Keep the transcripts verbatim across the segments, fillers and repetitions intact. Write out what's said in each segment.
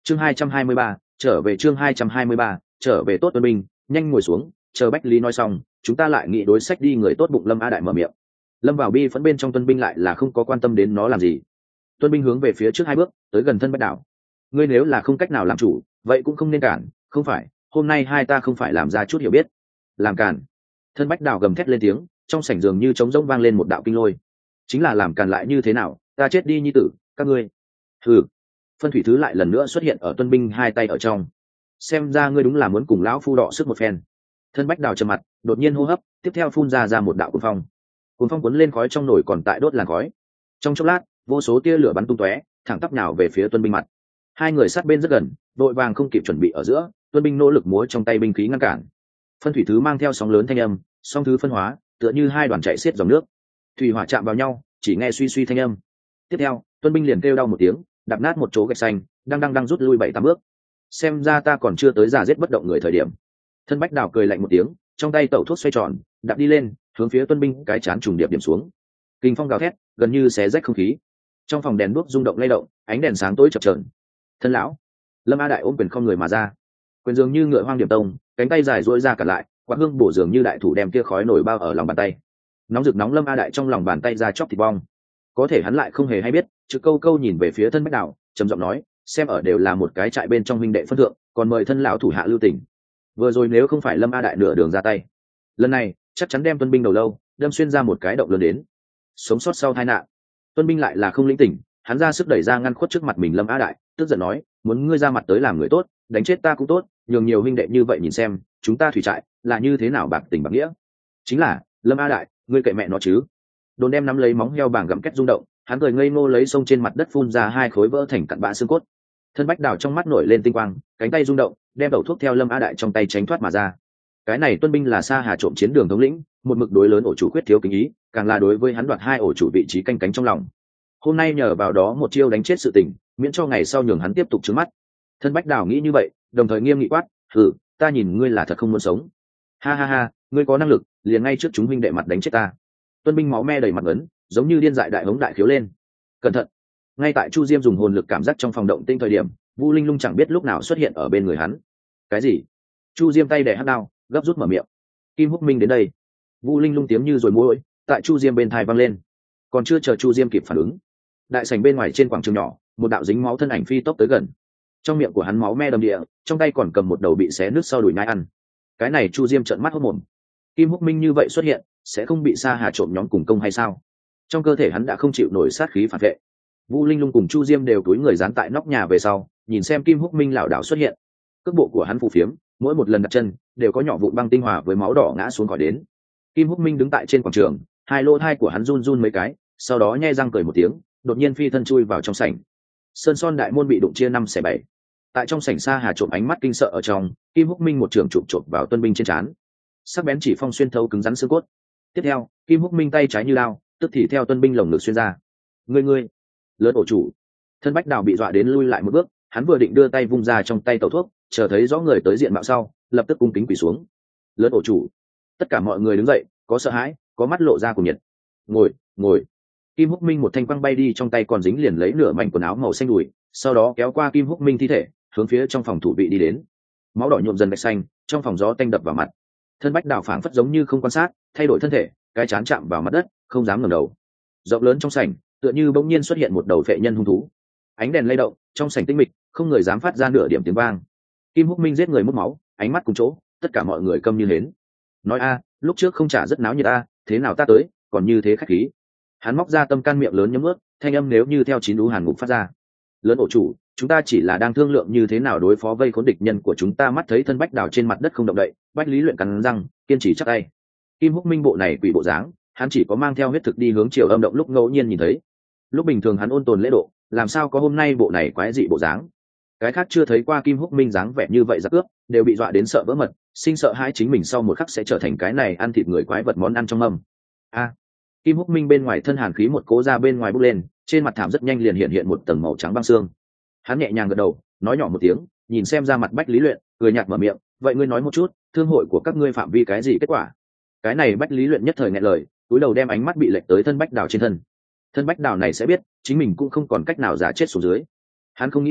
chương hai trăm hai mươi ba trở về chương hai trăm hai mươi ba trở về. Tốt, Tuân Binh nhanh ngồi xuống, chờ Bách Lý nói xong chúng ta lại nghĩ đối sách đi. Người tốt bụng Lâm A Đại mở miệng. Lâm vào bi phẫn bên trong, Tuân Binh lại là không có quan tâm đến nó làm gì. Tuân Binh hướng về phía trước hai bước, tới gần thân Bách Đảo. Ngươi nếu là không cách nào làm chủ, vậy cũng không nên cản. Không phải hôm nay hai ta không phải làm ra chút hiểu biết làm cản. Thân Bách Đảo gầm thét lên tiếng, trong sảnh giường như trống rỗng vang lên một đạo kinh lôi. Chính là làm cản lại như thế nào, ta chết đi nhi tử các ngươi. Thử phân thủy thứ lại lần nữa xuất hiện ở Tuân Binh hai tay ở trong. Xem ra ngươi đúng là muốn cùng lão phu đọ sức một phen. Thân Bách Đào trầm mặt, đột nhiên hô hấp, tiếp theo phun ra ra một đạo cuồng phong. Cuồng phong cuốn lên khói trong nồi còn tại đốt làn khói. Trong chốc lát, vô số tia lửa bắn tung tóe, thẳng tắp nhào về phía Tuân Binh mặt. Hai người sát bên rất gần, đội vàng không kịp chuẩn bị ở giữa, Tuân Binh nỗ lực múa trong tay binh khí ngăn cản. Phân thủy thứ mang theo sóng lớn thanh âm, song thứ phân hóa, tựa như hai đoàn chạy xiết dòng nước. Thủy hỏa chạm vào nhau, chỉ nghe suy suy thanh âm. Tiếp theo, Tuân Binh liền kêu đau một tiếng, đạp nát một chỗ gạch xanh, đang đang đang rút lui bảy tám bước. Xem ra ta còn chưa tới già giết bất động người thời điểm. Thân Bách Đào cười lạnh một tiếng, trong tay tẩu thuốc xoay tròn, đạp đi lên, hướng phía Tuân Binh cái chán trùng điệp điểm xuống. Kình phong gào thét, gần như xé rách không khí. Trong phòng đèn đuốc rung động lay động, ánh đèn sáng tối chập chờn. Thân lão, Lâm A Đại ôm quyền không người mà ra. Quyền dường như ngựa hoang điểm tông, cánh tay dài duỗi ra cả lại, quạt hương bổ dường như đại thủ đem kia khói nổi bao ở lòng bàn tay. Nóng rực nóng Lâm A Đại trong lòng bàn tay ra chóc thịt bong. Có thể hắn lại không hề hay biết, chữ câu câu nhìn về phía thân Bách Đào, trầm giọng nói, xem ở đều là một cái trại bên trong huynh đệ phân thượng, còn mời thân lão thủ hạ lưu tình. Vừa rồi nếu không phải Lâm A Đại nửa đường ra tay, lần này chắc chắn đem Tuân Binh đầu lâu đâm xuyên ra một cái động lớn đến. Sống sót sau tai nạn, Tuân Binh lại là không lĩnh tỉnh, hắn ra sức đẩy ra ngăn khuất trước mặt mình Lâm A Đại, tức giận nói, muốn ngươi ra mặt tới làm người tốt, đánh chết ta cũng tốt, nhường nhiều huynh đệ như vậy nhìn xem chúng ta thủy trại là như thế nào bạc tình bạc nghĩa. Chính là Lâm A Đại, ngươi cậy mẹ nó chứ. Đồn đem nắm lấy móng heo bảng gặm két rung động, hắn cười ngây ngô lấy sông trên mặt đất phun ra hai khối vỡ thành cặn bã xương cốt. Thân Bách Đào trong mắt nổi lên tinh quang, cánh tay rung động, đem đầu thuốc theo Lâm A Đại trong tay tránh thoát mà ra. Cái này Tuân Binh là Sa Hà trộm chiến đường thống lĩnh, một mực đối lớn ổ chủ khuyết thiếu kính ý, càng là đối với hắn đoạt hai ổ chủ vị trí canh cánh trong lòng. Hôm nay nhờ vào đó một chiêu đánh chết sự tình, miễn cho ngày sau nhường hắn tiếp tục trướng mắt. Thân Bách Đào nghĩ như vậy, đồng thời nghiêm nghị quát, "Hừ, ta nhìn ngươi là thật không muốn sống. Ha ha ha, ngươi có năng lực, liền ngay trước chúng huynh đệ mặt đánh chết ta." Tuân Binh máu me đầy mặt ấn, giống như điên dại đại hống đại khiếu lên. Cẩn thận! Ngay tại Chu Diêm dùng hồn lực cảm giác trong phòng động tinh thời điểm, Vu Linh Lung chẳng biết lúc nào xuất hiện ở bên người hắn. Cái gì? Chu Diêm tay đè hắc đao, gấp rút mở miệng. Kim Húc Minh đến đây. Vu Linh Lung tiếng như rồi môi, tại Chu Diêm bên tai vang lên. Còn chưa chờ Chu Diêm kịp phản ứng, đại sảnh bên ngoài trên quảng trường nhỏ, một đạo dính máu thân ảnh phi tốc tới gần. Trong miệng của hắn máu me đầm địa, trong tay còn cầm một đầu bị xé nứt sau đùi nai ăn. Cái này Chu Diêm trợn mắt hốt mồm. Kim Húc Minh như vậy xuất hiện, sẽ không bị Sa Hà trộm nhóm cùng công hay sao? Trong cơ thể hắn đã không chịu nổi sát khí phản vệ. Vu Linh Lung cùng Chu Diêm đều túi người dán tại nóc nhà về sau, nhìn xem Kim Húc Minh lảo đảo xuất hiện. Cước bộ của hắn phù phiếm, mỗi một lần đặt chân đều có nhỏ vụn băng tinh hòa với máu đỏ ngã xuống khỏi đến. Kim Húc Minh đứng tại trên quảng trường, hai lỗ thai của hắn run run mấy cái, sau đó nhe răng cười một tiếng, đột nhiên phi thân chui vào trong sảnh. Sơn son đại môn bị đụng chia năm xẻ bảy. Tại trong sảnh Sa Hà trộm ánh mắt kinh sợ ở trong, Kim Húc Minh một trường chụp chộp vào Tuân Binh trên trán. Sắc bén chỉ phong xuyên thấu cứng rắn xương cốt. Tiếp theo, Kim Húc Minh tay trái như lao, tức thì theo Tuân Binh lồng ngực xuyên ra. Ngươi ngươi, lớn ổ chủ. Thân Bách Đào bị dọa đến lui lại một bước, hắn vừa định đưa tay vung ra trong tay tẩu thuốc, chờ thấy rõ người tới diện mạo sau, lập tức cung kính quỳ xuống. Lớn ổ chủ. Tất cả mọi người đứng dậy, có sợ hãi, có mắt lộ ra cùng nhiệt. Ngồi, ngồi. Kim Húc Minh một thanh quăng bay đi trong tay còn dính liền lấy nửa mảnh quần áo màu xanh đùi, sau đó kéo qua Kim Húc Minh thi thể, hướng phía trong phòng thủ vị đi đến. Máu đỏ nhuộm dần gạch xanh, trong phòng gió tanh đập vào mặt. Thân Bách Đào phảng phất giống như không quan sát, thay đổi thân thể, cái chán chạm vào mặt đất, không dám ngẩng đầu. Rộng lớn trong sảnh, tựa như bỗng nhiên xuất hiện một đầu phệ nhân hung thú. Ánh đèn lay động, trong sảnh tĩnh mịch, không người dám phát ra nửa điểm tiếng vang. Kim Húc Minh giết người mất máu, ánh mắt cùng chỗ, tất cả mọi người câm như hến. Nói a, lúc trước không trả rất náo nhiệt a, thế nào ta tới, còn như thế khách khí. Hắn móc ra tâm can miệng lớn nhấm ướt, thanh âm nếu như theo chín đú hàn ngục phát ra. Lớn ổ chủ, chúng ta chỉ là đang thương lượng như thế nào đối phó vây khốn địch nhân của chúng ta. Mắt thấy thân Bách Đào trên mặt đất không động đậy, Bách Lý Luyện cắn răng, kiên trì chắc tay. Kim Húc Minh bộ này quỷ bộ dáng, hắn chỉ có mang theo huyết thực đi hướng chiều âm động lúc ngẫu nhiên nhìn thấy. Lúc bình thường hắn ôn tồn lễ độ, làm sao có hôm nay bộ này quái dị bộ dáng. Cái khác chưa thấy qua Kim Húc Minh dáng vẻ như vậy giặc cướp, đều bị dọa đến sợ vỡ mật, sinh sợ hãi chính mình sau một khắc sẽ trở thành cái này ăn thịt người quái vật món ăn trong mâm. A, Kim Húc Minh bên ngoài thân hàn khí một cố ra bên ngoài bốc lên, trên mặt thảm rất nhanh liền hiện hiện một tầng màu trắng băng xương. Hắn nhẹ nhàng gật đầu, nói nhỏ một tiếng, nhìn xem ra mặt Bách Lý Luyện, cười nhạt mở miệng, vậy ngươi nói một chút, thương hội của các ngươi phạm vi cái gì kết quả? Cái này Bách Lý Luyện nhất thời nghẹn lời, túi đầu đem ánh mắt bị lệch tới thân Bách Đào trên thân. Thân Bách Đào này sẽ biết, chính mình cũng không còn cách nào giả chết xuống dưới. Hắn không nghĩ tới,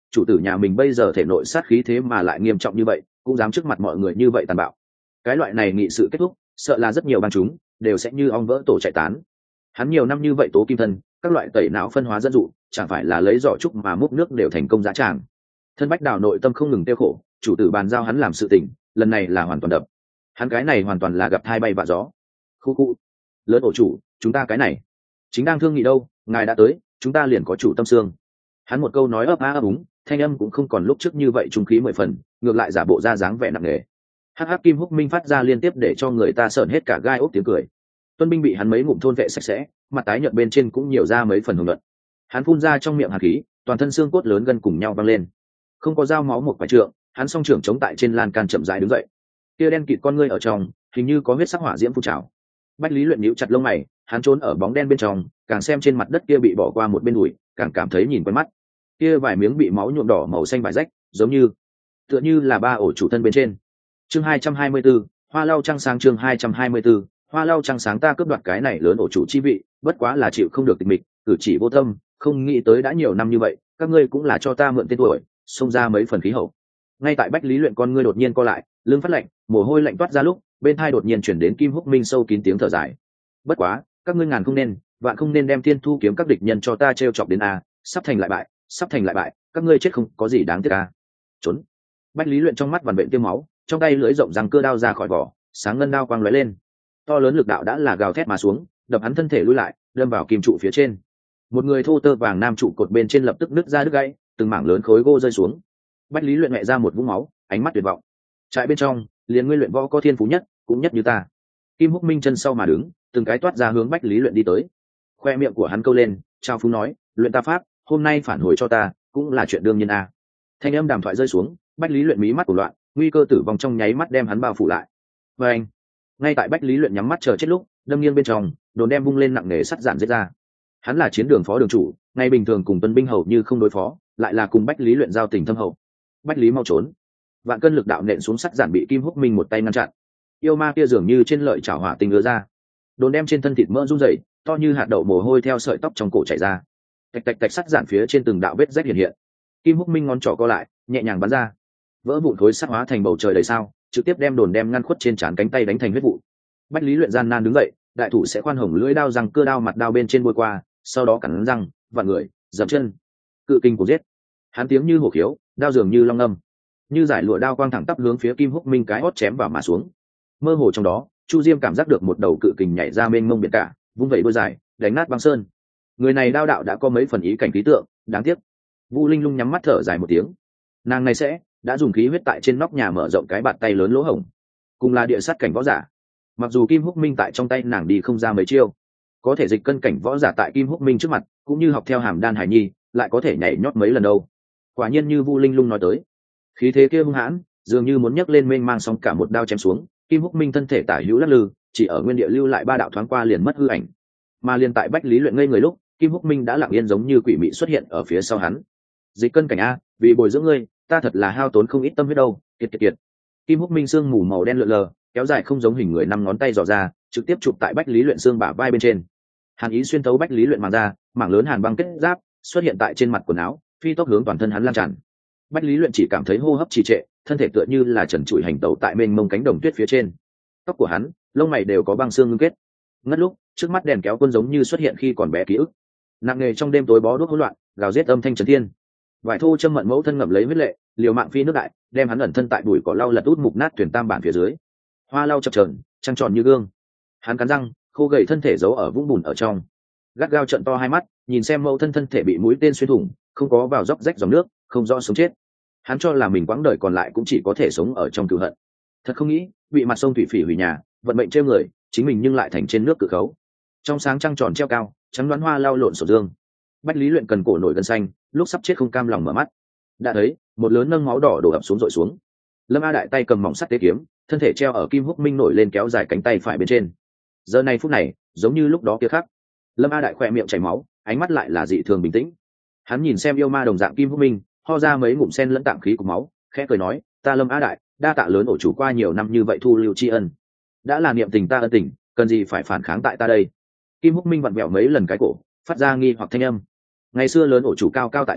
chủ tử nhà mình bây giờ thể nội sát khí thế mà lại nghiêm trọng như vậy, cũng dám trước mặt mọi người như vậy tàn bạo. Cái loại này nghị sự kết thúc, sợ là rất nhiều bang chúng đều sẽ như ong vỡ tổ chạy tán. Hắn nhiều năm như vậy tố kim thân, các loại tẩy não phân hóa dẫn dụ, chẳng phải là lấy giỏ trúc mà múc nước đều thành công dã tràng. Thân Bách Đào nội tâm không ngừng tiêu khổ, chủ tử bàn giao hắn làm sự tình, lần này là hoàn toàn đập. Hắn cái này hoàn toàn là gặp thai bay vạ gió. Khu khu, lớn ổ chủ, chúng ta cái này chính đang thương nghị đâu, ngài đã tới, chúng ta liền có chủ tâm xương. Hắn một câu nói ấp á ấp úng, thanh âm cũng không còn lúc trước như vậy trung khí mười phần, ngược lại giả bộ ra dáng vẻ nặng nề. Hắc hắc kim húc minh phát ra liên tiếp để cho người ta sởn hết cả gai ốc tiếng cười. Tuân binh bị hắn mấy ngụm thôn vệ sạch sẽ, mặt tái nhợt bên trên cũng nhiều ra mấy phần hồng luận. Hắn phun ra trong miệng hàn khí, toàn thân xương cốt lớn gần cùng nhau văng lên. Không có dao máu một vài trượng, hắn song trưởng chống tại trên lan can chậm rãi đứng dậy. Kia đen kịt con ngươi ở trong, hình như có huyết sắc hỏa diễm phun trào. Bách Lý Luyện nhíu chặt lông mày, hắn trốn ở bóng đen bên trong, càng xem trên mặt đất kia bị bỏ qua một bên đùi, càng cảm thấy nhìn quen mắt. Kia vài miếng bị máu nhuộm đỏ màu xanh vải rách, giống như tựa như là ba ổ chủ thân bên trên. Chương hai trăm hai mươi 24, Hoa Lau trăng sáng chương hai trăm hai mươi 24, Hoa Lau trăng sáng ta cướp đoạt cái này lớn ổ chủ chi vị, bất quá là chịu không được tịch mịch, cử chỉ vô tâm, không nghĩ tới đã nhiều năm như vậy, các ngươi cũng là cho ta mượn tên tuổi, xông ra mấy phần khí hậu. Ngay tại Bách Lý Luyện con ngươi đột nhiên co lại, lưng phát lạnh, mồ hôi lạnh toát ra lúc, bên tai đột nhiên chuyển đến Kim Húc Minh sâu kín tiếng thở dài. Bất quá, các ngươi ngàn không nên, vạn không nên đem Thiên Thu kiếm các địch nhân cho ta trêu chọc đến a, sắp thành lại bại, sắp thành lại bại, các ngươi chết không có gì đáng tiếc a. Trốn. Bách Lý Luyện trong mắt vằn vện tiêm máu, trong tay lưỡi rộng răng cưa đao ra khỏi vỏ, sáng ngân đao quang lóe lên. To lớn lực đạo đã là gào thét mà xuống, đập hắn thân thể lùi lại, đâm vào kim trụ phía trên. Một người thô tơ vàng nam trụ cột bên trên lập tức nứt ra đứt gãy, từng mảng lớn khối gỗ rơi xuống. Bách Lý Luyện mẹ ra một vũng máu, ánh mắt tuyệt vọng. Trại bên trong, liền nguyên luyện võ có thiên phú nhất, cũng nhất như ta. Kim Húc Minh chân sau mà đứng, từng cái toát ra hướng Bách Lý Luyện đi tới. Khoe miệng của hắn câu lên, trao phúng nói, luyện ta pháp, hôm nay phản hồi cho ta, cũng là chuyện đương nhiên a. Thanh âm đàm thoại rơi xuống, Bách Lý Luyện mí mắt của loạn, nguy cơ tử vong trong nháy mắt đem hắn bao phủ lại. Và anh, ngay tại Bách Lý Luyện nhắm mắt chờ chết lúc, đâm nghiêng bên trong, đồn đem vung lên nặng nề sắt giản giết ra. Hắn là chiến đường phó đường chủ, ngày bình thường cùng tuân binh hầu như không đối phó, lại là cùng Bách Lý Luyện giao tình thâm hậu. Bách Lý mau trốn. Vạn cân lực đạo nện xuống sắt giản bị Kim Húc Minh một tay ngăn chặn. Yêu ma kia dường như trên lợi chảo hỏa tình ứa ra, đồn đem trên thân thịt mỡ run rẩy, to như hạt đậu mồ hôi theo sợi tóc trong cổ chảy ra. Tạch tạch tạch sắt giản phía trên từng đạo vết rách hiện hiện. Kim Húc Minh ngón trỏ co lại, nhẹ nhàng bắn ra, vỡ vụn khối sắt hóa thành bầu trời đầy sao, trực tiếp đem đồn đem ngăn khuất trên trán cánh tay đánh thành huyết vụ. Bách Lý Luyện gian nan đứng dậy, đại thủ sẽ khoan hồng lưỡi đao răng cưa đao mặt đao bên trên bôi qua, sau đó cắn răng, vặn người, dậm chân, cự kinh của giết. Hắn tiếng như hổ khiếu, đao dường như long âm, như giải lụa đao quang thẳng tắp hướng phía Kim Húc Minh cái hót chém vào mà xuống. Mơ hồ trong đó, Chu Diêm cảm giác được một đầu cự kình nhảy ra mênh mông biển cả, vung vẩy đôi dài, đánh nát băng sơn. Người này đao đạo đã có mấy phần ý cảnh khí tượng, đáng tiếc. Vu Linh Lung nhắm mắt thở dài một tiếng. Nàng này sẽ đã dùng khí huyết tại trên nóc nhà mở rộng cái bàn tay lớn lỗ hổng, cùng là địa sát cảnh võ giả. Mặc dù Kim Húc Minh tại trong tay nàng đi không ra mấy chiêu, có thể dịch cân cảnh võ giả tại Kim Húc Minh trước mặt, cũng như học theo Hàm Đan Hải Nhi, lại có thể nhảy nhót mấy lần đâu. Quả nhiên như Vu Linh Lung nói tới, khí thế kia hung hãn, dường như muốn nhấc lên mênh mang xong cả một đao chém xuống. Kim Húc Minh thân thể tả hữu lắc lư, chỉ ở nguyên địa lưu lại ba đạo thoáng qua liền mất hư ảnh. Mà liền tại Bách Lý Luyện ngây người lúc, Kim Húc Minh đã lặng yên giống như quỷ mị xuất hiện ở phía sau hắn. Dịch cân cảnh a, vì bồi dưỡng ngươi, ta thật là hao tốn không ít tâm huyết đâu, kiệt kiệt kiệt. Kim Húc Minh xương mù màu đen lượn lờ, kéo dài không giống hình người, năm ngón tay dò ra, trực tiếp chụp tại Bách Lý Luyện xương bả vai bên trên. Hàn ý xuyên thấu Bách Lý Luyện màng ra, mảng lớn hàn băng kết giáp xuất hiện tại trên mặt quần áo, phi tốc hướng toàn thân hắn lan tràn. Bách Lý Luyện chỉ cảm thấy hô hấp trì trệ, thân thể tựa như là trần trụi hành tẩu tại mênh mông cánh đồng tuyết phía trên. Tóc của hắn, lông mày đều có băng xương ngưng kết. Ngất lúc, trước mắt đèn kéo quân giống như xuất hiện khi còn bé ký ức. Nặng nề trong đêm tối bó đuốc hỗn loạn, gào giết âm thanh trấn thiên. Vải thô châm mận mẫu thân ngậm lấy huyết lệ, liều mạng phi nước đại, đem hắn ẩn thân tại bụi cỏ lau lật út mục nát thuyền tam bản phía dưới. Hoa lau chập chờn, trăng tròn như gương. Hắn cắn răng, khô gầy thân thể giấu ở vũng bùn ở trong. Gắt gao trận to hai mắt, nhìn xem mẫu thân thân thể bị mũi tên xuyên thủng, không có vào dốc rách dòng nước, không rõ sống chết. Hắn cho là mình quãng đời còn lại cũng chỉ có thể sống ở trong cừu hận. Thật không nghĩ, bị mặt sông thủy phỉ hủy nhà, vận mệnh trêu người, chính mình nhưng lại thành trên nước cự khấu. Trong sáng trăng tròn treo cao, trắng đoán hoa lau lộn sổ dương. Bách Lý Luyện cần cổ nổi gân xanh, lúc sắp chết không cam lòng mở mắt. Đã thấy, một lớn nâng máu đỏ đổ ập xuống dội xuống. Lâm A Đại tay cầm mỏng sắt tế kiếm, thân thể treo ở Kim Húc Minh nổi lên kéo dài cánh tay phải bên trên. Giờ này phút này, giống như lúc đó kia khác. Lâm A Đại khỏe miệng chảy máu, ánh mắt lại là dị thường bình tĩnh. Hắn nhìn xem yêu ma đồng dạng Kim Húc Minh, ho ra mấy ngụm sen lẫn tạng khí của máu, khẽ cười nói, ta Lâm A Đại, đa tạ lớn ổ chủ qua nhiều năm như vậy thu lưu tri ân. Đã là niệm tình ta ân tình, cần gì phải phản kháng tại ta đây. Kim Húc Minh vặn vẹo mấy lần cái cổ, phát ra nghi hoặc thanh âm. Ngày xưa lớn ổ chủ cao cao tại thượng,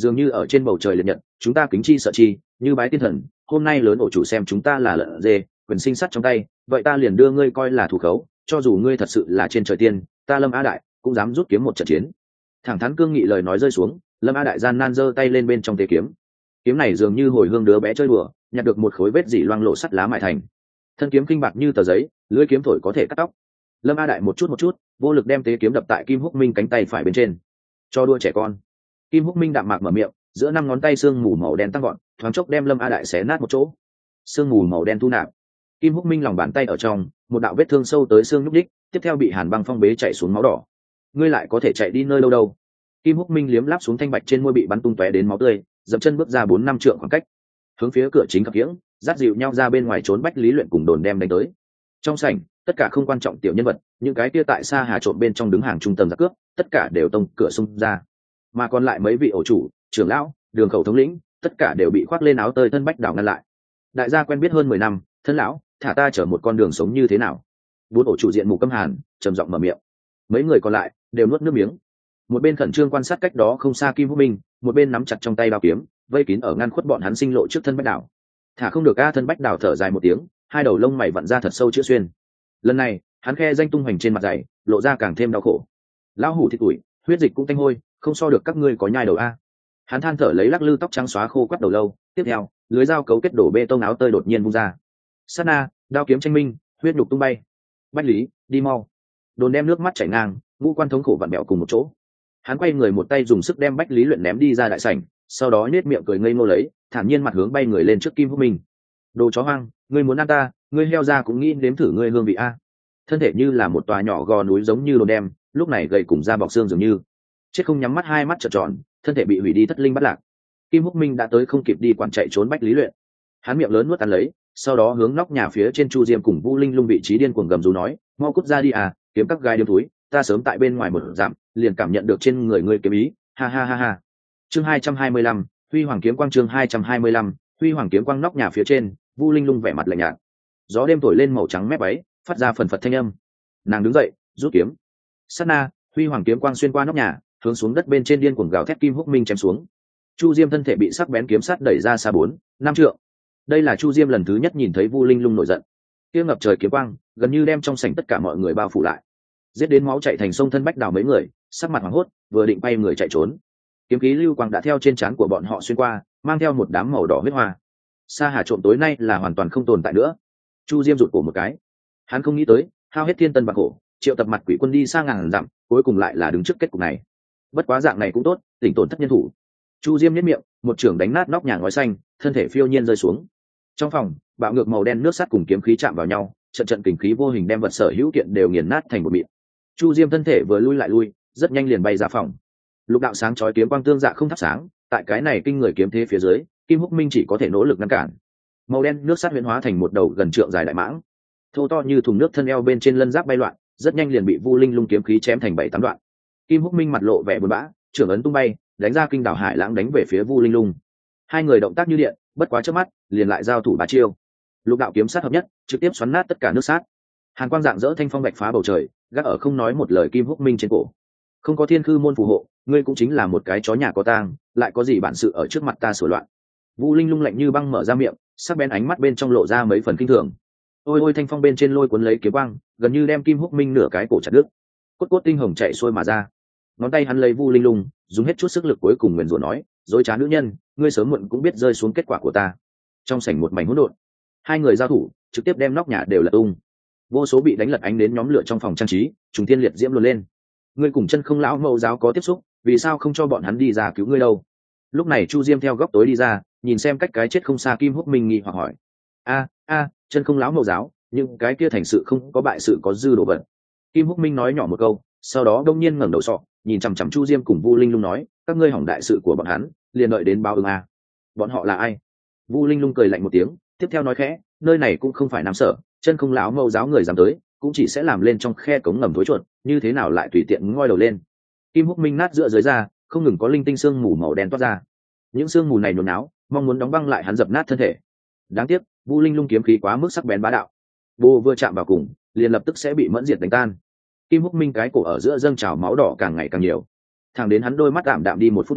dường như ở trên bầu trời liệt nhật, chúng ta kính chi sợ chi, như bái tiên thần. Hôm nay lớn ổ chủ xem chúng ta là lợn dê, quyền sinh sắt trong tay, vậy ta liền đưa ngươi coi là thủ khấu, cho dù ngươi thật sự là trên trời tiên, ta Lâm A Đại cũng dám rút kiếm một trận chiến. Thẳng thắn cương nghị lời nói rơi xuống, Lâm A Đại gian nan giơ tay lên bên trong tế kiếm. Kiếm này dường như hồi hương đứa bé chơi đùa, nhặt được một khối vết dỉ loang lộ sắt lá mại thành. Thân kiếm kinh bạc như tờ giấy, lưỡi kiếm thổi có thể cắt tóc. Lâm A Đại một chút một chút, vô lực đem tế kiếm đập tại Kim Húc Minh cánh tay phải bên trên. Cho đua trẻ con. Kim Húc Minh đạm mạc mở miệng, giữa năm ngón tay xương mù màu đen tăng gọn, thoáng chốc đem Lâm A Đại xé nát một chỗ. Xương mù màu đen thu nạp. Kim Húc Minh lòng bàn tay ở trong, một đạo vết thương sâu tới xương nhúc nhích, tiếp theo bị Hàn Băng Phong bế chạy xuống máu đỏ. Ngươi lại có thể chạy đi nơi đâu đâu? Kim Húc Minh liếm láp xuống thanh bạch trên môi bị bắn tung tóe đến máu tươi, dậm chân bước ra bốn năm trượng khoảng cách, hướng phía cửa chính khập khiễng, dắt dịu nhau ra bên ngoài trốn Bách Lý Luyện cùng đồn đem đánh tới. Trong sảnh, tất cả không quan trọng tiểu nhân vật, những cái kia tại xa hà trộm bên trong đứng hàng trung tâm giặc cướp, tất cả đều tông cửa xung ra. Mà còn lại mấy vị ổ chủ, trưởng lão, đường khẩu thống lĩnh, tất cả đều bị khoác lên áo tơi thân bách đảo ngăn lại. Đại gia quen biết hơn mười năm, thân lão, thả ta chở một con đường sống như thế nào? Bốn ổ chủ diện mù câm hàn, trầm giọng mở miệng. Mấy người còn lại đều nuốt nước miếng. Một bên khẩn trương quan sát cách đó không xa Kim Húc Minh, một bên nắm chặt trong tay đao kiếm, vây kín ở ngăn khuất bọn hắn sinh lộ trước thân bách đảo. Thả không được a, thân bách đảo thở dài một tiếng, hai đầu lông mày vặn ra thật sâu chữa xuyên. Lần này, hắn khe danh tung hoành trên mặt dày, lộ ra càng thêm đau khổ. Lão hủ thịt tuổi, huyết dịch cũng tanh hôi, không so được các ngươi có nhai đầu a. Hắn than thở lấy lắc lư tóc trắng xóa khô quắt đầu lâu, tiếp theo, lưới dao cấu kết đổ bê tông áo tơi đột nhiên vung ra. Sát na, đao kiếm tranh minh, huyết nhục tung bay. Bách Lý, đi mau. Đồn đem nước mắt chảy ngang, ngũ quan thống khổ vặn bẹo cùng một chỗ. Hắn quay người một tay dùng sức đem Bách Lý Luyện ném đi ra đại sảnh, sau đó nhếch miệng cười ngây ngô lấy, thản nhiên mặt hướng bay người lên trước Kim Húc Minh. Đồ chó hoang, ngươi muốn ăn ta, ngươi heo ra cũng nghĩ nếm thử ngươi hương vị a. Thân thể như là một tòa nhỏ gò núi giống như đồn đem, lúc này gầy cùng da bọc xương dường như. Chết không nhắm mắt, hai mắt trợn tròn, thân thể bị hủy đi thất linh bắt lạc. Kim Húc Minh đã tới không kịp đi quản chạy trốn Bách Lý Luyện. Hắn miệng lớn nuốt ăn lấy, sau đó hướng nóc nhà phía trên Chu Diêm cùng Vu Linh Lung vị trí điên cuồng gầm rú nói, mau cút ra đi à, kiếm các gai điếm túi, ta sớm tại bên ngoài một dặm, liền cảm nhận được trên người ngươi kiếm ý, ha ha ha ha. Chương hai trăm hai mươi lăm, Huy Hoàng kiếm quang. Chương hai trăm hai mươi lăm, Huy Hoàng kiếm quang. Nóc nhà phía trên, Vu Linh Lung vẻ mặt lạnh nhạt. Gió đêm thổi lên màu trắng mép váy, phát ra phần phật thanh âm. Nàng đứng dậy, rút kiếm. Sát na, Huy Hoàng kiếm quang xuyên qua nóc nhà, hướng xuống đất bên trên điên cuồng gào thét Kim Húc Minh chém xuống. Chu Diêm thân thể bị sắc bén kiếm sắt đẩy ra xa bốn, năm trượng. Đây là Chu Diêm lần thứ nhất nhìn thấy Vu Linh Lung nổi giận. Kia ngập trời kiếm quang, gần như đem trong sảnh tất cả mọi người bao phủ lại. Giết đến máu chảy thành sông thân bách đào mấy người, sắc mặt hoảng hốt, vừa định bay người chạy trốn. Kiếm khí lưu quang đã theo trên trán của bọn họ xuyên qua, mang theo một đám màu đỏ huyết hoa. Sa Hà trộm tối nay là hoàn toàn không tồn tại nữa. Chu Diêm rụt cổ một cái. Hắn không nghĩ tới, hao hết thiên tân bạc khổ, triệu tập mặt quỷ quân đi xa ngàn dặm, cuối cùng lại là đứng trước kết cục này. Bất quá dạng này cũng tốt, tỉnh tổn thất nhân thủ. Chu Diêm nhếch miệng, một chưởng đánh nát nóc nhà ngói xanh, thân thể phiêu nhiên rơi xuống. Trong phòng, bạo ngược màu đen nước sắt cùng kiếm khí chạm vào nhau, trận trận kình khí vô hình đem vật sở hữu kiện đều nghiền nát thành một mịn. Chu Diêm thân thể vừa lui lại lui, rất nhanh liền bay ra phòng. Lục đạo sáng chói kiếm quang tương dạ không thắp sáng, tại cái này kinh người kiếm thế phía dưới, Kim Húc Minh chỉ có thể nỗ lực ngăn cản. Màu đen nước sắt huyễn hóa thành một đầu gần trượng dài đại mãng, thô to như thùng nước thân eo bên trên lân giáp bay loạn, rất nhanh liền bị Vu Linh Lung kiếm khí chém thành bảy tám đoạn. Kim Húc Minh mặt lộ vẻ buồn bã, trưởng ấn tung bay, đánh ra kinh đảo hải lãng đánh về phía Vu Linh Lung. Hai người động tác như điện, bất quá chớp mắt, liền lại giao thủ ba chiêu. Lục đạo kiếm sát hợp nhất, trực tiếp xoắn nát tất cả nước sát. Hàn quang dạng dỡ thanh phong bạch phá bầu trời, gác ở không nói một lời Kim Húc Minh trên cổ. Không có thiên khư môn phù hộ, ngươi cũng chính là một cái chó nhà có tang, lại có gì bản sự ở trước mặt ta sửa loạn. Vu Linh Lung lạnh như băng mở ra miệng, sắc bén ánh mắt bên trong lộ ra mấy phần kinh thường. Ôi ôi thanh phong bên trên lôi cuốn lấy kiếm quang, gần như đem Kim Húc Minh nửa cái cổ chặt đứt. Cốt cốt tinh hồng chạy xuôi mà ra. Ngón tay hắn lấy Vu Linh Lung, dùng hết chút sức lực cuối cùng nguyền rủa nói, dối trá nữ nhân, ngươi sớm muộn cũng biết rơi xuống kết quả của ta. Trong sảnh một mảnh hỗn độn, hai người giao thủ, trực tiếp đem nóc nhà đều lật tung. Vô số bị đánh lật ánh đến nhóm lửa trong phòng trang trí, trùng thiên liệt diễm luôn lên. Ngươi cùng chân không lão mẫu giáo có tiếp xúc, vì sao không cho bọn hắn đi ra cứu ngươi đâu? Lúc này Chu Diêm theo góc tối đi ra, nhìn xem cách cái chết không xa Kim Húc Minh nghi hoặc hỏi. A a, chân không lão mẫu giáo, nhưng cái kia thành sự không có bại sự có dư đồ vật. Kim Húc Minh nói nhỏ một câu, sau đó đông nhiên ngẩng đầu sọ, nhìn chằm chằm Chu Diêm cùng Vu Linh Lung nói, các ngươi hỏng đại sự của bọn hắn, liền đợi đến báo ứng a. Bọn họ là ai? Vu Linh Lung cười lạnh một tiếng, tiếp theo nói khẽ, nơi này cũng không phải Nam Sở, chân không lão mẫu giáo người dám tới, cũng chỉ sẽ làm lên trong khe cống ngầm thối chuột, như thế nào lại tùy tiện ngoi đầu lên. Kim Húc Minh nát giữa dưới ra, không ngừng có linh tinh xương mù màu đen toát ra. Những xương mù này nhốn náo, mong muốn đóng băng lại hắn dập nát thân thể. Đáng tiếc, Vu Linh Lung kiếm khí quá mức sắc bén bá đạo, bô vừa chạm vào cùng, liền lập tức sẽ bị mẫn diệt đánh tan. Kim Húc Minh cái cổ ở giữa dâng trào máu đỏ càng ngày càng nhiều. Thẳng đến hắn đôi mắt đạm đạm đi một phút này,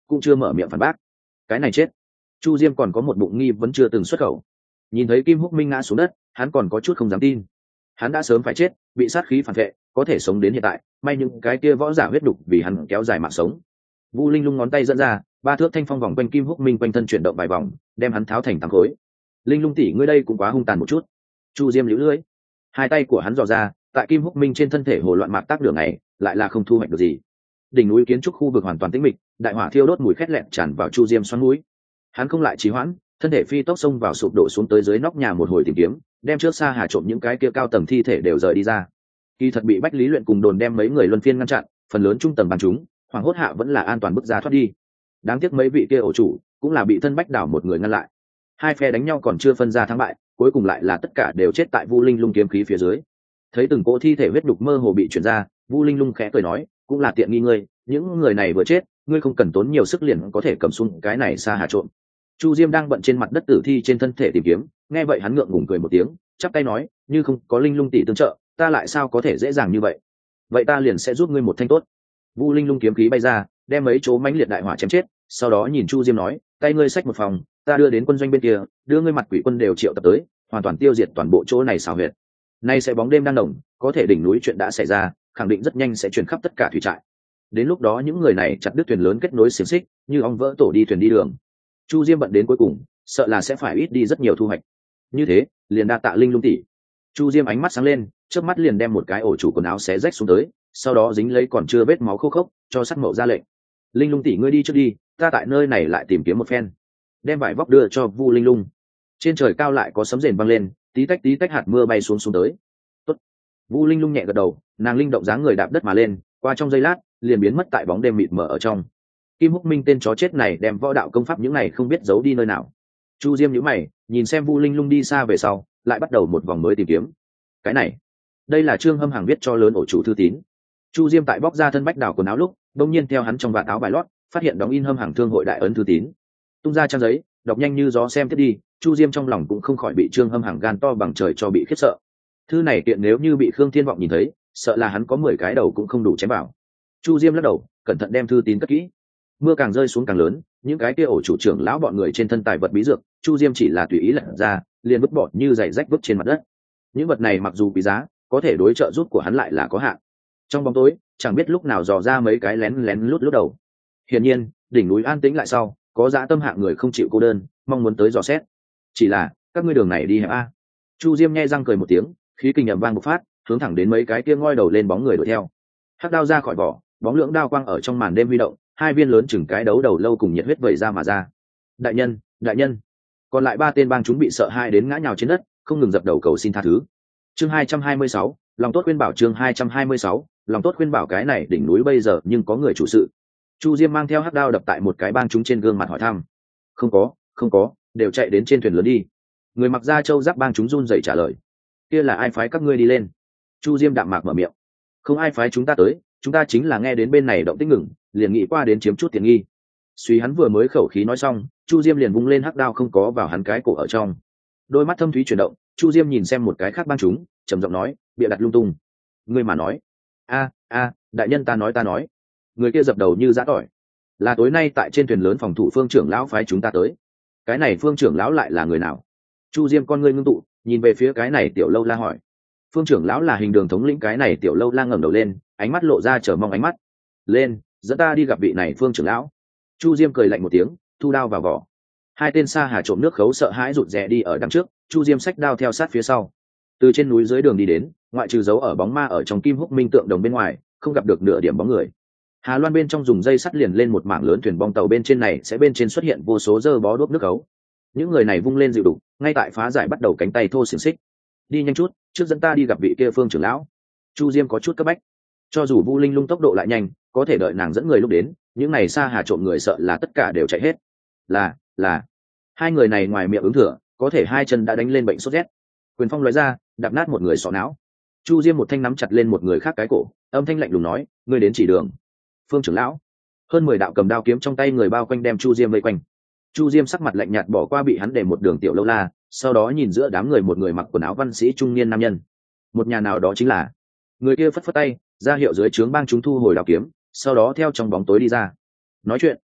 cũng chưa mở miệng phản bác. Cái này chết. Chu Diêm còn có một bụng nghi vẫn chưa từng xuất khẩu. Nhìn thấy Kim Húc Minh ngã xuống đất, hắn còn có chút không dám tin. Hắn đã sớm phải chết, bị sát khí phản vệ, có thể sống đến hiện tại, may những cái kia võ giả huyết đục vì hắn kéo dài mạng sống. Vu Linh Lung ngón tay dẫn ra, ba thước thanh phong vòng quanh Kim Húc Minh quanh thân chuyển động vài vòng, đem hắn tháo thành tám khối. Linh Lung tỷ, ngươi đây cũng quá hung tàn một chút. Chu Diêm liễu lưỡi, hai tay của hắn dò ra, tại Kim Húc Minh trên thân thể hồ loạn mạc tác đường này, lại là không thu hoạch được gì. Đỉnh núi kiến trúc khu vực hoàn toàn tĩnh mịch, đại hỏa thiêu đốt mùi khét lẹn tràn vào Chu Diêm xoắn mũi. Hắn không lại trì hoãn, thân thể phi tốc xông vào sụp đổ xuống tới dưới nóc nhà một hồi tìm kiếm, đem trước xa hà trộm những cái kia cao tầng thi thể đều rời đi ra. Kỳ thật bị Bách Lý Luyện cùng đồn đem mấy người luân phiên ngăn chặn, phần lớn trung tầng bắn chúng, Hoàng Hốt Hạ vẫn là an toàn bước ra thoát đi. Đáng tiếc mấy vị kia ổ chủ cũng là bị thân Bách Đảo một người ngăn lại. Hai phe đánh nhau còn chưa phân ra thắng bại, cuối cùng lại là tất cả đều chết tại Vu Linh Lung kiếm khí phía dưới. Thấy từng cỗ thi thể huyết đục mơ hồ bị chuyển ra, Vu Linh Lung khẽ cười nói, cũng là tiện nghi ngươi, những người này vừa chết, ngươi không cần tốn nhiều sức liền có thể cầm xuống cái này xa hà trộm. Chu Diêm đang bận trên mặt đất tử thi trên thân thể tìm kiếm, nghe vậy hắn ngượng ngùng cười một tiếng, chắp tay nói, như không có Linh Lung tỷ tương trợ, ta lại sao có thể dễ dàng như vậy? Vậy ta liền sẽ giúp ngươi một thanh tốt. Vu Linh Lung kiếm khí bay ra, đem mấy chỗ mãnh liệt đại hỏa chém chết, sau đó nhìn Chu Diêm nói, tay ngươi xách một phòng, ta đưa đến quân doanh bên kia, đưa ngươi mặt quỷ quân đều triệu tập tới, hoàn toàn tiêu diệt toàn bộ chỗ này xào huyệt. Nay sẽ bóng đêm đang nồng, có thể đỉnh núi chuyện đã xảy ra, khẳng định rất nhanh sẽ truyền khắp tất cả thủy trại. Đến lúc đó những người này chặt đứt thuyền lớn kết nối xiềng xích, như ong vỡ tổ đi thuyền đi đường. Chu Diêm bận đến cuối cùng, sợ là sẽ phải ít đi rất nhiều thu hoạch. Như thế, liền đa tạ Linh Lung tỷ. Chu Diêm ánh mắt sáng lên, chớp mắt liền đem một cái ổ chủ quần áo xé rách xuống tới, sau đó dính lấy còn chưa vết máu khô khốc, cho sắc mậu ra lệnh. Linh Lung tỷ ngươi đi trước đi, ta tại nơi này lại tìm kiếm một phen. Đem vải vóc đưa cho Vu Linh Lung. Trên trời cao lại có sấm rền vang lên, tí tách tí tách hạt mưa bay xuống xuống tới. Tốt. Vu Linh Lung nhẹ gật đầu, nàng linh động dáng người đạp đất mà lên, qua trong giây lát, liền biến mất tại bóng đêm mịt mờ ở trong. Kim Húc Minh tên chó chết này đem võ đạo công pháp những này không biết giấu đi nơi nào. Chu Diêm nhíu mày, nhìn xem Vu Linh Lung đi xa về sau, lại bắt đầu một vòng mới tìm kiếm. Cái này, đây là Trương Hâm Hằng viết cho lớn ổ chủ thư tín. Chu Diêm tại bóc ra thân Bách Đào quần áo lúc, đột nhiên theo hắn trong vạt áo bài lót, phát hiện đóng in Hâm Hằng thương hội đại ấn thư tín. Tung ra trang giấy, đọc nhanh như gió xem tiếp đi, Chu Diêm trong lòng cũng không khỏi bị Trương Hâm Hằng gan to bằng trời cho bị khiếp sợ. Thư này kiện nếu như bị Khương Thiên Vọng nhìn thấy, sợ là hắn có mười cái đầu cũng không đủ chém vào. Chu Diêm lắc đầu, cẩn thận đem thư tín cất kỹ. Mưa càng rơi xuống càng lớn, những cái kia ổ chủ trưởng lão bọn người trên thân tài vật bí dược, Chu Diêm chỉ là tùy ý lật ra, liền vứt bỏ như giày rách vứt trên mặt đất. Những vật này mặc dù quý giá, có thể đối trợ giúp của hắn lại là có hạn. Trong bóng tối, chẳng biết lúc nào dò ra mấy cái lén lén lút lút đầu. Hiển nhiên, đỉnh núi an tĩnh lại sau, có dã tâm hạng người không chịu cô đơn, mong muốn tới dò xét. Chỉ là, các ngươi đường này đi hẹp a. Chu Diêm nhe răng cười một tiếng, khí kình ầm vang bộc phát, hướng thẳng đến mấy cái kia ngoi đầu lên bóng người đuổi theo. Hắc đao ra khỏi vỏ, bóng lưỡng đao quang ở trong màn đêm huy động, hai viên lớn chừng cái đấu đầu lâu cùng nhiệt huyết vẩy ra mà ra. Đại nhân, đại nhân. Còn lại ba tên bang chúng bị sợ hai đến ngã nhào trên đất, không ngừng dập đầu cầu xin tha thứ. Chương hai trăm hai mươi sáu, lòng tốt khuyên bảo chương hai trăm hai mươi sáu, lòng tốt khuyên bảo cái này đỉnh núi bây giờ nhưng có người chủ sự. Chu Diêm mang theo hắc đao đập tại một cái bang chúng trên gương mặt hỏi thăm. Không có, không có, đều chạy đến trên thuyền lớn đi. Người mặc da trâu giáp bang chúng run rẩy trả lời. Kia là ai phái các ngươi đi lên? Chu Diêm đạm mạc mở miệng. Không ai phái chúng ta tới, chúng ta chính là nghe đến bên này động tĩnh ngừng, liền nghĩ qua đến chiếm chút tiện nghi. Suy hắn vừa mới khẩu khí nói xong, Chu Diêm liền vung lên hắc đao không có vào hắn cái cổ ở trong. Đôi mắt thâm thúy chuyển động, Chu Diêm nhìn xem một cái khác bang chúng, trầm giọng nói, bịa đặt lung tung. Ngươi mà nói. A, a, đại nhân ta nói ta nói. Người kia dập đầu như giã tỏi. Là tối nay tại trên thuyền lớn phòng thủ Phương trưởng lão phái chúng ta tới. Cái này Phương trưởng lão lại là người nào? Chu Diêm con ngươi ngưng tụ, nhìn về phía cái này tiểu lâu la hỏi. Phương trưởng lão là hình đường thống lĩnh cái này tiểu lâu la ngẩng đầu lên, ánh mắt lộ ra chờ mong ánh mắt. Lên, dẫn ta đi gặp vị này Phương trưởng lão. Chu Diêm cười lạnh một tiếng, thu đao vào vỏ. Hai tên xa hà trộm nước khấu sợ hãi rụt rè đi ở đằng trước, Chu Diêm xách đao theo sát phía sau. Từ trên núi dưới đường đi đến, ngoại trừ dấu ở bóng ma ở trong Kim Húc Minh tượng đồng bên ngoài, không gặp được nửa điểm bóng người. Hà Loan bên trong dùng dây sắt liền lên một mảng lớn thuyền bong tàu bên trên này sẽ bên trên xuất hiện vô số dơ bó đuốc nước khấu. Những người này vung lên dịu đục, ngay tại phá giải bắt đầu cánh tay thô xiềng xích. Đi nhanh chút, trước dẫn ta đi gặp vị kia Phương trưởng lão. Chu Diêm có chút cấp bách. Cho dù Vu Linh Lung tốc độ lại nhanh, có thể đợi nàng dẫn người lúc đến, những này xa hà trộm người sợ là tất cả đều chạy hết. Là, là. Hai người này ngoài miệng ứng thừa, có thể hai chân đã đánh lên bệnh sốt rét. Quyền phong lóe ra, đạp nát một người sọ não. Chu Diêm một thanh nắm chặt lên một người khác cái cổ, âm thanh lạnh lùng nói, ngươi đến chỉ đường. Phương trưởng lão. Hơn mười đạo cầm đao kiếm trong tay người bao quanh đem Chu Diêm vây quanh. Chu Diêm sắc mặt lạnh nhạt bỏ qua bị hắn để một đường tiểu lâu la, sau đó nhìn giữa đám người một người mặc quần áo văn sĩ trung niên nam nhân. Một nhà nào đó chính là. Người kia phất phất tay, ra hiệu dưới trướng bang chúng thu hồi đao kiếm, sau đó theo trong bóng tối đi ra. Nói chuyện.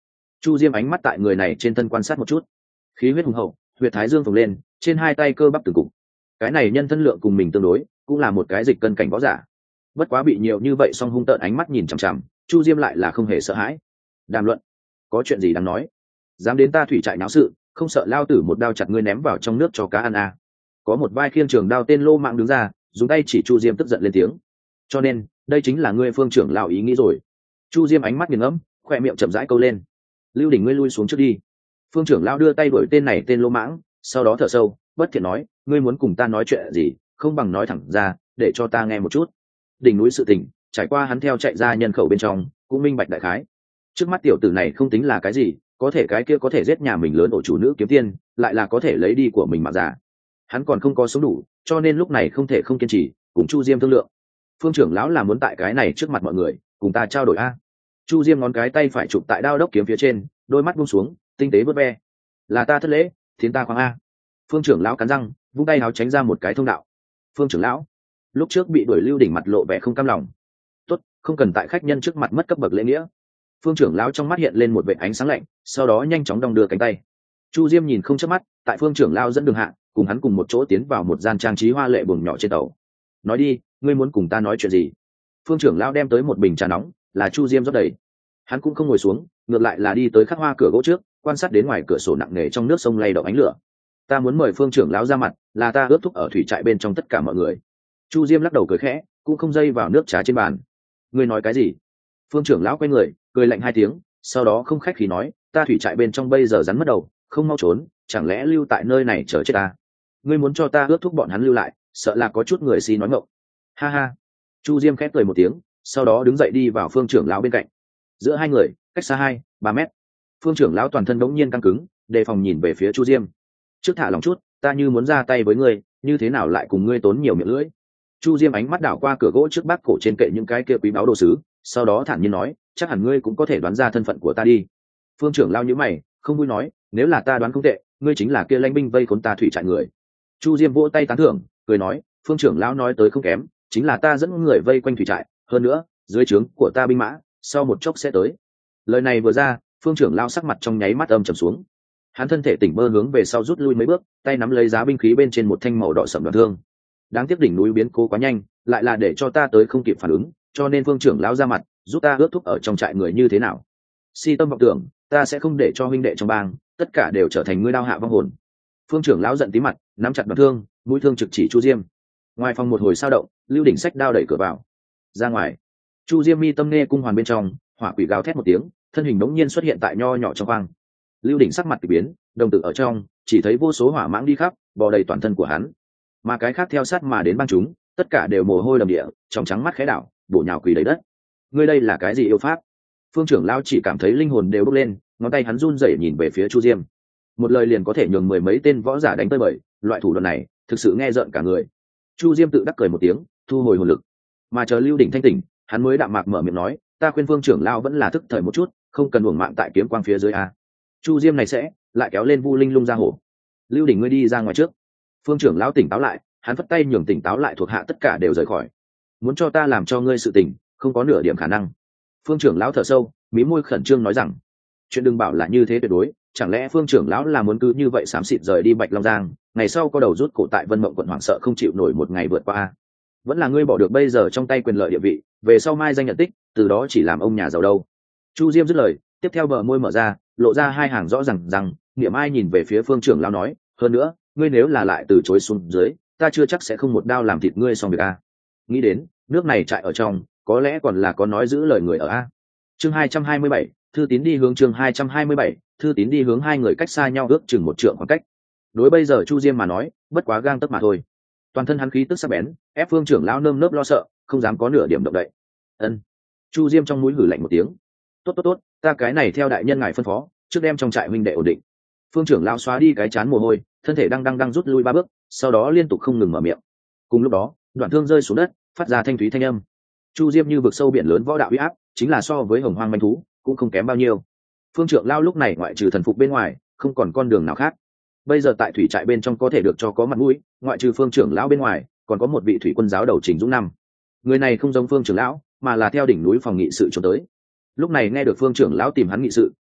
Chu Diêm ánh mắt tại người này trên thân quan sát một chút, khí huyết hùng hậu, huyệt thái dương phồng lên, trên hai tay cơ bắp từng cục. Cái này nhân thân lượng cùng mình tương đối, cũng là một cái dịch cân cảnh võ giả. Bất quá bị nhiều như vậy song hung tợn ánh mắt nhìn chằm chằm, Chu Diêm lại là không hề sợ hãi. Đàm luận, có chuyện gì đáng nói? Dám đến ta thủy trại náo sự, không sợ lao tử một đao chặt ngươi ném vào trong nước cho cá ăn à? Có một vai khiêng trường đao tên Lô Mạng đứng ra, dùng tay chỉ Chu Diêm tức giận lên tiếng. Cho nên, đây chính là ngươi Phương trưởng lão ý nghĩ rồi. Chu Diêm ánh mắt nghiền ngẫm, khoe miệng chậm rãi câu lên. Lưu Đỉnh ngươi lui xuống trước đi. Phương trưởng lão đưa tay đuổi tên này tên Lô Mãng, sau đó thở sâu, bất thiện nói, ngươi muốn cùng ta nói chuyện gì, không bằng nói thẳng ra, để cho ta nghe một chút. Đỉnh núi sự tình, trải qua hắn theo chạy ra nhân khẩu bên trong, cũng minh bạch đại khái. Trước mắt tiểu tử này không tính là cái gì, có thể cái kia có thể giết nhà mình lớn ổ chủ nữ kiếm tiên, lại là có thể lấy đi của mình mà giả. Hắn còn không có sống đủ, cho nên lúc này không thể không kiên trì, cùng Chu Diêm thương lượng. Phương trưởng lão là muốn tại cái này trước mặt mọi người, cùng ta trao đổi a. Chu Diêm ngón cái tay phải chụp tại đao đốc kiếm phía trên, đôi mắt buông xuống, tinh tế vớt ve. Là ta thất lễ, thiến ta khoáng a. Phương trưởng lão cắn răng, vung tay áo tránh ra một cái thông đạo. Phương trưởng lão, lúc trước bị đuổi Lưu Đỉnh mặt lộ vẻ không cam lòng. Tốt, không cần tại khách nhân trước mặt mất cấp bậc lễ nghĩa. Phương trưởng lão trong mắt hiện lên một vệt ánh sáng lạnh, sau đó nhanh chóng đong đưa cánh tay. Chu Diêm nhìn không chớp mắt, tại Phương trưởng lão dẫn đường hạ, cùng hắn cùng một chỗ tiến vào một gian trang trí hoa lệ buồng nhỏ trên tàu. Nói đi, ngươi muốn cùng ta nói chuyện gì? Phương trưởng lão đem tới một bình trà nóng, là Chu Diêm rót đầy. Hắn cũng không ngồi xuống, ngược lại là đi tới khắc hoa cửa gỗ trước, quan sát đến ngoài cửa sổ nặng nề trong nước sông lay động ánh lửa. Ta muốn mời Phương trưởng lão ra mặt, là ta ướp thúc ở thủy trại bên trong tất cả mọi người. Chu Diêm lắc đầu cười khẽ, cũng không dây vào nước trà trên bàn. Ngươi nói cái gì? Phương trưởng lão quay người, cười lạnh hai tiếng, sau đó không khách khí nói, ta thủy trại bên trong bây giờ rắn mất đầu, không mau trốn, chẳng lẽ lưu tại nơi này chờ chết ta? Ngươi muốn cho ta ướp thúc bọn hắn lưu lại, sợ là có chút người si nói ngọng. Ha ha. Chu Diêm khép cười một tiếng, sau đó đứng dậy đi vào Phương trưởng lão bên cạnh. Giữa hai người cách xa hai ba mét. Phương trưởng lão toàn thân đống nhiên căng cứng, đề phòng nhìn về phía Chu Diêm. Trước thả lòng chút, ta như muốn ra tay với ngươi, như thế nào lại cùng ngươi tốn nhiều miệng lưỡi? Chu Diêm ánh mắt đảo qua cửa gỗ trước bác cổ trên kệ những cái kia quý báu đồ sứ, sau đó thản nhiên nói, chắc hẳn ngươi cũng có thể đoán ra thân phận của ta đi. Phương trưởng lão nhíu mày, không vui nói, nếu là ta đoán không tệ, ngươi chính là kia lãnh binh vây khốn ta thủy trại người. Chu Diêm vỗ tay tán thưởng, cười nói, Phương trưởng lão nói tới không kém, chính là ta dẫn người vây quanh thủy trại, hơn nữa, dưới trướng của ta binh mã, sau một chốc sẽ tới. Lời này vừa ra, Phương trưởng lão sắc mặt trong nháy mắt âm trầm xuống. Hắn thân thể tỉnh mơ hướng về sau rút lui mấy bước, tay nắm lấy giá binh khí bên trên một thanh màu đỏ sẫm đoạn thương. Đáng tiếc đỉnh núi biến cố quá nhanh, lại là để cho ta tới không kịp phản ứng, cho nên Phương trưởng lão ra mặt, giúp ta ướt thúc ở trong trại người như thế nào. Si tâm vọng tưởng, ta sẽ không để cho huynh đệ trong bang, tất cả đều trở thành ngươi đao hạ vong hồn. Phương trưởng lão giận tí mặt, nắm chặt đoạn thương, mũi thương trực chỉ Chu Diêm. Ngoài phòng một hồi sao động, Lưu Đỉnh xách đao đẩy cửa vào. Ra ngoài, Chu Diêm mi tâm nghe cung hoàn bên trong, hỏa quỷ gào thét một tiếng, thân hình đống nhiên xuất hiện tại nho nhỏ trong khoang. Lưu Đỉnh sắc mặt kỳ biến, đồng tử ở trong, chỉ thấy vô số hỏa mãng đi khắp, bò đầy toàn thân của hắn. Mà cái khác theo sát mà đến băng chúng, tất cả đều mồ hôi đầm địa, trong trắng mắt khẽ đảo, bổ nhào quỳ đầy đất. Ngươi đây là cái gì yêu pháp? Phương trưởng lão chỉ cảm thấy linh hồn đều bốc lên, ngón tay hắn run rẩy nhìn về phía Chu Diêm. Một lời liền có thể nhường mười mấy tên võ giả đánh tới bời, loại thủ đoạn này, thực sự nghe rợn cả người. Chu Diêm tự đắc cười một tiếng, thu hồi hồn lực. Mà chờ Lưu Đỉnh thanh tỉnh, hắn mới đạm mạc mở miệng nói, ta khuyên Phương trưởng lão vẫn là thức thời một chút, không cần uổng mạng tại kiếm quang phía dưới a. Chu Diêm này sẽ lại kéo lên Vu Linh Lung ra hổ. Lưu Đỉnh ngươi đi ra ngoài trước. Phương trưởng lão tỉnh táo lại, hắn phất tay nhường tỉnh táo lại thuộc hạ tất cả đều rời khỏi. Muốn cho ta làm cho ngươi sự tình, không có nửa điểm khả năng. Phương trưởng lão thở sâu, mí môi khẩn trương nói rằng, chuyện đừng bảo là như thế tuyệt đối, chẳng lẽ Phương trưởng lão là muốn cứ như vậy xám xịt rời đi Bạch Long Giang, ngày sau có đầu rút cổ tại Vân Mộng quận hoảng sợ không chịu nổi một ngày vượt qua. Vẫn là ngươi bỏ được bây giờ trong tay quyền lợi địa vị, về sau mai danh nhận tích, từ đó chỉ làm ông nhà giàu đâu. Chu Diêm dứt lời, tiếp theo bờ môi mở ra, lộ ra hai hàng rõ ràng rằng, niệm ai nhìn về phía Phương trưởng lão nói, hơn nữa, ngươi nếu là lại từ chối xuống dưới, ta chưa chắc sẽ không một đao làm thịt ngươi xong việc a. Nghĩ đến, nước này trại ở trong, có lẽ còn là có nói giữ lời người ở a. Chương hai trăm hai mươi bảy, thư tín đi hướng chương hai trăm hai mươi bảy, thư tín đi hướng hai người cách xa nhau ước chừng một trượng khoảng cách. Đối bây giờ Chu Diêm mà nói, bất quá gang tấc mà thôi. Toàn thân hắn khí tức sắc bén, ép Phương trưởng lão nơm nớp lo sợ, không dám có nửa điểm động đậy. Ân. Chu Diêm trong mũi hử lạnh một tiếng. Tốt tốt tốt, ta cái này theo đại nhân ngài phân phó, trước đem trong trại huynh đệ ổn định. Phương trưởng lão xóa đi cái chán mồ hôi, thân thể đang đang đang rút lui ba bước, sau đó liên tục không ngừng mở miệng. Cùng lúc đó, đoạn thương rơi xuống đất, phát ra thanh thúy thanh âm. Chu Diêm như vực sâu biển lớn võ đạo uy áp, chính là so với hồng hoang manh thú, cũng không kém bao nhiêu. Phương trưởng lão lúc này ngoại trừ thần phục bên ngoài, không còn con đường nào khác. Bây giờ tại thủy trại bên trong có thể được cho có mặt mũi, ngoại trừ Phương trưởng lão bên ngoài, còn có một vị thủy quân giáo đầu Trình Dũng năm. Người này không giống Phương trưởng lão, mà là theo đỉnh núi phòng nghị sự trốn tới. Lúc này nghe được Phương trưởng lão tìm hắn nghị sự,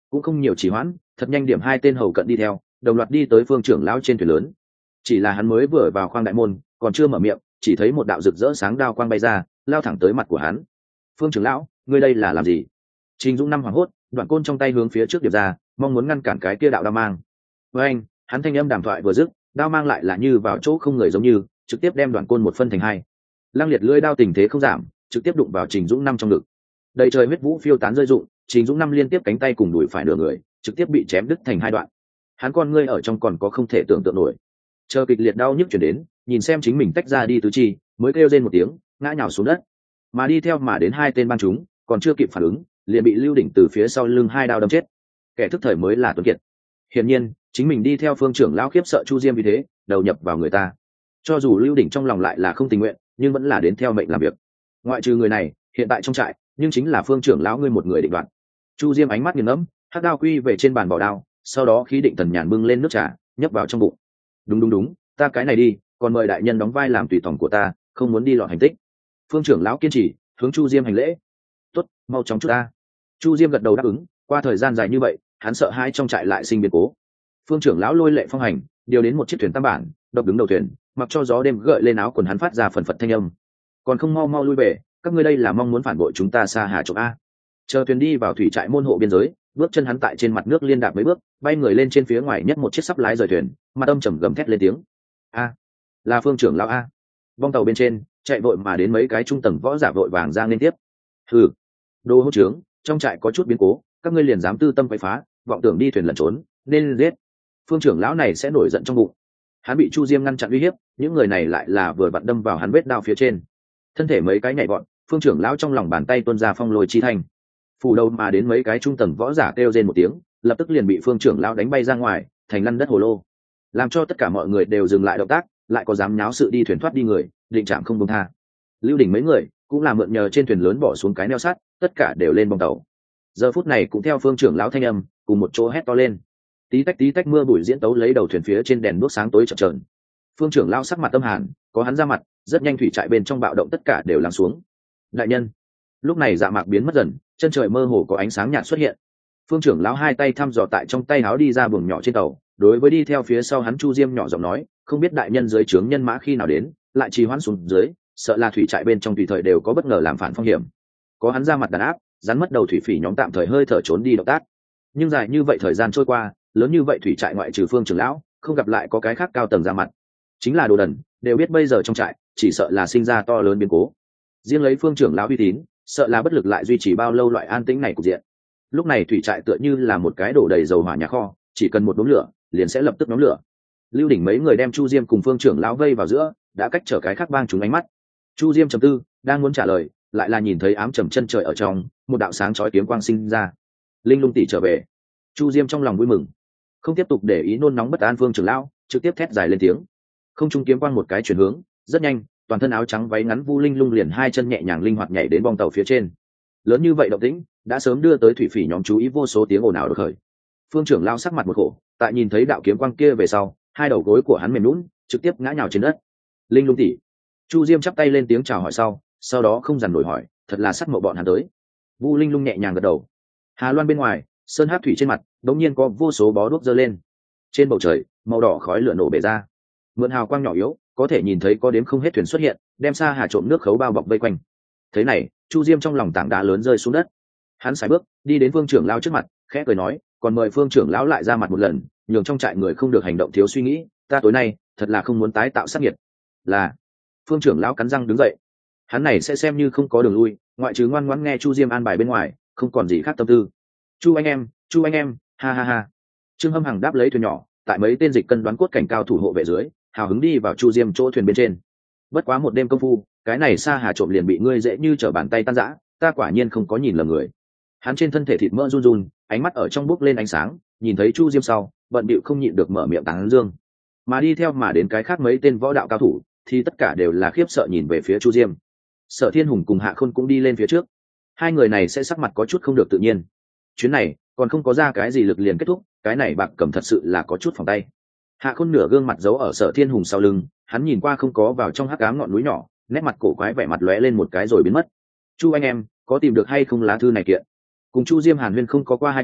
cũng không nhiều trì hoãn, thật nhanh điểm hai tên hầu cận đi theo, đồng loạt đi tới phương trưởng lão trên thuyền lớn. Chỉ là hắn mới vừa vào khoang đại môn, còn chưa mở miệng, chỉ thấy một đạo rực rỡ sáng đao quang bay ra, lao thẳng tới mặt của hắn. Phương trưởng lão, ngươi đây là làm gì? Trình Dũng năm hoảng hốt, đoạn côn trong tay hướng phía trước điệp ra, mong muốn ngăn cản cái kia đạo đao mang. Với anh, hắn thanh âm đàm thoại vừa dứt, đao mang lại là như vào chỗ không người giống như, trực tiếp đem đoạn côn một phân thành hai. Lăng liệt lưỡi đao tình thế không giảm, trực tiếp đụng vào Trình Dũng năm trong ngực. Đầy trời huyết vũ phiêu tán rơi rụng, Trình Dũng năm liên tiếp cánh tay cùng đùi phải nửa người, trực tiếp bị chém đứt thành hai đoạn. Hắn con ngươi ở trong còn có không thể tưởng tượng nổi. Chờ kịch liệt đau nhức chuyển đến, nhìn xem chính mình tách ra đi tứ chi, mới kêu rên một tiếng, ngã nhào xuống đất. Mà đi theo mà đến hai tên ban chúng, còn chưa kịp phản ứng, liền bị Lưu Đỉnh từ phía sau lưng hai đao đâm chết. Kẻ thức thời mới là tuấn kiệt. Hiển nhiên, chính mình đi theo phương trưởng lão khiếp sợ Chu Diêm vì thế, đầu nhập vào người ta. Cho dù Lưu Đỉnh trong lòng lại là không tình nguyện, nhưng vẫn là đến theo mệnh làm việc. Ngoại trừ người này, hiện tại trong trại, nhưng chính là phương trưởng lão ngươi một người định đoạt. Chu Diêm ánh mắt nghiền ngẫm, hắc đao quy về trên bàn bỏ đao, sau đó khí định thần nhàn bưng lên nước trà, nhấp vào trong bụng. Đúng đúng đúng, ta cái này đi, còn mời đại nhân đóng vai làm tùy tòng của ta, không muốn đi lọt hành tích. Phương trưởng lão kiên trì, hướng Chu Diêm hành lễ. Tốt, mau chóng chút ta. Chu Diêm gật đầu đáp ứng. Qua thời gian dài như vậy, hắn sợ hai trong trại lại sinh biến cố. Phương trưởng lão lôi lệ phong hành, điều đến một chiếc thuyền tam bản, độc đứng đầu thuyền, mặc cho gió đêm gợi lên áo quần hắn phát ra phần phật thanh âm. Còn không mau mau lui về, các ngươi đây là mong muốn phản bội chúng ta xa hà trộm a. Chờ thuyền đi vào thủy trại môn hộ biên giới, bước chân hắn tại trên mặt nước liên đạp mấy bước, bay người lên trên phía ngoài nhất một chiếc sắp lái rời thuyền, mặt âm trầm gầm thét lên tiếng. A, là phương trưởng lão a. Vong tàu bên trên, chạy vội mà đến mấy cái trung tầng võ giả vội vàng ra liên tiếp. Hừ, đồ hỗn trướng, trong trại có chút biến cố, các ngươi liền dám tư tâm quấy phá, vọng tưởng đi thuyền lẩn trốn, nên giết. Phương trưởng lão này sẽ nổi giận trong bụng. Hắn bị Chu Diêm ngăn chặn uy hiếp, những người này lại là vừa vặn đâm vào hắn vết đao phía trên. Thân thể mấy cái nhảy bọn, phương trưởng lão trong lòng bàn tay tuôn ra phong lôi chi thành. Phủ đầu mà đến mấy cái trung tầng võ giả kêu rên một tiếng, lập tức liền bị phương trưởng lão đánh bay ra ngoài, thành lăn đất hồ lô. Làm cho tất cả mọi người đều dừng lại động tác, lại có dám nháo sự đi thuyền thoát đi người, định trạng không buông tha. Lưu Đỉnh mấy người cũng là mượn nhờ trên thuyền lớn bỏ xuống cái neo sắt, tất cả đều lên bong tàu. Giờ phút này cũng theo phương trưởng lão thanh âm, cùng một chỗ hét to lên. Tí tách tí tách mưa bụi diễn tấu lấy đầu thuyền phía trên đèn đuốc sáng tối chập chờn. Phương trưởng lão sắc mặt tâm hàn, có hắn ra mặt, rất nhanh thủy trại bên trong bạo động tất cả đều lắng xuống. Đại nhân. Lúc này dạ mạc biến mất dần, chân trời mơ hồ có ánh sáng nhạt xuất hiện. Phương trưởng lão hai tay thăm dò tại trong tay áo đi ra buồng nhỏ trên tàu, đối với đi theo phía sau hắn Chu Diêm nhỏ giọng nói, không biết đại nhân dưới trướng nhân mã khi nào đến, lại trì hoãn xuống dưới, sợ là thủy trại bên trong tùy thời đều có bất ngờ làm phản phong hiểm. Có hắn ra mặt đàn áp, rắn mất đầu thủy phỉ nhóm tạm thời hơi thở trốn đi động tác. Nhưng dài như vậy thời gian trôi qua, lớn như vậy thủy trại ngoại trừ phương trưởng lão, không gặp lại có cái khác cao tầng ra mặt. Chính là đồ đần, đều biết bây giờ trong trại, chỉ sợ là sinh ra to lớn biến cố. Riêng lấy phương trưởng lão uy tín, sợ là bất lực lại duy trì bao lâu loại an tĩnh này cục diện. Lúc này thủy trại tựa như là một cái đổ đầy dầu hỏa nhà kho, chỉ cần một đốm lửa, liền sẽ lập tức nhóm lửa. Lưu Đỉnh mấy người đem Chu Diêm cùng phương trưởng lão vây vào giữa, đã cách trở cái khác bang chúng ánh mắt. Chu Diêm trầm tư, đang muốn trả lời, lại là nhìn thấy ám trầm chân trời ở trong, một đạo sáng chói kiếm quang sinh ra. Linh Lung tỷ trở về. Chu Diêm trong lòng vui mừng, không tiếp tục để ý nôn nóng bất an phương trưởng lão, trực tiếp thét dài lên tiếng. Không trung kiếm quang một cái chuyển hướng, rất nhanh, toàn thân áo trắng váy ngắn Vu Linh Lung liền hai chân nhẹ nhàng linh hoạt nhảy đến bong tàu phía trên. Lớn như vậy động tĩnh, đã sớm đưa tới thủy phỉ nhóm chú ý vô số tiếng ồn ào được khởi. Phương trưởng lão sắc mặt một khổ, tại nhìn thấy đạo kiếm quang kia về sau, hai đầu gối của hắn mềm nhũn, trực tiếp ngã nhào trên đất. Linh Lung tỷ. Chu Diêm chắp tay lên tiếng chào hỏi sau, sau đó không dằn nổi hỏi, thật là sắc mộ bọn hắn tới. Vu Linh Lung nhẹ nhàng gật đầu. Hà Loan bên ngoài, sơn hát thủy trên mặt, đống nhiên có vô số bó đuốc dơ lên. Trên bầu trời, màu đỏ khói lửa nổ bể ra. Mượn hào quang nhỏ yếu, có thể nhìn thấy có đếm không hết thuyền xuất hiện, đem xa hà trộm nước khấu bao bọc vây quanh. Thế này, Chu Diêm trong lòng tảng đá lớn rơi xuống đất. Hắn sải bước, đi đến phương trưởng lão trước mặt, khẽ cười nói, còn mời phương trưởng lão lại ra mặt một lần, nhường trong trại người không được hành động thiếu suy nghĩ, ta tối nay thật là không muốn tái tạo sát nhiệt. Là. Phương trưởng lão cắn răng đứng dậy. Hắn này sẽ xem như không có đường lui, ngoại trừ ngoan ngoãn nghe Chu Diêm an bài bên ngoài, không còn gì khác tâm tư. Chu anh em, Chu anh em, ha ha ha. Trương Hâm Hằng đáp lấy thuyền nhỏ, tại mấy tên dịch cân đoán cốt cảnh cao thủ hộ vệ dưới, hào hứng đi vào Chu Diêm chỗ thuyền bên trên. Bất quá một đêm công phu, cái này xa hà trộm liền bị ngươi dễ như trở bàn tay tan rã, ta quả nhiên không có nhìn lầm người. Hắn trên thân thể thịt mỡ run run, ánh mắt ở trong bốc lên ánh sáng, nhìn thấy Chu Diêm sau, bận bịu không nhịn được mở miệng tán dương. Mà đi theo mà đến cái khác mấy tên võ đạo cao thủ, thì tất cả đều là khiếp sợ nhìn về phía Chu Diêm. Sở Thiên Hùng cùng Hạ Khôn cũng đi lên phía trước. Hai người này sẽ sắc mặt có chút không được tự nhiên. Chuyến này còn không có ra cái gì lực liền kết thúc, cái này bạc cầm thật sự là có chút phòng tay. Hạ Khôn nửa gương mặt giấu ở Sở Thiên Hùng sau lưng, hắn nhìn qua không có vào trong hắc ám ngọn núi nhỏ, nét mặt cổ quái vẻ mặt lóe lên một cái rồi biến mất. Chu anh em, có tìm được hay không lá thư này kiện? Cùng Chu Diêm hàn huyên không có qua hai câu,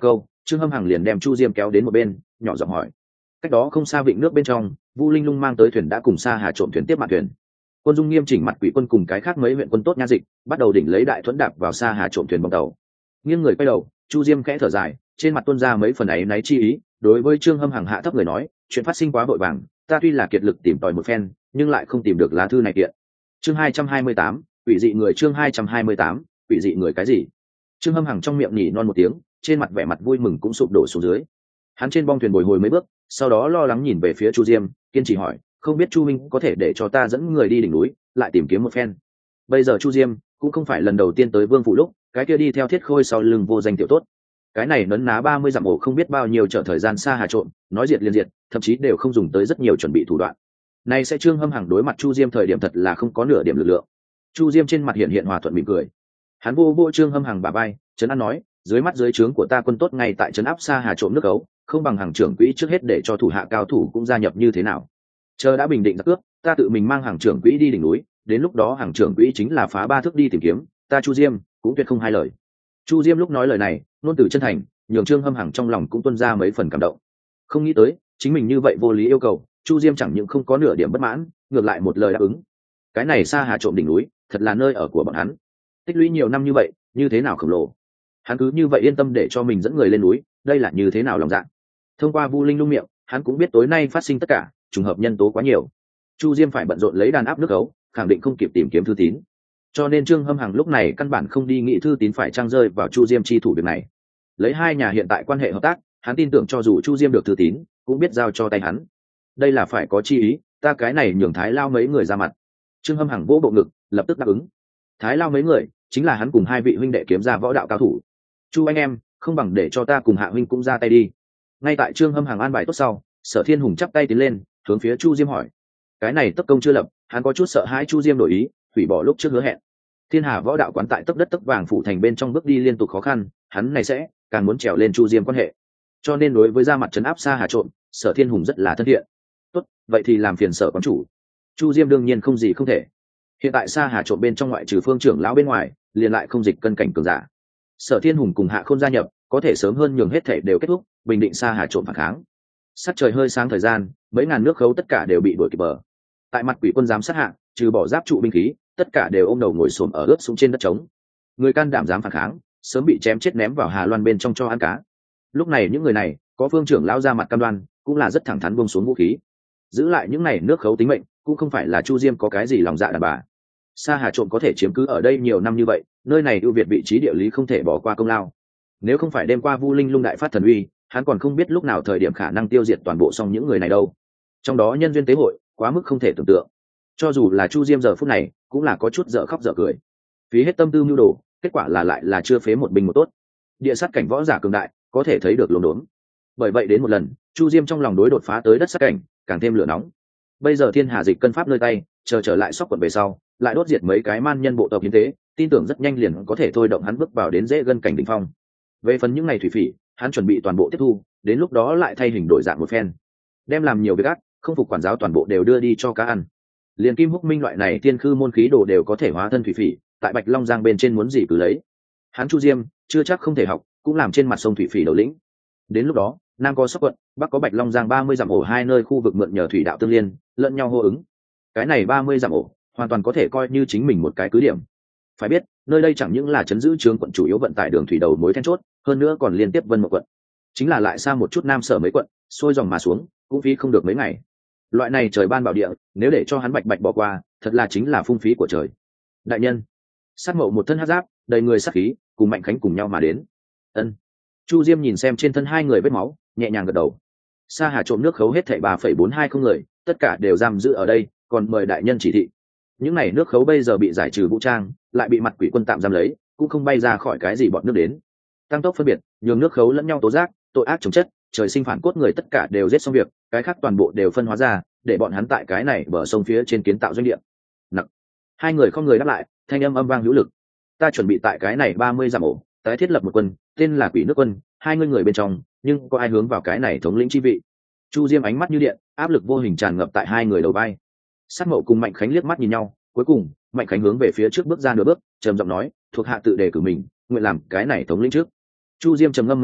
Trương Hâm Hằng liền đem Chu Diêm kéo đến một bên, nhỏ giọng hỏi. Cách đó không xa vịnh nước bên trong, Vu Linh Lung mang tới thuyền đã cùng Sa Hà trộm thuyền tiếp mạn thuyền. Quân Dung nghiêm chỉnh mặt quỷ quân cùng cái khác mấy huyện quân tốt nha dịch, bắt đầu đỉnh lấy đại thuẫn đạp vào Sa Hà trộm thuyền bong tàu. Nghiêng người quay đầu, Chu Diêm khẽ thở dài, trên mặt tuôn ra mấy phần ấy náy chi ý, đối với Trương Hâm Hằng hạ thấp người nói, chuyện phát sinh quá vội vàng, ta tuy là kiệt lực tìm tòi một phen, nhưng lại không tìm được lá thư này kiện. Chương hai trăm hai mươi tám, quỷ dị người chương hai trăm hai mươi tám, quỷ dị người cái gì? Trương Hâm Hằng trong miệng nhỉ non một tiếng, trên mặt vẻ mặt vui mừng cũng sụp đổ xuống dưới. Hắn trên bong thuyền bồi hồi mấy bước, sau đó lo lắng nhìn về phía Chu Diêm, kiên trì hỏi, không biết Chu minh có thể để cho ta dẫn người đi đỉnh núi, lại tìm kiếm một phen. Bây giờ Chu Diêm cũng không phải lần đầu tiên tới Vương phủ lúc, cái kia đi theo Thiết Khôi sau lưng vô danh tiểu tốt. Cái này nấn ná ba mươi dặm ổ không biết bao nhiêu trở thời gian xa hà trộn, nói diệt liền diệt, thậm chí đều không dùng tới rất nhiều chuẩn bị thủ đoạn. Này sẽ Trương Hâm Hằng đối mặt Chu Diêm thời điểm thật là không có nửa điểm lực lượng. Chu Diêm trên mặt hiện hiện hòa thuận mỉm cười. Hắn vô vô Trương Hâm Hằng bả vai, trấn an nói, dưới mắt dưới trướng của ta quân tốt ngay tại trấn áp xa hà trộm nước ấu, không bằng hàng trưởng quỹ trước hết để cho thủ hạ cao thủ cũng gia nhập như thế nào. Chờ đã bình định giặc cướp, ta tự mình mang hàng trưởng quỹ đi đỉnh núi, đến lúc đó hàng trưởng quỹ chính là phá ba thước đi tìm kiếm, ta Chu Diêm cũng tuyệt không hai lời. Chu Diêm lúc nói lời này, luôn từ chân thành, nhường Trương Hâm Hằng trong lòng cũng tuôn ra mấy phần cảm động. Không nghĩ tới, chính mình như vậy vô lý yêu cầu, Chu Diêm chẳng những không có nửa điểm bất mãn, ngược lại một lời đáp ứng. Cái này xa hà trộm đỉnh núi, thật là nơi ở của bọn hắn. Tích lũy nhiều năm như vậy, như thế nào khổng lồ. Hắn cứ như vậy yên tâm để cho mình dẫn người lên núi, đây là như thế nào lòng dạ. Thông qua Vu Linh Lung miệng, hắn cũng biết tối nay phát sinh tất cả, trùng hợp nhân tố quá nhiều. Chu Diêm phải bận rộn lấy đàn áp nước ấu, khẳng định không kịp tìm kiếm thư tín. Cho nên Trương Hâm Hằng lúc này căn bản không đi nghĩ thư tín phải trang rơi vào Chu Diêm chi thủ việc này. Lấy hai nhà hiện tại quan hệ hợp tác, hắn tin tưởng cho dù Chu Diêm được thư tín, cũng biết giao cho tay hắn. Đây là phải có chi ý, ta cái này nhường Thái Lao mấy người ra mặt. Trương Hâm Hằng vỗ bộ ngực, lập tức đáp ứng. Thái Lao mấy người chính là hắn cùng hai vị huynh đệ kiếm ra võ đạo cao thủ. Chu anh em, không bằng để cho ta cùng Hạ huynh cũng ra tay đi. Ngay tại Trương Hâm Hằng an bài tốt sau, Sở Thiên Hùng chắp tay tiến lên, hướng phía Chu Diêm hỏi. Cái này tất công chưa lập, hắn có chút sợ hãi Chu Diêm đổi ý, hủy bỏ lúc trước hứa hẹn. Thiên Hà võ đạo quán tại tấc đất tấc vàng phủ thành bên trong bước đi liên tục khó khăn, hắn này sẽ càng muốn trèo lên Chu Diêm quan hệ. Cho nên đối với ra mặt trấn áp xa hà trộn, Sở Thiên Hùng rất là thân thiện. Tốt, vậy thì làm phiền Sở quán chủ. Chu Diêm đương nhiên không gì không thể. Hiện tại xa hà trộn bên trong ngoại trừ Phương trưởng lão bên ngoài, liền lại không dịch cân cảnh cường giả. Sở Thiên Hùng cùng Hạ Khôn gia nhập, có thể sớm hơn nhường hết thể đều kết thúc, bình định xa hà trộn phản kháng. Sắc trời hơi sáng thời gian, mấy ngàn nước khấu tất cả đều bị đuổi kịp bờ. Tại mặt quỷ quân giám sát hạ, trừ bỏ giáp trụ binh khí, tất cả đều ôm đầu ngồi xổm ở ướt xuống trên đất trống. Người can đảm dám phản kháng, sớm bị chém chết ném vào Hà Loan bên trong cho ăn cá. Lúc này những người này, có Phương trưởng lão ra mặt cam đoan, cũng là rất thẳng thắn buông xuống vũ khí. Giữ lại những này nước khấu tính mệnh, cũng không phải là Chu Diêm có cái gì lòng dạ đàn bà. Sa Hà trộm có thể chiếm cứ ở đây nhiều năm như vậy, nơi này ưu việt vị trí địa lý không thể bỏ qua công lao. Nếu không phải đêm qua Vu Linh Lung đại phát thần uy, hắn còn không biết lúc nào thời điểm khả năng tiêu diệt toàn bộ xong những người này đâu. Trong đó nhân duyên tế hội, quá mức không thể tưởng tượng. Cho dù là Chu Diêm giờ phút này, cũng là có chút dở khóc dở cười. Phí hết tâm tư mưu đồ, kết quả là lại là chưa phế một binh một tốt. Địa sát cảnh võ giả cường đại, có thể thấy được lồn đốn. Bởi vậy đến một lần, Chu Diêm trong lòng đối đột phá tới đất sát cảnh, càng thêm lửa nóng. Bây giờ Thiên Hà dịch cân pháp nơi tay, chờ trở lại sóc quận về sau, lại đốt diệt mấy cái man nhân bộ tộc hiến tế, tin tưởng rất nhanh liền có thể thôi động hắn bước vào đến dễ gân cảnh đỉnh phong. Về phần những ngày thủy phỉ, hắn chuẩn bị toàn bộ tiếp thu, đến lúc đó lại thay hình đổi dạng một phen, đem làm nhiều việc ác, không phục quản giáo toàn bộ đều đưa đi cho cá ăn. Liền Kim Húc Minh loại này tiên khư môn khí đồ đều có thể hóa thân thủy phỉ, tại Bạch Long Giang bên trên muốn gì cứ lấy. Hắn Chu Diêm chưa chắc không thể học, cũng làm trên mặt sông thủy phỉ đầu lĩnh. Đến lúc đó, nam có sóc quận, bắc có Bạch Long Giang ba mươi dặm ổ hai nơi khu vực mượn nhờ thủy đạo tương liên, lẫn nhau hô ứng. Cái này ba mươi dặm ổ, hoàn toàn có thể coi như chính mình một cái cứ điểm. Phải biết, nơi đây chẳng những là trấn giữ trướng quận chủ yếu vận tải đường thủy đầu mối then chốt, hơn nữa còn liên tiếp Vân Mộng quận. Chính là lại xa một chút nam sở mấy quận, xuôi dòng mà xuống, cũng phí không được mấy ngày. Loại này trời ban bảo địa, nếu để cho hắn bạch bạch bỏ qua, thật là chính là phung phí của trời. Đại nhân, sát mậu một thân hắc giáp, đầy người sát khí, cùng Mạnh Khánh cùng nhau mà đến. Ân. Chu Diêm nhìn xem trên thân hai người vết máu, nhẹ nhàng gật đầu. Sa Hà trộm nước khấu hết thảy ba phẩy bốn hai không người, tất cả đều giam giữ ở đây, còn mời đại nhân chỉ thị. Những này nước khấu bây giờ bị giải trừ vũ trang, lại bị mặt quỷ quân tạm giam lấy, cũng không bay ra khỏi cái gì bọn nước đến. Tăng tốc phân biệt, nhường nước khấu lẫn nhau tố giác, tội ác chống chất, trời sinh phản cốt người tất cả đều giết xong việc, cái khác toàn bộ đều phân hóa ra, để bọn hắn tại cái này bờ sông phía trên kiến tạo doanh địa. Nặng. Hai người không người đáp lại, thanh âm âm vang hữu lực. Ta chuẩn bị tại cái này ba mươi dặm ổ, tái thiết lập một quân, tên là Quỷ Nước Quân, hai người người bên trong, nhưng có ai hướng vào cái này thống lĩnh chi vị? Chu Diêm ánh mắt như điện, áp lực vô hình tràn ngập tại hai người đầu vai. Sát Mậu cùng Mạnh Khánh liếc mắt nhìn nhau, cuối cùng, Mạnh Khánh hướng về phía trước bước ra nửa bước, trầm giọng nói, thuộc hạ tự đề cử mình, nguyện làm cái này thống lĩnh trước. Chu Diêm trầm ngâm mấy tức,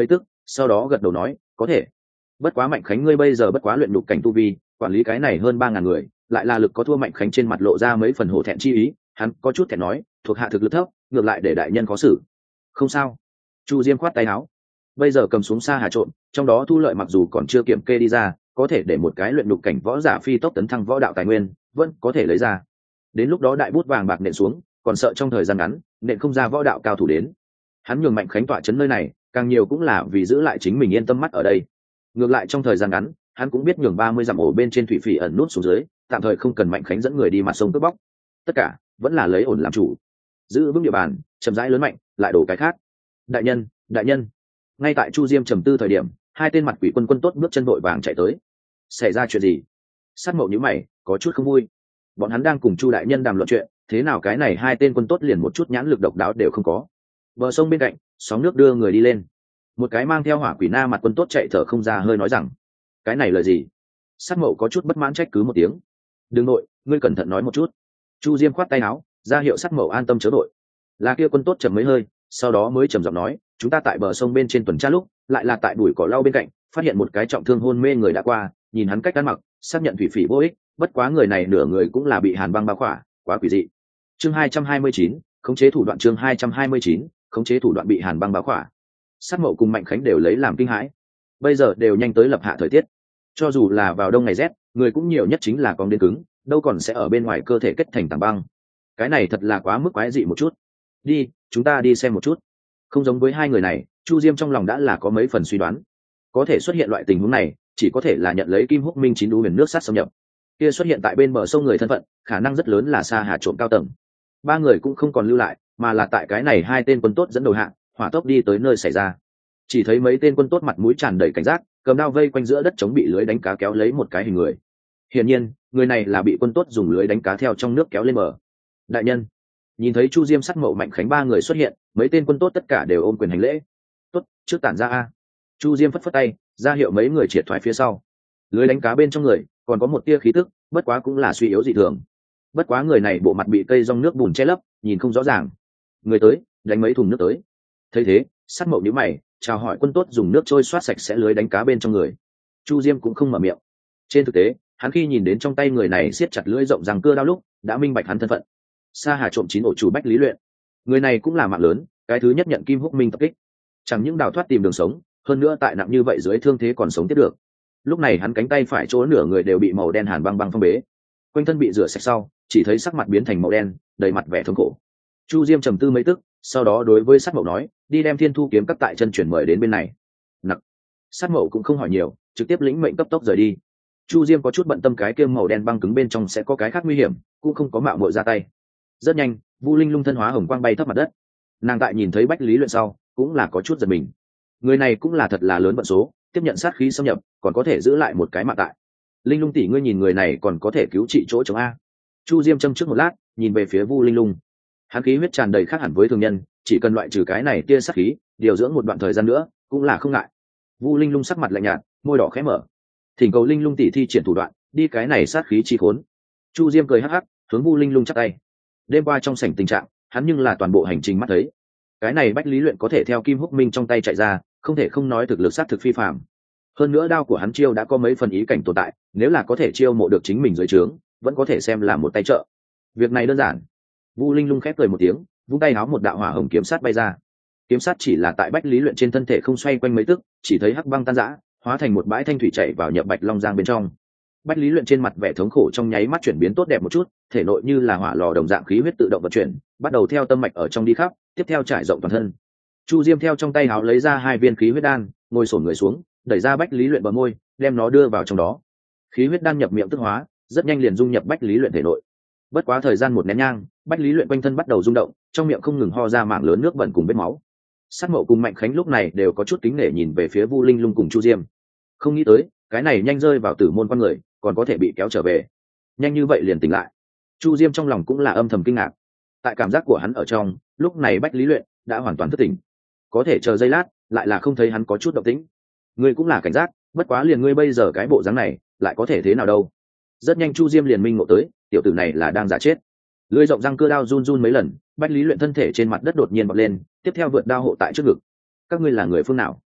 sau đó gật đầu nói có thể. Bất quá Mạnh Khánh ngươi bây giờ bất quá luyện nhục cảnh tu vi, quản lý cái này hơn ba ngàn người, lại là lực có thua. Mạnh Khánh trên mặt lộ ra mấy phần hổ thẹn chi ý, hắn có chút thẹn nói thuộc hạ thực lực thấp, ngược lại để đại nhân khó xử. Không sao. Chu Diêm khoát tay áo, bây giờ cầm xuống Sa Hà trộn, trong đó thu lợi mặc dù còn chưa kiểm kê đi ra, có thể để một cái luyện nhục cảnh võ giả phi tốc tấn thăng võ đạo tài nguyên vẫn có thể lấy ra. Đến lúc đó đại bút vàng bạc nện xuống, còn sợ trong thời gian ngắn nện không ra võ đạo cao thủ đến. Hắn nhường Mạnh Khánh tọa chấn nơi này càng nhiều cũng là vì giữ lại chính mình yên tâm mắt ở đây. Ngược lại trong thời gian ngắn hắn cũng biết nhường ba mươi dặm ổ bên trên thủy phỉ ẩn nút xuống dưới, tạm thời không cần Mạnh Khánh dẫn người đi mặt sông cướp bóc, tất cả vẫn là lấy ổn làm chủ, giữ vững địa bàn, chậm rãi lớn mạnh lại đổ cái khác. Đại nhân, đại nhân. Ngay tại Chu Diêm trầm tư thời điểm, hai tên mặt quỷ quân quân tốt bước chân vội vàng chạy tới. Xảy ra chuyện gì? Sát Mậu nhíu mày, có chút không vui. Bọn hắn đang cùng Chu đại nhân đàm luận chuyện, thế nào cái này hai tên quân tốt liền một chút nhãn lực độc đáo đều không có. Bờ sông bên cạnh, sóng nước đưa người đi lên. Một cái mang theo hỏa quỷ na mặt quân tốt chạy thở không ra hơi nói rằng, cái này là gì? Sát Mậu có chút bất mãn trách cứ một tiếng. Đừng nội, ngươi cẩn thận nói một chút. Chu Diêm khoát tay áo, ra hiệu Sát Mậu an tâm chớ đội. Là kia quân tốt chậm mấy hơi, sau đó mới trầm giọng nói, chúng ta tại bờ sông bên trên tuần tra lúc, lại là tại bụi cỏ lau bên cạnh, phát hiện một cái trọng thương hôn mê người đã qua, nhìn hắn cách ăn mặc, xác nhận thủy phỉ vô ích, bất quá người này nửa người cũng là bị hàn băng bao khỏa, quá quỷ dị. Chương hai trăm hai mươi chín, khống chế thủ đoạn. Chương hai trăm hai mươi chín, khống chế thủ đoạn bị hàn băng bao khỏa. Sát Mậu cùng Mạnh Khánh đều lấy làm kinh hãi. Bây giờ đều nhanh tới lập hạ thời tiết, cho dù là vào đông ngày rét, người cũng nhiều nhất chính là con đến cứng, đâu còn sẽ ở bên ngoài cơ thể kết thành tảng băng. Cái này thật là quá mức quái dị một chút. Đi, chúng ta đi xem một chút. Không giống với hai người này, Chu Diêm trong lòng đã là có mấy phần suy đoán. Có thể xuất hiện loại tình huống này, chỉ có thể là nhận lấy Kim Húc Minh chín đú huyền nước sắt xâm nhập. Kia xuất hiện tại bên bờ sông người thân phận, khả năng rất lớn là Sa Hà trộm cao tầng. Ba người cũng không còn lưu lại, mà là tại cái này hai tên quân tốt dẫn đầu hạng, hỏa tốc đi tới nơi xảy ra. Chỉ thấy mấy tên quân tốt mặt mũi tràn đầy cảnh giác, cầm đao vây quanh giữa đất chống bị lưới đánh cá kéo lấy một cái hình người. Hiển nhiên, người này là bị quân tốt dùng lưới đánh cá theo trong nước kéo lên bờ. Đại nhân. Nhìn thấy Chu Diêm, Sát Mậu, Mạnh Khánh ba người xuất hiện, mấy tên quân tốt tất cả đều ôm quyền hành lễ. Tốt, trước tản ra a. Chu Diêm phất phất tay, ra hiệu mấy người triệt thoái phía sau. Lưới đánh cá bên trong người còn có một tia khí tức, bất quá cũng là suy yếu dị thường. Bất quá người này bộ mặt bị cây rong nước bùn che lấp, nhìn không rõ ràng. Người tới, đánh mấy thùng nước tới. Thấy thế, Sát Mậu nhíu mày, chào hỏi quân tốt dùng nước trôi xoát sạch sẽ lưới đánh cá bên trong người. Chu Diêm cũng không mở miệng. Trên thực tế, hắn khi nhìn đến trong tay người này siết chặt lưỡi rộng răng cưa đao lúc, đã minh bạch hắn thân phận. Sa Hà trộm chín ổ chủ Bách Lý Luyện. Người này cũng là mạng lớn, cái thứ nhất nhận Kim Húc Minh tập kích, chẳng những đào thoát tìm đường sống, hơn nữa tại nặng như vậy dưới thương thế còn sống tiếp được. Lúc này hắn cánh tay phải chỗ nửa người đều bị màu đen hàn băng băng phong bế, quanh thân bị rửa sạch sau, chỉ thấy sắc mặt biến thành màu đen, đầy mặt vẻ thống khổ. Chu Diêm trầm tư mấy tức, sau đó đối với Sát Mậu nói, đi đem Thiên Thu kiếm các tại chân chuyển mời đến bên này. Nặc. Sát Mậu cũng không hỏi nhiều, trực tiếp lĩnh mệnh cấp tốc rời đi. Chu Diêm có chút bận tâm cái kia màu đen băng cứng bên trong sẽ có cái khác nguy hiểm, cũng không có mạo muội ra tay. Rất nhanh, Vu Linh Lung thân hóa hồng quang bay thấp mặt đất. Nàng tại nhìn thấy Bách Lý Luyện sau, cũng là có chút giật mình. Người này cũng là thật là lớn vận số, tiếp nhận sát khí xâm nhập, còn có thể giữ lại một cái mạng tại. Linh Lung tỷ, ngươi nhìn người này còn có thể cứu trị chỗ chống a. Chu Diêm châm trước một lát, nhìn về phía Vu Linh Lung. Hắn khí huyết tràn đầy khác hẳn với thường nhân, chỉ cần loại trừ cái này tia sát khí, điều dưỡng một đoạn thời gian nữa, cũng là không ngại. Vu Linh Lung sắc mặt lạnh nhạt, môi đỏ khẽ mở. Thỉnh cầu Linh Lung tỷ thi triển thủ đoạn, đi cái này sát khí chi khốn. Chu Diêm cười hắc hắc, hướng Vu Linh Lung chắp tay. Đêm qua trong sảnh tình trạng, hắn nhưng là toàn bộ hành trình mắt thấy. Cái này Bách Lý Luyện có thể theo Kim Húc Minh trong tay chạy ra, không thể không nói thực lực sát thực phi phàm. Hơn nữa đao của hắn chiêu đã có mấy phần ý cảnh tồn tại, nếu là có thể chiêu mộ được chính mình dưới trướng, vẫn có thể xem là một tay trợ. Việc này đơn giản. Vu Linh Lung khép cười một tiếng, vung tay háo một đạo hỏa hồng kiếm sát bay ra. Kiếm sát chỉ là tại Bách Lý Luyện trên thân thể không xoay quanh mấy tức, chỉ thấy hắc băng tan rã, hóa thành một bãi thanh thủy chảy vào nhập Bạch Long Giang bên trong. Bách Lý Luyện trên mặt vẻ thống khổ trong nháy mắt chuyển biến tốt đẹp một chút, thể nội như là hỏa lò đồng dạng khí huyết tự động vận chuyển, bắt đầu theo tâm mạch ở trong đi khắp, tiếp theo trải rộng toàn thân. Chu Diêm theo trong tay háo lấy ra hai viên khí huyết đan, ngồi xổm người xuống, đẩy ra Bách Lý Luyện bờ môi, đem nó đưa vào trong đó. Khí huyết đan nhập miệng tức hóa, rất nhanh liền dung nhập Bách Lý Luyện thể nội. Bất quá thời gian một nén nhang, Bách Lý Luyện quanh thân bắt đầu rung động, trong miệng không ngừng ho ra mảng lớn nước bẩn cùng vết máu. Sát Mậu cùng Mạnh Khánh lúc này đều có chút kính nể nhìn về phía Vu Linh Lung cùng Chu Diêm. Không nghĩ tới, cái này nhanh rơi vào tử môn con người, còn có thể bị kéo trở về. Nhanh như vậy liền tỉnh lại. Chu Diêm trong lòng cũng là âm thầm kinh ngạc. Tại cảm giác của hắn ở trong, lúc này Bách Lý Luyện đã hoàn toàn thức tỉnh. Có thể chờ giây lát, lại là không thấy hắn có chút động tĩnh. Ngươi cũng là cảnh giác, bất quá liền ngươi bây giờ cái bộ dáng này, lại có thể thế nào đâu? Rất nhanh Chu Diêm liền minh ngộ tới, tiểu tử này là đang giả chết. Lưỡi rộng răng cưa đao run run mấy lần, Bách Lý Luyện thân thể trên mặt đất đột nhiên bật lên, tiếp theo vượt đao hộ tại trước ngực. Các ngươi là người phương nào?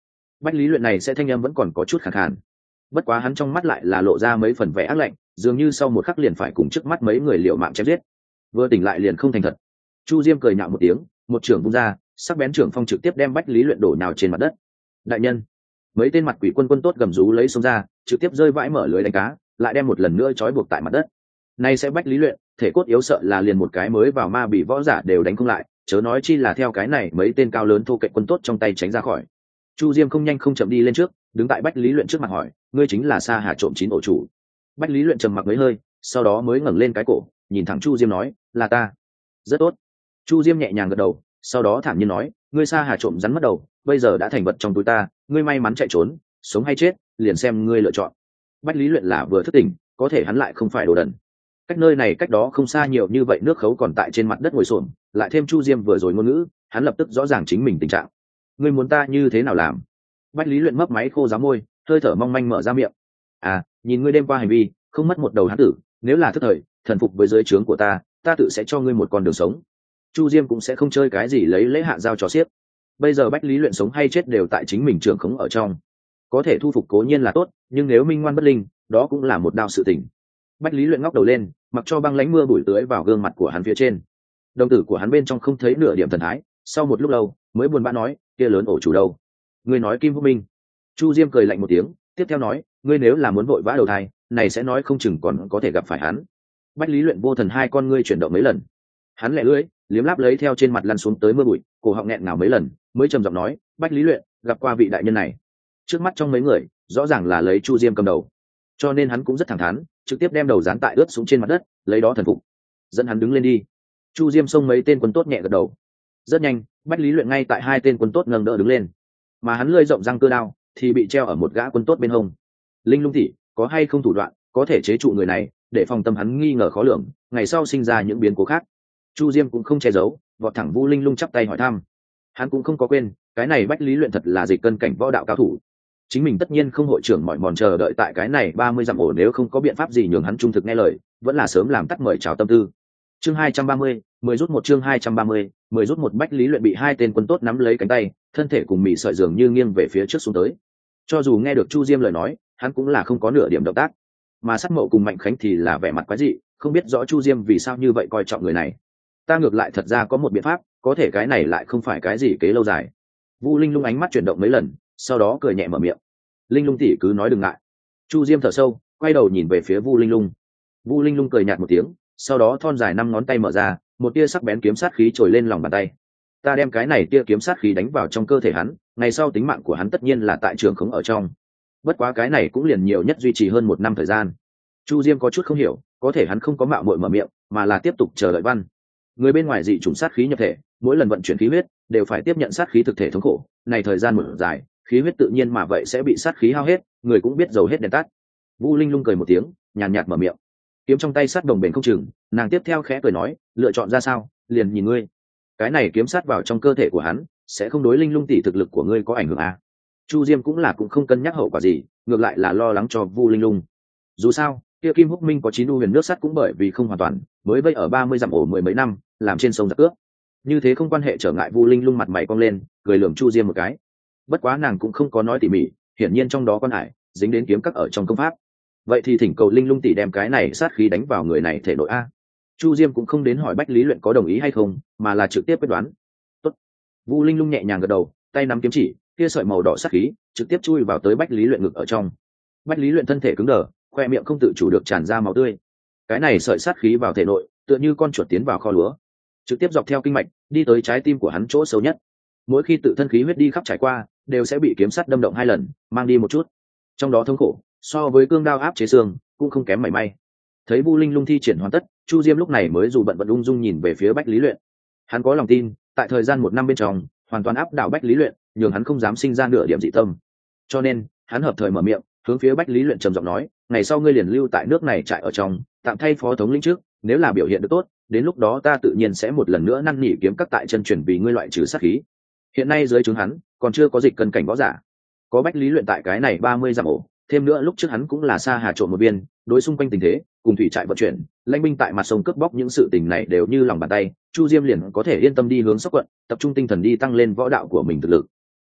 Bách lý luyện này sẽ thanh âm vẫn còn có chút khàn khàn, bất quá hắn trong mắt lại là lộ ra mấy phần vẻ ác lạnh, dường như sau một khắc liền phải cùng trước mắt mấy người liều mạng chém giết. Vừa tỉnh lại liền không thành thật. Chu Diêm cười nhạo một tiếng, một trưởng vung ra, sắc bén trưởng phong trực tiếp đem Bách lý luyện đổ nhào trên mặt đất. Đại nhân! Mấy tên mặt quỷ quân quân tốt gầm rú lấy xông ra, trực tiếp rơi vãi mở lưới đánh cá, lại đem một lần nữa trói buộc tại mặt đất. Nay sẽ Bách lý luyện, thể cốt yếu sợ là liền một cái mới vào ma bị võ giả đều đánh không lại, chớ nói chi là theo cái này mấy tên cao lớn thô kệch quân tốt trong tay tránh ra khỏi. Chu Diêm không nhanh không chậm đi lên trước, đứng tại Bách lý luyện trước mặt hỏi, ngươi chính là Sa Hà trộm chín ổ chủ? Bách lý luyện trầm mặc mấy hơi, sau đó mới ngẩng lên cái cổ, nhìn thẳng Chu Diêm nói, là ta. Rất tốt. Chu Diêm nhẹ nhàng gật đầu, sau đó thản nhiên nói, ngươi Sa Hà trộm rắn mất đầu, bây giờ đã thành vật trong túi ta, ngươi may mắn chạy trốn, sống hay chết liền xem ngươi lựa chọn. Bách lý luyện là vừa thức tỉnh, có thể hắn lại không phải đồ đần. Cách nơi này cách đó không xa nhiều như vậy nước khấu còn tại trên mặt đất ngồi xổm, lại thêm Chu Diêm vừa rồi ngôn ngữ, hắn lập tức rõ ràng chính mình tình trạng. Ngươi muốn ta như thế nào làm? Bách lý luyện mấp máy khô giá môi, hơi thở mong manh mở ra miệng. À, nhìn ngươi đêm qua hành vi, không mất một đầu hán tử, nếu là thức thời, thần phục với dưới trướng của ta, ta tự sẽ cho ngươi một con đường sống. Chu Diêm cũng sẽ không chơi cái gì lấy lễ hạ giao cho xiếc. Bây giờ Bách lý luyện sống hay chết đều tại chính mình trưởng khống ở trong, có thể thu phục cố nhiên là tốt, nhưng nếu minh ngoan bất linh, đó cũng là một đao sự tình. Bách lý luyện ngóc đầu lên, mặc cho băng lánh mưa bụi tưới vào gương mặt của hắn phía trên. Đồng tử của hắn bên trong không thấy nửa điểm thần thái, sau một lúc lâu mới buồn bã nói, kia lớn ổ chủ đâu? Ngươi nói Kim Húc Minh? Chu Diêm cười lạnh một tiếng, tiếp theo nói, ngươi nếu là muốn vội vã đầu thai, này sẽ nói không chừng còn có thể gặp phải hắn. Bách lý luyện vô thần hai con ngươi chuyển động mấy lần, hắn lẹ lưỡi liếm láp lấy theo trên mặt lăn xuống tới mưa bụi, cổ họng nghẹn ngào mấy lần mới trầm giọng nói, Bách lý luyện gặp qua vị đại nhân này. Trước mắt trong mấy người rõ ràng là lấy Chu Diêm cầm đầu, cho nên hắn cũng rất thẳng thắn, trực tiếp đem đầu dán tại ướt xuống trên mặt đất, lấy đó thần phục, dẫn hắn đứng lên đi. Chu Diêm xông mấy tên quân tốt nhẹ gật đầu. Rất nhanh, Bách lý luyện ngay tại hai tên quân tốt nâng đỡ đứng lên, mà hắn lơi rộng răng cơ đao thì bị treo ở một gã quân tốt bên hông. Linh Lung tỷ có hay không thủ đoạn có thể chế trụ người này, để phòng tâm hắn nghi ngờ khó lường, ngày sau sinh ra những biến cố khác? Chu Diêm cũng không che giấu, vọt thẳng Vu Linh Lung chắp tay hỏi thăm. Hắn cũng không có quên, cái này Bách lý luyện thật là dịch cân cảnh võ đạo cao thủ, chính mình tất nhiên không hội trưởng mỏi mòn chờ đợi tại cái này ba mươi dặm ổ, nếu không có biện pháp gì nhường hắn trung thực nghe lời, vẫn là sớm làm tắt mời chào tâm tư. Chương hai trăm ba mươi, mười rút một chương hai trăm ba mươi, mười rút một. Bách lý luyện bị hai tên quân tốt nắm lấy cánh tay, thân thể cùng mị sợi dường như nghiêng về phía trước xuống tới. Cho dù nghe được Chu Diêm lời nói, hắn cũng là không có nửa điểm động tác, mà Sắt Mậu cùng Mạnh Khánh thì là vẻ mặt quái dị, không biết rõ Chu Diêm vì sao như vậy coi trọng người này. Ta ngược lại thật ra có một biện pháp, có thể cái này lại không phải cái gì kế lâu dài. Vu Linh Lung ánh mắt chuyển động mấy lần, sau đó cười nhẹ mở miệng. Linh Lung tỷ cứ nói đừng ngại. Chu Diêm thở sâu, quay đầu nhìn về phía Vu Linh Lung. Vu Linh Lung cười nhạt một tiếng, sau đó thon dài năm ngón tay mở ra, một tia sắc bén kiếm sát khí trồi lên lòng bàn tay. Ta đem cái này tia kiếm sát khí đánh vào trong cơ thể hắn, ngày sau tính mạng của hắn tất nhiên là tại trường khống ở trong. Bất quá cái này cũng liền nhiều nhất duy trì hơn một năm thời gian. Chu Diêm có chút không hiểu, có thể hắn không có mạo muội mở miệng, mà là tiếp tục chờ đợi văn. Người bên ngoài dị chủng sát khí nhập thể, mỗi lần vận chuyển khí huyết đều phải tiếp nhận sát khí thực thể thống khổ, này thời gian một dài, khí huyết tự nhiên mà vậy sẽ bị sát khí hao hết, người cũng biết dầu hết đèn tắt. Vu Linh Lung cười một tiếng, nhàn nhạt mở miệng. Kiếm trong tay sát đồng bền không chừng, nàng tiếp theo khẽ cười nói, lựa chọn ra sao, liền nhìn ngươi. Cái này kiếm sát vào trong cơ thể của hắn, sẽ không đối Linh Lung tỷ thực lực của ngươi có ảnh hưởng à? Chu Diêm cũng là cũng không cân nhắc hậu quả gì, ngược lại là lo lắng cho Vu Linh Lung. Dù sao, kia Kim Húc Minh có chín u huyền nước sắt cũng bởi vì không hoàn toàn, mới vây ở ba mươi dặm ổ mười mấy năm, làm trên sông giặc cướp. Như thế không quan hệ trở ngại. Vu Linh Lung mặt mày cong lên, cười lườm Chu Diêm một cái. Bất quá nàng cũng không có nói tỉ mỉ, hiển nhiên trong đó quan hải dính đến kiếm các ở trong công pháp. Vậy thì thỉnh cầu Linh Lung tỷ đem cái này sát khí đánh vào người này thể nội a. Chu Diêm cũng không đến hỏi Bách lý luyện có đồng ý hay không, mà là trực tiếp quyết đoán. Tốt. Vu Linh Lung nhẹ nhàng gật đầu, tay nắm kiếm chỉ, kia sợi màu đỏ sát khí trực tiếp chui vào tới Bách lý luyện ngực ở trong. Bách lý luyện thân thể cứng đờ, khoe miệng không tự chủ được tràn ra máu tươi. Cái này sợi sát khí vào thể nội, tựa như con chuột tiến vào kho lúa, trực tiếp dọc theo kinh mạch đi tới trái tim của hắn chỗ sâu nhất. Mỗi khi tự thân khí huyết đi khắp trải qua, đều sẽ bị kiếm sắt đâm động hai lần, mang đi một chút. Trong đó thống khổ, so với cương đao áp chế xương, cũng không kém mảy may. Thấy Vu Linh Lung thi triển hoàn tất, Chu Diêm lúc này mới dù bận vận ung dung nhìn về phía Bách lý luyện. Hắn có lòng tin, tại thời gian một năm bên trong, hoàn toàn áp đảo Bách lý luyện, nhường hắn không dám sinh ra nửa điểm dị tâm. Cho nên, hắn hợp thời mở miệng, hướng phía Bách lý luyện trầm giọng nói, ngày sau ngươi liền lưu tại nước này trại ở trong, tạm thay phó thống lĩnh trước, nếu là biểu hiện được tốt, đến lúc đó ta tự nhiên sẽ một lần nữa năn nỉ kiếm các tại chân truyền vì ngươi loại trừ sát khí. Hiện nay dưới trướng hắn còn chưa có dịch cân cảnh võ giả, có Bách lý luyện tại cái này ba mươi dặm ổ, thêm nữa lúc trước hắn cũng là Sa Hà trộm một viên, đối xung quanh tình thế cùng thủy trại vận chuyển, lãnh binh tại mặt sông cướp bóc, những sự tình này đều như lòng bàn tay. Chu Diêm liền có thể yên tâm đi hướng Sóc Quận, tập trung tinh thần đi tăng lên võ đạo của mình thực lực.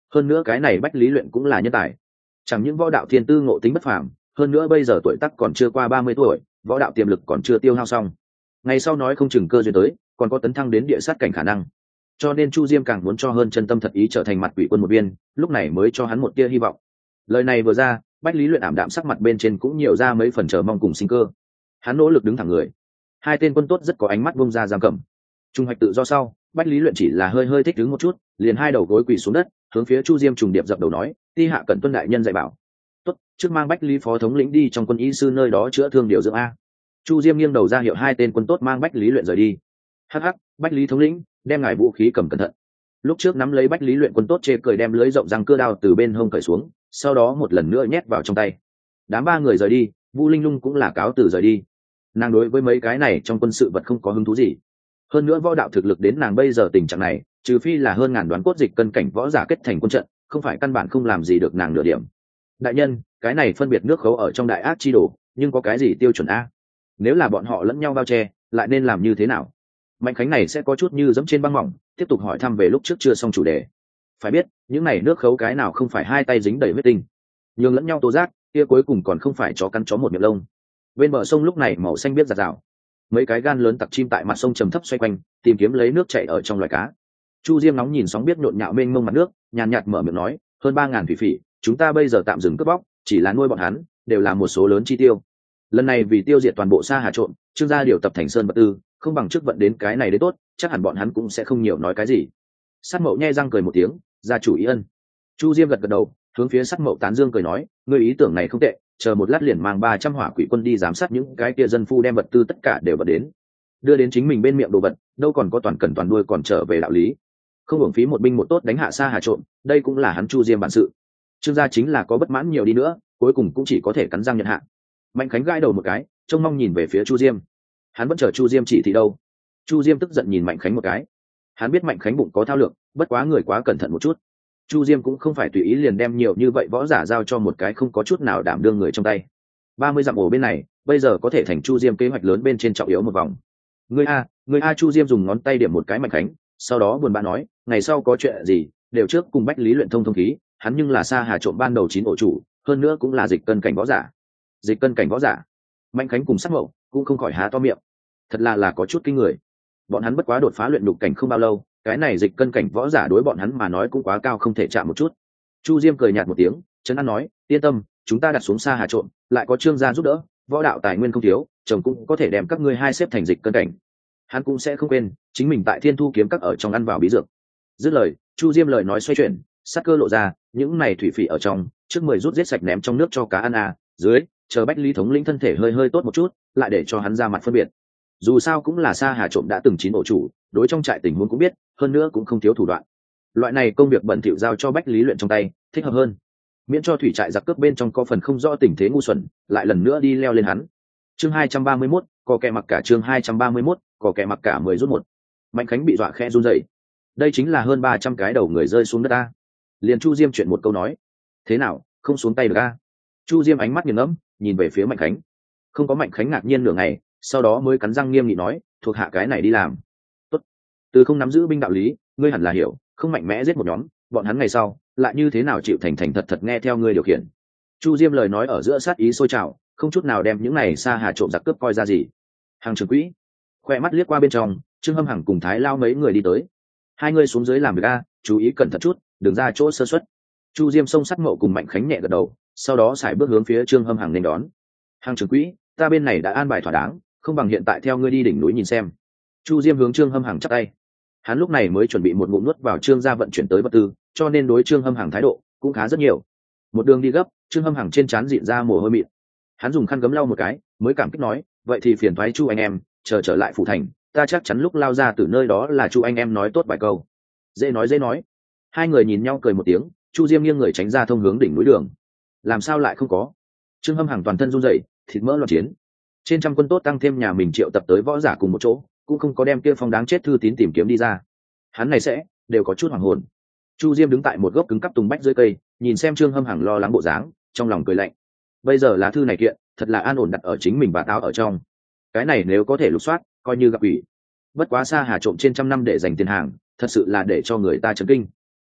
hơn nữa cái này bách lý luyện cũng là nhân tài, chẳng những võ đạo thiên tư ngộ tính bất phàm, hơn nữa bây giờ tuổi tác còn chưa qua ba mươi tuổi, võ đạo tiềm lực còn chưa tiêu hao xong, ngày sau nói không chừng cơ duyên tới còn có tấn thăng đến địa sát cảnh khả năng. Cho nên Chu Diêm càng muốn cho hơn chân tâm thật ý trở thành mặt quỷ quân một viên, lúc này mới cho hắn một tia hy vọng. Lời này vừa ra, bách lý luyện ảm đạm sắc mặt bên trên cũng nhiều ra mấy phần chờ mong cùng sinh cơ. Hắn nỗ lực đứng thẳng người, hai tên quân tốt rất có ánh mắt bông ra giam cầm. Trung hoạch tự do sau, bách lý luyện chỉ là hơi hơi thích đứng một chút, liền hai đầu gối quỳ xuống đất, hướng phía Chu Diêm trùng điệp dập đầu nói: ti hạ cẩn tuân đại nhân dạy bảo. Tốt, trước mang bách lý phó thống lĩnh đi trong quân y sư nơi đó chữa thương điều dưỡng a. Chu Diêm nghiêng đầu ra hiệu hai tên quân tốt mang bách lý luyện rời đi. Hắc hắc, bách lý thống lĩnh, đem ngài vũ khí cầm cẩn thận. Lúc trước nắm lấy bách lý luyện quân tốt chê cười đem lưới rộng răng cưa đao từ bên hông cởi xuống, sau đó một lần nữa nhét vào trong tay. Đám ba người rời đi, Vu Linh Lung cũng là cáo từ rời đi. Nàng đối với mấy cái này trong quân sự vật không có hứng thú gì, hơn nữa võ đạo thực lực đến nàng bây giờ tình trạng này, trừ phi là hơn ngàn đoán cốt dịch cân cảnh võ giả kết thành quân trận, không phải căn bản không làm gì được nàng nửa điểm. Đại nhân, cái này phân biệt nước khấu ở trong đại ác chi đồ, nhưng có cái gì tiêu chuẩn a? Nếu là bọn họ lẫn nhau bao che, lại nên làm như thế nào? Mạnh Khánh này sẽ có chút như dẫm trên băng mỏng, tiếp tục hỏi thăm về lúc trước chưa xong chủ đề. Phải biết, những này nước khấu cái nào không phải hai tay dính đầy huyết tinh, nhường lẫn nhau tố giác, kia cuối cùng còn không phải chó cắn chó một miệng lông. Bên bờ sông lúc này màu xanh biết giạt rào, mấy cái gan lớn tặc chim tại mặt sông trầm thấp xoay quanh, tìm kiếm lấy nước chảy ở trong loài cá. Chu Diêm nóng nhìn sóng biết nhộn nhạo mênh mông mặt nước, nhàn nhạt mở miệng nói: hơn ba ngàn thủy phỉ, chúng ta bây giờ tạm dừng cướp bóc, chỉ là nuôi bọn hắn, đều là một số lớn chi tiêu. Lần này vì tiêu diệt toàn bộ Sa Hà trộm, Trương gia điều tập thành sơn vật tư, không bằng trước vận đến cái này đến tốt, chắc hẳn bọn hắn cũng sẽ không nhiều nói cái gì. Sát Mậu nhe răng cười một tiếng, gia chủ ý ân. Chu Diêm gật gật đầu, hướng phía Sát Mậu tán dương cười nói: ngươi ý tưởng này không tệ, chờ một lát liền mang ba trăm hỏa quỷ quân đi giám sát những cái kia dân phu đem vật tư tất cả đều vận đến, đưa đến chính mình bên miệng đồ vật, đâu còn có toàn cần toàn đuôi còn trở về đạo lý. Không hưởng phí một binh một tốt đánh hạ Sa Hà trộm, đây cũng là hắn Chu Diêm bản sự. Trương gia chính là có bất mãn nhiều đi nữa, cuối cùng cũng chỉ có thể cắn răng nhận hạ. Mạnh Khánh gãi đầu một cái, trông mong nhìn về phía Chu Diêm. Hắn vẫn chờ Chu Diêm chỉ thị đâu. Chu Diêm tức giận nhìn Mạnh Khánh một cái. Hắn biết Mạnh Khánh bụng có thao lược, bất quá người quá cẩn thận một chút. Chu Diêm cũng không phải tùy ý liền đem nhiều như vậy võ giả giao cho một cái không có chút nào đảm đương người trong tay. Ba mươi dặm ổ bên này, bây giờ có thể thành Chu Diêm kế hoạch lớn bên trên trọng yếu một vòng. Người a, người a Chu Diêm dùng ngón tay điểm một cái Mạnh Khánh, sau đó buồn bã nói: ngày sau có chuyện gì, đều trước cùng bách lý luyện thông thông khí, hắn nhưng là Sa Hà trộm ban đầu chín ổ chủ, hơn nữa cũng là dịch cân cảnh võ giả. Dịch cân cảnh võ giả? Mạnh Khánh cùng Sắc Mậu cũng không khỏi há to miệng. Thật là là có chút kinh người. Bọn hắn bất quá đột phá luyện nhục cảnh không bao lâu, cái này dịch cân cảnh võ giả đối bọn hắn mà nói cũng quá cao không thể chạm một chút. Chu Diêm cười nhạt một tiếng, trấn an nói: yên tâm, chúng ta đặt xuống Sa Hà trộm, lại có Trương gia giúp đỡ, võ đạo tài nguyên không thiếu, chồng cũng có thể đem các ngươi hai xếp thành dịch cân cảnh. Hắn cũng sẽ không quên chính mình tại Thiên Thu kiếm các ở trong ăn vào bí dược. Dứt lời, Chu Diêm lời nói xoay chuyển, sắc cơ lộ ra, những này thủy phỉ ở trong, trước mười rút giết sạch ném trong nước cho cá ăn à, dưới chờ bách lý thống lĩnh thân thể hơi hơi tốt một chút, lại để cho hắn ra mặt phân biệt. Dù sao cũng là Sa Hà trộm đã từng chín ổ chủ, đối trong trại tình huống cũng biết, hơn nữa cũng không thiếu thủ đoạn. Loại này công việc bẩn thỉu giao cho bách lý luyện trong tay, thích hợp hơn. Miễn cho thủy trại giặc cướp bên trong có phần không rõ tình thế ngu xuẩn, lại lần nữa đi leo lên hắn. Chương hai trăm ba mươi mốt, có kẻ mặc cả chương hai trăm ba mươi mốt, có kẻ mặc cả mười rút một. Mạnh Khánh bị dọa khẽ run rẩy. Đây chính là hơn ba trăm cái đầu người rơi xuống đất a. Liền Chu Diêm chuyện một câu nói: thế nào, không xuống tay được a? Chu Diêm ánh mắt nghiền ngẫm, nhìn về phía Mạnh Khánh. Không có Mạnh Khánh ngạc nhiên nửa ngày, sau đó mới cắn răng nghiêm nghị nói: thuộc hạ cái này đi làm. Tốt. Từ không nắm giữ binh đạo lý, ngươi hẳn là hiểu, không mạnh mẽ giết một nhóm, bọn hắn ngày sau lại như thế nào chịu thành thành thật thật nghe theo ngươi điều khiển. Chu Diêm lời nói ở giữa sát ý sôi trào, không chút nào đem những này Sa Hà trộm giặc cướp coi ra gì. Hàng trưởng quỹ khoe mắt liếc qua bên trong, Trương Hâm Hằng cùng Thái Lao mấy người đi tới. Hai người xuống dưới làm việc a, chú ý cẩn thận chút, đừng ra chỗ sơ suất. Chu Diêm xông Sắt Mậu cùng Mạnh Khánh nhẹ gật đầu, sau đó xài bước hướng phía Trương Hâm Hằng nên đón. Hàng trưởng quỹ, ta bên này đã an bài thỏa đáng, không bằng hiện tại theo ngươi đi đỉnh núi nhìn xem. Chu Diêm hướng Trương Hâm Hằng chắp tay. Hắn lúc này mới chuẩn bị một ngụm nuốt vào Trương gia vận chuyển tới vật tư, cho nên đối Trương Hâm Hằng thái độ cũng khá rất nhiều. Một đường đi gấp, Trương Hâm Hằng trên trán dịn ra mồ hôi mịn. Hắn dùng khăn gấm lau một cái, mới cảm kích nói: vậy thì phiền thoái Chu anh em, chờ trở lại phủ thành, ta chắc chắn lúc lao ra từ nơi đó là Chu anh em nói tốt vài câu. Dễ nói dễ nói. Hai người nhìn nhau cười một tiếng, Chu Diêm nghiêng người tránh ra thông hướng đỉnh núi đường. Làm sao lại không có? Trương Hâm Hằng toàn thân run rẩy, thịt mỡ loạn chiến. Trên trăm quân tốt tăng thêm nhà mình triệu tập tới võ giả cùng một chỗ, cũng không có đem kia phong đáng chết thư tín tìm kiếm đi ra. Hắn này sẽ đều có chút hoàng hồn. Chu Diêm đứng tại một gốc cứng cắp tùng bách dưới cây, nhìn xem Trương Hâm Hằng lo lắng bộ dáng, trong lòng cười lạnh. Bây giờ lá thư này kiện, thật là an ổn đặt ở chính mình và táo ở trong. Cái này nếu có thể lục soát, coi như gặp ủy. Bất quá Sa Hà trộm trên trăm năm để dành tiền hàng, thật sự là để cho người ta chấn kinh.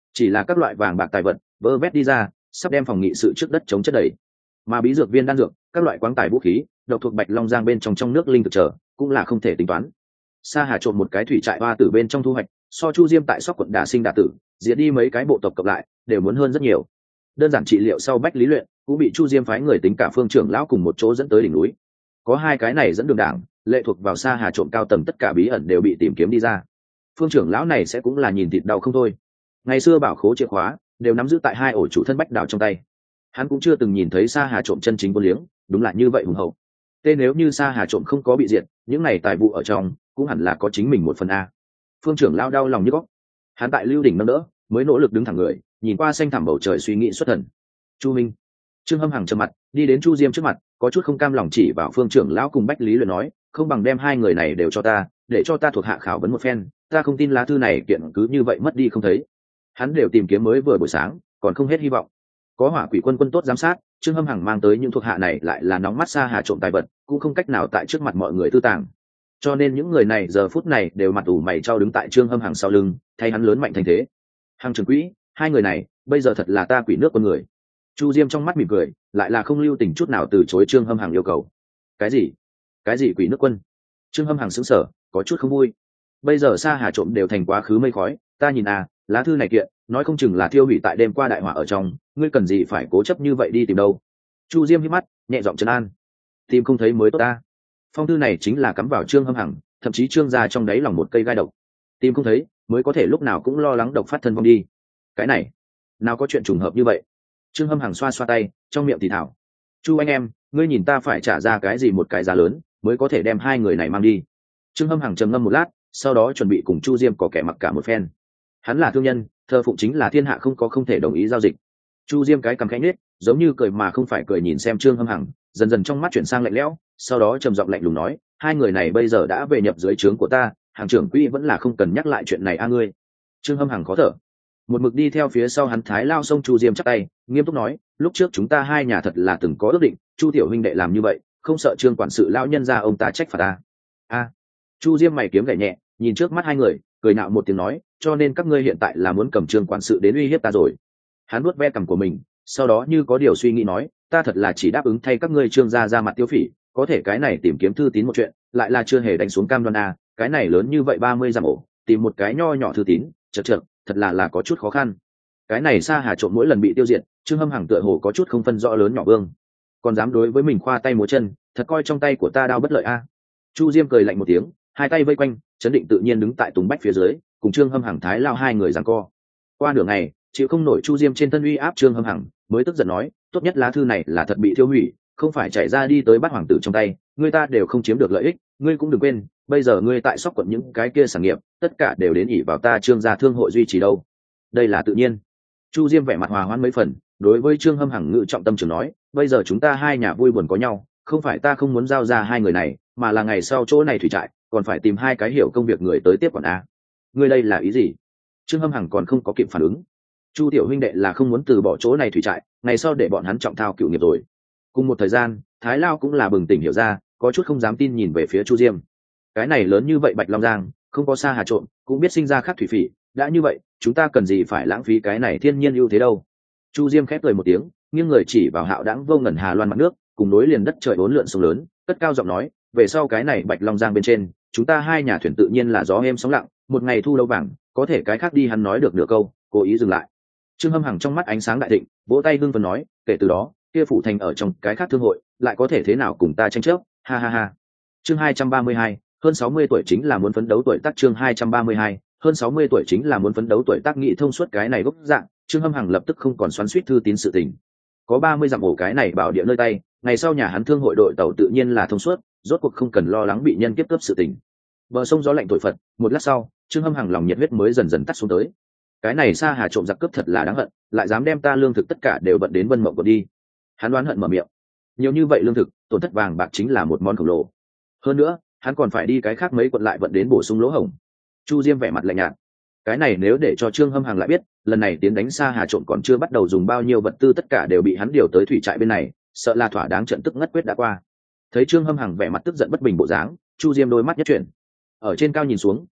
chỉ là các loại vàng bạc tài vật vơ vét đi ra, sắp đem phòng nghị sự trước đất chống chất đầy. Mà bí dược viên đan dược, các loại quáng tài vũ khí, độc thuộc Bạch Long Giang bên trong trong nước linh thực trở cũng là không thể tính toán. Sa Hà trộn một cái thủy trại hoa tử bên trong thu hoạch, so Chu Diêm tại Sóc quận đả sinh đả tử, diệt đi mấy cái bộ tộc cộng lại, đều muốn hơn rất nhiều. Đơn giản trị liệu sau bách lý luyện, cũng bị Chu Diêm phái người tính cả Phương trưởng lão cùng một chỗ dẫn tới đỉnh núi. Có hai cái này dẫn đường đảng, lệ thuộc vào Sa Hà trộn cao tầng tất cả bí ẩn đều bị tìm kiếm đi ra. Phương trưởng lão này sẽ cũng là nhìn thịt đau không thôi. Ngày xưa bảo khố chìa khóa đều nắm giữ tại hai ổ chủ thân bách đào trong tay. Hắn cũng chưa từng nhìn thấy Sa Hà trộm chân chính vô liếng, đúng là như vậy hùng hậu. Tên nếu như Sa Hà trộm không có bị diệt, những này tài vụ ở trong cũng hẳn là có chính mình một phần a. Phương trưởng lao đau lòng như góc. Hắn tại lưu đỉnh nâng đỡ, mới nỗ lực đứng thẳng người, nhìn qua xanh thẳm bầu trời suy nghĩ xuất thần. Chu Minh. Trương Hâm Hằng trầm mặt, đi đến Chu Diêm trước mặt, có chút không cam lòng chỉ vào Phương trưởng lão cùng Bách Lý Luyện nói, không bằng đem hai người này đều cho ta, để cho ta thuộc hạ khảo vấn một phen, ta không tin lá thư này kiện cứ như vậy mất đi không thấy. Hắn đều tìm kiếm mới vừa buổi sáng, còn không hết hy vọng. Có Hỏa Quỷ quân quân tốt giám sát, Trương Hâm Hằng mang tới những thuộc hạ này lại là nóng mắt Sa Hà trộm tài vật, cũng không cách nào tại trước mặt mọi người tư tàng. Cho nên những người này giờ phút này đều mặt ủ mày trao đứng tại Trương Hâm Hằng sau lưng, thay hắn lớn mạnh thành thế. Hằng trưởng quỹ, hai người này bây giờ thật là ta quỷ nước con người. Chu Diêm trong mắt mỉm cười, lại là không lưu tình chút nào từ chối Trương Hâm Hằng yêu cầu. Cái gì? Cái gì quỷ nước quân? Trương Hâm Hằng sững sờ, có chút không vui. Bây giờ Sa Hà trộm đều thành quá khứ mây khói, ta nhìn à, lá thư này kiện, nói không chừng là thiêu hủy tại đêm qua đại hỏa ở trong, ngươi cần gì phải cố chấp như vậy đi tìm đâu? Chu Diêm hít mắt, nhẹ giọng trấn an. Tìm không thấy mới tốt ta. Phong thư này chính là cắm vào Trương Hâm Hằng, thậm chí Trương gia trong đáy lòng một cây gai độc. Tìm không thấy, mới có thể lúc nào cũng lo lắng độc phát thân vong đi. Cái này, nào có chuyện trùng hợp như vậy? Trương Hâm Hằng xoa xoa tay, trong miệng thì thảo. Chu anh em, ngươi nhìn ta phải trả ra cái gì một cái giá lớn, mới có thể đem hai người này mang đi. Trương Hâm Hằng trầm ngâm một lát, sau đó chuẩn bị cùng Chu Diêm có kẻ mặc cả một phen. Hắn là thương nhân, thờ phụng chính là thiên hạ không có không thể đồng ý giao dịch. Chu Diêm cái cằm khẽ nhếch, giống như cười mà không phải cười nhìn xem Trương Hâm Hằng, dần dần trong mắt chuyển sang lạnh lẽo, sau đó trầm giọng lạnh lùng nói, hai người này bây giờ đã về nhập dưới trướng của ta, Hàng trưởng quỹ vẫn là không cần nhắc lại chuyện này a ngươi. Trương Hâm Hằng khó thở, một mực đi theo phía sau hắn Thái Lao Sông Chu Diêm chắp tay, nghiêm túc nói, lúc trước chúng ta hai nhà thật là từng có ước định, Chu tiểu huynh đệ làm như vậy, không sợ Trương quản sự lão nhân gia ông ta trách phạt ta. A. Chu Diêm mày kiếm gảy nhẹ, nhìn trước mắt hai người, cười nạo một tiếng nói, cho nên các ngươi hiện tại là muốn cầm Trương quản sự đến uy hiếp ta rồi. Hắn vuốt ve cằm của mình, sau đó như có điều suy nghĩ nói, ta thật là chỉ đáp ứng thay các ngươi Trương gia ra mặt tiêu phỉ, có thể cái này tìm kiếm thư tín một chuyện, lại là chưa hề đánh xuống cam đoan a, cái này lớn như vậy ba mươi dặm ổ, tìm một cái nho nhỏ thư tín, chật chật, thật là là có chút khó khăn. Cái này Sa Hà trộm mỗi lần bị tiêu diệt, Trương Hâm Hằng tựa hồ có chút không phân rõ lớn nhỏ vương, còn dám đối với mình khoa tay múa chân, thật coi trong tay của ta đao bất lợi a. Chu Diêm cười lạnh một tiếng, hai tay vây quanh, chấn định tự nhiên đứng tại Tùng Bách phía dưới, cùng Trương Hâm Hằng Thái Lao hai người giằng co. Qua nửa ngày, chịu không nổi Chu Diêm trên thân uy áp Trương Hâm Hằng, mới tức giận nói, tốt nhất lá thư này là thật bị tiêu hủy, không phải chạy ra đi tới bắt hoàng tử trong tay, người ta đều không chiếm được lợi ích, ngươi cũng đừng quên, bây giờ ngươi tại Sóc quận những cái kia sản nghiệp, tất cả đều đến ỷ vào ta Trương gia thương hội duy trì đâu. Đây là tự nhiên. Chu Diêm vẻ mặt hòa hoãn mấy phần, đối với Trương Hâm Hằng ngự trọng tâm trường nói, bây giờ chúng ta hai nhà vui buồn có nhau, không phải ta không muốn giao ra hai người này, mà là ngày sau chỗ này thủy trại, còn phải tìm hai cái hiểu công việc người tới tiếp quản a. Ngươi đây là ý gì? Trương Hâm Hằng còn không có kịp phản ứng. Chu tiểu huynh đệ là không muốn từ bỏ chỗ này thủy trại, ngày sau để bọn hắn trọng thao cựu nghiệp rồi. Cùng một thời gian, Thái Lao cũng là bừng tỉnh hiểu ra, có chút không dám tin nhìn về phía Chu Diêm. Cái này lớn như vậy Bạch Long Giang, không có Sa Hà trộm, cũng biết sinh ra khác thủy phỉ, đã như vậy, chúng ta cần gì phải lãng phí cái này thiên nhiên ưu thế đâu. Chu Diêm khép cười một tiếng, nghiêng người chỉ vào hạo đãng vô ngần Hà Loan mặt nước, cùng nối liền đất trời bốn lượn sông lớn, cất cao giọng nói, về sau cái này Bạch Long Giang bên trên, chúng ta hai nhà thuyền tự nhiên là gió êm sóng lặng, một ngày thu lâu vàng, có thể cái khác đi. Hắn nói được nửa câu, cố ý dừng lại. Trương Hâm Hằng trong mắt ánh sáng đại thịnh, vỗ tay hưng phấn nói, kể từ đó, kia phụ thành ở trong cái khác thương hội, lại có thể thế nào cùng ta tranh chấp, ha ha ha. Chương hai trăm ba mươi hai, hơn sáu mươi tuổi chính là muốn phấn đấu tuổi tác. Chương hai trăm ba mươi hai, hơn sáu mươi tuổi chính là muốn phấn đấu tuổi tác. Nghị thông suốt cái này gốc dạng, Trương Hâm Hằng lập tức không còn xoắn xuýt thư tín sự tình. Có ba mươi dặm ổ cái này bảo địa nơi tay, ngày sau nhà hắn thương hội đội tàu tự nhiên là thông suốt, rốt cuộc không cần lo lắng bị nhân kiếp cướp sự tình. Bờ sông gió lạnh thổi phật, một lát sau, Trương Hâm Hằng lòng nhiệt huyết mới dần dần tắt xuống tới. Cái này Sa Hà trộm giặc cướp thật là đáng hận, lại dám đem ta lương thực tất cả đều vận đến Vân Mộng Quận đi. Hắn đoán hận mở miệng. Nhiều như vậy lương thực, tổn thất vàng bạc chính là một món khổng lồ. Hơn nữa, hắn còn phải đi cái khác mấy quận lại vận đến bổ sung lỗ hổng. Chu Diêm vẻ mặt lạnh nhạt. Cái này nếu để cho Trương Hâm Hằng lại biết, lần này tiến đánh Sa Hà trộm còn chưa bắt đầu dùng bao nhiêu vật tư tất cả đều bị hắn điều tới thủy trại bên này, sợ là thỏa đáng trận tức ngất quyết đã qua. Thấy Trương Hâm Hằng vẻ mặt tức giận bất bình bộ dáng, Chu Diêm đôi mắt nhất chuyển. Ở trên cao nhìn xuống,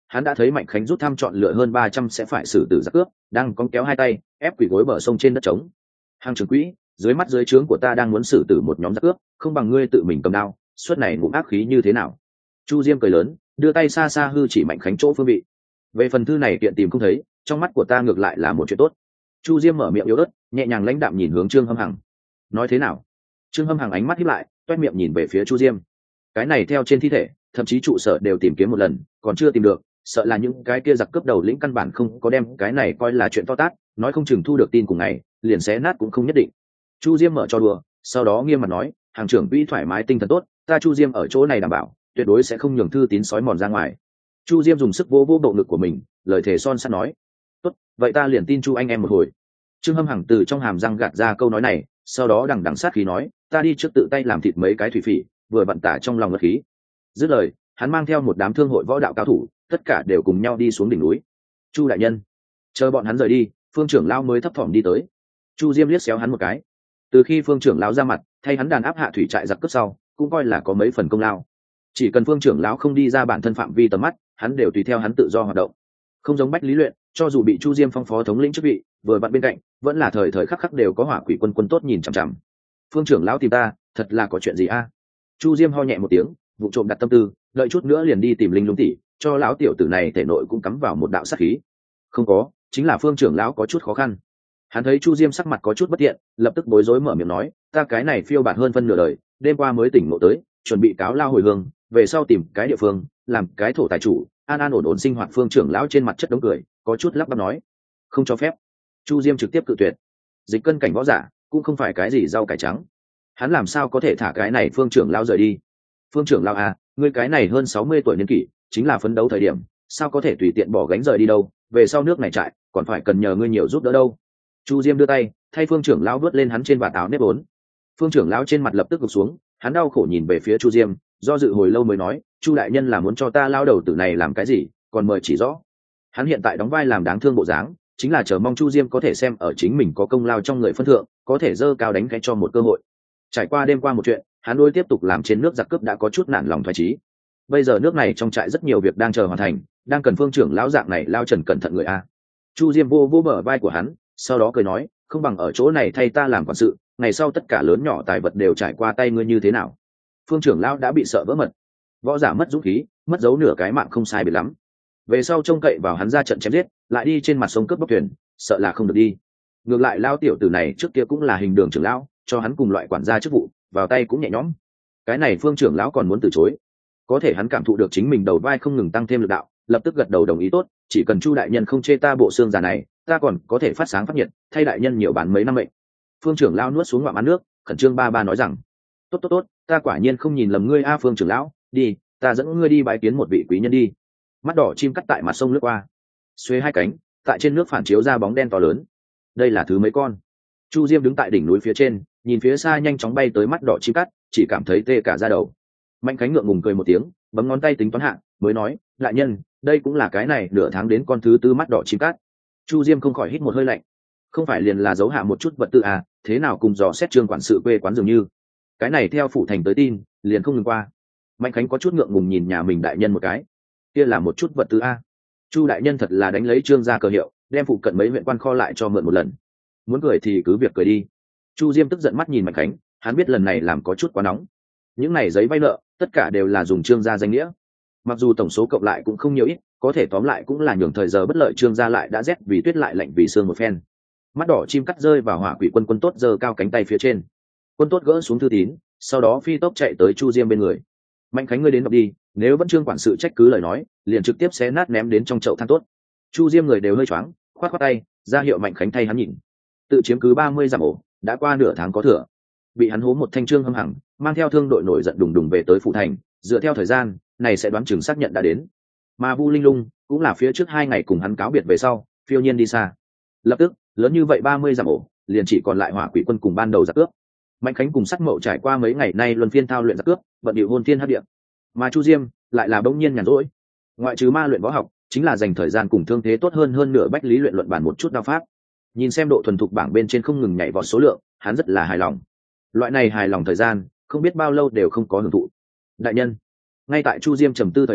hắn đã thấy Mạnh Khánh rút thăm chọn lựa hơn ba trăm sẽ phải xử tử giặc cướp, đang cong kéo hai tay, ép quỳ gối bờ sông trên đất trống. Hàng trưởng quỹ, dưới mắt dưới trướng của ta đang muốn xử tử một nhóm giặc cướp, không bằng ngươi tự mình cầm đao, suất này ngụm ác khí như thế nào? Chu Diêm cười lớn, đưa tay xa xa hư chỉ Mạnh Khánh chỗ phương vị. Về phần thư này kiện tìm không thấy, trong mắt của ta ngược lại là một chuyện tốt. Chu Diêm mở miệng yếu ớt, nhẹ nhàng lãnh đạm nhìn hướng Trương Hâm Hằng. Nói thế nào? Trương Hâm Hằng ánh mắt híp lại, toét miệng nhìn về phía Chu Diêm. Cái này theo trên thi thể, thậm chí trụ sở đều tìm kiếm một lần, còn chưa tìm được, sợ là những cái kia giặc cướp đầu lĩnh căn bản không có đem cái này coi là chuyện to tát, nói không chừng thu được tin cùng ngày, liền xé nát cũng không nhất định. Chu Diêm mở cho đùa, sau đó nghiêm mặt nói, hàng trưởng quỹ thoải mái tinh thần tốt, ta Chu Diêm ở chỗ này đảm bảo, tuyệt đối sẽ không nhường thư tín sói mòn ra ngoài. Chu Diêm dùng sức vỗ vỗ bộ ngực của mình, lời thề son sắt nói, tốt, vậy ta liền tin Chu anh em một hồi. Trương Hâm Hằng từ trong hàm răng gạt ra câu nói này, sau đó đằng đằng sát khí nói, ta đi trước tự tay làm thịt mấy cái thủy phỉ, vừa vận tả trong lòng ngất khí. Dứt lời, hắn mang theo một đám thương hội võ đạo cao thủ, tất cả đều cùng nhau đi xuống đỉnh núi. Chu đại nhân, chờ bọn hắn rời đi, Phương trưởng lão mới thấp thỏm đi tới. Chu Diêm liếc xéo hắn một cái. Từ khi Phương trưởng lão ra mặt, thay hắn đàn áp hạ thủy trại giặc cướp sau, cũng coi là có mấy phần công lao. Chỉ cần Phương trưởng lão không đi ra bản thân phạm vi tầm mắt, hắn đều tùy theo hắn tự do hoạt động. Không giống Bách Lý Luyện, cho dù bị Chu Diêm phong phó thống lĩnh chức vị, vừa vặn bên cạnh, vẫn là thời thời khắc khắc đều có Hỏa Quỷ quân quân tốt nhìn chằm chằm. Phương trưởng lão tìm ta, thật là có chuyện gì a? Chu Diêm ho nhẹ một tiếng, vụ trộm đặt tâm tư, đợi chút nữa liền đi tìm Linh Lung tỷ, cho lão tiểu tử này thể nội cũng cắm vào một đạo sát khí. Không có, chính là Phương trưởng lão có chút khó khăn. Hắn thấy Chu Diêm sắc mặt có chút bất tiện, lập tức bối rối mở miệng nói, ta cái này phiêu bạt hơn phân nửa đời, đêm qua mới tỉnh ngộ tới, chuẩn bị cáo lao hồi hương, về sau tìm cái địa phương, làm cái thổ tài chủ, an an ổn ổn sinh hoạt. Phương trưởng lão trên mặt chất đống cười, có chút lắp bắp nói, không cho phép. Chu Diêm trực tiếp cự tuyệt. Dịch cân cảnh võ giả cũng không phải cái gì rau cải trắng, hắn làm sao có thể thả cái này Phương trưởng lão rời đi? Phương trưởng lão à, ngươi cái này hơn sáu mươi tuổi niên kỷ, chính là phấn đấu thời điểm, sao có thể tùy tiện bỏ gánh rời đi đâu? Về sau nước này trại, còn phải cần nhờ ngươi nhiều giúp đỡ đâu. Chu Diêm đưa tay, thay Phương trưởng lão vớt lên hắn trên vạt áo nếp vốn. Phương trưởng lão trên mặt lập tức gục xuống, hắn đau khổ nhìn về phía Chu Diêm, do dự hồi lâu mới nói, Chu đại nhân là muốn cho ta lao đầu tử này làm cái gì, còn mời chỉ rõ. Hắn hiện tại đóng vai làm đáng thương bộ dáng, chính là chờ mong Chu Diêm có thể xem ở chính mình có công lao trong người phân thượng, có thể dơ cao đánh cái cho một cơ hội. Trải qua đêm qua một chuyện, hắn đôi tiếp tục làm trên nước giặc cướp đã có chút nản lòng thoái chí. Bây giờ nước này trong trại rất nhiều việc đang chờ hoàn thành, đang cần Phương trưởng lão dạng này lao trần cẩn thận người a. Chu Diêm vô vô bờ vai của hắn, sau đó cười nói, không bằng ở chỗ này thay ta làm quản sự, ngày sau tất cả lớn nhỏ tài vật đều trải qua tay ngươi như thế nào? Phương trưởng lão đã bị sợ vỡ mật, võ giả mất dũng khí, mất dấu nửa cái mạng không sai biệt lắm. Về sau trông cậy vào hắn ra trận chém giết, lại đi trên mặt sông cướp bóc thuyền, sợ là không được đi. Ngược lại lao tiểu tử này trước kia cũng là hình đường trưởng lão, cho hắn cùng loại quản gia chức vụ, vào tay cũng nhẹ nhõm. Cái này Phương trưởng lão còn muốn từ chối, có thể hắn cảm thụ được chính mình đầu vai không ngừng tăng thêm lực đạo, lập tức gật đầu đồng ý. Tốt, chỉ cần Chu đại nhân không chê ta bộ xương già này, ta còn có thể phát sáng phát nhiệt, thay đại nhân nhiều bán mấy năm mệnh. Phương trưởng lão nuốt xuống ngụm ăn nước, khẩn trương ba ba nói rằng, tốt tốt tốt, ta quả nhiên không nhìn lầm ngươi a. Phương trưởng lão, đi, ta dẫn ngươi đi bái kiến một vị quý nhân đi. Mắt đỏ chim cắt tại mặt sông lướt qua, xuê hai cánh, tại trên nước phản chiếu ra bóng đen to lớn. Đây là thứ mấy con? Chu Diêm đứng tại đỉnh núi phía trên, nhìn phía xa nhanh chóng bay tới mắt đỏ chim cắt, chỉ cảm thấy tê cả da đầu. Mạnh Khánh ngượng ngùng cười một tiếng, bấm ngón tay tính toán hạng, mới nói, đại nhân, đây cũng là cái này nửa tháng đến con thứ tư mắt đỏ chim cắt. Chu Diêm không khỏi hít một hơi lạnh, không phải liền là giấu hạ một chút vật tư à, thế nào cùng dò xét Trương quản sự quê quán dường như. Cái này theo phủ thành tới tin, liền không ngừng qua. Mạnh Khánh có chút ngượng ngùng nhìn nhà mình đại nhân một cái, kia là một chút vật tư a. Chu đại nhân thật là đánh lấy Trương gia cờ hiệu, đem phụ cận mấy huyện quan kho lại cho mượn một lần. Muốn cười thì cứ việc cười đi. Chu Diêm tức giận mắt nhìn Mạnh Khánh, hắn biết lần này làm có chút quá nóng. Những này giấy vay nợ, tất cả đều là dùng Trương gia danh nghĩa. Mặc dù tổng số cộng lại cũng không nhiều ít, có thể tóm lại cũng là nhường thời giờ bất lợi. Trương gia lại đã rét vì tuyết lại lạnh vì sương một phen. Mắt đỏ chim cắt rơi vào Hỏa Quỷ quân quân tốt giơ cao cánh tay phía trên. Quân tốt gỡ xuống thư tín, sau đó phi tốc chạy tới Chu Diêm bên người. Mạnh Khánh, ngươi đến đọc đi, nếu vẫn Trương quản sự trách cứ lời nói, liền trực tiếp xé nát ném đến trong chậu than tốt. Chu Diêm người đều hơi choáng, khoát khoát tay, ra hiệu Mạnh Khánh thay hắn nhìn. Tự chiếm cứ ba mươi dặm ổ, đã qua nửa tháng có thừa. Bị hắn hố một thanh Trương Hâm Hằng, mang theo thương đội nổi giận đùng đùng về tới phủ thành, dựa theo thời gian này sẽ đoán chừng xác nhận đã đến. Mà Vu Linh Lung cũng là phía trước hai ngày cùng hắn cáo biệt về sau, phiêu nhiên đi xa. Lập tức, lớn như vậy ba mươi dặm ổ, liền chỉ còn lại Hỏa Quỷ quân cùng ban đầu giặc cướp. Mạnh Khánh cùng Sắc Mậu trải qua mấy ngày nay luân phiên thao luyện giặc cướp, vận điệu hôn thiên hấp địa. Mà Chu Diêm lại là bỗng nhiên nhàn rỗi, ngoại trừ ma luyện võ học, chính là dành thời gian cùng thương thế tốt hơn hơn nửa Bách Lý luyện luận bàn một chút đao pháp. Nhìn xem độ thuần thục bảng bên trên không ngừng nhảy vọt số lượng, hắn rất là hài lòng. Loại này hài lòng thời gian, không biết bao lâu đều không có hưởng thụ. Đại nhân, ngay tại Chu Diêm trầm tư thời điểm,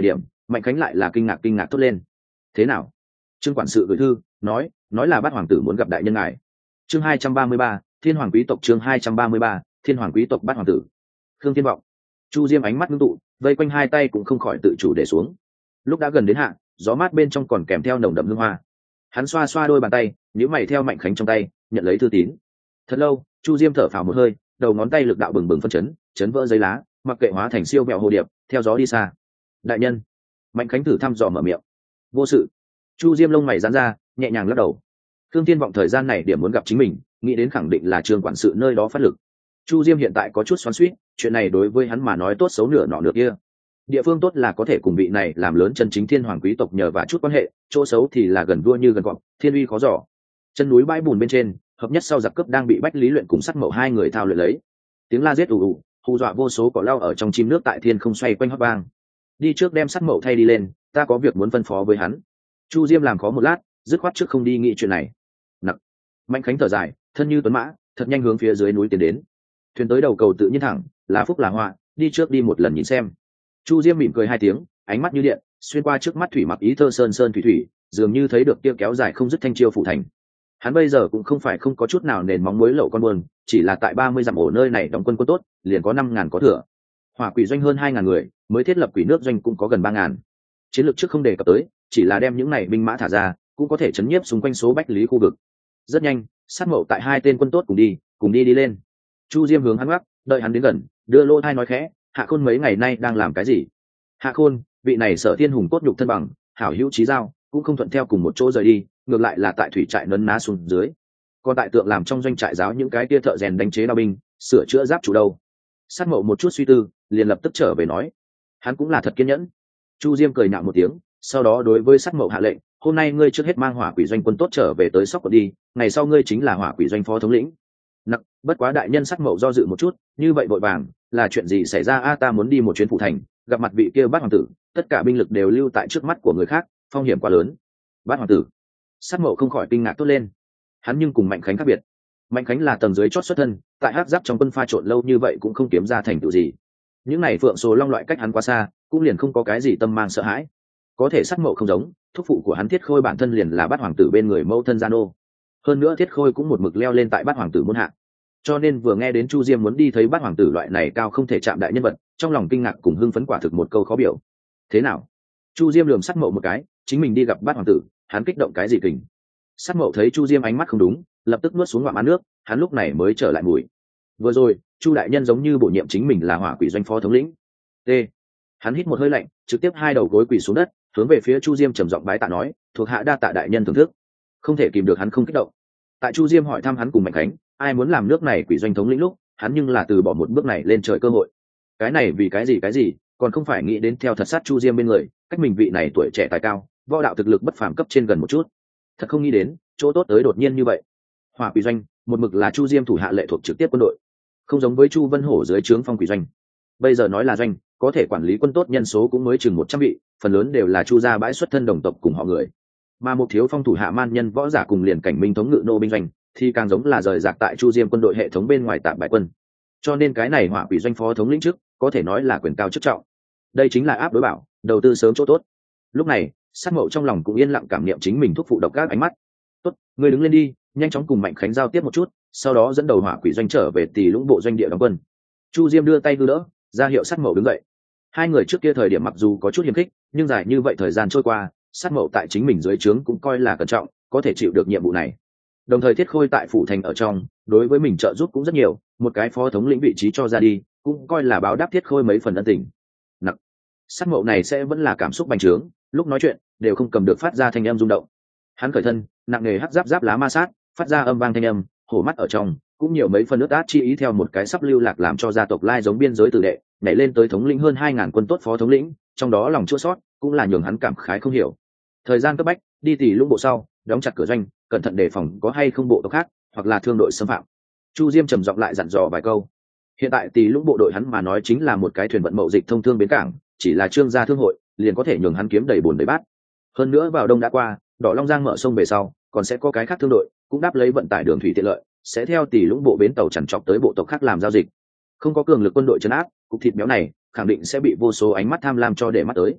Mạnh Khánh lại là kinh ngạc kinh ngạc thốt lên. Thế nào? Trương quản sự gửi thư nói nói là bát hoàng tử muốn gặp đại nhân ngài. Chương hai trăm ba mươi ba, thiên hoàng quý tộc. Chương hai trăm ba mươi ba, thiên hoàng quý tộc bát hoàng tử. Khương Thiên Vọng. Chu Diêm ánh mắt ngưng tụ, vây quanh hai tay cũng không khỏi tự chủ để xuống. Lúc đã gần đến hạ, gió mát bên trong còn kèm theo nồng đậm hương hoa. Hắn xoa xoa đôi bàn tay, nhíu mày theo Mạnh Khánh trong tay nhận lấy thư tín. Thật lâu, Chu Diêm thở phào một hơi, đầu ngón tay lực đạo bừng bừng phân chấn, chấn vỡ giấy lá, mặc kệ hóa thành siêu mẹo hồ điệp, theo gió đi xa. Đại nhân. Mạnh Khánh thử thăm dò mở miệng. Vô sự. Chu Diêm lông mày giãn ra, nhẹ nhàng lắc đầu. Khương Thiên Vọng thời gian này điểm muốn gặp chính mình, nghĩ đến khẳng định là Trương quản sự nơi đó phát lực. Chu Diêm hiện tại có chút xoắn xuýt, chuyện này đối với hắn mà nói tốt xấu nửa nọ nửa kia. Địa phương tốt là có thể cùng vị này làm lớn chân chính thiên hoàng quý tộc nhờ và chút quan hệ, chỗ xấu thì là gần vua như gần cọp, thiên uy khó dò. Chân núi bãi bùn bên trên, hợp nhất sau giặc cướp đang bị Bách Lý Luyện cùng Sắt Mậu hai người thao luyện lấy. Tiếng la giết ù ù, hù dọa vô số cỏ lau ở trong chim nước tại thiên không xoay quanh hót vang. Đi trước đem Sắt Mậu thay đi lên, ta có việc muốn phân phó với hắn. Chu Diêm làm khó một lát, dứt khoát trước không đi nghĩ chuyện này. Nặc. Mạnh Khánh thở dài, thân như tuấn mã, thật nhanh hướng phía dưới núi tiến đến. Thuyền tới đầu cầu tự nhiên thẳng, là phúc là họa, đi trước đi một lần nhìn xem. Chu Diêm mỉm cười hai tiếng, ánh mắt như điện, xuyên qua trước mắt thủy mặc ý thơ sơn sơn thủy thủy, dường như thấy được kia kéo dài không dứt thanh chiêu phủ thành. Hắn bây giờ cũng không phải không có chút nào nền móng muối lậu con buồn, chỉ là tại ba mươi dặm ổ nơi này đóng quân quân tốt, liền có năm ngàn có thừa. Hỏa quỷ doanh hơn hai ngàn người, mới thiết lập quỷ nước doanh cũng có gần ba ngàn. Chiến lược trước không đề cập tới, chỉ là đem những này binh mã thả ra, cũng có thể chấn nhiếp xung quanh số bách lý khu vực. Rất nhanh, Sát Mậu tại hai tên quân tốt cùng đi, cùng đi đi lên. Chu Diêm hướng hắn gác, đợi hắn đến gần, đưa lô thai nói khẽ, Hạ Khôn mấy ngày nay đang làm cái gì? Hạ Khôn, vị này Sở Thiên hùng cốt nhục thân bằng, hảo hữu chí giao, cũng không thuận theo cùng một chỗ rời đi, ngược lại là tại thủy trại nấn ná xuống dưới. Còn tại tượng làm trong doanh trại giáo những cái tia thợ rèn đánh chế đao binh, sửa chữa giáp chủ đâu. Sát Mậu một chút suy tư, liền lập tức trở về nói, hắn cũng là thật kiên nhẫn. Chu Diêm cười nhạo một tiếng, sau đó đối với Sát Mậu hạ lệnh, hôm nay ngươi trước hết mang hỏa quỷ doanh quân tốt trở về tới Sóc Quận đi, ngày sau ngươi chính là hỏa quỷ doanh phó thống lĩnh. Nặc, bất quá đại nhân Sát Mậu do dự một chút, như vậy vội vàng, là chuyện gì xảy ra? A ta muốn đi một chuyến phủ thành, gặp mặt vị kia Bát hoàng tử, tất cả binh lực đều lưu tại trước mắt của người khác, phong hiểm quá lớn. Bát hoàng tử. Sát Mậu không khỏi kinh ngạc tốt lên. Hắn nhưng cùng Mạnh Khánh khác biệt. Mạnh Khánh là tầng dưới chót xuất thân, tại hắc giáp trong quân pha trộn lâu như vậy cũng không kiếm ra thành tựu gì. Những này phượng số long loại cách hắn quá xa, cũng liền không có cái gì tâm mang sợ hãi. Có thể Sát Mậu không giống, thúc phụ của hắn Thiết Khôi bản thân liền là Bát hoàng tử bên người mẫu thân Gia Nô. Hơn nữa Thiết Khôi cũng một mực leo lên tại Bát hoàng tử môn hạ. Cho nên vừa nghe đến Chu Diêm muốn đi thấy Bát hoàng tử loại này cao không thể chạm đại nhân vật, trong lòng kinh ngạc cùng hưng phấn quả thực một câu khó biểu. Thế nào? Chu Diêm lườm Sát Mậu một cái, chính mình đi gặp Bát hoàng tử, hắn kích động cái gì kình? Sát Mậu thấy Chu Diêm ánh mắt không đúng, lập tức nuốt xuống ngoạm ăn nước, hắn lúc này mới trở lại mùi. Vừa rồi, Chu đại nhân giống như bổ nhiệm chính mình là hỏa quỷ doanh phó thống lĩnh. T. Hắn hít một hơi lạnh, trực tiếp hai đầu gối quỳ xuống đất, hướng về phía Chu Diêm trầm giọng bái tạ nói, thuộc hạ đa tạ đại nhân thưởng thức. Không thể kìm được hắn không kích động. Tại Chu Diêm hỏi thăm hắn cùng Mạnh Khánh, ai muốn làm nước này quỷ doanh thống lĩnh lúc, hắn nhưng là từ bỏ một bước này lên trời cơ hội. Cái này vì cái gì cái gì, còn không phải nghĩ đến theo thật sát Chu Diêm bên người, cách mình vị này tuổi trẻ tài cao, võ đạo thực lực bất phàm cấp trên gần một chút. Thật không nghĩ đến, chỗ tốt tới đột nhiên như vậy. Hỏa quỷ doanh, một mực là Chu Diêm thủ hạ lệ thuộc trực tiếp quân đội, không giống với Chu Vân Hổ dưới trướng Phong quỷ doanh. Bây giờ nói là doanh, có thể quản lý quân tốt nhân số cũng mới chừng một trăm vị, phần lớn đều là Chu gia bãi xuất thân đồng tộc cùng họ người. Mà một thiếu phong thủ hạ man nhân võ giả cùng liền cảnh minh thống ngự nô binh doanh, thì càng giống là rời rạc tại Chu Diêm quân đội hệ thống bên ngoài tạm bại quân. Cho nên cái này hỏa quỷ doanh phó thống lĩnh trước, có thể nói là quyền cao chức trọng. Đây chính là áp đối bảo, đầu tư sớm chỗ tốt. Lúc này, Sát Mậu trong lòng cũng yên lặng cảm niệm chính mình thúc phụ độc các ánh mắt. Tốt, ngươi đứng lên đi, nhanh chóng cùng Mạnh Khánh giao tiếp một chút, sau đó dẫn đầu hỏa quỷ doanh trở về Tỳ Lũng bộ doanh địa đóng quân. Chu Diêm đưa tay đưa đỡ, ra hiệu Sát Mậu đứng dậy. Hai người trước kia thời điểm mặc dù có chút hiềm khích, nhưng dài như vậy thời gian trôi qua, Sát Mậu tại chính mình dưới trướng cũng coi là cẩn trọng, có thể chịu được nhiệm vụ này. Đồng thời Thiết Khôi tại phủ thành ở trong, đối với mình trợ giúp cũng rất nhiều, một cái phó thống lĩnh vị trí cho ra đi, cũng coi là báo đáp Thiết Khôi mấy phần ân tình. Nặng. Sát Mậu này sẽ vẫn là cảm xúc bành trướng, lúc nói chuyện đều không cầm được phát ra thanh âm rung động. Hắn khởi thân, nặng nề hắc giáp giáp lá ma sát, phát ra âm vang thanh âm, hổ mắt ở trong cũng nhiều mấy phần nước át chi ý theo một cái sắp lưu lạc làm cho gia tộc lai giống biên giới tử đệ, nhảy lên tới thống lĩnh hơn hai ngàn quân tốt phó thống lĩnh, trong đó lòng chua sót cũng là nhường hắn cảm khái không hiểu. Thời gian cấp bách, đi Tỳ Lũng bộ sau, đóng chặt cửa doanh, cẩn thận đề phòng có hay không bộ tộc khác hoặc là thương đội xâm phạm. Chu Diêm trầm giọng lại dặn dò vài câu. Hiện tại Tỳ Lũng bộ đội hắn mà nói chính là một cái thuyền vận mậu dịch thông thương bến cảng, chỉ là trương gia thương hội liền có thể nhường hắn kiếm đầy bồn đầy bát. Hơn nữa vào đông đã qua, Đỏ Long Giang mở sông về sau, còn sẽ có cái khác thương đội cũng đáp lấy vận tải đường thủy tiện lợi, sẽ theo Tỳ Lũng bộ bến tàu chằn chọc tới bộ tộc khác làm giao dịch. Không có cường lực quân đội trấn áp, cục thịt béo này khẳng định sẽ bị vô số ánh mắt tham lam cho để mắt tới.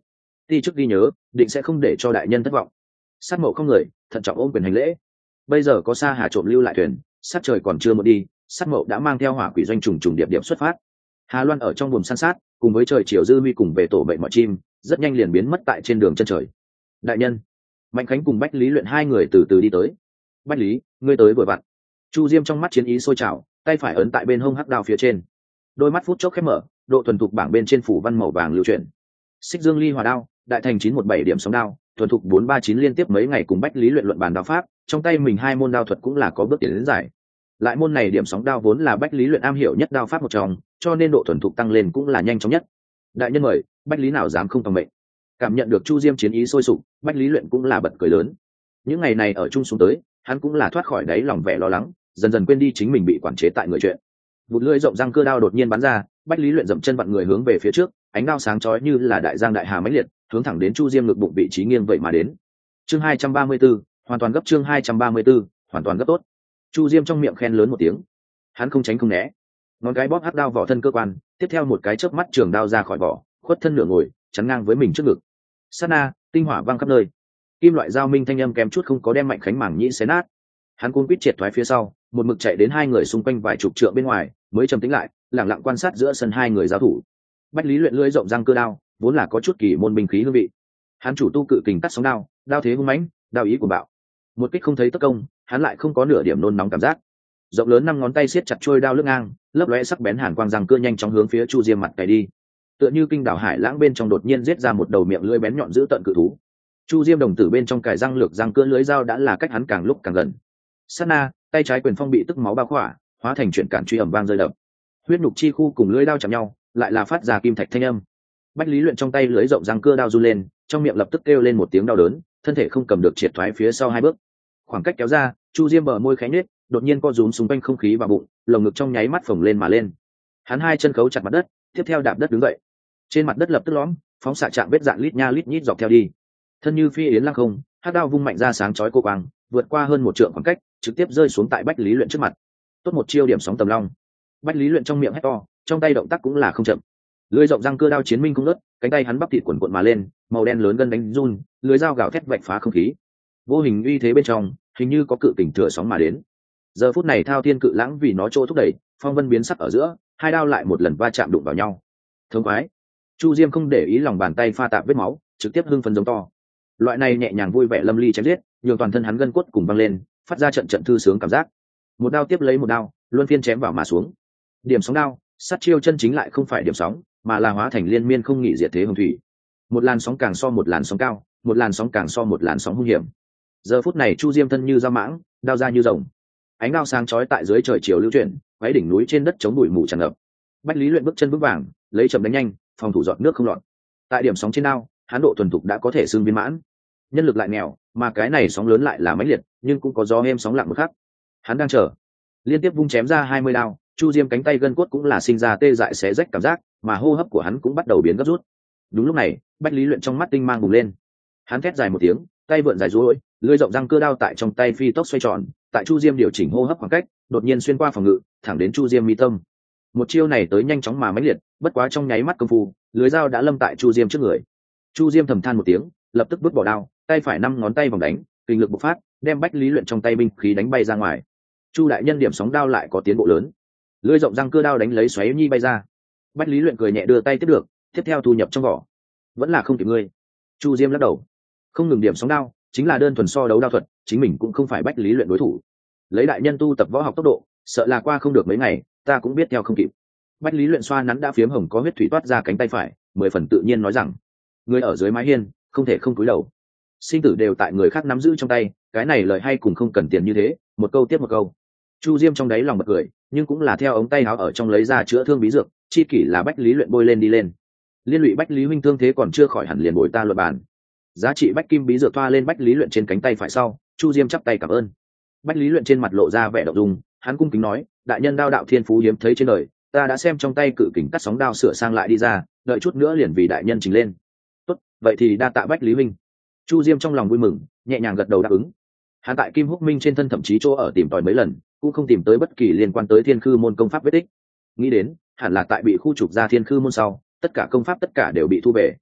ti chức ghi nhớ, định sẽ không để cho đại nhân thất vọng. Sát Mậu không người thận trọng ôm quyền hành lễ. Bây giờ có Sa Hà trộm lưu lại thuyền, sát trời còn chưa một đi, Sát Mậu đã mang theo hỏa quỷ doanh trùng trùng điệp điệp xuất phát. Hà Loan ở trong buồng săn sát, cùng với trời chiều dư huy cùng về tổ bệnh mọi chim, rất nhanh liền biến mất tại trên đường chân trời. Đại nhân, Mạnh Khánh cùng Bách Lý Luyện hai người từ từ đi tới. Bách Lý, ngươi tới vừa vặn. Chu Diêm trong mắt chiến ý sôi trào, tay phải ấn tại bên hông hắc đao phía trên, đôi mắt phút chốc khép mở, độ thuần thục bảng bên trên phủ văn màu vàng lưu chuyển. Xích Dương Ly Hòa đao, đại thành chín một bảy điểm sóng đao, thuần thục bốn ba chín liên tiếp mấy ngày cùng Bách Lý Luyện luận bàn đao pháp, trong tay mình hai môn đao thuật cũng là có bước tiến đến giải. Lại môn này điểm sóng đao vốn là Bách Lý Luyện am hiểu nhất đao pháp một trong, cho nên độ thuần thục tăng lên cũng là nhanh chóng nhất. Đại nhân mời, Bách Lý nào dám không tòng mệnh. Cảm nhận được Chu Diêm chiến ý sôi sục, Bách Lý Luyện cũng là bật cười lớn. Những ngày này ở chung xuống tới, hắn cũng là thoát khỏi đáy lòng vẻ lo lắng, dần dần quên đi chính mình bị quản chế tại người chuyện. Vụt lưỡi rộng răng cưa đao đột nhiên bắn ra, Bách Lý Luyện dậm chân vặn người hướng về phía trước, ánh đao sáng chói như là đại giang đại hà mãnh liệt, hướng thẳng đến Chu Diêm ngực bụng vị trí nghiêng vậy mà đến. Chương hai trăm ba mươi 234, hoàn toàn gấp chương hai trăm ba mươi 234, hoàn toàn gấp tốt. Chu Diêm trong miệng khen lớn một tiếng. Hắn không tránh không né, ngón cái bóp hắc đao vỏ thân cơ quan, tiếp theo một cái chớp mắt trường đao ra khỏi vỏ, khuất thân nửa ngồi, chắn ngang với mình trước ngực. Sát na, tinh hỏa vang khắp nơi. Kim loại dao minh thanh âm kém chút không có đem Mạnh Khánh mảng nhĩ xé nát. Hắn cuốn quýt triệt thoái phía sau, một mực chạy đến hai người xung quanh vài chục trượng bên ngoài, mới trầm tĩnh lại, lặng lặng quan sát giữa sân hai người giao thủ. Bách Lý Luyện lưỡi rộng răng cơ đao, vốn là có chút kỳ môn binh khí hương vị. Hắn chủ tu cự kình cắt sóng đao, đao thế hung mãnh, đao ý của bạo. Một kích không thấy tất công, hắn lại không có nửa điểm nôn nóng cảm giác. Rộng lớn năm ngón tay siết chặt trôi đao lướt ngang, lấp lóe sắc bén hàn quang răng cưa nhanh chóng hướng phía Chu Diêm mặt cày đi. Tựa như kinh đảo hải lãng bên trong đột nhiên giết ra một đầu miệng lưỡi bén nhọn dữ tận cự thú. Chu Diêm đồng tử bên trong cài răng lược răng cưa lưới dao đã là cách hắn càng lúc càng gần. Sát na, tay trái quyền phong bị tức máu bao khỏa, hóa thành chuyển cản truy ầm vang rơi đập. Huyết nhục chi khu cùng lưỡi đao chạm nhau, lại là phát ra kim thạch thanh âm. Bách Lý Luyện trong tay lưới rộng răng cưa đao run lên, trong miệng lập tức kêu lên một tiếng đau đớn, thân thể không cầm được triệt thoái phía sau hai bước. Khoảng cách kéo ra, Chu Diêm bờ môi khẽ nhếch, đột nhiên co rúm xung quanh không khí vào bụng, lồng ngực trong nháy mắt phồng lên mà lên. Hắn hai chân khấu chặt mặt đất, tiếp theo đạp đất đứng dậy. Trên mặt đất lập tức lõm, phóng xạ chạm vết dạn lít nha lít nhít dọc theo đi. Thân như phi yến lăng không, hắc đao vung mạnh ra sáng chói cô quang, vượt qua hơn một trượng khoảng cách, trực tiếp rơi xuống tại Bách Lý Luyện trước mặt. Tốt một chiêu điểm sóng tầm long. Bách Lý Luyện trong miệng hét to, trong tay động tác cũng là không chậm. Lưỡi rộng răng cưa đao chiến minh không ngớt, cánh tay hắn bắp thịt cuộn cuộn mà lên, màu đen lớn gân đánh run, lưỡi dao gào thét vạch phá không khí. Vô hình uy thế bên trong, hình như có cự kình thừa sóng mà đến. Giờ phút này thao thiên cự lãng vì nó trô thúc đẩy, phong vân biến sắc ở giữa, hai đao lại một lần va chạm đụng vào nhau. Thống khoái. Chu Diêm không để ý lòng bàn tay pha tạp vết máu, trực tiếp hưng phấn giống to. Loại này nhẹ nhàng vui vẻ lâm ly chém giết, nhường toàn thân hắn gân cốt cùng băng lên, phát ra trận trận thư sướng cảm giác. Một đao tiếp lấy một đao, luân phiên chém vào mà xuống. Điểm sóng đao, sát chiêu chân chính lại không phải điểm sóng, mà là hóa thành liên miên không nghỉ diệt thế hồng thủy. Một làn sóng càng so một làn sóng cao, một làn sóng càng so một làn sóng hung hiểm. Giờ phút này Chu Diêm thân như dao mãng, đao ra như rồng. Ánh đao sáng chói tại dưới trời chiều lưu chuyển, váy đỉnh núi trên đất chống bụi mù tràn ngập. Bách Lý Luyện bước chân vững vàng, lấy chậm đánh nhanh, phòng thủ giọt nước không lọt. Tại điểm sóng trên đao, hắn độ thuần thục đã có thể xưng viên mãn. Nhân lực lại nghèo, mà cái này sóng lớn lại là mãnh liệt, nhưng cũng có gió êm sóng lặng một khắc. Hắn đang chờ, liên tiếp vung chém ra hai mươi đao, Chu Diêm cánh tay gân cốt cũng là sinh ra tê dại xé rách cảm giác, mà hô hấp của hắn cũng bắt đầu biến gấp rút. Đúng lúc này, Bách Lý Luyện trong mắt tinh mang bùng lên. Hắn thét dài một tiếng, tay vượn dài duỗi, lưỡi rộng răng cưa đao tại trong tay phi tốc xoay tròn, tại Chu Diêm điều chỉnh hô hấp khoảng cách, đột nhiên xuyên qua phòng ngự, thẳng đến Chu Diêm mi tâm. Một chiêu này tới nhanh chóng mà mãnh liệt, bất quá trong nháy mắt công phu, lưới dao đã lâm tại Chu Diêm trước người. Chu Diêm thầm than một tiếng, lập tức vứt bỏ đao, tay phải năm ngón tay vòng đánh, kinh lực bộc phát, đem Bách Lý Luyện trong tay binh khí đánh bay ra ngoài. Chu đại nhân điểm sóng đao lại có tiến bộ lớn. Lưỡi rộng răng cưa đao đánh lấy xoáy nhi bay ra. Bách Lý Luyện cười nhẹ đưa tay tiếp được, tiếp theo thu nhập trong vỏ. Vẫn là không kịp ngươi. Chu Diêm lắc đầu. Không ngừng điểm sóng đao, chính là đơn thuần so đấu đao thuật, chính mình cũng không phải Bách Lý Luyện đối thủ. Lấy đại nhân tu tập võ học tốc độ, sợ là qua không được mấy ngày, ta cũng biết theo không kịp. Bách Lý Luyện xoa nắn đã phiếm hồng có huyết thủy toát ra cánh tay phải, mười phần tự nhiên nói rằng, người ở dưới mái hiên, không thể không cúi đầu. Sinh tử đều tại người khác nắm giữ trong tay, cái này lời hay cùng không cần tiền như thế, một câu tiếp một câu. Chu Diêm trong đáy lòng bật cười, nhưng cũng là theo ống tay áo ở trong lấy ra chữa thương bí dược, chi kỷ là Bách Lý Luyện bôi lên đi lên. Liên lụy Bách Lý huynh thương thế còn chưa khỏi hẳn liền bồi ta luận bàn. Giá trị Bách Kim bí dược thoa lên Bách Lý Luyện trên cánh tay phải sau, Chu Diêm chắp tay cảm ơn. Bách Lý Luyện trên mặt lộ ra vẻ động dung, hắn cung kính nói, đại nhân đao đạo thiên phú hiếm thấy trên đời, ta đã xem trong tay cự kình cắt sóng đao sửa sang lại đi ra, đợi chút nữa liền vì đại nhân trình lên. Tốt, vậy thì đa tạ Bách Lý huynh. Chu Diêm trong lòng vui mừng, nhẹ nhàng gật đầu đáp ứng. Hắn tại Kim Húc Minh trên thân thậm chí chỗ ở tìm tòi mấy lần, cũng không tìm tới bất kỳ liên quan tới Thiên Khư môn công pháp vết tích. Nghĩ đến, hẳn là tại bị khu trục ra Thiên Khư môn sau, tất cả công pháp tất cả đều bị thu về.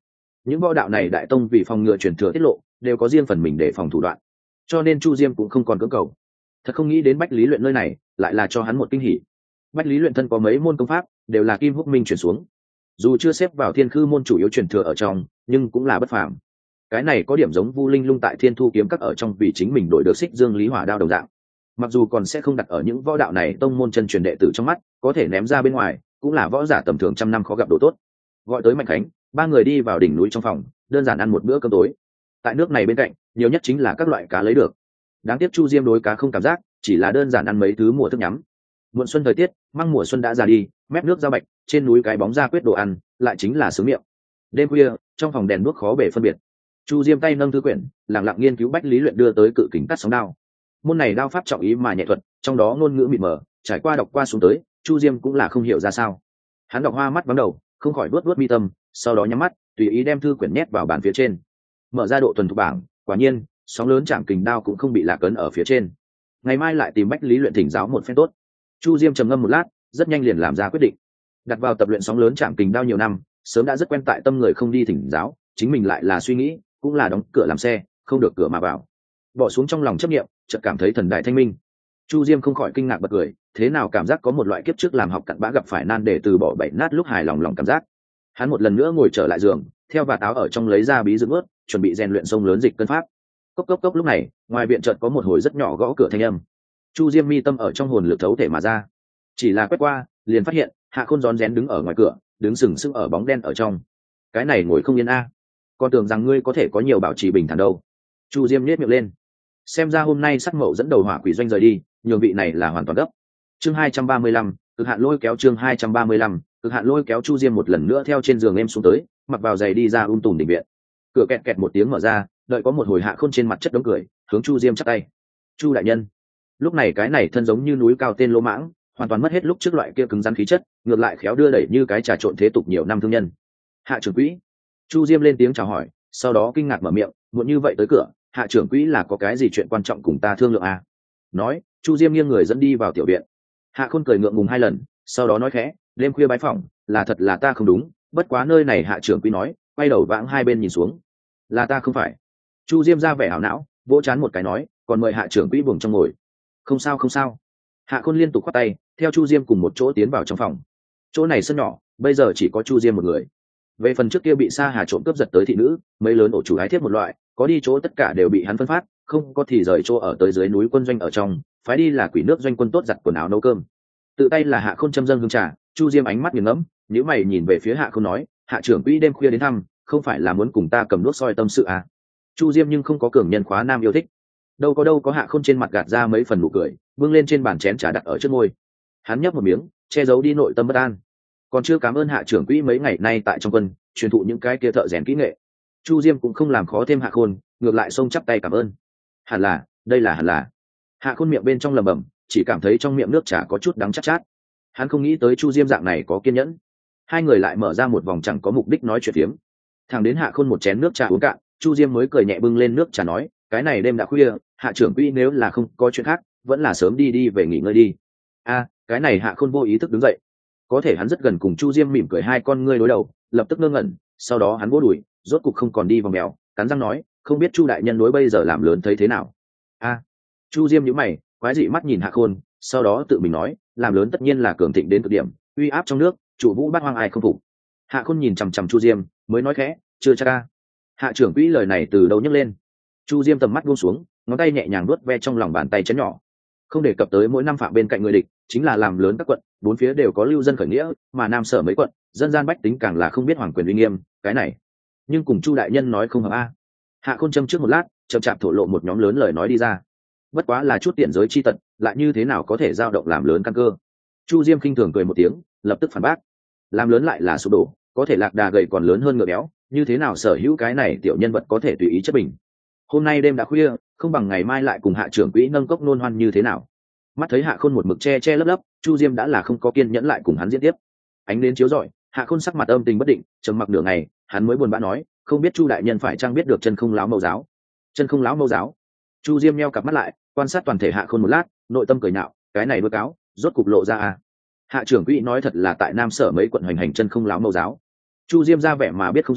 những võ đạo này đại tông vì phòng ngừa truyền thừa tiết lộ đều có riêng phần mình để phòng thủ đoạn, cho nên chu diêm cũng không còn cưỡng cầu. Thật không nghĩ đến bách lý luyện nơi này lại là cho hắn một kinh hỉ. Bách lý luyện thân có mấy môn công pháp đều là kim húc minh chuyển xuống, dù chưa xếp vào thiên khư môn chủ yếu truyền thừa ở trong nhưng cũng là bất phàm. Cái này có điểm giống Vu Linh Lung tại Thiên Thu kiếm các ở trong vì chính mình đổi được xích dương lý hỏa đao đồng dạng, mặc dù còn sẽ không đặt ở những võ đạo này tông môn chân truyền đệ tử trong mắt, có thể ném ra bên ngoài cũng là võ giả tầm thường trăm năm khó gặp độ tốt. Gọi tới Mạnh Khánh, ba người đi vào đỉnh núi trong phòng, đơn giản ăn một bữa cơm tối. Tại nước này bên cạnh nhiều nhất chính là các loại cá lấy được, đáng tiếc chu diêm đối cá không cảm giác, chỉ là đơn giản ăn mấy thứ mùa thức nhắm. Muộn xuân thời tiết, măng mùa xuân đã ra đi, mép nước giao bạch, trên núi cái bóng ra quyết đồ ăn lại chính là sướng miệng. Đêm khuya trong phòng đèn đuốc khó bể phân biệt, chu diêm tay nâng thư quyển lặng lặng nghiên cứu bách lý luyện đưa tới cự kính cắt sóng đao. Môn này đao pháp trọng ý mà nhẹ thuật, trong đó ngôn ngữ mịt mờ, trải qua đọc qua xuống tới chu diêm cũng là không hiểu ra sao. Hắn đọc hoa mắt vắng đầu, không khỏi đuốt đuốt mi tâm, sau đó nhắm mắt tùy ý đem thư quyển nhét vào bàn phía trên, mở ra độ thuần thục bảng. Quả nhiên sóng lớn chạm kình đao cũng không bị lạc ấn ở phía trên. Ngày mai lại tìm bách lý luyện thỉnh giáo một phen tốt. Chu diêm trầm ngâm một lát, rất nhanh liền làm ra quyết định. Đặt vào tập luyện sóng lớn chạm kình đao nhiều năm, sớm đã rất quen tại tâm người không đi thỉnh giáo, chính mình lại là suy nghĩ cũng là đóng cửa làm xe, không được cửa mà vào. Bỏ xuống trong lòng chấp niệm, chợt cảm thấy thần đại thanh minh. Chu diêm không khỏi kinh ngạc bật cười, thế nào cảm giác có một loại kiếp trước làm học cặn bã gặp phải nan để từ bỏ bảy nát lúc hài lòng lòng cảm giác. Hắn một lần nữa ngồi trở lại giường, theo và táo ở trong lấy ra bí dưỡng ướt, chuẩn bị rèn luyện sông lớn dịch cân pháp. Cốc cốc cốc lúc này ngoài viện chợt có một hồi rất nhỏ gõ cửa thanh âm. Chu diêm mi tâm ở trong hồn lực thấu thể mà ra, chỉ là quét qua liền phát hiện Hạ Khôn rón rén đứng ở ngoài cửa, đứng sừng sững ở bóng đen ở trong. Cái này ngồi không yên a, con tưởng rằng ngươi có thể có nhiều bảo trì bình thản đâu. Chu diêm nhếch miệng lên, xem ra hôm nay sắc mậu dẫn đầu hỏa quỷ doanh rời đi, nhường vị này là hoàn toàn gấp. Chương hai trăm ba mươi lăm, cực hạn lôi kéo. Chương hai trăm ba mươi lăm, cực hạn lôi kéo. Chu diêm một lần nữa theo trên giường em xuống tới, mặc vào giày đi ra um tùm đỉnh viện. Cửa kẹt kẹt một tiếng mở ra, đợi có một hồi Hạ Khôn trên mặt chất đống cười, hướng chu diêm chắp tay. Chu đại nhân. Lúc này cái này thân giống như núi cao tên lỗ mãng, hoàn toàn mất hết lúc trước loại kia cứng rắn khí chất, ngược lại khéo đưa đẩy như cái trà trộn thế tục nhiều năm thương nhân. Hạ trưởng quỹ. Chu diêm lên tiếng chào hỏi, sau đó kinh ngạc mở miệng, muộn như vậy tới cửa, Hạ trưởng quỹ là có cái gì chuyện quan trọng cùng ta thương lượng à? Nói, chu diêm nghiêng người dẫn đi vào tiểu viện. Hạ Khôn cười ngượng ngùng hai lần, sau đó nói khẽ, đêm khuya bái phỏng, là thật là ta không đúng, bất quá nơi này Hạ trưởng quỹ nói, quay đầu vãng hai bên nhìn xuống, là ta không phải. Chu diêm ra vẻ hảo não, vỗ chán một cái nói, còn mời Hạ trưởng quỹ buồng trong ngồi. Không sao không sao. Hạ Khôn liên tục khoát tay, theo chu diêm cùng một chỗ tiến vào trong phòng. Chỗ này sân nhỏ, bây giờ chỉ có chu diêm một người. Về phần trước kia bị Sa Hà trộm cướp giật tới thị nữ, mấy lớn ổ chủ ái thiếp một loại, có đi chỗ tất cả đều bị hắn phân phát, không có thì rời chỗ ở tới dưới núi quân doanh ở trong, phái đi là quỷ nước doanh quân tốt giặt quần áo nấu cơm. Tự tay là Hạ Khôn châm dâng hương trà. Chu diêm ánh mắt nghiền ngẫm, nhíu mày nhìn về phía Hạ Khôn nói, Hạ trưởng quỹ đêm khuya đến thăm, không phải là muốn cùng ta cầm đuốc soi tâm sự à? Chu diêm nhưng không có cường nhân khóa nam yêu thích, đâu có đâu có. Hạ Khôn trên mặt gạt ra mấy phần nụ cười, bưng lên trên bàn chén trà đặt ở trước môi. Hắn nhấp một miếng, che giấu đi nội tâm bất an. Còn chưa cảm ơn Hạ trưởng quỹ mấy ngày nay tại trong quân truyền thụ những cái kia thợ rèn kỹ nghệ. Chu diêm cũng không làm khó thêm Hạ Khôn, ngược lại xông chắp tay cảm ơn. Hẳn là, đây là hẳn là. Hạ Khôn miệng bên trong lẩm bẩm, chỉ cảm thấy trong miệng nước trà có chút đắng chát chát. Hắn không nghĩ tới chu diêm dạng này có kiên nhẫn. Hai người lại mở ra một vòng chẳng có mục đích nói chuyện phiếm. Thẳng đến Hạ Khôn một chén nước trà uống cạn, chu diêm mới cười nhẹ bưng lên nước trà nói, cái này đêm đã khuya, Hạ trưởng quỹ nếu là không có chuyện khác, vẫn là sớm đi đi về nghỉ ngơi đi. A, cái này Hạ Khôn vô ý thức đứng dậy. Có thể hắn rất gần cùng chu diêm mỉm cười, hai con ngươi đối đầu, lập tức ngơ ngẩn, sau đó hắn vỗ đùi, rốt cục không còn đi vòng mèo, cắn răng nói, không biết chu đại nhân đối bây giờ làm lớn thấy thế nào. A, chu diêm nhíu mày, quái dị mắt nhìn Hạ Khôn, sau đó tự mình nói, làm lớn tất nhiên là cường thịnh đến cực điểm, uy áp trong nước, chủ vũ bát hoang ai không phục. Hạ Khôn nhìn chằm chằm chu diêm, mới nói khẽ, chưa chắc ca. Hạ trưởng quỹ lời này từ đâu nhấc lên? Chu diêm tầm mắt buông xuống, ngón tay nhẹ nhàng nuốt ve trong lòng bàn tay chén nhỏ. Không đề cập tới mỗi năm phạm bên cạnh người địch, chính là làm lớn các quận, bốn phía đều có lưu dân khởi nghĩa, mà nam sở mấy quận, dân gian bách tính càng là không biết hoàng quyền uy nghiêm, cái này. Nhưng cùng chu đại nhân nói không hợp a. Hạ Khôn châm trước một lát, chậm chạp thổ lộ một nhóm lớn lời nói đi ra. Bất quá là chút tiện giới chi tật, lại như thế nào có thể dao động làm lớn căn cơ. Chu diêm khinh thường cười một tiếng, lập tức phản bác, làm lớn lại là sụp đổ, có thể lạc đà gầy còn lớn hơn ngựa béo, như thế nào sở hữu cái này tiểu nhân vật có thể tùy ý chất bình. Hôm nay đêm đã khuya, không bằng ngày mai lại cùng Hạ trưởng quỹ nâng cốc nôn hoan như thế nào. Mắt thấy Hạ Khôn một mực che che lấp lấp, chu diêm đã là không có kiên nhẫn lại cùng hắn diễn tiếp. Ánh đến chiếu rọi, Hạ Khôn sắc mặt âm tình bất định, trầm mặc nửa ngày, hắn mới buồn bã nói, không biết chu đại nhân phải chăng biết được chân không láo mâu giáo. Chân không láo mâu giáo. Chu diêm nheo cặp mắt lại, quan sát toàn thể Hạ Khôn một lát, nội tâm cười nhạo, cái này đôi cáo rốt cục lộ ra à. Hạ trưởng quỹ nói thật là tại nam sở mấy quận hoành hành chân không láo mâu giáo. Chu diêm ra vẻ mà biết không rõ,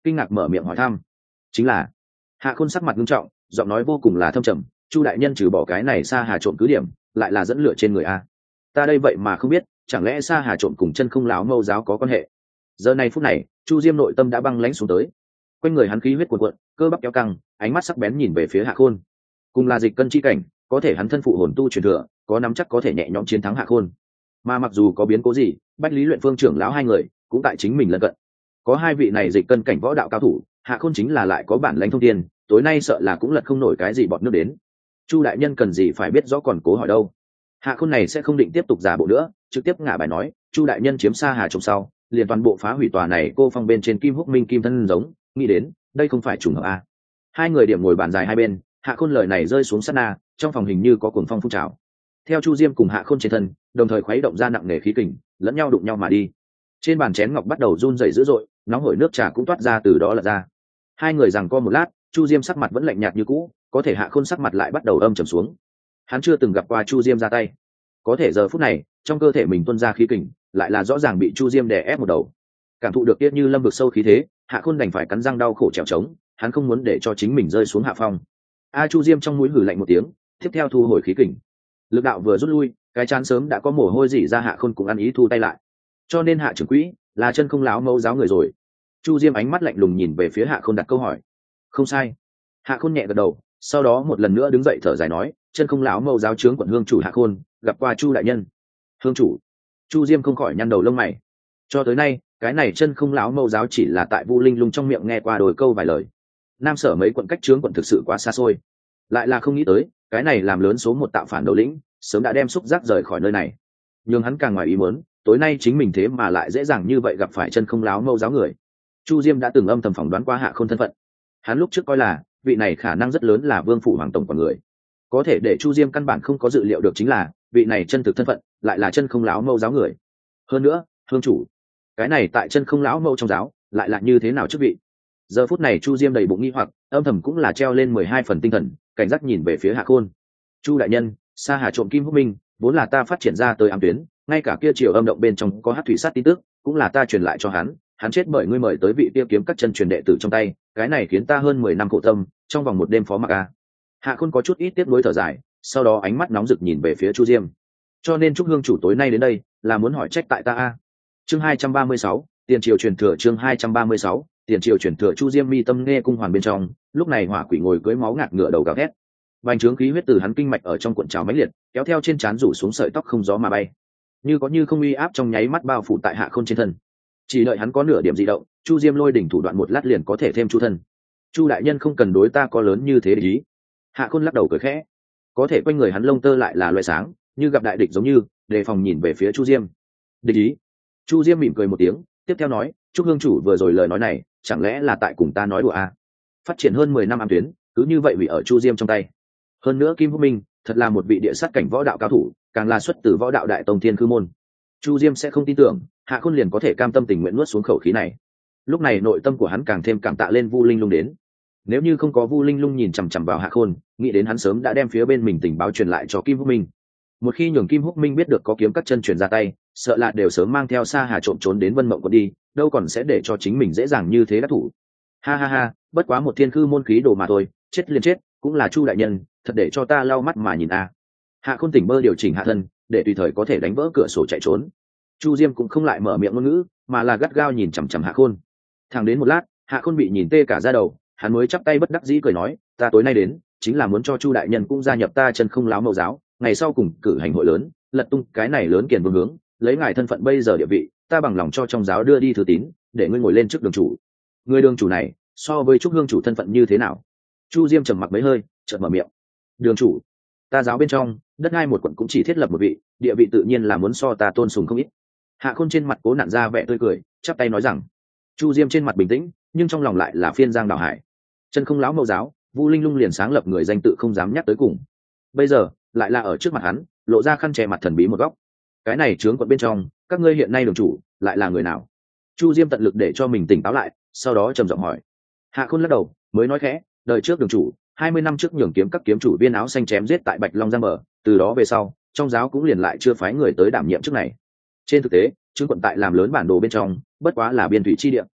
kinh ngạc mở miệng hỏi thăm. Chính là. Hạ Khôn sắc mặt nghiêm trọng, giọng nói vô cùng là thâm trầm. Chu đại nhân trừ bỏ cái này Sa Hà trộm cứ điểm, lại là dẫn lửa trên người a. Ta đây vậy mà không biết, chẳng lẽ Sa Hà trộm cùng chân không lão mâu giáo có quan hệ? Giờ này phút này, Chu Diêm nội tâm đã băng lãnh xuống tới. Quanh người hắn khí huyết cuồn cuộn, cơ bắp kéo căng, ánh mắt sắc bén nhìn về phía Hạ Khôn. Cùng là dịch cân chi cảnh, có thể hắn thân phụ hồn tu truyền thừa, có nắm chắc có thể nhẹ nhõm chiến thắng Hạ Khôn. Mà mặc dù có biến cố gì, Bách Lý Luyện Phương trưởng lão hai người cũng tại chính mình lân cận. Có hai vị này dịch cân cảnh võ đạo cao thủ, Hạ Khôn chính là lại có bản lãnh thông thiên, tối nay sợ là cũng lật không nổi cái gì bọt nước đến. Chu đại nhân cần gì phải biết rõ còn cố hỏi đâu. Hạ Khôn này sẽ không định tiếp tục giả bộ nữa, trực tiếp ngả bài nói, Chu đại nhân chiếm Sa Hà trộm sau, liền toàn bộ phá hủy tòa này cô phong bên trên Kim Húc Minh kim thân giống, nghĩ đến, đây không phải trùng hợp a. Hai người điểm ngồi bàn dài hai bên, Hạ Khôn lời này rơi xuống sát na, trong phòng hình như có cuồng phong phun trào. Theo Chu Diêm cùng Hạ Khôn trên thân, đồng thời khuấy động ra nặng nề khí kình, lẫn nhau đụng nhau mà đi. Trên bàn chén ngọc bắt đầu run rẩy dữ dội, nóng hổi nước trà cũng toát ra từ đó là ra. Hai người giằng co một lát, Chu Diêm sắc mặt vẫn lạnh nhạt như cũ, có thể Hạ Khôn sắc mặt lại bắt đầu âm trầm xuống. Hắn chưa từng gặp qua Chu Diêm ra tay, có thể giờ phút này, trong cơ thể mình tuôn ra khí kình, lại là rõ ràng bị Chu Diêm đè ép một đầu. Cảm thụ được tiết như lâm vực sâu khí thế, Hạ Khôn đành phải cắn răng đau khổ trèo trống, hắn không muốn để cho chính mình rơi xuống hạ phong. A Chu Diêm trong mũi hử lạnh một tiếng, tiếp theo thu hồi khí kình. Lực đạo vừa rút lui, cái chán sớm đã có mồ hôi rỉ ra, Hạ Khôn cũng ăn ý thu tay lại. Cho nên Hạ trưởng quỹ là chân không láo mẫu giáo người rồi. Chu Diêm ánh mắt lạnh lùng nhìn về phía Hạ Khôn đặt câu hỏi. Không sai. Hạ Khôn nhẹ gật đầu, sau đó một lần nữa đứng dậy thở dài nói, chân không láo mẫu giáo trướng quận hương chủ Hạ Khôn gặp qua Chu đại nhân. Hương chủ? Chu Diêm không khỏi nhăn đầu lông mày. Cho tới nay, cái này chân không láo mẫu giáo chỉ là tại Vu Linh Lung trong miệng nghe qua đôi câu vài lời. Nam Sở mấy quận cách trướng quận thực sự quá xa xôi, lại là không nghĩ tới cái này làm lớn số một tạo phản đầu lĩnh sớm đã đem xúc giác rời khỏi nơi này. Nhưng hắn càng ngoài ý muốn, tối nay chính mình thế mà lại dễ dàng như vậy gặp phải chân không láo mâu giáo người. Chu Diêm đã từng âm thầm phỏng đoán qua Hạ Khôn thân phận, hắn lúc trước coi là vị này khả năng rất lớn là vương phủ hoàng tổng của người, có thể để Chu Diêm căn bản không có dự liệu được chính là vị này chân thực thân phận lại là chân không láo mâu giáo người. Hơn nữa, hương chủ, cái này tại chân không lão mâu trong giáo lại là như thế nào chức vị? Giờ phút này Chu Diêm đầy bụng nghi hoặc, âm thầm cũng là treo lên mười hai phần tinh thần, cảnh giác nhìn về phía Hạ Khôn. Chu đại nhân, Sa Hà trộm Kim Húc Minh vốn là ta phát triển ra tới ám tuyến, ngay cả kia triều âm động bên trong có hát thủy sát tin tức cũng là ta truyền lại cho hắn, hắn chết bởi ngươi mời tới vị tiêu kiếm các chân truyền đệ tử trong tay, cái này khiến ta hơn mười năm khổ tâm, trong vòng một đêm phó mặc a. Hạ Khôn có chút ít tiếc nuối thở dài, sau đó ánh mắt nóng rực nhìn về phía Chu Diêm. Cho nên Trúc Hương chủ tối nay đến đây là muốn hỏi trách tại ta a. Chương hai trăm ba mươi sáu, tiền triều truyền thừa. Chương hai trăm ba mươi sáu, tiền triều truyền thừa. Chu Diêm mi tâm nghe cung hoàn bên trong, lúc này hỏa quỷ ngồi cưỡi máu ngạt ngựa đầu gào thét. Bành trướng khí huyết từ hắn kinh mạch ở trong cuộn trào mãnh liệt, kéo theo trên trán rủ xuống sợi tóc không gió mà bay, như có như không uy áp trong nháy mắt bao phủ tại Hạ Khôn trên thân. Chỉ đợi hắn có nửa điểm dị động, Chu Diêm lôi đỉnh thủ đoạn một lát liền có thể thêm chu thân. Chu đại nhân không cần đối ta có lớn như thế để ý. Hạ Khôn lắc đầu cười khẽ, có thể quanh người hắn lông tơ lại là loại sáng, như gặp đại địch giống như đề phòng nhìn về phía Chu Diêm. Địch ý? Chu Diêm mỉm cười một tiếng, tiếp theo nói, Trúc Hương chủ vừa rồi lời nói này, chẳng lẽ là tại cùng ta nói đùa à? Phát triển hơn mười năm ám tuyến, cứ như vậy hủy ở Chu Diêm trong tay. Hơn nữa Kim Húc Minh thật là một vị địa sát cảnh võ đạo cao thủ, càng là xuất từ võ đạo đại tông thiên cư môn. Chu Diêm sẽ không tin tưởng Hạ Khôn liền có thể cam tâm tình nguyện nuốt xuống khẩu khí này. Lúc này nội tâm của hắn càng thêm cảm tạ lên Vu Linh Lung đến. Nếu như không có Vu Linh Lung nhìn chằm chằm vào Hạ Khôn, nghĩ đến hắn sớm đã đem phía bên mình tình báo truyền lại cho Kim Húc Minh. Một khi nhường Kim Húc Minh biết được có kiếm các chân truyền ra tay, sợ là đều sớm mang theo Sa Hà trộm trốn đến Vân Mộng quận đi, đâu còn sẽ để cho chính mình dễ dàng như thế đắc thủ. Ha ha ha, bất quá một thiên cư môn khí đồ mà thôi, chết liền chết, cũng là Chu đại nhân, thật để cho ta lau mắt mà nhìn a. À. Hạ Khôn tỉnh bơ điều chỉnh hạ thân, để tùy thời có thể đánh vỡ cửa sổ chạy trốn. Chu Diêm cũng không lại mở miệng ngôn ngữ, mà là gắt gao nhìn chằm chằm Hạ Khôn. Thẳng đến một lát, Hạ Khôn bị nhìn tê cả da đầu, hắn mới chắp tay bất đắc dĩ cười nói, ta tối nay đến, chính là muốn cho Chu đại nhân cũng gia nhập ta chân không láo mậu giáo, ngày sau cùng cử hành hội lớn, lật tung cái này lớn kiền vương hướng, lấy ngài thân phận bây giờ địa vị, ta bằng lòng cho trong giáo đưa đi thư tín, để ngươi ngồi lên trước đường chủ. Người đường chủ này, so với Trúc Hương chủ thân phận như thế nào? Chu Diêm trầm mặc mấy hơi, chợt mở miệng. Đường chủ, ta giáo bên trong, đất hai một quận cũng chỉ thiết lập một vị, địa vị tự nhiên là muốn so ta tôn sùng không ít. Hạ Khôn trên mặt cố nặn ra vẻ tươi cười, chắp tay nói rằng. Chu Diêm trên mặt bình tĩnh, nhưng trong lòng lại là phiên giang đảo hải. Chân không láo mậu giáo, Vu Linh Lung liền sáng lập người danh tự không dám nhắc tới cùng. Bây giờ, lại là ở trước mặt hắn, lộ ra khăn che mặt thần bí một góc. Cái này trướng quận bên trong, các ngươi hiện nay đường chủ, lại là người nào? Chu Diêm tận lực để cho mình tỉnh táo lại, sau đó trầm giọng hỏi. Hạ Khôn lắc đầu, mới nói khẽ, đời trước đường chủ, hai mươi năm trước nhường kiếm các kiếm chủ viên áo xanh chém giết tại Bạch Long Giang bờ, từ đó về sau, trong giáo cũng liền lại chưa phái người tới đảm nhiệm chức này. Trên thực tế, trướng quận tại làm lớn bản đồ bên trong, bất quá là biên thủy chi địa.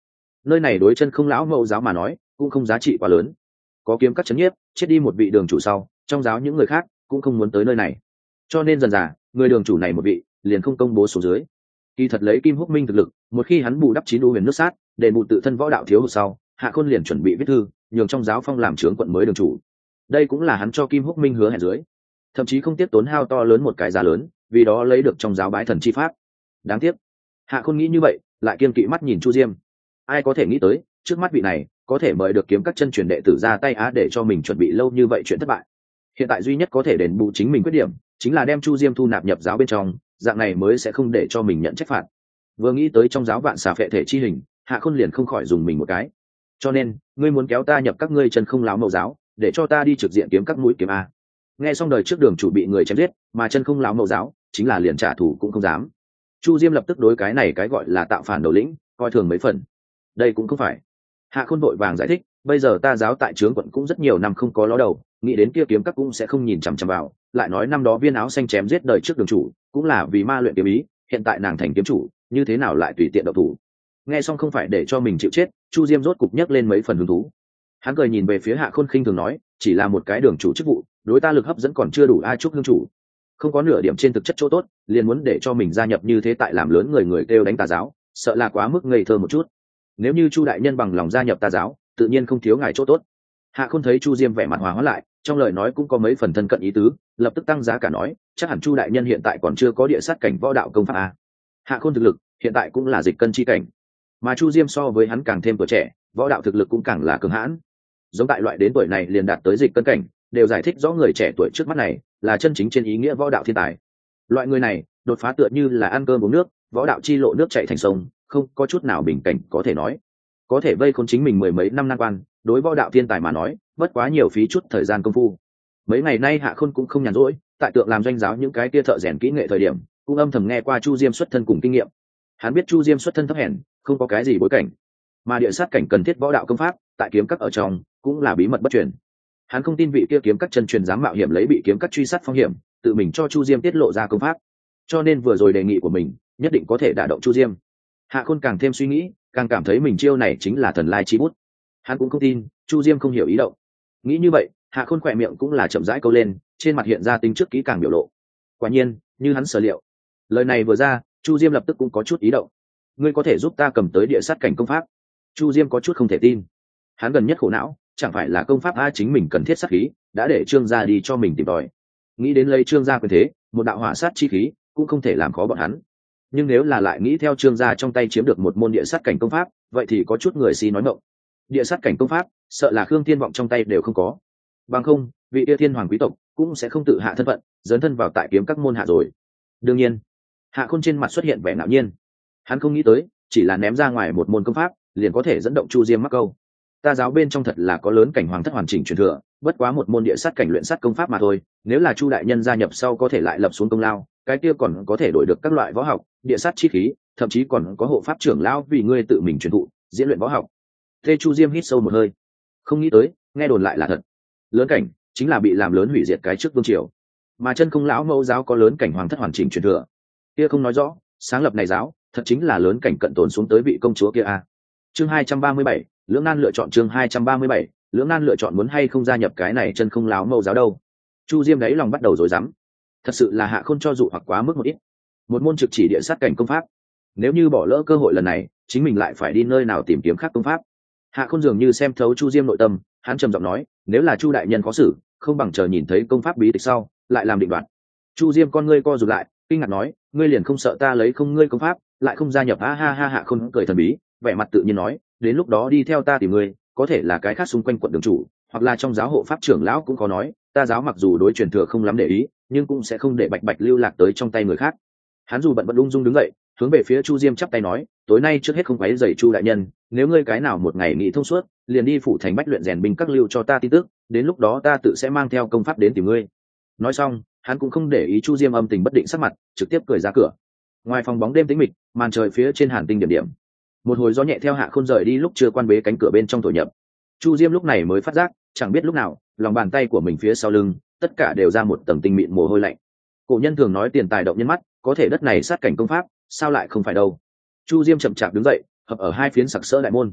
nơi này đối chân không lão mẫu giáo mà nói cũng không giá trị quá lớn. Có kiếm các chấn nhiếp, chết đi một vị đường chủ sau, trong giáo những người khác cũng không muốn tới nơi này, cho nên dần dà người đường chủ này một vị liền không công bố số dưới. Kỳ thật lấy Kim Húc Minh thực lực, một khi hắn bù đắp chín đu huyền nước sát, để bù tự thân võ đạo thiếu hụt sau, Hạ Khôn liền chuẩn bị viết thư nhường trong giáo phong làm trưởng quận mới đường chủ. Đây cũng là hắn cho Kim Húc Minh hứa hẹn dưới, thậm chí không tiếc tốn hao to lớn một cái giá lớn, vì đó lấy được trong giáo bái thần chi pháp. Đáng tiếc, Hạ Khôn nghĩ như vậy, lại kiên kỵ mắt nhìn Chu Diêm. Ai có thể nghĩ tới, trước mắt vị này có thể mời được kiếm các chân truyền đệ tử ra tay á để cho mình chuẩn bị lâu như vậy chuyện thất bại. Hiện tại duy nhất có thể đền bù chính mình quyết điểm, chính là đem Chu Diêm thu nạp nhập giáo bên trong, dạng này mới sẽ không để cho mình nhận trách phạt. Vừa nghĩ tới trong giáo vạn xà phệ thể chi hình, Hạ Khôn liền không khỏi dùng mình một cái. Cho nên, ngươi muốn kéo ta nhập các ngươi chân không láo mậu giáo, để cho ta đi trực diện kiếm các mũi kiếm a. Nghe xong đời trước đường chủ bị người chém giết, mà chân không láo mậu giáo, chính là liền trả thù cũng không dám. Chu Diêm lập tức đối cái này cái gọi là tạo phản đầu lĩnh, coi thường mấy phần. Đây cũng không phải. Hạ Khôn vội vàng giải thích, bây giờ ta giáo tại trướng quận cũng rất nhiều năm không có ló đầu, nghĩ đến kia kiếm các cũng sẽ không nhìn chằm chằm vào, lại nói năm đó viên áo xanh chém giết đời trước đường chủ, cũng là vì ma luyện kiếm ý, hiện tại nàng thành kiếm chủ, như thế nào lại tùy tiện động thủ. Nghe xong không phải để cho mình chịu chết, Chu Diêm rốt cục nhấc lên mấy phần hứng thú. Hắn cười nhìn về phía Hạ Khôn khinh thường nói, chỉ là một cái đường chủ chức vụ, đối ta lực hấp dẫn còn chưa đủ ai chúc hương chủ, không có nửa điểm trên thực chất chỗ tốt, liền muốn để cho mình gia nhập như thế tại làm lớn người người kêu đánh tà giáo, sợ là quá mức ngây thơ một chút. Nếu như Chu đại nhân bằng lòng gia nhập tà giáo, tự nhiên không thiếu ngài chỗ tốt. Hạ Khôn thấy Chu Diêm vẻ mặt hòa hóa lại, trong lời nói cũng có mấy phần thân cận ý tứ, lập tức tăng giá cả nói, chắc hẳn Chu đại nhân hiện tại còn chưa có địa sát cảnh võ đạo công pháp a. Hạ Khôn thực lực hiện tại cũng là dịch cân chi cảnh, mà Chu Diêm so với hắn càng thêm tuổi trẻ, võ đạo thực lực cũng càng là cường hãn. Giống tại loại đến tuổi này liền đạt tới dịch cân cảnh, đều giải thích rõ người trẻ tuổi trước mắt này là chân chính trên ý nghĩa võ đạo thiên tài. Loại người này đột phá tựa như là ăn cơm uống nước, võ đạo chi lộ nước chảy thành sông, không có chút nào bình cảnh có thể nói. Có thể vây khốn chính mình mười mấy năm nan quan, đối võ đạo thiên tài mà nói, bất quá nhiều phí chút thời gian công phu. Mấy ngày nay Hạ Khôn cũng không nhàn rỗi, tại tượng làm doanh giáo những cái kia thợ rèn kỹ nghệ thời điểm, cũng âm thầm nghe qua Chu Diêm xuất thân cùng kinh nghiệm. Hắn biết Chu Diêm xuất thân thấp hèn, không có cái gì bối cảnh, mà địa sát cảnh cần thiết võ đạo công pháp, tại kiếm các ở trong cũng là bí mật bất truyền. Hắn không tin vị kia kiếm các chân truyền dám mạo hiểm lấy bị kiếm các truy sát phong hiểm, tự mình cho Chu Diêm tiết lộ ra công pháp, cho nên vừa rồi đề nghị của mình nhất định có thể đả động Chu Diêm. Hạ Khôn càng thêm suy nghĩ, càng cảm thấy mình chiêu này chính là thần lai chi bút. Hắn cũng không tin Chu Diêm không hiểu ý động. Nghĩ như vậy, Hạ Khôn khỏe miệng cũng là chậm rãi câu lên, trên mặt hiện ra tính trước kỹ càng biểu lộ. Quả nhiên, như hắn sở liệu, lời này vừa ra, Chu Diêm lập tức cũng có chút ý động. Ngươi có thể giúp ta cầm tới địa sát cảnh công pháp? Chu Diêm có chút không thể tin. Hắn gần nhất khổ não, chẳng phải là công pháp a chính mình cần thiết sát khí, đã để Trương gia đi cho mình tìm tòi. Nghĩ đến lấy Trương gia quyền thế, một đạo hỏa sát chi khí cũng không thể làm khó bọn hắn. Nhưng nếu là lại nghĩ theo Trương gia trong tay chiếm được một môn địa sát cảnh công pháp, vậy thì có chút người si nói mộng. Địa sát cảnh công pháp, sợ là Khương Thiên Vọng trong tay đều không có. Bằng không, vị địa thiên hoàng quý tộc cũng sẽ không tự hạ thân phận, dấn thân vào tại kiếm các môn hạ rồi. Đương nhiên, Hạ Khôn trên mặt xuất hiện vẻ ngạo nhiên. Hắn không nghĩ tới, chỉ là ném ra ngoài một môn công pháp, liền có thể dẫn động Chu Diêm mắc câu. Ta giáo bên trong thật là có lớn cảnh hoàng thất hoàn chỉnh truyền thừa, bất quá một môn địa sát cảnh luyện sát công pháp mà thôi, nếu là Chu đại nhân gia nhập sau có thể lại lập xuống công lao, cái kia còn có thể đổi được các loại võ học, địa sát chi khí, thậm chí còn có hộ pháp trưởng lão vì ngươi tự mình truyền thụ, diễn luyện võ học. Tê Chu Diêm hít sâu một hơi. Không nghĩ tới, nghe đồn lại là thật. Lớn cảnh chính là bị làm lớn hủy diệt cái trước vương triều, mà chân không lão mẫu giáo có lớn cảnh hoàng thất hoàn chỉnh truyền thừa. Kia không nói rõ, sáng lập này giáo, thật chính là lớn cảnh cận tồn xuống tới vị công chúa kia a. À. Chương hai trăm ba mươi bảy, Lưỡng Nan lựa chọn chương hai trăm ba mươi bảy, Lưỡng Nan lựa chọn muốn hay không gia nhập cái này chân không lão mẫu giáo đâu. Chu Diêm đáy lòng bắt đầu rối rắm. Thật sự là Hạ Khôn cho dụ hoặc quá mức một ít. Một môn trực chỉ địa sát cảnh công pháp, nếu như bỏ lỡ cơ hội lần này, chính mình lại phải đi nơi nào tìm kiếm khác công pháp. Hạ Khôn dường như xem thấu Chu Diêm nội tâm, hắn trầm giọng nói, nếu là Chu đại nhân khó xử, không bằng chờ nhìn thấy công pháp bí tịch sau, lại làm định đoạt. Chu Diêm con ngươi co rụt lại, kinh ngạc nói, ngươi liền không sợ ta lấy không ngươi công pháp, lại không gia nhập? Ha ha ha. Hạ Khôn cười thần bí, vẻ mặt tự nhiên nói, đến lúc đó đi theo ta tìm ngươi, có thể là cái khác xung quanh quận đường chủ, hoặc là trong giáo hộ pháp trưởng lão cũng có nói, ta giáo mặc dù đối truyền thừa không lắm để ý, nhưng cũng sẽ không để bạch bạch lưu lạc tới trong tay người khác. Hắn dù bận bận ung dung đứng dậy, hướng về phía Chu Diêm chắp tay nói, tối nay trước hết không quấy rầy Chu đại nhân, nếu ngươi cái nào một ngày nghĩ thông suốt, liền đi phủ thành bách luyện rèn binh các lưu cho ta tin tức, đến lúc đó ta tự sẽ mang theo công pháp đến tìm ngươi. Nói xong, hắn cũng không để ý Chu Diêm âm tình bất định sắc mặt, trực tiếp cười ra cửa. Ngoài phòng bóng đêm tĩnh mịch, màn trời phía trên hàn tinh điểm điểm. Một hồi gió nhẹ theo Hạ Khôn rời đi lúc chưa quan bế cánh cửa bên trong thổi nhập. Chu Diêm lúc này mới phát giác, chẳng biết lúc nào, lòng bàn tay của mình phía sau lưng, tất cả đều ra một tầng tinh mịn mồ hôi lạnh. Cổ nhân thường nói tiền tài động nhân mắt, có thể đất này sát cảnh công pháp, sao lại không phải đâu. Chu Diêm chậm chạp đứng dậy, hợp ở hai phiến sặc sỡ đại môn.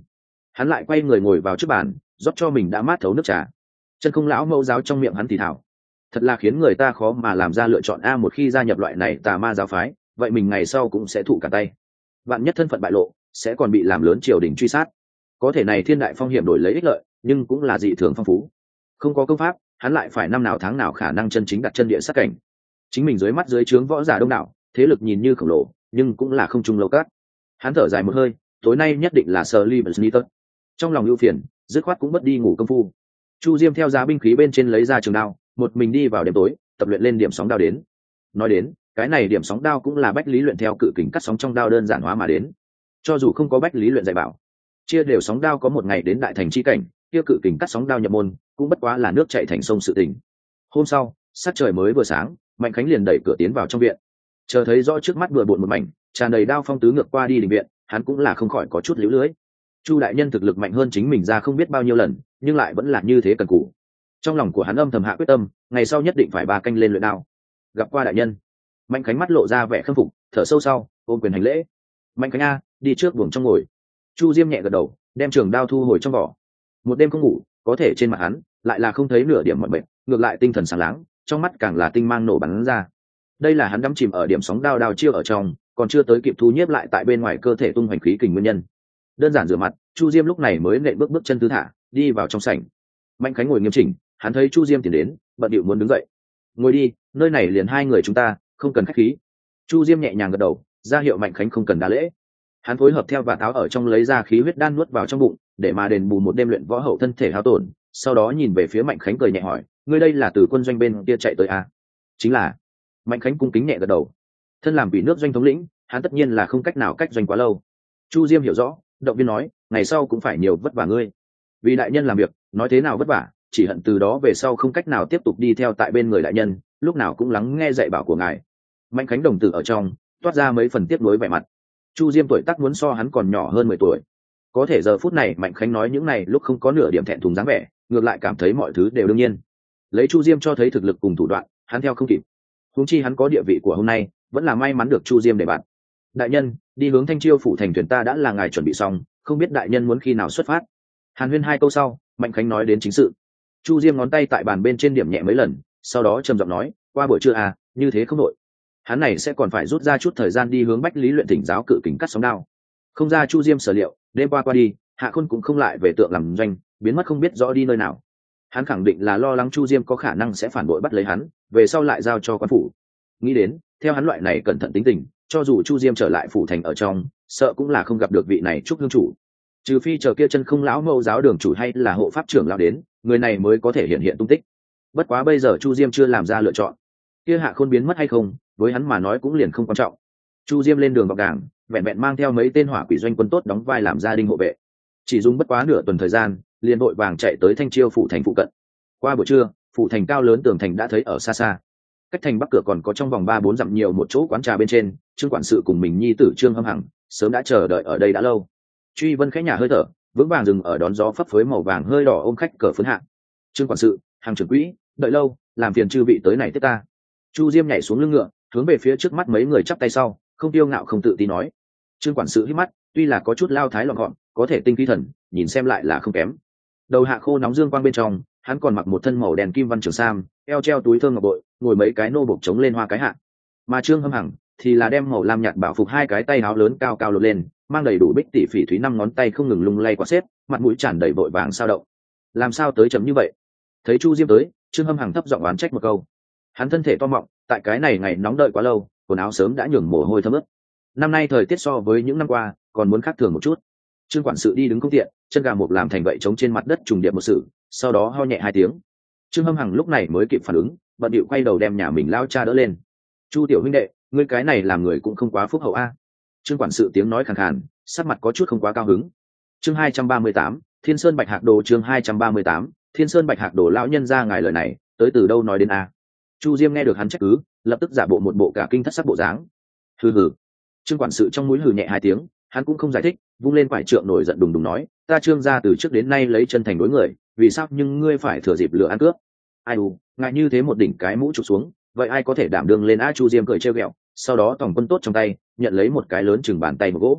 hắn lại quay người ngồi vào trước bàn rót cho mình đã mát thấu nước trà. Chân không lão mẫu giáo trong miệng hắn thì thảo, thật là khiến người ta khó mà làm ra lựa chọn a. Một khi gia nhập loại này tà ma giáo phái, vậy mình ngày sau cũng sẽ thụ cả tay, vạn nhất thân phận bại lộ sẽ còn bị làm lớn triều đình truy sát. Có thể này thiên đại phong hiểm đổi lấy ích lợi, nhưng cũng là dị thường phong phú. Không có công pháp, hắn lại phải năm nào tháng nào khả năng chân chính đặt chân địa sát cảnh. Chính mình dưới mắt dưới trướng võ giả đông đảo, thế lực nhìn như khổng lồ, nhưng cũng là không trung lâu cát. Hắn thở dài một hơi, tối nay nhất định là sờ li bật. Trong lòng ưu phiền, dứt khoát cũng mất đi ngủ công phu. Chu Diêm theo giá binh khí bên trên lấy ra trường đao, một mình đi vào đêm tối, tập luyện lên điểm sóng đao đến. Nói đến, cái này điểm sóng đao cũng là bách lý luyện theo cự kình cắt sóng trong đao đơn giản hóa mà đến. Cho dù không có bách lý luyện dạy bảo, chia đều sóng đao có một ngày đến đại thành chi cảnh, kia cự kình cắt sóng đao nhập môn, cũng bất quá là nước chảy thành sông sự tình. Hôm sau, sắc trời mới vừa sáng, Mạnh Khánh liền đẩy cửa tiến vào trong viện. Chờ thấy rõ trước mắt vừa bộn một mảnh, tràn đầy đao phong tứ ngược qua đi đình viện, hắn cũng là không khỏi có chút liễu lưới. Chu đại nhân thực lực mạnh hơn chính mình ra không biết bao nhiêu lần, nhưng lại vẫn là như thế cần cù. Trong lòng của hắn âm thầm hạ quyết tâm, ngày sau nhất định phải ba canh lên luyện đao. Gặp qua đại nhân, Mạnh Khánh mắt lộ ra vẻ khâm phục, thở sâu sau, ôm quyền hành lễ. Mạnh Khánh a, đi trước buồng trong ngồi. Chu Diêm nhẹ gật đầu, đem trường đao thu hồi trong vỏ. Một đêm không ngủ, có thể trên mặt hắn lại là không thấy nửa điểm mỏi mệt, ngược lại tinh thần sáng láng, trong mắt càng là tinh mang nổ bắn ra. Đây là hắn đắm chìm ở điểm sóng đao đao chiêu ở trong, còn chưa tới kịp thu nhiếp lại tại bên ngoài cơ thể tung hoành khí kình nguyên nhân. Đơn giản rửa mặt, Chu Diêm lúc này mới nện bước bước chân thứ thả, đi vào trong sảnh. Mạnh Khánh ngồi nghiêm chỉnh, hắn thấy Chu Diêm tiến đến, bận điệu muốn đứng dậy. Ngồi đi, nơi này liền hai người chúng ta, không cần khách khí. Chu Diêm nhẹ nhàng gật đầu, ra hiệu Mạnh Khánh không cần đa lễ. Hắn phối hợp theo và táo ở trong lấy ra khí huyết đan nuốt vào trong bụng, để mà đền bù một đêm luyện võ hậu thân thể hao tổn. Sau đó nhìn về phía Mạnh Khánh cười nhẹ hỏi, ngươi đây là từ quân doanh bên kia chạy tới à? Chính là. Mạnh Khánh cung kính nhẹ gật đầu. Thân làm vì nước doanh thống lĩnh, hắn tất nhiên là không cách nào cách doanh quá lâu. Chu Diêm hiểu rõ, động viên nói, ngày sau cũng phải nhiều vất vả ngươi. Vì đại nhân làm việc, nói thế nào vất vả, chỉ hận từ đó về sau không cách nào tiếp tục đi theo tại bên người đại nhân, lúc nào cũng lắng nghe dạy bảo của ngài. Mạnh Khánh đồng tử ở trong toát ra mấy phần tiếp nối vẻ mặt. Chu Diêm tuổi tác muốn so hắn còn nhỏ hơn mười tuổi, có thể giờ phút này Mạnh Khánh nói những này lúc không có nửa điểm thẹn thùng dáng vẻ, ngược lại cảm thấy mọi thứ đều đương nhiên. Lấy Chu Diêm cho thấy thực lực cùng thủ đoạn, hắn theo không kịp. Huống chi hắn có địa vị của hôm nay, vẫn là may mắn được Chu Diêm để bạn. Đại nhân, đi hướng Thanh Chiêu phủ thành thuyền ta đã là ngài chuẩn bị xong, không biết đại nhân muốn khi nào xuất phát. Hàn huyên hai câu sau, Mạnh Khánh nói đến chính sự. Chu Diêm ngón tay tại bàn bên trên điểm nhẹ mấy lần, sau đó trầm giọng nói, qua buổi trưa à, như thế không đội. Hắn này sẽ còn phải rút ra chút thời gian đi hướng Bách Lý luyện thỉnh giáo cự kình cắt sóng đao. Không ra Chu Diêm sở liệu, đêm qua qua đi, Hạ Khôn cũng không lại về tượng làm doanh, biến mất không biết rõ đi nơi nào. Hắn khẳng định là lo lắng Chu Diêm có khả năng sẽ phản bội bắt lấy hắn, về sau lại giao cho quan phủ. Nghĩ đến, theo hắn loại này cẩn thận tính tình, cho dù Chu Diêm trở lại phủ thành ở trong, sợ cũng là không gặp được vị này trúc hương chủ. Trừ phi chờ kia chân không lão mẫu giáo đường chủ hay là hộ pháp trưởng lão đến, người này mới có thể hiện hiện tung tích. Bất quá bây giờ Chu Diêm chưa làm ra lựa chọn, kia Hạ Khôn biến mất hay không, với hắn mà nói cũng liền không quan trọng. Chu Diêm lên đường vào đảng, vẹn vẹn mang theo mấy tên hỏa quỷ doanh quân tốt đóng vai làm gia đình hộ vệ, chỉ dùng bất quá nửa tuần thời gian, liền vội vàng chạy tới Thanh Chiêu phủ thành phụ cận. Qua buổi trưa, phủ thành cao lớn tường thành đã thấy ở xa xa. Cách thành bắc cửa còn có trong vòng ba bốn dặm nhiều một chỗ quán trà bên trên, Trương quản sự cùng mình nhi tử Trương Hâm Hằng sớm đã chờ đợi ở đây đã lâu. Truy Vân khẽ nhả hơi thở, vững vàng dừng ở đón gió phấp phới màu vàng hơi đỏ ôm khách cờ phấn hạ. Trương quản sự, Hằng trưởng quỹ, đợi lâu, làm phiền chư vị tới này tiếp ta. Chu Diêm nhảy xuống lưng ngựa, hướng về phía trước mắt mấy người chắp tay sau, không tiêu ngạo không tự tin nói. Trương quản sự hít mắt, tuy là có chút lao thái lọn gọn, có thể tinh khí thần, nhìn xem lại là không kém. Đầu hạ khô nóng dương quang bên trong, hắn còn mặc một thân màu đen kim văn trường sam, eo treo túi thơm ngọc bội, ngồi mấy cái nô bộc chống lên hoa cái hạ. Mà Trương Hâm Hằng thì là đem màu lam nhạt bảo phục hai cái tay áo lớn cao cao lột lên, mang đầy đủ bích tỷ phỉ thúy năm ngón tay không ngừng lung lay quạt xếp, mặt mũi tràn đầy vội vàng sao động. Làm sao tới chấm như vậy? Thấy Chu Diêm tới, Trương Hâm Hằng thấp giọng oán trách một câu. Hắn thân thể to mọng, tại cái này ngày nóng đợi quá lâu, quần áo sớm đã nhường mồ hôi thấm ướt. Năm nay thời tiết so với những năm qua còn muốn khác thường một chút. Trương quản sự đi đứng không tiện, chân gà mục làm thành vậy trống trên mặt đất trùng điệp một sự, sau đó ho nhẹ hai tiếng. Trương Hâm Hằng lúc này mới kịp phản ứng, bận điệu quay đầu đem nhà mình lao cha đỡ lên. Chu tiểu huynh đệ, ngươi cái này làm người cũng không quá phúc hậu a. Trương quản sự tiếng nói khàn khàn, sắc mặt có chút không quá cao hứng. Chương hai trăm ba mươi tám, Thiên Sơn Bạch Hạc Đồ. Chương hai trăm ba mươi tám, Thiên Sơn Bạch Hạc Đồ. Lão nhân ra ngài lời này tới từ đâu nói đến a? Chu Diêm nghe được hắn trách cứ, lập tức giả bộ một bộ cả kinh thất sắc bộ dáng. Hừ hừ. Trương quản sự trong mũi hừ nhẹ hai tiếng, hắn cũng không giải thích, vung lên quải trượng nổi giận đùng đùng nói, ta Trương gia từ trước đến nay lấy chân thành đối người, vì sao nhưng ngươi phải thừa dịp lửa ăn cướp? Ai u, ngại như thế một đỉnh cái mũ chụp xuống, vậy ai có thể đảm đương lên? A Chu Diêm cười trêu ghẹo, sau đó tổng quân tốt trong tay nhận lấy một cái lớn chừng bàn tay một gỗ.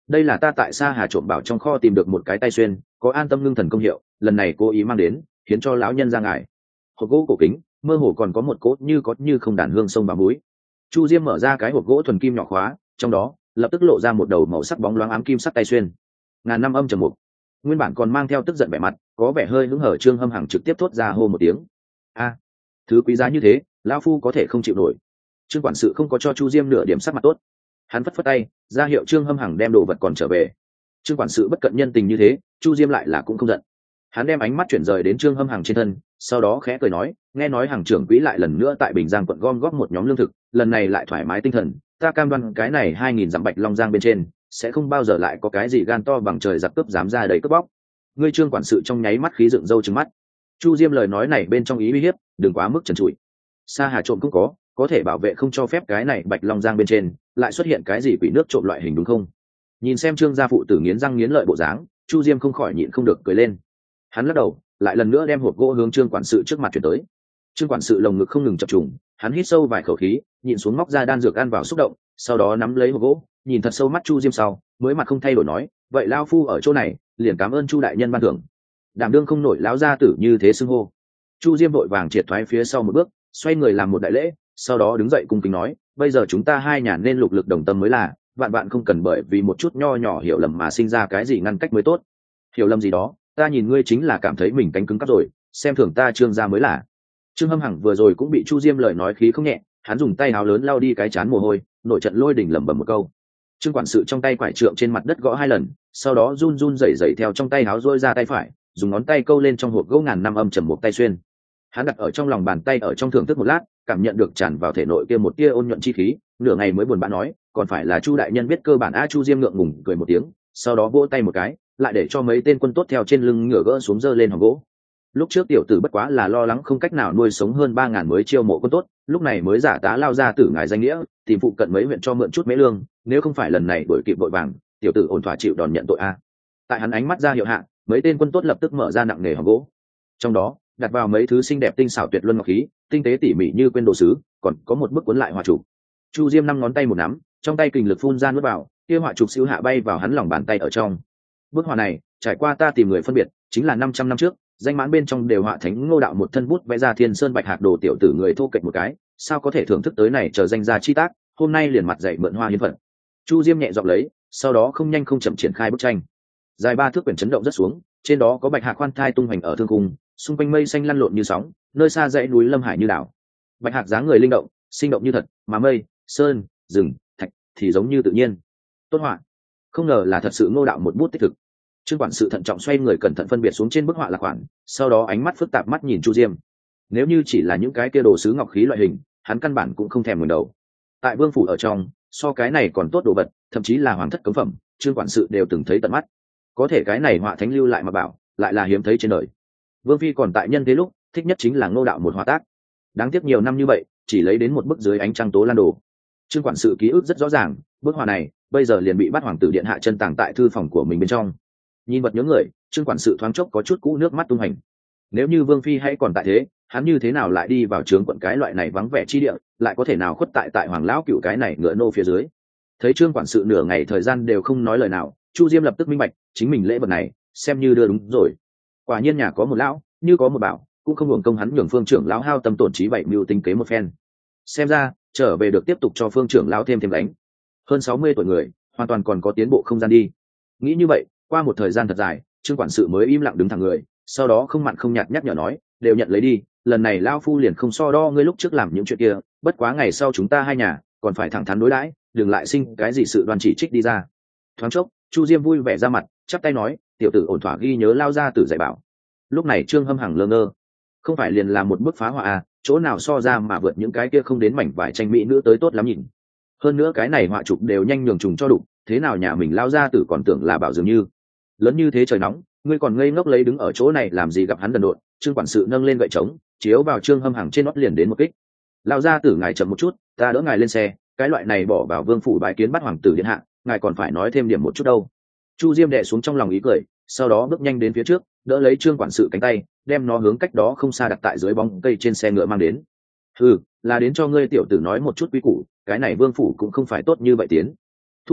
đây là ta tại Sa Hà trộm bảo trong kho tìm được một cái tay xuyên có an tâm ngưng thần công hiệu, lần này cố ý mang đến khiến cho lão nhân ra ngài. Hộp gỗ cổ kính mơ hồ còn có một cốt như có như không đàn hương sông và muối. Chu Diêm mở ra cái hộp gỗ thuần kim nhỏ khóa, trong đó lập tức lộ ra một đầu màu sắc bóng loáng ám kim sắc tay xuyên. Ngàn năm âm trầm mục. Nguyên bản còn mang theo tức giận vẻ mặt, có vẻ hơi hứng hở Trương Hâm Hằng trực tiếp thốt ra hô một tiếng. A, thứ quý giá như thế, lão phu có thể không chịu nổi. Trương quản sự không có cho Chu Diêm nửa điểm sắc mặt tốt, hắn phất phất tay ra hiệu Trương Hâm Hằng đem đồ vật còn trở về. Trương quản sự bất cận nhân tình như thế, Chu Diêm lại là cũng không giận. Hắn đem ánh mắt chuyển rời đến Trương Hâm Hằng trên thân, sau đó khẽ cười nói, nghe nói Hằng trưởng quỹ lại lần nữa tại Bình Giang quận gom góp một nhóm lương thực, lần này lại thoải mái tinh thần, ta cam đoan cái này hai nghìn dặm Bạch Long Giang bên trên sẽ không bao giờ lại có cái gì gan to bằng trời giặc cướp dám ra đầy cướp bóc. Ngươi Trương quản sự trong nháy mắt khí dựng râu trừng mắt. Chu Diêm lời nói này bên trong ý uy hiếp, đừng quá mức trần trụi. Sa Hà trộm cũng có, có thể bảo vệ không cho phép cái này Bạch Long Giang bên trên lại xuất hiện cái gì quỷ nước trộm loại hình đúng không? Nhìn xem Trương gia phụ tử nghiến răng nghiến lợi bộ dáng, Chu Diêm không khỏi nhịn không được cười lên. Hắn lắc đầu, lại lần nữa đem hộp gỗ hướng Trương quản sự trước mặt chuyển tới. Trương quản sự lồng ngực không ngừng chập trùng, hắn hít sâu vài khẩu khí, nhịn xuống móc ra đan dược ăn vào xúc động, sau đó nắm lấy hộp gỗ, nhìn thật sâu mắt Chu Diêm sau, mới mặt không thay đổi nói, vậy lao phu ở chỗ này, liền cảm ơn Chu đại nhân ban thưởng. Đảm đương không nổi lão gia tử như thế xưng hô. Chu Diêm vội vàng triệt thoái phía sau một bước, xoay người làm một đại lễ, sau đó đứng dậy cung kính nói, bây giờ chúng ta hai nhà nên lục lực đồng tâm mới là, vạn bạn không cần bởi vì một chút nho nhỏ hiểu lầm mà sinh ra cái gì ngăn cách mới tốt. Hiểu lầm gì đó, ta nhìn ngươi chính là cảm thấy mình cánh cứng cắp rồi, xem thường ta Trương gia mới là. Trương Hâm Hằng vừa rồi cũng bị Chu Diêm lời nói khí không nhẹ, hắn dùng tay áo lớn lau đi cái chán mồ hôi, nội trận lôi đỉnh lẩm bẩm một câu. Trương quản sự trong tay quải trượng trên mặt đất gõ hai lần, sau đó run run rẩy rẩy theo trong tay áo duỗi ra tay phải, dùng ngón tay câu lên trong hộp gỗ ngàn năm âm trầm một tay xuyên. Hắn đặt ở trong lòng bàn tay ở trong thưởng thức một lát, cảm nhận được tràn vào thể nội kia một tia ôn nhuận chi khí, nửa ngày mới buồn bã nói, còn phải là Chu đại nhân biết cơ bản a. Chu Diêm ngượng ngùng cười một tiếng, sau đó vỗ tay một cái, lại để cho mấy tên quân tốt theo trên lưng ngựa gỡ xuống dơ lên hòm gỗ. Lúc trước tiểu tử bất quá là lo lắng không cách nào nuôi sống hơn ba ngàn mới chiêu mộ quân tốt, lúc này mới giả tá lao ra tử ngài danh nghĩa, tìm phụ cận mấy huyện cho mượn chút mễ lương, nếu không phải lần này đuổi kịp vội vàng, tiểu tử ổn thỏa chịu đòn nhận tội a. Tại hắn ánh mắt ra hiệu hạ, mấy tên quân tốt lập tức mở ra nặng nề hòm gỗ, trong đó đặt vào mấy thứ xinh đẹp tinh xảo tuyệt luân ngọc khí, tinh tế tỉ mỉ như quên đồ sứ, còn có một bức cuốn lại họa trục. Chu Diêm năm ngón tay một nắm, trong tay kình lực phun ra nuốt vào, kia họa trục siêu hạ bay vào hắn lòng bàn tay ở trong. Bức họa này, trải qua ta tìm người phân biệt, chính là năm trăm năm trước, danh mãn bên trong đều họa thánh Ngô đạo một thân bút vẽ ra Thiên Sơn Bạch Hạc đồ tiểu tử người thô kệch một cái, sao có thể thưởng thức tới này chờ danh gia chi tác, hôm nay liền mặt dạy mượn hoa hiến phận. Chu Diêm nhẹ giọng lấy, sau đó không nhanh không chậm triển khai bức tranh. Dài ba thước quyển chấn động rất xuống, trên đó có Bạch Hạc khoan thai tung hoành ở thương cung, xung quanh mây xanh lăn lộn như sóng, nơi xa dãy núi lâm hải như đảo. Bạch Hạc dáng người linh động, sinh động như thật, mà mây, sơn, rừng, thạch thì giống như tự nhiên. Tốt họa, không ngờ là thật sự Ngô đạo một bút tích thực. Trương quản sự thận trọng xoay người cẩn thận phân biệt xuống trên bức họa là khoản, sau đó ánh mắt phức tạp mắt nhìn Chu Diêm. Nếu như chỉ là những cái kia đồ sứ ngọc khí loại hình, hắn căn bản cũng không thèm ngẩng đầu. Tại vương phủ ở trong, so cái này còn tốt đồ vật, thậm chí là hoàng thất cấm phẩm, Trương quản sự đều từng thấy tận mắt. Có thể cái này họa thánh lưu lại mà bảo, lại là hiếm thấy trên đời. Vương phi còn tại nhân thế lúc, thích nhất chính là Ngô đạo một họa tác. Đáng tiếc nhiều năm như vậy, chỉ lấy đến một bức dưới ánh trăng tố lan đồ. Trương quản sự ký ức rất rõ ràng, bức họa này bây giờ liền bị bắt hoàng tử điện hạ chân tàng tại thư phòng của mình bên trong. Nhìn vật nhớ người, Trương quản sự thoáng chốc có chút cũ nước mắt tung hành. Nếu như vương phi hay còn tại thế, hắn như thế nào lại đi vào trướng quận cái loại này vắng vẻ chi địa, lại có thể nào khuất tại tại hoàng lão cựu cái này ngựa nô phía dưới. Thấy Trương quản sự nửa ngày thời gian đều không nói lời nào, Chu Diêm lập tức minh bạch, chính mình lễ vật này xem như đưa đúng rồi. Quả nhiên nhà có một lão, như có một bảo, cũng không hưởng công hắn nhường phương trưởng lão hao tâm tổn trí bảy mưu tinh kế một phen. Xem ra trở về được tiếp tục cho phương trưởng lão thêm thêm đánh. Hơn sáu mươi tuổi người, hoàn toàn còn có tiến bộ không gian đi. Nghĩ như vậy, qua một thời gian thật dài, Trương quản sự mới im lặng đứng thẳng người, sau đó không mặn không nhạt nhắc nhở nói, đều nhận lấy đi, lần này lão phu liền không so đo ngươi lúc trước làm những chuyện kia, bất quá ngày sau chúng ta hai nhà còn phải thẳng thắn đối đãi, đừng lại sinh cái gì sự đoan chỉ trích đi ra. Thoáng chốc, Chu Diêm vui vẻ ra mặt, chắp tay nói, tiểu tử ổn thỏa ghi nhớ lao ra tử dạy bảo. Lúc này Trương Hâm Hằng lơ ngơ, không phải liền làm một bức phá họa à, chỗ nào so ra mà vượt những cái kia không đến mảnh vải tranh mỹ nữ tới tốt lắm nhìn. Hơn nữa cái này họa chụp đều nhanh nhường trùng cho đủ, thế nào nhà mình lao ra tử còn tưởng là bảo dường như lớn như thế trời nóng, ngươi còn ngây ngốc lấy đứng ở chỗ này làm gì gặp hắn đần độn. Trương quản sự nâng lên gậy trống, chiếu vào Trương Hâm Hằng trên nót liền đến một kích. Lao ra tử ngài chậm một chút, ta đỡ ngài lên xe, cái loại này bỏ vào vương phủ bái kiến bắt hoàng tử điện hạ, ngài còn phải nói thêm điểm một chút đâu. Chu Diêm đệ xuống trong lòng ý cười, sau đó bước nhanh đến phía trước, đỡ lấy Trương quản sự cánh tay, đem nó hướng cách đó không xa đặt tại dưới bóng cây trên xe ngựa mang đến. Ừ, là đến cho ngươi tiểu tử nói một chút quý củ, cái này vương phủ cũng không phải tốt như vậy tiến. Thu họa,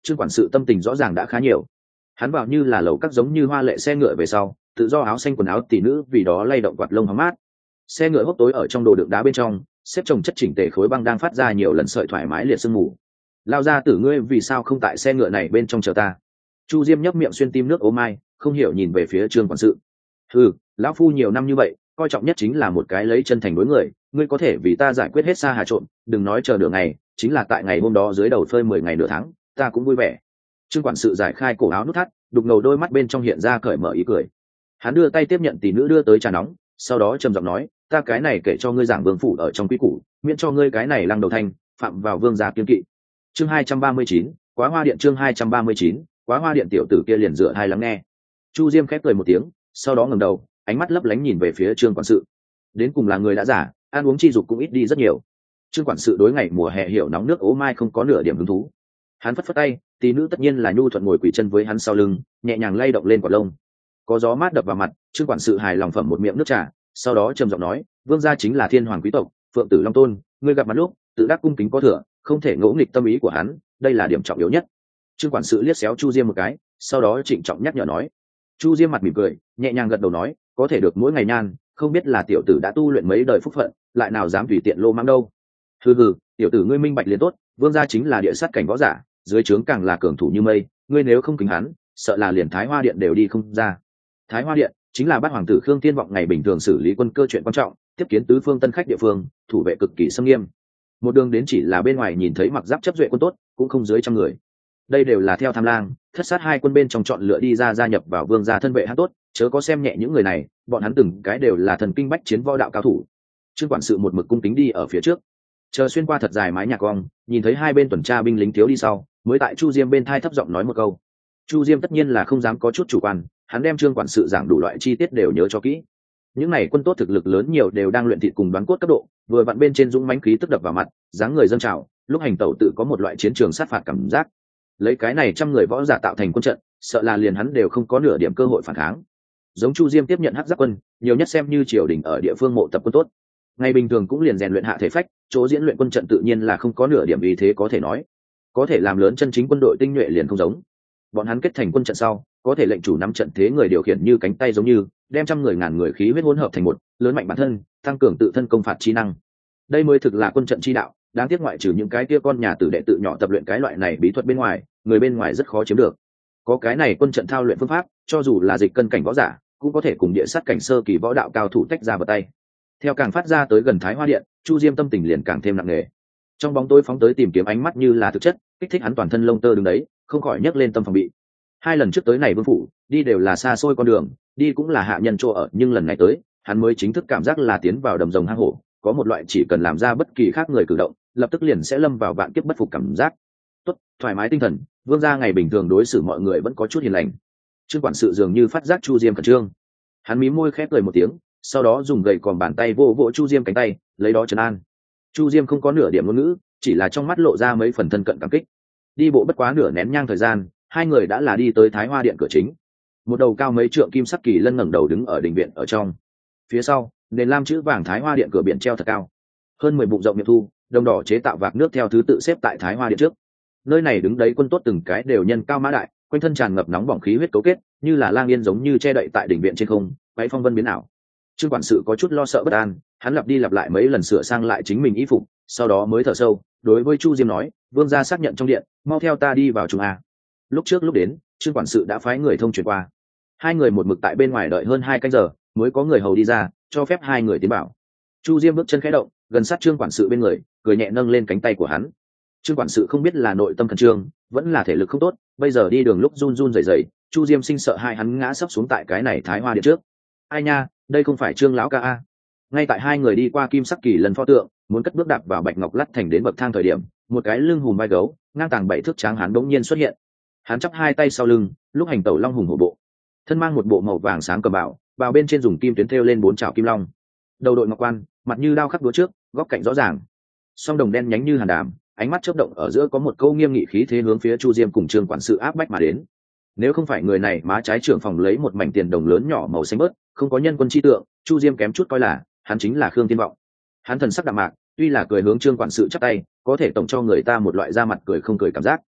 trương quản sự tâm tình rõ ràng đã khá nhiều. Hắn vào như là lầu các giống như hoa lệ xe ngựa về sau, tự do áo xanh quần áo tỷ nữ vì đó lay động quạt lông hóng mát. Xe ngựa hốc tối ở trong đồ đựng đá bên trong, xếp chồng chất chỉnh tề khối băng đang phát ra nhiều lần sợi thoải mái liệt sương mù. Lao ra tử ngươi vì sao không tại xe ngựa này bên trong chờ ta? Chu Diêm nhấp miệng xuyên tim nước ô mai, không hiểu nhìn về phía trương quản sự. Ừ, lão phu nhiều năm như vậy, coi trọng nhất chính là một cái lấy chân thành đối người, ngươi có thể vì ta giải quyết hết xa hà trộn, đừng nói chờ nửa ngày, chính là tại ngày hôm đó dưới đầu phơi mười ngày nửa tháng, ta cũng vui vẻ. Trương quản sự giải khai cổ áo nút thắt, đục ngầu đôi mắt bên trong hiện ra cởi mở ý cười. Hắn đưa tay tiếp nhận tỷ nữ đưa tới trà nóng, sau đó trầm giọng nói, ta cái này kể cho ngươi giảng vương phủ ở trong quy củ, miễn cho ngươi cái này lăng đầu thanh phạm vào vương gia kiên kỵ. Chương hai trăm ba mươi chín, Quá Hoa Điện. Chương hai trăm ba mươi chín, Quá Hoa Điện. Tiểu tử kia liền dựa hai lắng nghe. Chu Diêm khép cười một tiếng, sau đó ngẩng đầu, ánh mắt lấp lánh nhìn về phía trương quản sự. Đến cùng là người đã giả, ăn uống chi dục cũng ít đi rất nhiều. Trương quản sự đối ngày mùa hè hiểu nóng nước ố mai không có nửa điểm hứng thú. Hắn phất phất tay, tỷ nữ tất nhiên là nhu thuận ngồi quỳ chân với hắn sau lưng, nhẹ nhàng lay động lên quả lông. Có gió mát đập vào mặt, trương quản sự hài lòng phẩm một miệng nước trà, sau đó trầm giọng nói, vương gia chính là thiên hoàng quý tộc, phượng tử long tôn, ngươi gặp mặt lúc tự đắc cung kính có thừa, không thể ngỗ nghịch tâm ý của hắn, đây là điểm trọng yếu nhất. Trương quản sự liếc xéo Chu Diêm một cái, sau đó trịnh trọng nhắc nhở nói. Chu Diêm mặt mỉm cười, nhẹ nhàng gật đầu nói, có thể được mỗi ngày nhan, không biết là tiểu tử đã tu luyện mấy đời phúc phận, lại nào dám tùy tiện lô mang đâu. Hừ hừ, tiểu tử ngươi minh bạch liền tốt, vương gia chính là địa sát cảnh võ giả, dưới trướng càng là cường thủ như mây, ngươi nếu không kính hắn, sợ là liền Thái Hoa Điện đều đi không ra. Thái Hoa Điện chính là bát hoàng tử Khương Thiên Vọng ngày bình thường xử lý quân cơ chuyện quan trọng, tiếp kiến tứ phương tân khách địa phương, thủ vệ cực kỳ nghiêm nghiêm. Một đường đến chỉ là bên ngoài nhìn thấy mặc giáp chấp duệ quân tốt, cũng không dưới trăm người. Đây đều là theo tham lang, thất sát hai quân bên trong chọn lựa đi ra gia nhập vào vương gia thân vệ hát tốt, chớ có xem nhẹ những người này, bọn hắn từng cái đều là thần kinh bách chiến võ đạo cao thủ. Trương quản sự một mực cung kính đi ở phía trước, chờ xuyên qua thật dài mái nhà cong, nhìn thấy hai bên tuần tra binh lính thiếu đi sau, mới tại Chu Diêm bên thai thấp giọng nói một câu. Chu Diêm tất nhiên là không dám có chút chủ quan, hắn đem Trương quản sự giảng đủ loại chi tiết đều nhớ cho kỹ. Những này quân tốt thực lực lớn nhiều đều đang luyện thịt cùng đoán cốt cấp độ, vừa vặn bên trên dũng mãnh khí tức đập vào mặt, dáng người dâng trào, lúc hành tẩu tự có một loại chiến trường sát phạt cảm giác. Lấy cái này trăm người võ giả tạo thành quân trận, sợ là liền hắn đều không có nửa điểm cơ hội phản kháng. Giống Chu Diêm tiếp nhận hắc giáp quân, nhiều nhất xem như triều đình ở địa phương mộ tập quân tốt. Ngày bình thường cũng liền rèn luyện hạ thể phách, chỗ diễn luyện quân trận tự nhiên là không có nửa điểm ý thế có thể nói. Có thể làm lớn chân chính quân đội tinh nhuệ liền không giống. Bọn hắn kết thành quân trận sau, có thể lệnh chủ nắm trận thế người điều khiển như cánh tay giống như, đem trăm người ngàn người khí huyết hỗn hợp thành một, lớn mạnh bản thân, tăng cường tự thân công phạt chi năng. Đây mới thực là quân trận chi đạo, đáng tiếc ngoại trừ những cái kia con nhà tử đệ tự nhỏ tập luyện cái loại này bí thuật bên ngoài, người bên ngoài rất khó chiếm được. Có cái này quân trận thao luyện phương pháp, cho dù là dịch cân cảnh võ giả, cũng có thể cùng địa sát cảnh sơ kỳ võ đạo cao thủ tách ra vào tay. Theo càng phát ra tới gần Thái Hoa Điện, Chu Diêm tâm tình liền càng thêm nặng nề. Trong bóng tối phóng tới tìm kiếm ánh mắt như là thực chất, kích thích hắn toàn thân lông tơ đứng đấy, không khỏi nhấc lên tâm phòng bị. Hai lần trước tới này vương phủ, đi đều là xa xôi con đường, đi cũng là hạ nhân chỗ ở, nhưng lần này tới, hắn mới chính thức cảm giác là tiến vào đầm rồng hang hổ, có một loại chỉ cần làm ra bất kỳ khác người cử động, lập tức liền sẽ lâm vào vạn kiếp bất phục cảm giác. Tốt, thoải mái tinh thần, vương gia ngày bình thường đối xử mọi người vẫn có chút hiền lành. Trương quản sự dường như phát giác Chu Diêm khẩn trương, hắn mí môi khép cười một tiếng, sau đó dùng gậy còm bàn tay vô vỗ Chu Diêm cánh tay, lấy đó trấn an. Chu Diêm không có nửa điểm ngôn ngữ, chỉ là trong mắt lộ ra mấy phần thân cận cảm kích. Đi bộ bất quá nửa nén nhang thời gian, hai người đã là đi tới Thái Hoa Điện cửa chính. Một đầu cao mấy trượng kim sắc kỳ lân ngẩng đầu đứng ở đình viện ở trong. Phía sau, nền lam chữ vàng Thái Hoa Điện cửa biển treo thật cao. Hơn mười bụng rộng miệng thu, đồng đỏ chế tạo vạc nước theo thứ tự xếp tại Thái Hoa Điện trước. Nơi này đứng đấy quân tốt từng cái đều nhân cao mã đại, quanh thân tràn ngập nóng bỏng khí huyết cấu kết, như là lang yên giống như che đậy tại đỉnh viện trên không, váy phong vân biến ảo. Trương quản sự có chút lo sợ bất an, hắn lặp đi lặp lại mấy lần sửa sang lại chính mình y phục, sau đó mới thở sâu, đối với Chu Diêm nói, vương gia xác nhận trong điện, mau theo ta đi vào trung a. Lúc trước lúc đến, Trương quản sự đã phái người thông truyền qua. Hai người một mực tại bên ngoài đợi hơn hai canh giờ, mới có người hầu đi ra, cho phép hai người tiến bảo. Chu Diêm bước chân khẽ động, gần sát Trương quản sự bên người, cười nhẹ nâng lên cánh tay của hắn. Trương quản sự không biết là nội tâm khẩn trương, vẫn là thể lực không tốt, bây giờ đi đường lúc run run rẩy rẩy, Chu Diêm sinh sợ hai hắn ngã sấp xuống tại cái này Thái Hoa Điện trước. Ai nha, đây không phải Trương lão ca a. Ngay tại hai người đi qua kim sắc kỳ lần pho tượng, muốn cất bước đạp vào bạch ngọc lắt thành đến bậc thang thời điểm, một cái lưng hùm vai gấu, ngang tàng bảy thước tráng hán đống nhiên xuất hiện. Hắn chắp hai tay sau lưng, lúc hành tẩu long hùng hổ bộ, thân mang một bộ màu vàng sáng cầm bảo, vào bên trên dùng kim tuyến thêu lên bốn chảo kim long. Đầu đội ngọc quan, mặt như đao khắc đúa trước, góc cạnh rõ ràng. Song đồng đen nhánh như hàn đàm, ánh mắt chớp động ở giữa có một câu nghiêm nghị khí thế hướng phía Chu Diêm cùng Trương quản sự áp bách mà đến. Nếu không phải người này má trái trưởng phòng lấy một mảnh tiền đồng lớn nhỏ màu xanh bớt, không có nhân quân chi tượng, Chu Diêm kém chút coi là hắn chính là Khương Thiên Vọng. Hắn thần sắc đạm mạc, tuy là cười hướng Trương quản sự chắp tay, có thể tổng cho người ta một loại da mặt cười không cười cảm giác.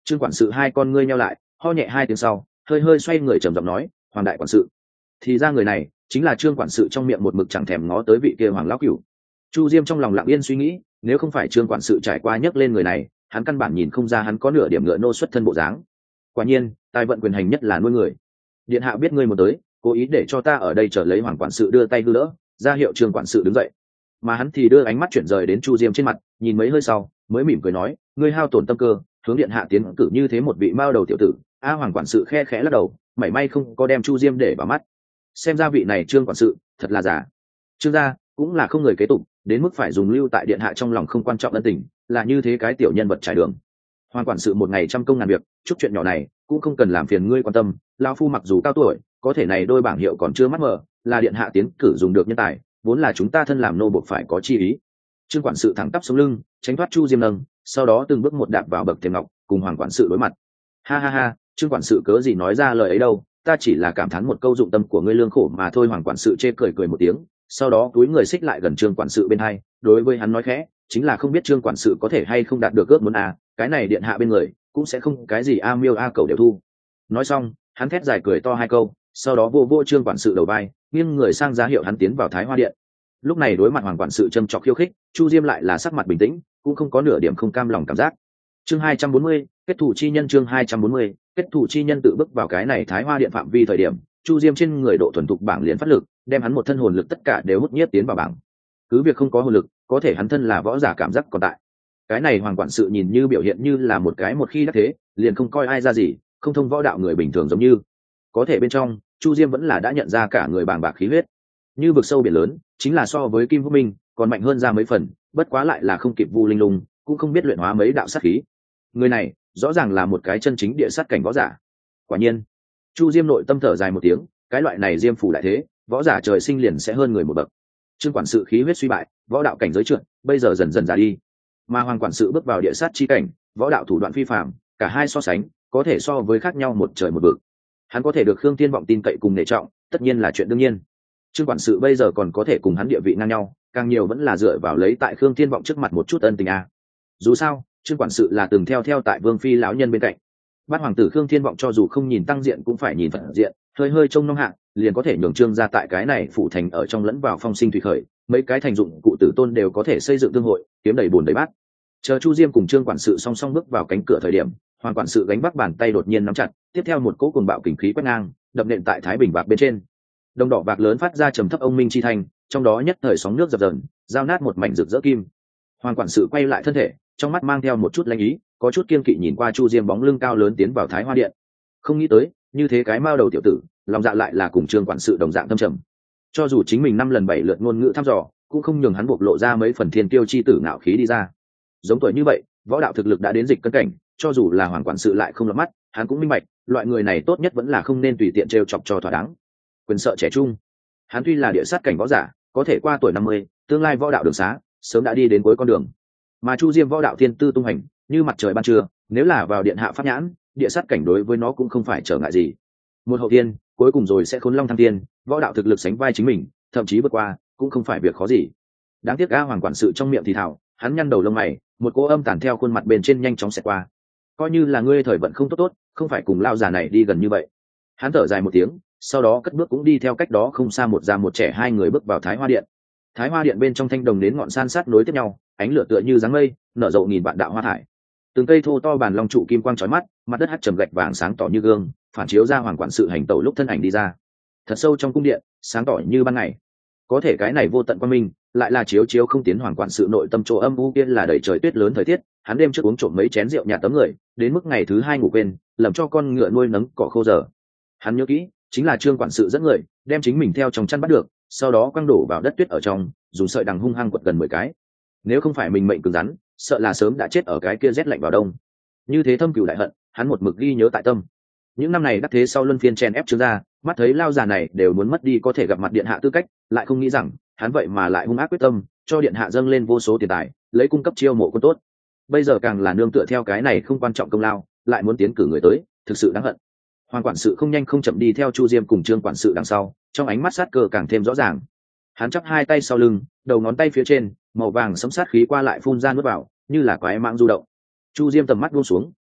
Trương quản sự hai con ngươi nhau lại, ho nhẹ hai tiếng sau, hơi hơi xoay người trầm giọng nói, hoàng đại quản sự. Thì ra người này chính là Trương quản sự trong miệng một mực chẳng thèm ngó tới vị kia hoàng lão cửu. Chu Diêm trong lòng lặng yên suy nghĩ, nếu không phải Trương quản sự trải qua nhấc lên người này, hắn căn bản nhìn không ra hắn có nửa điểm ngựa nô xuất thân bộ dáng. Quả nhiên, tài vận quyền hành nhất là nuôi người. Điện hạ biết ngươi một tới, cố ý để cho ta ở đây chờ lấy hoàng quản sự đưa tay hư đỡ, ra hiệu Trương quản sự đứng dậy. Mà hắn thì đưa ánh mắt chuyển rời đến Chu Diêm trên mặt, nhìn mấy hơi sau, mới mỉm cười nói, ngươi hao tổn tâm cơ, hướng điện hạ tiến cử như thế một vị mao đầu tiểu tử. A hoàng quản sự khe khẽ lắc đầu, mảy may không có đem Chu Diêm để vào mắt. Xem ra vị này Trương quản sự thật là giả. Trương gia cũng là không người kế tục, đến mức phải dùng lưu tại điện hạ trong lòng không quan trọng ân tình, là như thế cái tiểu nhân vật trải đường. Hoàng quản sự một ngày trăm công ngàn việc, chút chuyện nhỏ này cũng không cần làm phiền ngươi quan tâm. Lão phu mặc dù cao tuổi, có thể này đôi bảng hiệu còn chưa mắt mờ, là điện hạ tiến cử dùng được nhân tài, vốn là chúng ta thân làm nô buộc phải có chi ý. Trương quản sự thẳng tắp sống lưng, tránh thoát Chu Diêm nâng, sau đó từng bước một đạp vào bậc thềm ngọc, cùng hoàng quản sự đối mặt. Ha ha ha, Trương quản sự cớ gì nói ra lời ấy đâu, ta chỉ là cảm thán một câu dụng tâm của ngươi lương khổ mà thôi. Hoàng quản sự chê cười cười một tiếng, sau đó túi người xích lại gần Trương quản sự bên hai, đối với hắn nói khẽ, chính là không biết Trương quản sự có thể hay không đạt được ước muốn à, cái này điện hạ bên người cũng sẽ không cái gì a miêu a cầu đều thu. Nói xong, hắn thét dài cười to hai câu, sau đó vô vô Trương quản sự đầu vai, nghiêng người sang giá hiệu hắn tiến vào Thái Hoa điện. Lúc này đối mặt hoàng quản sự châm chọc khiêu khích, Chu Diêm lại là sắc mặt bình tĩnh, cũng không có nửa điểm không cam lòng cảm giác. Chương hai trăm bốn mươi, kết thủ chi nhân. Chương hai trăm bốn mươi, kết thủ chi nhân. Tự bước vào cái này Thái Hoa điện phạm vi thời điểm, Chu Diêm trên người độ thuần thục bảng liền phát lực, đem hắn một thân hồn lực tất cả đều hút nhiếp tiến vào bảng. Cứ việc không có hồn lực, có thể hắn thân là võ giả cảm giác còn tại. Cái này hoàng quản sự nhìn như biểu hiện như là một cái một khi đắc thế, liền không coi ai ra gì, không thông võ đạo người bình thường giống như. Có thể bên trong, Chu Diêm vẫn là đã nhận ra cả người bàng bạc khí huyết, như vực sâu biển lớn, chính là so với Kim Vũ Minh còn mạnh hơn ra mấy phần, bất quá lại là không kịp Vu Linh Lung, cũng không biết luyện hóa mấy đạo sát khí. Người này rõ ràng là một cái chân chính địa sát cảnh võ giả. Quả nhiên, Chu Diêm nội tâm thở dài một tiếng, cái loại này Diêm phủ đại thế, võ giả trời sinh liền sẽ hơn người một bậc. Trương quản sự khí huyết suy bại, võ đạo cảnh giới trượt, bây giờ dần dần già đi. Mà hoàng quản sự bước vào địa sát chi cảnh, võ đạo thủ đoạn phi phàm, cả hai so sánh, có thể so với khác nhau một trời một vực. Hắn có thể được Khương Thiên Vọng tin cậy cùng nể trọng, tất nhiên là chuyện đương nhiên. Trương quản sự bây giờ còn có thể cùng hắn địa vị ngang nhau, càng nhiều vẫn là dựa vào lấy tại Khương Thiên Vọng trước mặt một chút ân tình a. Dù sao, Trương quản sự là từng theo theo tại Vương phi lão nhân bên cạnh. Bát hoàng tử Khương Thiên Vọng cho dù không nhìn tăng diện cũng phải nhìn phận diện, hơi hơi trông nom hạng, liền có thể nhường Trương gia tại cái này phủ thành ở trong lẫn vào phong sinh thủy khởi, mấy cái thành dụng cụ tử tôn đều có thể xây dựng tương hội, kiếm đầy bùn đầy bát. Chờ Chu Diêm cùng Trương quản sự song song bước vào cánh cửa thời điểm, hoàng quản sự gánh vác bàn tay đột nhiên nắm chặt, tiếp theo một cỗ cuồng bạo kình khí quét ngang, đập nện tại thái bình bạc bên trên. Đồng đỏ bạc lớn phát ra trầm thấp ông minh chi thành, trong đó nhất thời sóng nước dập dờn, giao nát một mảnh rực rỡ kim. Hoàng quản sự quay lại thân thể, trong mắt mang theo một chút lanh ý, có chút kiên kỵ nhìn qua Chu Diêm bóng lưng cao lớn tiến vào Thái Hoa điện. Không nghĩ tới, như thế cái mao đầu tiểu tử, lòng dạ lại là cùng Trương quản sự đồng dạng thâm trầm. Cho dù chính mình năm lần bảy lượt ngôn ngữ thăm dò, cũng không nhường hắn bộc lộ ra mấy phần thiên tiêu chi tử ngạo khí đi ra. Giống tuổi như vậy, võ đạo thực lực đã đến dịch cân cảnh, cho dù là hoàng quản sự lại không lọt mắt, hắn cũng minh bạch, loại người này tốt nhất vẫn là không nên tùy tiện trêu chọc cho thỏa đáng. Quyền sợ trẻ trung, hắn tuy là địa sát cảnh võ giả, có thể qua tuổi năm mươi, tương lai võ đạo đường xá sớm đã đi đến cuối con đường. Mà Chu Diêm võ đạo thiên tư tung hành, như mặt trời ban trưa, nếu là vào điện hạ pháp nhãn, địa sát cảnh đối với nó cũng không phải trở ngại gì. Một hậu thiên, cuối cùng rồi sẽ khốn long thăng thiên, võ đạo thực lực sánh vai chính mình, thậm chí vượt qua, cũng không phải việc khó gì. Đáng tiếc a hoàng quản sự trong miệng thì thào, hắn nhăn đầu lông mày, một cỗ âm tàn theo khuôn mặt bên trên nhanh chóng xẹt qua. Coi như là ngươi thời vận không tốt tốt, không phải cùng lao già này đi gần như vậy. Hắn thở dài một tiếng, sau đó cất bước cũng đi theo cách đó không xa một già một trẻ hai người bước vào Thái Hoa điện. Thái Hoa điện bên trong thanh đồng đến ngọn san sát nối tiếp nhau, ánh lửa tựa như dáng mây, nở rộ nghìn vạn đạo hoa thải. Từng cây thô to bàn long trụ kim quang chói mắt, mặt đất hắt trầm gạch vàng sáng tỏ như gương, phản chiếu ra hoàng quản sự hành tẩu lúc thân ảnh đi ra. Thật sâu trong cung điện, sáng tỏ như ban ngày. Có thể cái này vô tận quang minh, lại là chiếu chiếu không tiến hoàng quản sự nội tâm chỗ âm u kia là đầy trời tuyết lớn thời tiết, hắn đêm trước uống trộm mấy chén rượu nhạt tấm người, đến mức ngày thứ hai ngủ quên, lầm cho con ngựa nuôi nấng cỏ khô giờ. Hắn nhớ kỹ, chính là Trương quản sự dẫn người, đem chính mình theo trong chăn bắt được, sau đó quăng đổ vào đất tuyết ở trong, dùng sợi đằng hung hăng quật gần mười cái. Nếu không phải mình mệnh cứng rắn, sợ là sớm đã chết ở cái kia rét lạnh vào đông. Như thế thâm cừu đại hận, hắn một mực ghi nhớ tại tâm. Những năm này đắc thế sau luân phiên chen ép Trương gia, mắt thấy lao già này đều muốn mất đi có thể gặp mặt điện hạ tư cách, lại không nghĩ rằng hắn vậy mà lại hung ác quyết tâm, cho điện hạ dâng lên vô số tiền tài, lấy cung cấp chiêu mộ quân tốt. Bây giờ càng là nương tựa theo cái này không quan trọng công lao, lại muốn tiến cử người tới, thực sự đáng hận. Hoàng quản sự không nhanh không chậm đi theo Chu Diêm cùng Trương quản sự đằng sau, trong ánh mắt sát cơ càng thêm rõ ràng. Hắn chắp hai tay sau lưng, đầu ngón tay phía trên, màu vàng sẫm sát khí qua lại phun ra nuốt vào, như là quái mãng du động. Chu Diêm tầm mắt buông xuống,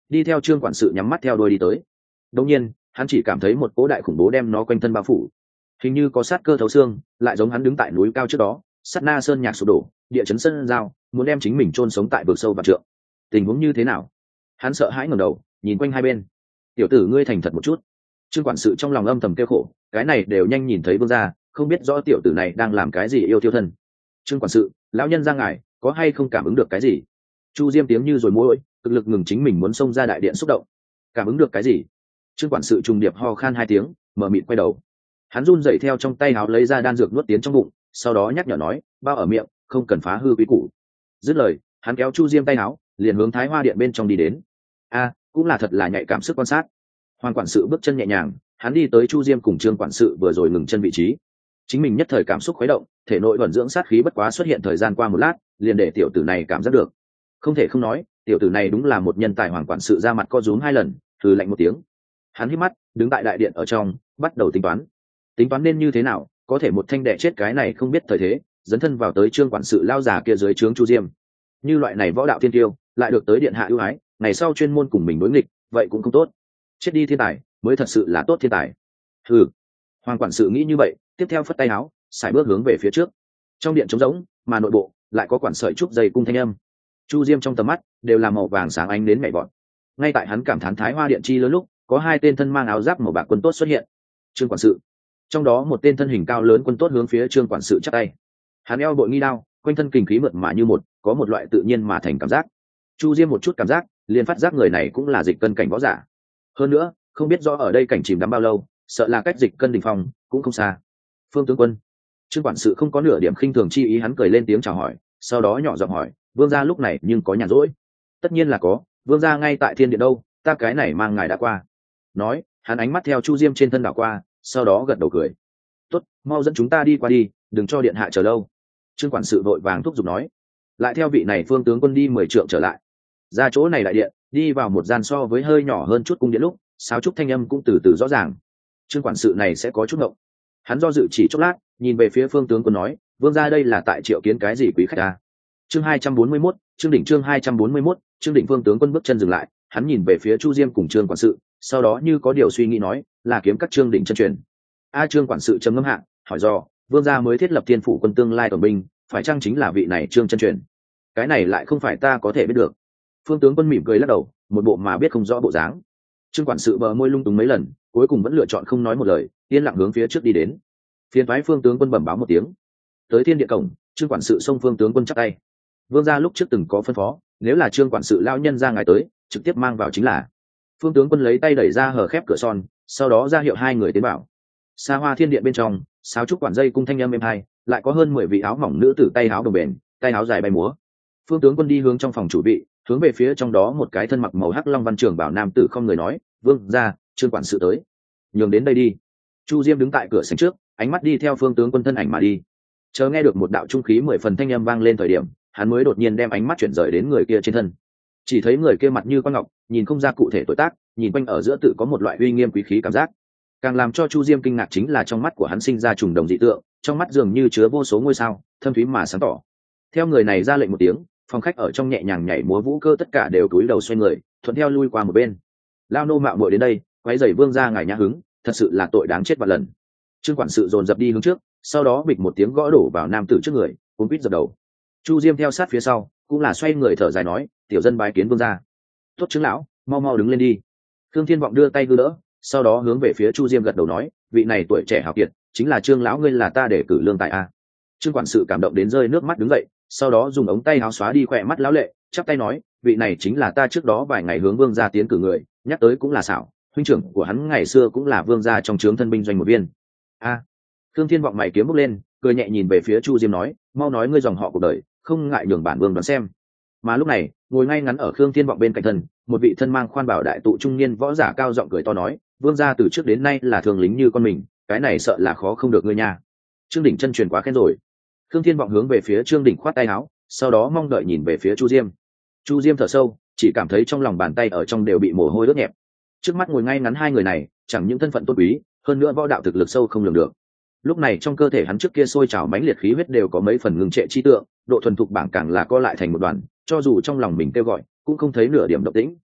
đi theo trương quản sự nhắm mắt theo đuôi đi tới. Đột nhiên hắn chỉ cảm thấy một cỗ đại khủng bố đem nó quanh thân bao phủ, hình như có sát cơ thấu xương, lại giống hắn đứng tại núi cao trước đó, sát na sơn nhạc sụp đổ, địa chấn sân giao, muốn đem chính mình chôn sống tại vực sâu và trượng. Tình huống như thế nào? Hắn sợ hãi ngẩng đầu nhìn quanh hai bên. Tiểu tử ngươi thành thật một chút. Trương quản sự trong lòng âm thầm kêu khổ, cái này đều nhanh nhìn thấy vương gia, không biết rõ tiểu tử này đang làm cái gì yêu tiêu thân. Trương quản sự, lão nhân ra ngài có hay không cảm ứng được cái gì? Chu Diêm tiếng như rồi mối, cực lực ngừng chính mình muốn xông ra đại điện xúc động. Cảm ứng được cái gì? Trương quản sự trùng điệp ho khan hai tiếng, mở mịt quay đầu. Hắn run rẩy theo trong tay áo lấy ra đan dược nuốt tiến trong bụng, sau đó nhắc nhở nói, bao ở miệng, không cần phá hư quý củ. Dứt lời, hắn kéo Chu Diêm tay áo, liền hướng Thái Hoa điện bên trong đi đến. A, cũng là thật là nhạy cảm sức quan sát. Hoàng quản sự bước chân nhẹ nhàng, hắn đi tới Chu Diêm cùng Trương quản sự vừa rồi ngừng chân vị trí. Chính mình nhất thời cảm xúc khuấy động, thể nội vận dưỡng sát khí bất quá xuất hiện thời gian qua một lát, liền để tiểu tử này cảm giác được. Không thể không nói, tiểu tử này đúng là một nhân tài. Hoàng quản sự ra mặt co rúm hai lần, thử lạnh một tiếng. Hắn hít mắt, đứng tại đại điện ở trong, bắt đầu tính toán. Tính toán nên như thế nào, có thể một thanh đẻ chết cái này không biết thời thế, dấn thân vào tới Trương quản sự lao già kia dưới trướng Chu Diêm. Như loại này võ đạo thiên tiêu, lại được tới điện hạ ưu ái, ngày sau chuyên môn cùng mình đối nghịch, vậy cũng không tốt. Chết đi thiên tài, mới thật sự là tốt thiên tài. Ừ. Hoàng quản sự nghĩ như vậy, tiếp theo phất tay áo, sải bước hướng về phía trước. Trong điện trống rỗng, mà nội bộ lại có quản sợi trúc dây cung thanh âm. Chu Diêm trong tầm mắt đều là màu vàng sáng ánh đến mẹ bọn. Ngay tại hắn cảm thán Thái Hoa điện chi lớn lúc, có hai tên thân mang áo giáp màu bạc quân tốt xuất hiện. Trương quản sự, trong đó một tên thân hình cao lớn quân tốt hướng phía Trương quản sự chắp tay. Hắn eo bội nghi đao, quanh thân kình khí mượt mà như một, có một loại tự nhiên mà thành cảm giác. Chu Diêm một chút cảm giác, liền phát giác người này cũng là dịch cân cảnh võ giả. Hơn nữa, không biết rõ ở đây cảnh chìm đắm bao lâu, sợ là cách dịch cân đỉnh phong cũng không xa. Phương tướng quân. Trương quản sự không có nửa điểm khinh thường chi ý, hắn cười lên tiếng chào hỏi, sau đó nhỏ giọng hỏi, vương gia lúc này nhưng có nhàn rỗi? Tất nhiên là có, vương gia ngay tại thiên điện đâu, ta cái này mang ngài đã qua. Nói, hắn ánh mắt theo Chu Diêm trên thân đảo qua, sau đó gật đầu cười. Tốt, mau dẫn chúng ta đi qua đi, đừng cho điện hạ chờ lâu. Trương quản sự vội vàng thúc giục nói. Lại theo vị này phương tướng quân đi mười trượng trở lại, ra chỗ này đại điện, đi vào một gian so với hơi nhỏ hơn chút cung điện lúc, sáo trúc thanh âm cũng từ từ rõ ràng. Trương quản sự này sẽ có chút ngộng. Hắn do dự chỉ chốc lát, nhìn về phía phương tướng quân nói, vương gia đây là tại triệu kiến cái gì quý khách ta? Chương hai trăm bốn mươi mốt, Trương đỉnh chương hai trăm bốn mươi mốt, Trương đỉnh. Phương tướng quân bước chân dừng lại, hắn nhìn về phía Chu Diêm cùng Trương quản sự, sau đó như có điều suy nghĩ nói, là kiếm các Trương đỉnh chân truyền. A Trương quản sự trầm ngâm hạ, hỏi do, vương gia mới thiết lập thiên phủ quân tương lai tổng binh, phải chăng chính là vị này Trương chân truyền? Cái này lại không phải ta có thể biết được. Phương tướng quân mỉm cười lắc đầu, một bộ mà biết không rõ bộ dáng. Trương quản sự bờ môi lung túng mấy lần, cuối cùng vẫn lựa chọn không nói một lời, yên lặng hướng phía trước đi đến. Phiền toái Phương tướng quân bẩm báo một tiếng. Tới thiên địa cổng, Trương quản sự xông Phương tướng quân chắp tay. Vương gia lúc trước từng có phân phó, nếu là Trương quản sự lao nhân ra ngài tới, trực tiếp mang vào chính là. Phương tướng quân lấy tay đẩy ra hở khép cửa son, sau đó ra hiệu hai người tiến bảo. Xa hoa thiên điện bên trong, sáo trúc quản dây cung thanh âm êm hai, lại có hơn mười vị áo mỏng nữ tử tay áo đồng bền, tay áo dài bay múa. Phương tướng quân đi hướng trong phòng chủ vị, hướng về phía trong đó một cái thân mặc màu hắc long văn trường bảo nam tử không người nói, vương gia, Trương quản sự tới, nhường đến đây đi. Chu Diêm đứng tại cửa sảnh trước, ánh mắt đi theo phương tướng quân thân ảnh mà đi. Chờ nghe được một đạo trung khí mười phần thanh âm vang lên thời điểm, hắn mới đột nhiên đem ánh mắt chuyển rời đến người kia trên thân. Chỉ thấy người kia mặt như con ngọc, nhìn không ra cụ thể tuổi tác, nhìn quanh ở giữa tự có một loại uy nghiêm quý khí cảm giác. Càng làm cho Chu Diêm kinh ngạc chính là trong mắt của hắn sinh ra trùng đồng dị tượng, trong mắt dường như chứa vô số ngôi sao, thâm thúy mà sáng tỏ. Theo người này ra lệnh một tiếng, phòng khách ở trong nhẹ nhàng nhảy múa vũ cơ tất cả đều cúi đầu xoay người, thuận theo lui qua một bên. Lao nô mạo muội đến đây, quấy rầy vương gia ngài nhã hứng, thật sự là tội đáng chết vạn lần. Trương quản sự dồn dập đi hướng trước, sau đó bịch một tiếng gõ đổ vào nam tử trước người, cuốn quýt dập đầu. Chu Diêm theo sát phía sau, cũng là xoay người thở dài nói, tiểu dân bái kiến vương gia. Tốt chứng lão, mau mau đứng lên đi. Thương Thiên Vọng đưa tay đưa đỡ, sau đó hướng về phía Chu Diêm gật đầu nói, vị này tuổi trẻ hào kiệt, chính là Trương lão ngươi, là ta để cử lương tài a. Trương quản sự cảm động đến rơi nước mắt đứng dậy, sau đó dùng ống tay áo xóa đi khỏe mắt lão lệ, chắp tay nói, vị này chính là ta trước đó vài ngày hướng vương gia tiến cử người, nhắc tới cũng là xảo, huynh trưởng của hắn ngày xưa cũng là vương gia trong trướng thân binh doanh một viên. A. À, Thương Thiên Vọng mày kiếm bốc lên, cười nhẹ nhìn về phía Chu Diêm nói, mau nói ngươi dòng họ cuộc đời, không ngại nhường bản vương đoán xem. Mà lúc này, ngồi ngay ngắn ở Thương Thiên Vọng bên cạnh thân, một vị thân mang khoan bảo đại tụ trung niên võ giả cao giọng cười to nói, vương gia từ trước đến nay là thường lính như con mình, cái này sợ là khó không được ngươi nha. Trương đỉnh chân truyền quá khen rồi. Thương Thiên Vọng hướng về phía Trương đỉnh khoát tay áo, sau đó mong đợi nhìn về phía Chu Diêm. Chu Diêm thở sâu, chỉ cảm thấy trong lòng bàn tay ở trong đều bị mồ hôi ướt nhẹp. Trước mắt ngồi ngay ngắn hai người này, chẳng những thân phận tôn quý, hơn nữa võ đạo thực lực sâu không lường được. Lúc này trong cơ thể hắn trước kia sôi trào mãnh liệt khí huyết đều có mấy phần ngừng trệ chi tượng, độ thuần thục bảng càng là co lại thành một đoàn, cho dù trong lòng mình kêu gọi, cũng không thấy nửa điểm động tĩnh.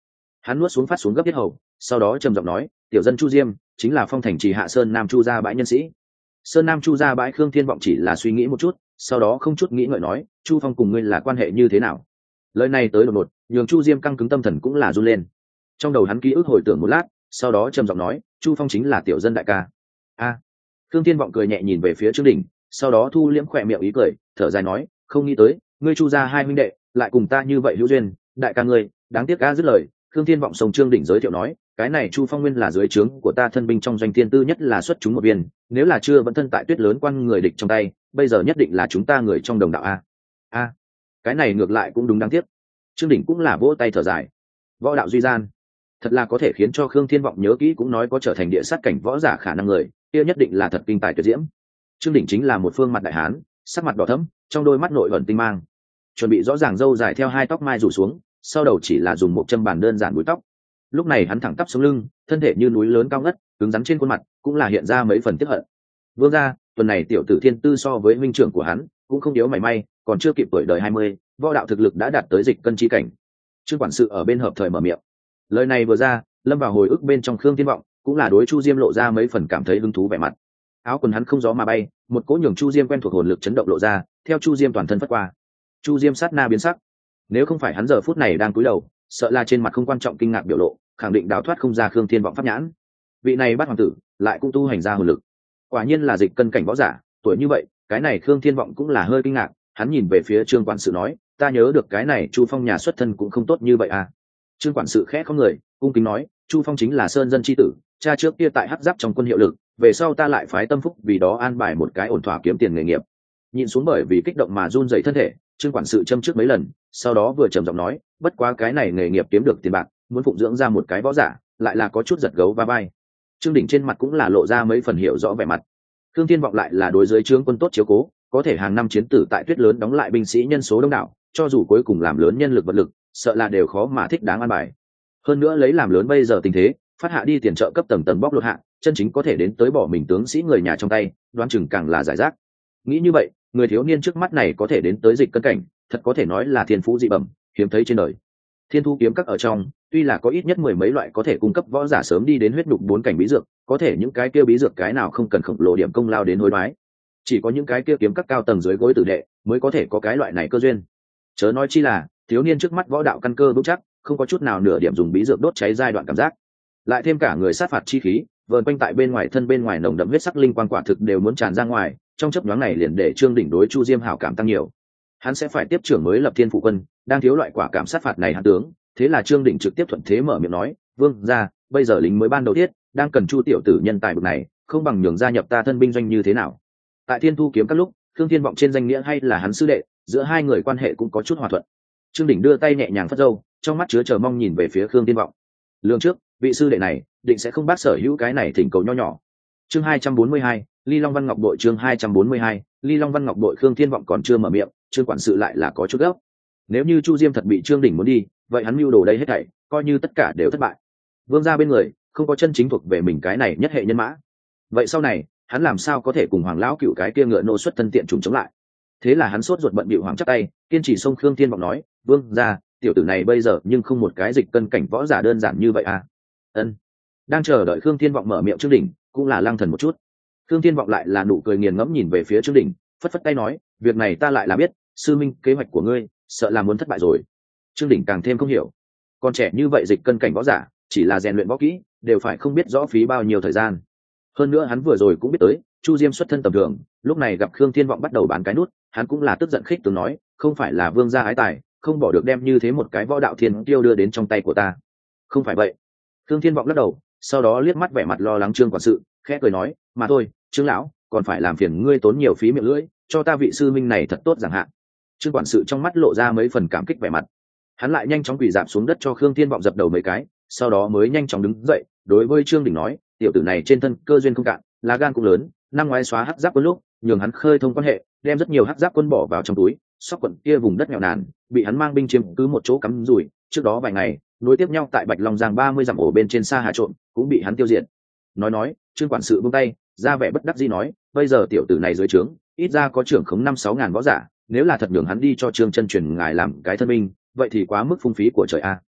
Hắn nuốt xuống phát xuống gấp yết hầu, sau đó trầm giọng nói, tiểu dân Chu Diêm chính là phong thành trì hạ sơn nam Chu gia bãi nhân sĩ. Sơn nam Chu gia bãi. Khương Thiên Vọng chỉ là suy nghĩ một chút, sau đó không chút nghĩ ngợi nói, Chu Phong cùng ngươi là quan hệ như thế nào? Lời này tới đột ngột, nhường Chu Diêm căng cứng tâm thần cũng là run lên. Trong đầu hắn ký ức hồi tưởng một lát, sau đó trầm giọng nói, Chu Phong chính là tiểu dân đại ca. A. Khương Thiên Vọng cười nhẹ nhìn về phía Trương Đình, sau đó thu liễm khỏe miệng ý cười, thở dài nói, không nghĩ tới ngươi Chu gia hai huynh đệ lại cùng ta như vậy hữu duyên, đại ca ngươi, đáng tiếc ca. Dứt lời, Khương Thiên Vọng sông Trương Đình giới thiệu nói, cái này Chu Phong nguyên là dưới trướng của ta thân binh trong doanh thiên tư nhất là xuất chúng một viên, nếu là chưa vẫn thân tại tuyết lớn quan người địch trong tay, bây giờ nhất định là chúng ta người trong đồng đạo a. A. Cái này ngược lại cũng đúng, đáng tiếc. Trương Đình cũng là vỗ tay thở dài. Võ đạo duy gian, thật là có thể khiến cho Khương Thiên Vọng nhớ kỹ cũng nói có trở thành địa sát cảnh võ giả khả năng người, kia nhất định là thật kinh tài tuyệt diễm. Trương Đình chính là một phương mặt đại hán, sắc mặt đỏ thẫm, trong đôi mắt nội ẩn tinh mang, chuẩn bị rõ ràng râu dài theo hai tóc mai rủ xuống, sau đầu chỉ là dùng một châm bàn đơn giản búi tóc. Lúc này hắn thẳng tắp sống lưng, thân thể như núi lớn cao ngất, cứng rắn trên khuôn mặt cũng là hiện ra mấy phần tiếc hận. Vương gia, tuần này tiểu tử thiên tư so với huynh trưởng của hắn cũng không yếu mảy may, còn chưa kịp tuổi đời hai mươi, võ đạo thực lực đã đạt tới dịch cân chi cảnh. Trương quản sự ở bên hợp thời mở miệng. Lời này vừa ra, lâm vào hồi ức bên trong Khương Thiên Vọng cũng là đối Chu Diêm lộ ra mấy phần cảm thấy hứng thú vẻ mặt. Áo quần hắn không gió mà bay, một cỗ nhường Chu Diêm quen thuộc hồn lực chấn động lộ ra, theo Chu Diêm toàn thân phất qua. Chu Diêm sát na biến sắc, nếu không phải hắn giờ phút này đang cúi đầu, sợ là trên mặt không quan trọng kinh ngạc biểu lộ, khẳng định đào thoát không ra Khương Thiên Vọng pháp nhãn. Vị này bắt hoàng tử lại cũng tu hành ra hồn lực, quả nhiên là dịch cân cảnh võ giả, tuổi như vậy, cái này Khương Thiên Vọng cũng là hơi kinh ngạc. Hắn nhìn về phía Trương quản sự nói, ta nhớ được cái này Chu Phong nhà xuất thân cũng không tốt như vậy à. Trương quản sự khẽ không người, cung kính nói, Chu Phong chính là sơn dân chi tử, cha trước kia tại hắc giáp trong quân hiệu lực, về sau ta lại phái tâm phúc vì đó an bài một cái ổn thỏa kiếm tiền nghề nghiệp. Nhìn xuống bởi vì kích động mà run rẩy thân thể, Trương quản sự châm trước mấy lần, sau đó vừa trầm giọng nói, bất quá cái này nghề nghiệp kiếm được tiền bạc, muốn phụng dưỡng ra một cái võ giả, lại là có chút giật gấu va vai. Trương Đỉnh trên mặt cũng là lộ ra mấy phần hiểu rõ vẻ mặt. Khương Thiên Vọng lại là đối dưới trướng quân tốt chiếu cố, có thể hàng năm chiến tử tại tuyết lớn đóng lại binh sĩ nhân số đông đảo, cho dù cuối cùng làm lớn nhân lực vật lực, sợ là đều khó mà thích đáng an bài. Hơn nữa lấy làm lớn bây giờ tình thế, phát hạ đi tiền trợ cấp tầng tầng bóc lột hạ, chân chính có thể đến tới bỏ mình tướng sĩ người nhà trong tay, đoán chừng càng là giải rác. Nghĩ như vậy, người thiếu niên trước mắt này có thể đến tới dịch cân cảnh, thật có thể nói là thiên phú dị bẩm, hiếm thấy trên đời. Thiên Thu kiếm các ở trong, tuy là có ít nhất mười mấy loại có thể cung cấp võ giả sớm đi đến huyết nhục bốn cảnh bí dược, có thể những cái kia bí dược cái nào không cần khổng lồ điểm công lao đến hối đoái, chỉ có những cái kia kiếm các cao tầng dưới gối tử đệ mới có thể có cái loại này cơ duyên. Chớ nói chi là thiếu niên trước mắt võ đạo căn cơ vững chắc, không có chút nào nửa điểm dùng bí dược đốt cháy giai đoạn cảm giác, lại thêm cả người sát phạt chi khí vờn quanh tại bên ngoài thân, bên ngoài nồng đậm huyết sắc linh quang quả thực đều muốn tràn ra ngoài. Trong chấp nhoáng này liền để Trương Đỉnh đối Chu Diêm hảo cảm tăng nhiều. Hắn sẽ phải tiếp trưởng mới lập Thiên Phụ quân, đang thiếu loại quả cảm sát phạt này hắn tướng, thế là Trương Đỉnh trực tiếp thuận thế mở miệng nói, vương gia, bây giờ lính mới ban đầu tiết, đang cần Chu tiểu tử nhân tài bậc này, không bằng nhường gia nhập ta thân binh doanh như thế nào. Tại Thiên Thu kiếm các lúc, Khương Thiên Vọng trên danh nghĩa hay là hắn sư đệ, giữa hai người quan hệ cũng có chút hòa thuận. Trương Đỉnh đưa tay nhẹ nhàng phất râu, trong mắt chứa chờ mong nhìn về phía Khương Thiên Vọng. Lương trước, vị sư đệ này định sẽ không bác sở hữu cái này thỉnh cầu nho nhỏ. Chương hai trăm bốn mươi hai, Ly Long Văn Ngọc Bội. Chương hai trăm bốn mươi hai, Ly Long Văn Ngọc Bội. Khương Thiên Vọng còn chưa mở miệng, Trương quản sự lại là có chút gấp. Nếu như Chu Diêm thật bị Trương Đỉnh muốn đi, vậy hắn mưu đồ đây hết thảy, coi như tất cả đều thất bại. Vương gia bên người không có chân chính thuộc về mình cái này nhất hệ nhân mã, vậy sau này hắn làm sao có thể cùng Hoàng lão cựu cái kia ngựa nô xuất thân tiện trùng chống lại? Thế là hắn sốt ruột bận bịu hoàng chắp tay, kiên trì xông Khương Thiên Vọng nói, vương gia, tiểu tử này bây giờ nhưng không một cái dịch cân cảnh võ giả đơn giản như vậy à? Ân. Đang chờ đợi Khương Thiên Vọng mở miệng, Trương Đỉnh cũng là lăng thần một chút. Khương Thiên Vọng lại là nụ cười nghiền ngẫm nhìn về phía Trương Đỉnh, phất phất tay nói, việc này ta lại là biết, sư minh, kế hoạch của ngươi sợ là muốn thất bại rồi. Trương Đỉnh càng thêm không hiểu, con trẻ như vậy dịch cân cảnh võ giả, chỉ là rèn luyện võ kỹ đều phải không biết rõ phí bao nhiêu thời gian. Hơn nữa hắn vừa rồi cũng biết tới Chu Diêm xuất thân tầm thường, lúc này gặp Khương Thiên Vọng bắt đầu bán cái nút, hắn cũng là tức giận khích tướng nói, không phải là vương gia ái tài, không bỏ được đem như thế một cái võ đạo thiên tiêu đưa đến trong tay của ta. Không phải vậy. Khương Thiên Vọng lắc đầu, sau đó liếc mắt vẻ mặt lo lắng Trương quản sự, khẽ cười nói, mà thôi, Trương lão, còn phải làm phiền ngươi tốn nhiều phí miệng lưỡi, cho ta vị sư minh này thật tốt chẳng hạn. Trương quản sự trong mắt lộ ra mấy phần cảm kích vẻ mặt, hắn lại nhanh chóng quỳ dạp xuống đất cho Khương Thiên Vọng dập đầu mấy cái, sau đó mới nhanh chóng đứng dậy, đối với Trương Đỉnh nói, tiểu tử này trên thân cơ duyên không cạn, lá gan cũng lớn, năm ngoái xóa hắc giáp quân lúc, nhường hắn khơi thông quan hệ, đem rất nhiều hắc giáp quân bỏ vào trong túi, sóc quận kia vùng đất nghèo nàn, bị hắn mang binh chiếm cứ một chỗ cắm rủi, trước đó vài ngày, nối tiếp nhau tại Bạch Long Giang ba mươi dặm ổ bên trên xa hà trộm, cũng bị hắn tiêu diệt. Nói nói, Trương quản sự buông tay, ra vẻ bất đắc dĩ nói, bây giờ tiểu tử này dưới trướng, ít ra có trưởng khống năm sáu ngàn võ giả, nếu là thật nhường hắn đi cho Trương chân truyền ngài làm cái thân binh, vậy thì quá mức phung phí của trời a.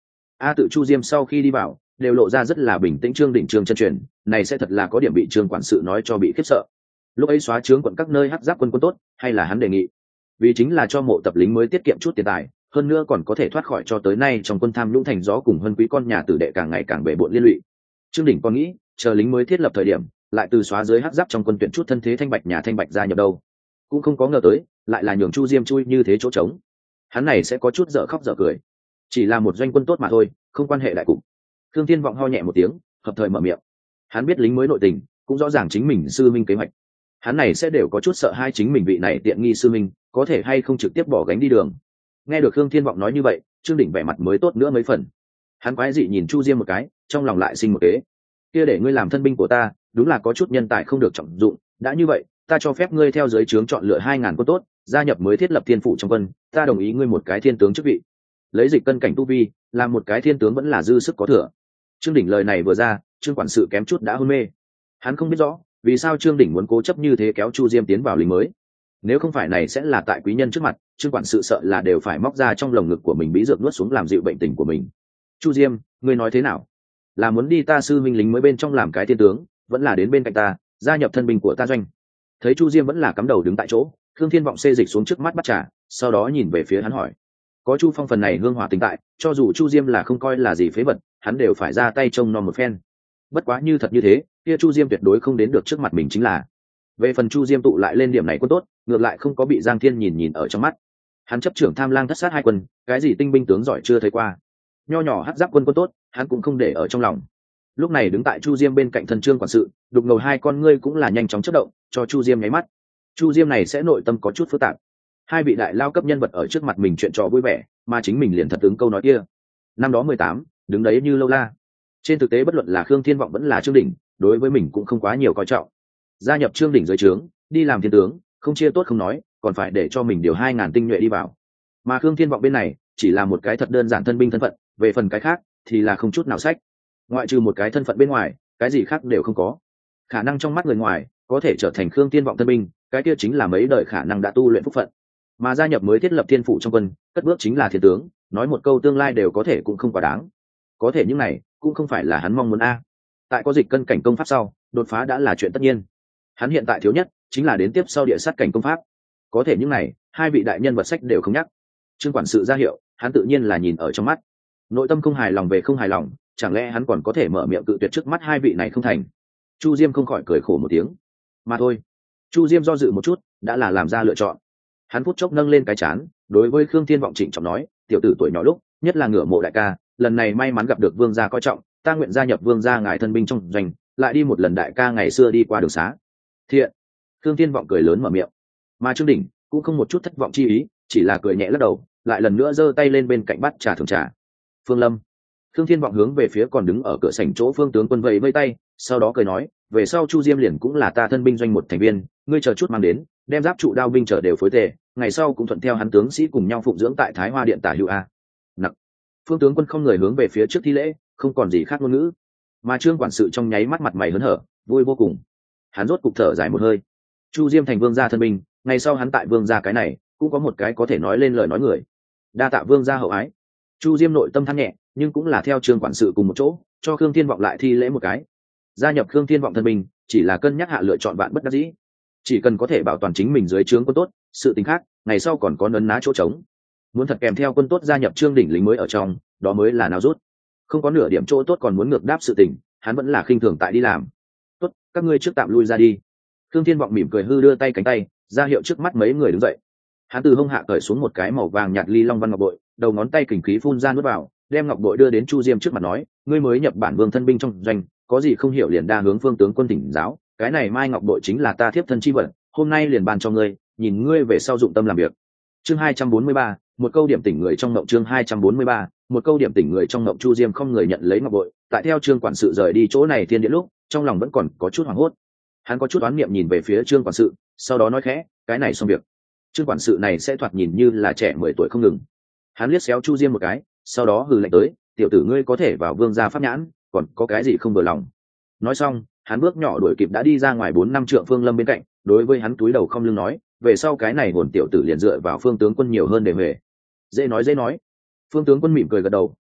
a tự Chu Diêm sau khi đi vào đều lộ ra rất là bình tĩnh. Trương Đỉnh Trương chân truyền này sẽ thật là có điểm bị Trương quản sự nói cho bị khiếp sợ. Lúc ấy xóa trướng quận các nơi hắc giáp quân quân tốt, hay là hắn đề nghị, vì chính là cho mộ tập lính mới tiết kiệm chút tiền tài, hơn nữa còn có thể thoát khỏi cho tới nay trong quân tham nhũng thành gió cùng hơn quý con nhà tử đệ càng ngày càng bể bộn liên lụy. Trương Đỉnh còn nghĩ chờ lính mới thiết lập thời điểm lại từ xóa dưới hắc giáp trong quân tuyển chút thân thế thanh bạch nhà thanh bạch gia nhập đâu, cũng không có ngờ tới lại là nhường Chu Diêm chui như thế chỗ trống. Hắn này sẽ có chút dở khóc dở cười, chỉ là một doanh quân tốt mà thôi, không quan hệ đại cục. Thương Thiên Vọng ho nhẹ một tiếng, hợp thời mở miệng. Hắn biết lính mới nội tình, cũng rõ ràng chính mình sư minh kế hoạch. Hắn này sẽ đều có chút sợ hai chính mình vị này tiện nghi sư minh có thể hay không trực tiếp bỏ gánh đi đường. Nghe được Thương Thiên Vọng nói như vậy, Trương Đỉnh vẻ mặt mới tốt nữa mấy phần. Hắn quái dị nhìn Chu Diêm một cái, trong lòng lại sinh một kế. Kia để ngươi làm thân binh của ta, đúng là có chút nhân tài không được trọng dụng, đã như vậy, ta cho phép ngươi theo dưới trướng chọn lựa hai ngàn quân tốt, gia nhập mới thiết lập thiên phụ trong quân, ta đồng ý ngươi một cái thiên tướng chức vị. Lấy dịch cân cảnh tu vi, làm một cái thiên tướng vẫn là dư sức có thừa. Trương Đỉnh lời này vừa ra, Trương quản sự kém chút đã hôn mê. Hắn không biết rõ vì sao Trương Đỉnh muốn cố chấp như thế kéo Chu Diêm tiến vào lính mới. Nếu không phải này sẽ là tại quý nhân trước mặt, Trương quản sự sợ là đều phải móc ra trong lồng ngực của mình bí dược nuốt xuống làm dịu bệnh tình của mình. Chu Diêm, ngươi nói thế nào? Là muốn đi ta sư minh lính mới bên trong làm cái thiên tướng, vẫn là đến bên cạnh ta, gia nhập thân binh của ta doanh? Thấy Chu Diêm vẫn là cắm đầu đứng tại chỗ, Thương Thiên Vọng xê dịch xuống trước mắt bắt trà, sau đó nhìn về phía hắn hỏi. Có Chu Phong phần này hương hỏa tình tại, cho dù Chu Diêm là không coi là gì phế vật, hắn đều phải ra tay trông nom một phen. Bất quá như thật như thế, kia Chu Diêm tuyệt đối không đến được trước mặt mình chính là. Về phần Chu Diêm tụ lại lên điểm này quân tốt, ngược lại không có bị Giang Thiên nhìn nhìn ở trong mắt. Hắn chấp trưởng Tham Lang thất sát hai quân, cái gì tinh binh tướng giỏi chưa thấy qua. Nho nhỏ hắc giáp quân quân tốt, hắn cũng không để ở trong lòng. Lúc này đứng tại Chu Diêm bên cạnh thân Trương quản sự, đục ngầu hai con ngươi cũng là nhanh chóng chớp động, cho Chu Diêm nháy mắt. Chu Diêm này sẽ nội tâm có chút phức tạp. Hai vị đại lao cấp nhân vật ở trước mặt mình chuyện trò vui vẻ, mà chính mình liền thật ứng câu nói kia. Năm đó mười tám, đứng đấy như lâu la. Trên thực tế bất luận là Khương Thiên Vọng vẫn là Trương Đỉnh, đối với mình cũng không quá nhiều coi trọng. Gia nhập Trương Đỉnh dưới trướng, đi làm thiên tướng, không chia tốt không nói, còn phải để cho mình điều hai ngàn tinh nhuệ đi vào. Mà Khương Thiên Vọng bên này, chỉ là một cái thật đơn giản thân binh thân phận, về phần cái khác thì là không chút nào sách. Ngoại trừ một cái thân phận bên ngoài, cái gì khác đều không có. Khả năng trong mắt người ngoài, có thể trở thành Khương Thiên Vọng thân binh, cái kia chính là mấy đời khả năng đã tu luyện phúc phận. Mà gia nhập mới thiết lập thiên phụ trong quân, cất bước chính là thiên tướng, nói một câu tương lai đều có thể cũng không quá đáng. Có thể những này cũng không phải là hắn mong muốn a. Tại có dịch cân cảnh công pháp sau, đột phá đã là chuyện tất nhiên. Hắn hiện tại thiếu nhất chính là đến tiếp sau địa sát cảnh công pháp. Có thể những này, hai vị đại nhân vật sách đều không nhắc. Trương quản sự ra hiệu, hắn tự nhiên là nhìn ở trong mắt. Nội tâm không hài lòng về không hài lòng, chẳng lẽ hắn còn có thể mở miệng cự tuyệt trước mắt hai vị này không thành? Chu Diêm không khỏi cười khổ một tiếng. Mà thôi. Chu Diêm do dự một chút, đã là làm ra lựa chọn. Hắn phút chốc nâng lên cái chán, đối với Khương Thiên Vọng trịnh trọng nói, tiểu tử tuổi nhỏ lúc, nhất là ngửa mộ đại ca, lần này may mắn gặp được vương gia coi trọng, ta nguyện gia nhập vương gia ngài thân binh trong doanh, lại đi một lần đại ca ngày xưa đi qua đường xá. Thiện. Khương Thiên Vọng cười lớn mở miệng. Mà Trương Đỉnh cũng không một chút thất vọng chi ý, chỉ là cười nhẹ lắc đầu, lại lần nữa giơ tay lên bên cạnh bát trà thưởng trà. Phương Lâm. Khương Thiên Vọng hướng về phía còn đứng ở cửa sảnh chỗ Phương tướng quân vẫy vẫy tay, sau đó cười nói, về sau Chu Diêm liền cũng là ta thân binh doanh một thành viên, ngươi chờ chút mang đến, đem giáp trụ đao binh chờ đều phối tề, ngày sau cũng thuận theo hắn tướng sĩ cùng nhau phụng dưỡng tại Thái Hoa điện tả hữu a. Nặc. Phương tướng quân không người hướng về phía trước thi lễ, không còn gì khác ngôn ngữ. Mà Trương quản sự trong nháy mắt mặt mày hớn hở, vui vô cùng. Hắn rốt cục thở dài một hơi. Chu Diêm thành vương gia thân binh, ngày sau hắn tại vương gia cái này cũng có một cái có thể nói lên lời nói người. Đa tạ vương gia hậu ái. Chu Diêm nội tâm than nhẹ, nhưng cũng là theo Trương quản sự cùng một chỗ, cho Khương Thiên Vọng lại thi lễ một cái. Gia nhập Khương Thiên Vọng thân binh, chỉ là cân nhắc hạ lựa chọn bạn bất đắc dĩ. Chỉ cần có thể bảo toàn chính mình dưới trướng quân tốt, sự tình khác, ngày sau còn có nấn ná chỗ trống. Muốn thật kèm theo quân tốt gia nhập Trương Đỉnh lính mới ở trong, đó mới là nào rút. Không có nửa điểm chỗ tốt còn muốn ngược đáp sự tình, hắn vẫn là khinh thường tại đi làm. Tốt, các ngươi trước tạm lui ra đi. Khương Thiên Vọng mỉm cười hư đưa tay cánh tay, ra hiệu trước mắt mấy người đứng dậy. Hắn từ hông hạ cởi xuống một cái màu vàng nhạt ly long văn ngọc bội, đầu ngón tay kình khí phun ra nuốt vào, đem ngọc bội đưa đến Chu Diêm trước mặt nói, ngươi mới nhập bản vương thân binh trong doanh, có gì không hiểu liền đa hướng Phương tướng quân thỉnh giáo, cái này mai ngọc bội chính là ta thiếp thân chi vật, hôm nay liền ban cho ngươi, nhìn ngươi về sau dụng tâm làm việc. Chương hai trăm bốn mươi ba, một câu điểm tỉnh người trong ngộng. Chương hai trăm bốn mươi ba, một câu điểm tỉnh người trong ngộng. Chu Diêm không người nhận lấy ngọc bội, tại theo Trương quản sự rời đi chỗ này thiên địa lúc, trong lòng vẫn còn có chút hoảng hốt. Hắn có chút oán niệm nhìn về phía Trương quản sự, sau đó nói khẽ, cái này xong việc. Trương quản sự này sẽ thoạt nhìn như là trẻ mười tuổi không ngừng. Hắn liếc xéo Chu Diêm một cái, sau đó hừ lạnh tới, tiểu tử ngươi có thể vào vương gia pháp nhãn, còn có cái gì không vừa lòng? Nói xong, hắn bước nhỏ đuổi kịp đã đi ra ngoài bốn năm trượng Phương Lâm bên cạnh, đối với hắn túi đầu không lưng nói, về sau cái này hồn tiểu tử liền dựa vào Phương tướng quân nhiều hơn để về. Dễ nói dễ nói. Phương tướng quân mỉm cười gật đầu,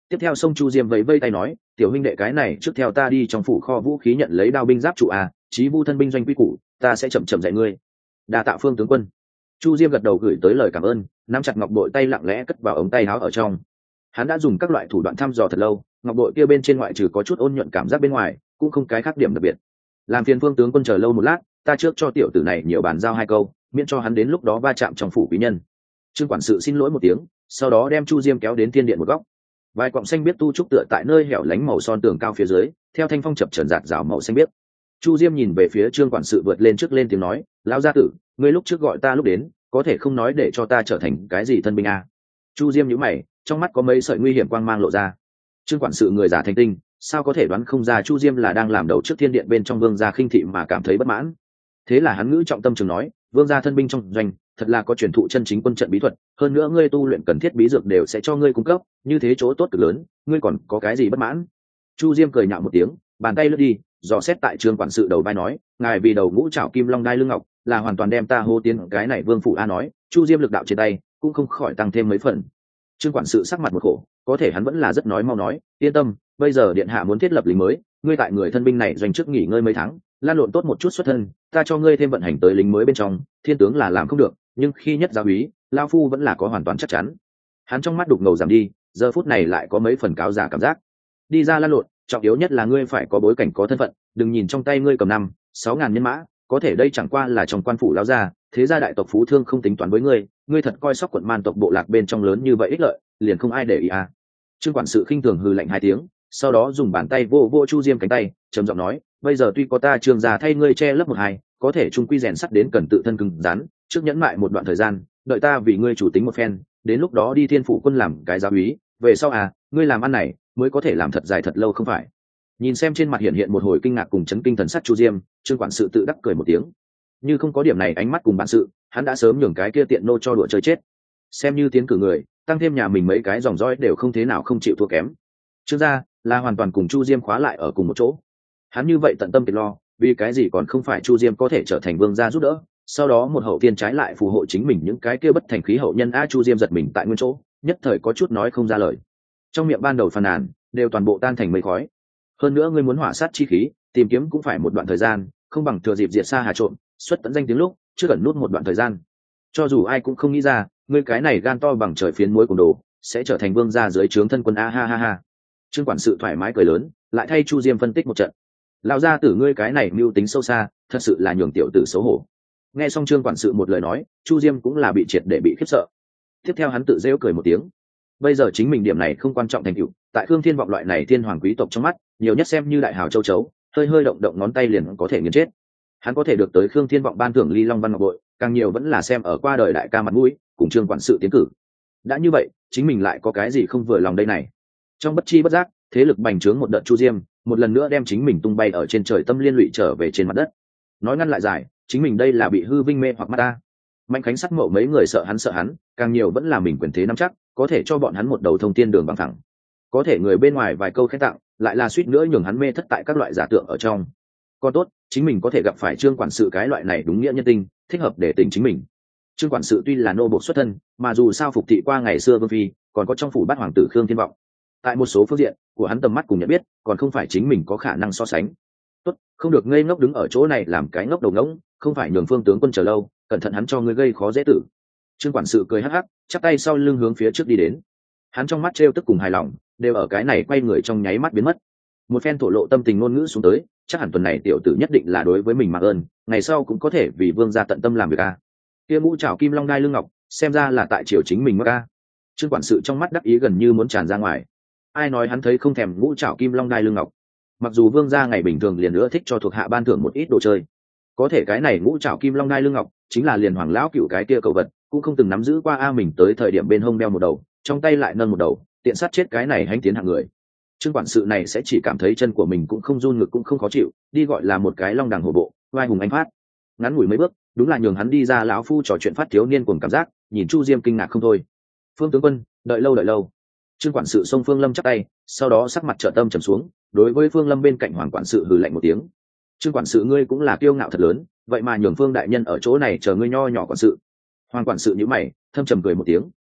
Tiếp theo sông Chu Diêm vẫy vây tay nói, tiểu huynh đệ cái này trước theo ta đi trong phủ kho vũ khí nhận lấy đao binh giáp trụ à, chí vu thân binh doanh quy củ, ta sẽ chậm chậm dạy ngươi. Đa tạ Phương tướng quân. Chu Diêm gật đầu gửi tới lời cảm ơn, nắm chặt ngọc bội tay lặng lẽ cất vào ống tay áo ở trong. Hắn đã dùng các loại thủ đoạn thăm dò thật lâu, ngọc bội kia bên trên ngoại trừ có chút ôn nhuận cảm giác bên ngoài, cũng không cái khác điểm đặc biệt. Làm phiền Phương tướng quân chờ lâu một lát, ta trước cho tiểu tử này nhiều bàn giao hai câu, miễn cho hắn đến lúc đó va chạm trong phủ quý nhân. Trương quản sự xin lỗi một tiếng, sau đó đem Chu Diêm kéo đến thiên điện một góc. Vài cọng xanh biết tu trúc tựa tại nơi hẻo lánh màu son tường cao phía dưới, theo thanh phong chập chờn giạt rào màu xanh biếc. Chu Diêm nhìn về phía Trương quản sự vượt lên trước lên tiếng nói, lão gia tử, ngươi lúc trước gọi ta lúc đến, có thể không nói để cho ta trở thành cái gì thân binh à? Chu Diêm nhíu mày, trong mắt có mấy sợi nguy hiểm quang mang lộ ra. Trương quản sự người giả thành tinh, sao có thể đoán không ra Chu Diêm là đang làm đầu trước thiên điện bên trong vương gia khinh thị mà cảm thấy bất mãn. Thế là hắn ngữ trọng tâm trường nói, vương gia thân binh trong doanh, thật là có truyền thụ chân chính quân trận bí thuật, hơn nữa ngươi tu luyện cần thiết bí dược đều sẽ cho ngươi cung cấp, như thế chỗ tốt cực lớn, ngươi còn có cái gì bất mãn? Chu Diêm cười nhạo một tiếng, bàn tay lướt đi, dò xét tại Trương quản sự đầu vai nói, ngài vì đầu ngũ trảo kim long đai lưng ngọc, là hoàn toàn đem ta hô tiến cái này vương phủ a nói. Chu Diêm lực đạo trên tay cũng không khỏi tăng thêm mấy phần. Trương quản sự sắc mặt một khổ, có thể hắn vẫn là rất nói mau nói, yên tâm, bây giờ điện hạ muốn thiết lập lính mới, ngươi tại người thân binh này doanh trước nghỉ ngơi mấy tháng, lan lộn tốt một chút xuất thân, ta cho ngươi thêm vận hành tới lính mới bên trong, thiên tướng là làm không được, nhưng khi nhất gia úy, lao phu vẫn là có hoàn toàn chắc chắn. Hắn trong mắt đục ngầu giảm đi, giờ phút này lại có mấy phần cáo giả cảm giác. Đi ra lan lộn, trọng yếu nhất là ngươi phải có bối cảnh có thân phận, đừng nhìn trong tay ngươi cầm năm, sáu ngàn nhân mã, có thể đây chẳng qua là trong quan phủ lão gia, thế gia đại tộc phú thương không tính toán với ngươi, ngươi thật coi sóc quận man tộc bộ lạc bên trong lớn như vậy ích lợi, liền không ai để ý à? Trương quản sự khinh thường hừ lạnh hai tiếng, sau đó dùng bàn tay vô vô Chu Diêm cánh tay, trầm giọng nói, bây giờ tuy có ta Trương gia thay ngươi che lấp một hai, có thể trung quy rèn sắt đến cần tự thân cứng rắn, trước nhẫn mại một đoạn thời gian, đợi ta vì ngươi chủ tính một phen, đến lúc đó đi thiên phủ quân làm cái giáo úy, về sau à, ngươi làm ăn này mới có thể làm thật dài thật lâu không phải? Nhìn xem trên mặt hiện hiện một hồi kinh ngạc cùng chấn kinh thần sắc Chu Diêm, Trương quản sự tự đắc cười một tiếng. Như không có điểm này ánh mắt cùng bản sự, hắn đã sớm nhường cái kia tiện nô cho đùa chơi chết. Xem như tiến cử người, tăng thêm nhà mình mấy cái dòng dõi đều không thế nào không chịu thua kém. Trương gia là hoàn toàn cùng Chu Diêm khóa lại ở cùng một chỗ. Hắn như vậy tận tâm kiệt lo, vì cái gì còn không phải Chu Diêm có thể trở thành vương gia giúp đỡ, sau đó một hậu tiên trái lại phù hộ chính mình những cái kia bất thành khí hậu nhân a. Chu Diêm giật mình tại nguyên chỗ, nhất thời có chút nói không ra lời. Trong miệng ban đầu phàn nàn đều toàn bộ tan thành mây khói. Hơn nữa ngươi muốn hỏa sát chi khí, tìm kiếm cũng phải một đoạn thời gian, không bằng thừa dịp diệt xa hà trộm, xuất tận danh tiếng lúc chưa cần nút một đoạn thời gian. Cho dù ai cũng không nghĩ ra, ngươi cái này gan to bằng trời phiến muối cùng đồ, sẽ trở thành vương gia dưới trướng thân quân a ha ha ha. Trương quản sự thoải mái cười lớn, lại thay Chu Diêm phân tích một trận. Lão gia tử ngươi cái này mưu tính sâu xa, thật sự là nhường tiểu tử xấu hổ. Nghe xong Trương quản sự một lời nói, Chu Diêm cũng là bị triệt để bị khiếp sợ. Tiếp theo hắn tự giễu cười một tiếng. Bây giờ chính mình điểm này không quan trọng thành tựu, tại Khương Thiên vọng loại này thiên hoàng quý tộc trong mắt, nhiều nhất xem như đại hào châu chấu, hơi hơi động động ngón tay liền có thể nghiền chết. Hắn có thể được tới Khương Thiên vọng ban thưởng Ly Long Văn Ngọc Bội, càng nhiều vẫn là xem ở qua đời đại ca mặt mũi, cùng Trương quản sự tiến cử. Đã như vậy, chính mình lại có cái gì không vừa lòng đây này? Trong bất chi bất giác, thế lực bành trướng một đợt Chu Diêm, một lần nữa đem chính mình tung bay ở trên trời tâm liên lụy trở về trên mặt đất. Nói ngắn lại dài, chính mình đây là bị hư vinh mê hoặc mắt ta. Mạnh Khánh sắc mộ mấy người sợ hắn sợ hắn, càng nhiều vẫn là mình quyền thế nắm chắc, có thể cho bọn hắn một đầu thông tiên đường bằng thẳng. Có thể người bên ngoài vài câu khen tặng, lại là suýt nữa nhường hắn mê thất tại các loại giả tượng ở trong. Còn tốt, chính mình có thể gặp phải Trương quản sự cái loại này đúng nghĩa nhân tinh, thích hợp để tỉnh chính mình. Trương quản sự tuy là nô bộc xuất thân, mà dù sao phục thị qua ngày xưa vương phi, còn có trong phủ bát hoàng tử Khương Thiên vọng. Tại một số phương diện của hắn tầm mắt cùng nhận biết, còn không phải chính mình có khả năng so sánh. Tốt, không được ngây ngốc đứng ở chỗ này làm cái ngốc đầu ngỗng, không phải nhường Phương tướng quân chờ lâu, cẩn thận hắn cho ngươi gây khó dễ tử. Trương quản sự cười hắc hắc, chắp tay sau lưng hướng phía trước đi đến. Hắn trong mắt trêu tức cùng hài lòng, đều ở cái này quay người trong nháy mắt biến mất. Một phen thổ lộ tâm tình ngôn ngữ xuống tới, chắc hẳn tuần này tiểu tử nhất định là đối với mình mặc ơn, ngày sau cũng có thể vì vương gia tận tâm làm việc a. Kia mũ trảo kim long đai lưng ngọc, xem ra là tại triều chính mình mất a. Trương quản sự trong mắt đắc ý gần như muốn tràn ra ngoài. Ai nói hắn thấy không thèm ngũ trảo kim long đai lưng ngọc? Mặc dù vương gia ngày bình thường liền nữa thích cho thuộc hạ ban thưởng một ít đồ chơi, có thể cái này ngũ trảo kim long đai lưng ngọc chính là liền hoàng lão cựu cái kia cầu vật cũng không từng nắm giữ qua a. Mình tới thời điểm bên hông đeo một đầu, trong tay lại nâng một đầu, tiện sát chết cái này hãnh tiến hạng người. Trương quản sự này sẽ chỉ cảm thấy chân của mình cũng không run, ngực cũng không khó chịu, đi gọi là một cái long đằng hổ bộ, oai hùng anh phát. Ngắn ngủi mấy bước, đúng là nhường hắn đi ra lão phu trò chuyện phát thiếu niên cùng cảm giác, nhìn Chu Diêm kinh ngạc không thôi. Phương tướng quân, đợi lâu đợi lâu. Trương quản sự xông Phương Lâm chắp tay, sau đó sắc mặt trợ tâm trầm xuống, đối với Phương Lâm bên cạnh hoàng quản sự hừ lạnh một tiếng. Trương quản sự ngươi cũng là kiêu ngạo thật lớn, vậy mà nhường Phương đại nhân ở chỗ này chờ ngươi nho nhỏ quản sự. Hoàng quản sự nhíu mày, thâm trầm cười một tiếng.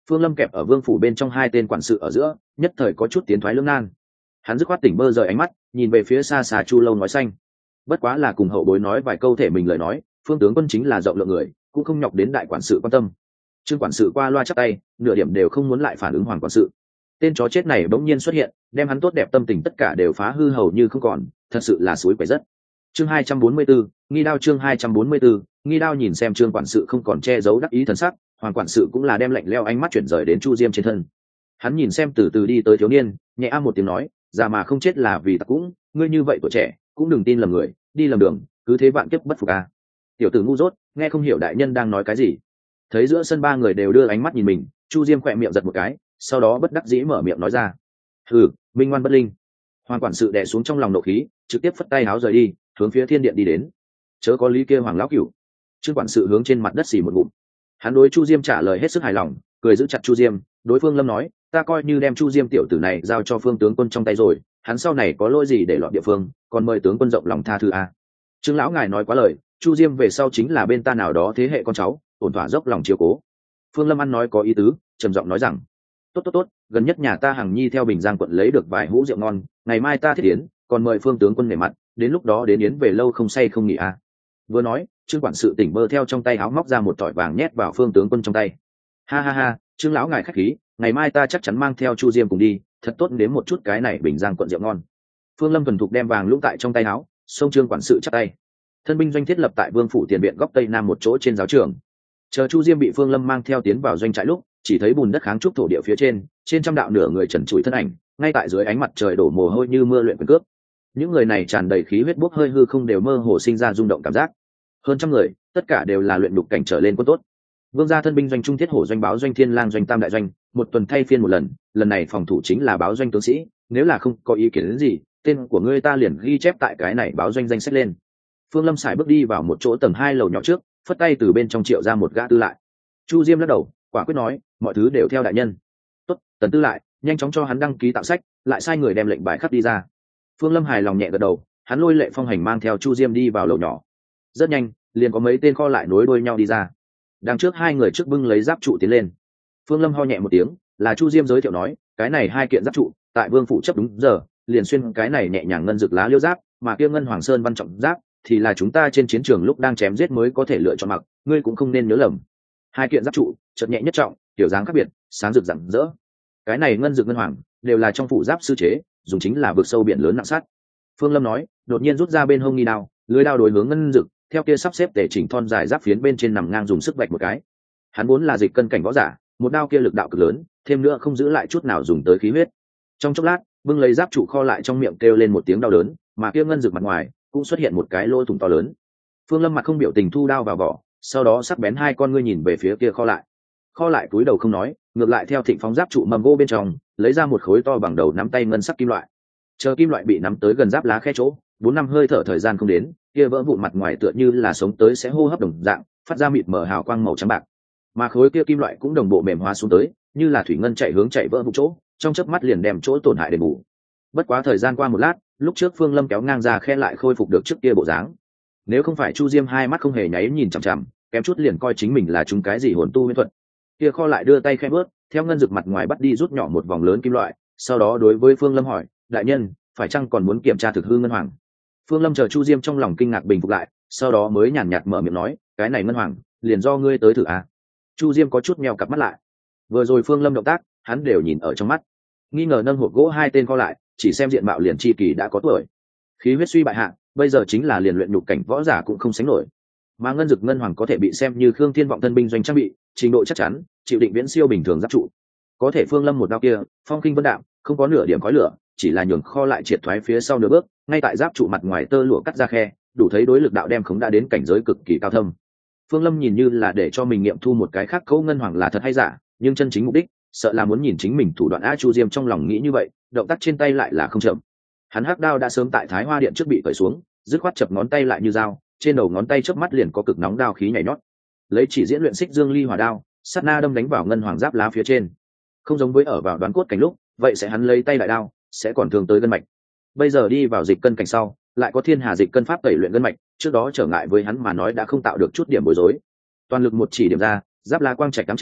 Phương Lâm kẹp ở vương phủ bên trong hai tên quản sự ở giữa, nhất thời có chút tiến thoái lưỡng nan. Hắn dứt khoát tỉnh bơ rời ánh mắt, nhìn về phía xa xa Chu Lâu nói xanh. Bất quá là cùng hậu bối nói vài câu thể mình lời nói, Phương tướng quân chính là rộng lượng người, cũng không nhọc đến đại quản sự quan tâm. Trương quản sự qua loa chắp tay, nửa điểm đều không muốn lại phản ứng Hoàng quản sự. Tên chó chết này bỗng nhiên xuất hiện, đem hắn tốt đẹp tâm tình tất cả đều phá hư hầu như không còn, thật sự là suối quậy rất. Chương hai trăm bốn mươi bốn, nghi đao chương hai trăm bốn mươi bốn, nghi đao nhìn xem Trương quản sự không còn che giấu đắc ý thần sắc, Hoàng quản sự cũng là đem lạnh lẽo ánh mắt chuyển rời đến Chu Diêm trên thân. Hắn nhìn xem từ từ đi tới thiếu niên, nhẹ a một tiếng nói, già mà không chết là vì ta cũng, ngươi như vậy tuổi trẻ, cũng đừng tin lầm người, đi lầm đường, cứ thế vạn kiếp bất phục a. Tiểu tử ngu dốt, nghe không hiểu đại nhân đang nói cái gì. Thấy giữa sân ba người đều đưa ánh mắt nhìn mình, Chu Diêm khỏe miệng giật một cái, sau đó bất đắc dĩ mở miệng nói ra: "Hừ, minh ngoan bất linh." Hoàng quản sự đè xuống trong lòng nộ khí, trực tiếp phất tay áo rời đi, hướng phía thiên điện đi đến. Chớ có lý kia Hoàng lão cửu. Trương quản sự hướng trên mặt đất xì một ngụm. Hắn đối Chu Diêm trả lời hết sức hài lòng, cười giữ chặt Chu Diêm, đối Phương Lâm nói: "Ta coi như đem Chu Diêm tiểu tử này giao cho Phương tướng quân trong tay rồi, hắn sau này có lỗi gì để lọt địa phương, còn mời tướng quân rộng lòng tha thứ a." Trương lão ngài nói quá lời, Chu Diêm về sau chính là bên ta nào đó thế hệ con cháu, ổn thỏa dốc lòng chiếu cố. Phương Lâm ăn nói có ý tứ, trầm giọng nói rằng: "Tốt tốt tốt, gần nhất nhà ta Hằng Nhi theo Bình Giang quận lấy được vài hũ rượu ngon, ngày mai ta thiết yến, còn mời Phương tướng quân nể mặt, đến lúc đó đến yến về lâu không say không nghỉ a." Vừa nói, Trương quản sự tỉnh bơ theo trong tay áo móc ra một tỏi vàng nhét vào Phương tướng quân trong tay. "Ha ha ha, Trương lão ngài khách khí, ngày mai ta chắc chắn mang theo Chu Diêm cùng đi, thật tốt đến một chút cái này Bình Giang quận rượu ngon." Phương Lâm thuần thục đem vàng lũng tại trong tay áo, xông Trương quản sự chắp tay. Thân binh doanh thiết lập tại Vương phủ tiền viện góc tây nam một chỗ trên giáo trường. Chờ Chu Diêm bị Phương Lâm mang theo tiến vào doanh trại lúc, chỉ thấy bùn đất kháng trúc thổ địa phía trên, trên trăm đạo nửa người trần trụi thân ảnh, ngay tại dưới ánh mặt trời đổ mồ hôi như mưa luyện quyền cướp. Những người này tràn đầy khí huyết bốc hơi hư không đều mơ hồ sinh ra rung động cảm giác. Hơn trăm người, tất cả đều là luyện đục cảnh trở lên quân tốt. Vương gia thân binh doanh trung thiết hổ doanh báo doanh thiên lang doanh tam đại doanh, một tuần thay phiên một lần, lần này phòng thủ chính là báo doanh tướng sĩ, nếu là không có ý kiến đến gì, tên của ngươi ta liền ghi chép tại cái này báo doanh danh sách lên. Phương Lâm sải bước đi vào một chỗ tầng hai lầu nhỏ trước, phất tay từ bên trong triệu ra một gã tư lại. Chu Diêm lắc đầu, quả quyết nói, mọi thứ đều theo đại nhân. Tốt, Tần tư lại, nhanh chóng cho hắn đăng ký tạo sách, lại sai người đem lệnh bài khắc đi ra. Phương Lâm hài lòng nhẹ gật đầu, hắn lôi Lệ Phong Hành mang theo Chu Diêm đi vào lầu nhỏ. Rất nhanh, liền có mấy tên kho lại nối đuôi nhau đi ra. Đằng trước hai người trước bưng lấy giáp trụ tiến lên. Phương Lâm ho nhẹ một tiếng, là Chu Diêm giới thiệu nói, cái này hai kiện giáp trụ, tại Vương phủ chấp đúng giờ, liền xuyên cái này nhẹ nhàng ngân dược lá liêu giáp, mà kia ngân hoàng sơn văn trọng giáp thì là chúng ta trên chiến trường lúc đang chém giết mới có thể lựa chọn mặc, ngươi cũng không nên nhớ lầm. Hai kiện giáp trụ, chợt nhẹ nhất trọng, kiểu dáng khác biệt, sáng rực rạng rỡ. Cái này ngân dược ngân hoàng, đều là trong phủ giáp sư chế, dùng chính là vực sâu biển lớn nặng sắt. Phương Lâm nói, đột nhiên rút ra bên hông nghi đao, lưỡi đao đối hướng ngân dược, theo kia sắp xếp tề chỉnh thon dài giáp phiến bên trên nằm ngang dùng sức vạch một cái. Hắn vốn là dịch cân cảnh võ giả, một đao kia lực đạo cực lớn, thêm nữa không giữ lại chút nào dùng tới khí huyết. Trong chốc lát, bưng lấy giáp trụ kho lại trong miệng kêu lên một tiếng đau đớn, mà kia ngân dược mặt ngoài cũng xuất hiện một cái lỗ thủng to lớn. Phương Lâm mặt không biểu tình thu đao vào vỏ, sau đó sắc bén hai con ngươi nhìn về phía kia kho lại. Kho lại cúi đầu không nói, ngược lại theo Thịnh phóng giáp trụ mầm gỗ bên trong, lấy ra một khối to bằng đầu nắm tay ngân sắc kim loại. Chờ kim loại bị nắm tới gần giáp lá khe chỗ, bốn năm hơi thở thời gian không đến, kia vỡ vụn mặt ngoài tựa như là sống tới sẽ hô hấp đồng dạng, phát ra mịt mờ hào quang màu trắng bạc. Mà khối kia kim loại cũng đồng bộ mềm hóa xuống tới, như là thủy ngân chạy hướng chạy vỡ vụn chỗ, trong chớp mắt liền đem chỗ tổn hại đền bù. Bất quá thời gian qua một lát, lúc trước Phương Lâm kéo ngang ra khe lại khôi phục được trước kia bộ dáng. Nếu không phải Chu Diêm hai mắt không hề nháy nhìn chằm chằm, kém chút liền coi chính mình là chúng cái gì hồn tu huyễn thuật. Kia kho lại đưa tay khẽ bước, theo ngân dược mặt ngoài bắt đi rút nhỏ một vòng lớn kim loại, sau đó đối với Phương Lâm hỏi, đại nhân, phải chăng còn muốn kiểm tra thực hư ngân hoàng? Phương Lâm chờ Chu Diêm trong lòng kinh ngạc bình phục lại, sau đó mới nhàn nhạt mở miệng nói, cái này ngân hoàng, liền do ngươi tới thử à? Chu Diêm có chút meo cặp mắt lại. Vừa rồi Phương Lâm động tác, hắn đều nhìn ở trong mắt. Nghi ngờ nâng hộp gỗ hai tên kho lại, chỉ xem diện mạo liền chi kỳ đã có tuổi, khí huyết suy bại hạ, bây giờ chính là liền luyện nhục cảnh võ giả cũng không sánh nổi. Mà ngân dực ngân hoàng có thể bị xem như Khương Thiên vọng thân binh doanh trang bị, trình độ chắc chắn, chịu định viễn siêu bình thường giáp trụ. Có thể Phương Lâm một đao kia, phong kinh vân đạm, không có nửa điểm khói lửa, chỉ là nhường kho lại triệt thoái phía sau nửa bước, ngay tại giáp trụ mặt ngoài tơ lụa cắt ra khe, đủ thấy đối lực đạo đem khống đã đến cảnh giới cực kỳ cao thâm. Phương Lâm nhìn như là để cho mình nghiệm thu một cái khác câu ngân hoàng là thật hay giả, nhưng chân chính mục đích, sợ là muốn nhìn chính mình thủ đoạn. A Chu Diêm trong lòng nghĩ như vậy, động tác trên tay lại là không chậm. Hắn hắc đao đã sớm tại Thái Hoa điện trước bị cởi xuống, dứt khoát chập ngón tay lại như dao, trên đầu ngón tay chớp mắt liền có cực nóng đao khí nhảy nhót. Lấy chỉ diễn luyện xích dương ly hỏa đao, sát na đâm đánh vào ngân hoàng giáp lá phía trên. Không giống với ở vào đoán cốt cảnh lúc, vậy sẽ hắn lấy tay đại đao, sẽ còn thương tới gân mạch. Bây giờ đi vào dịch cân cảnh sau, lại có thiên hà dịch cân pháp tẩy luyện gân mạch, trước đó trở ngại với hắn mà nói đã không tạo được chút điểm bối rối. Toàn lực một chỉ điểm ra, giáp lá quang trạch cắm trầm,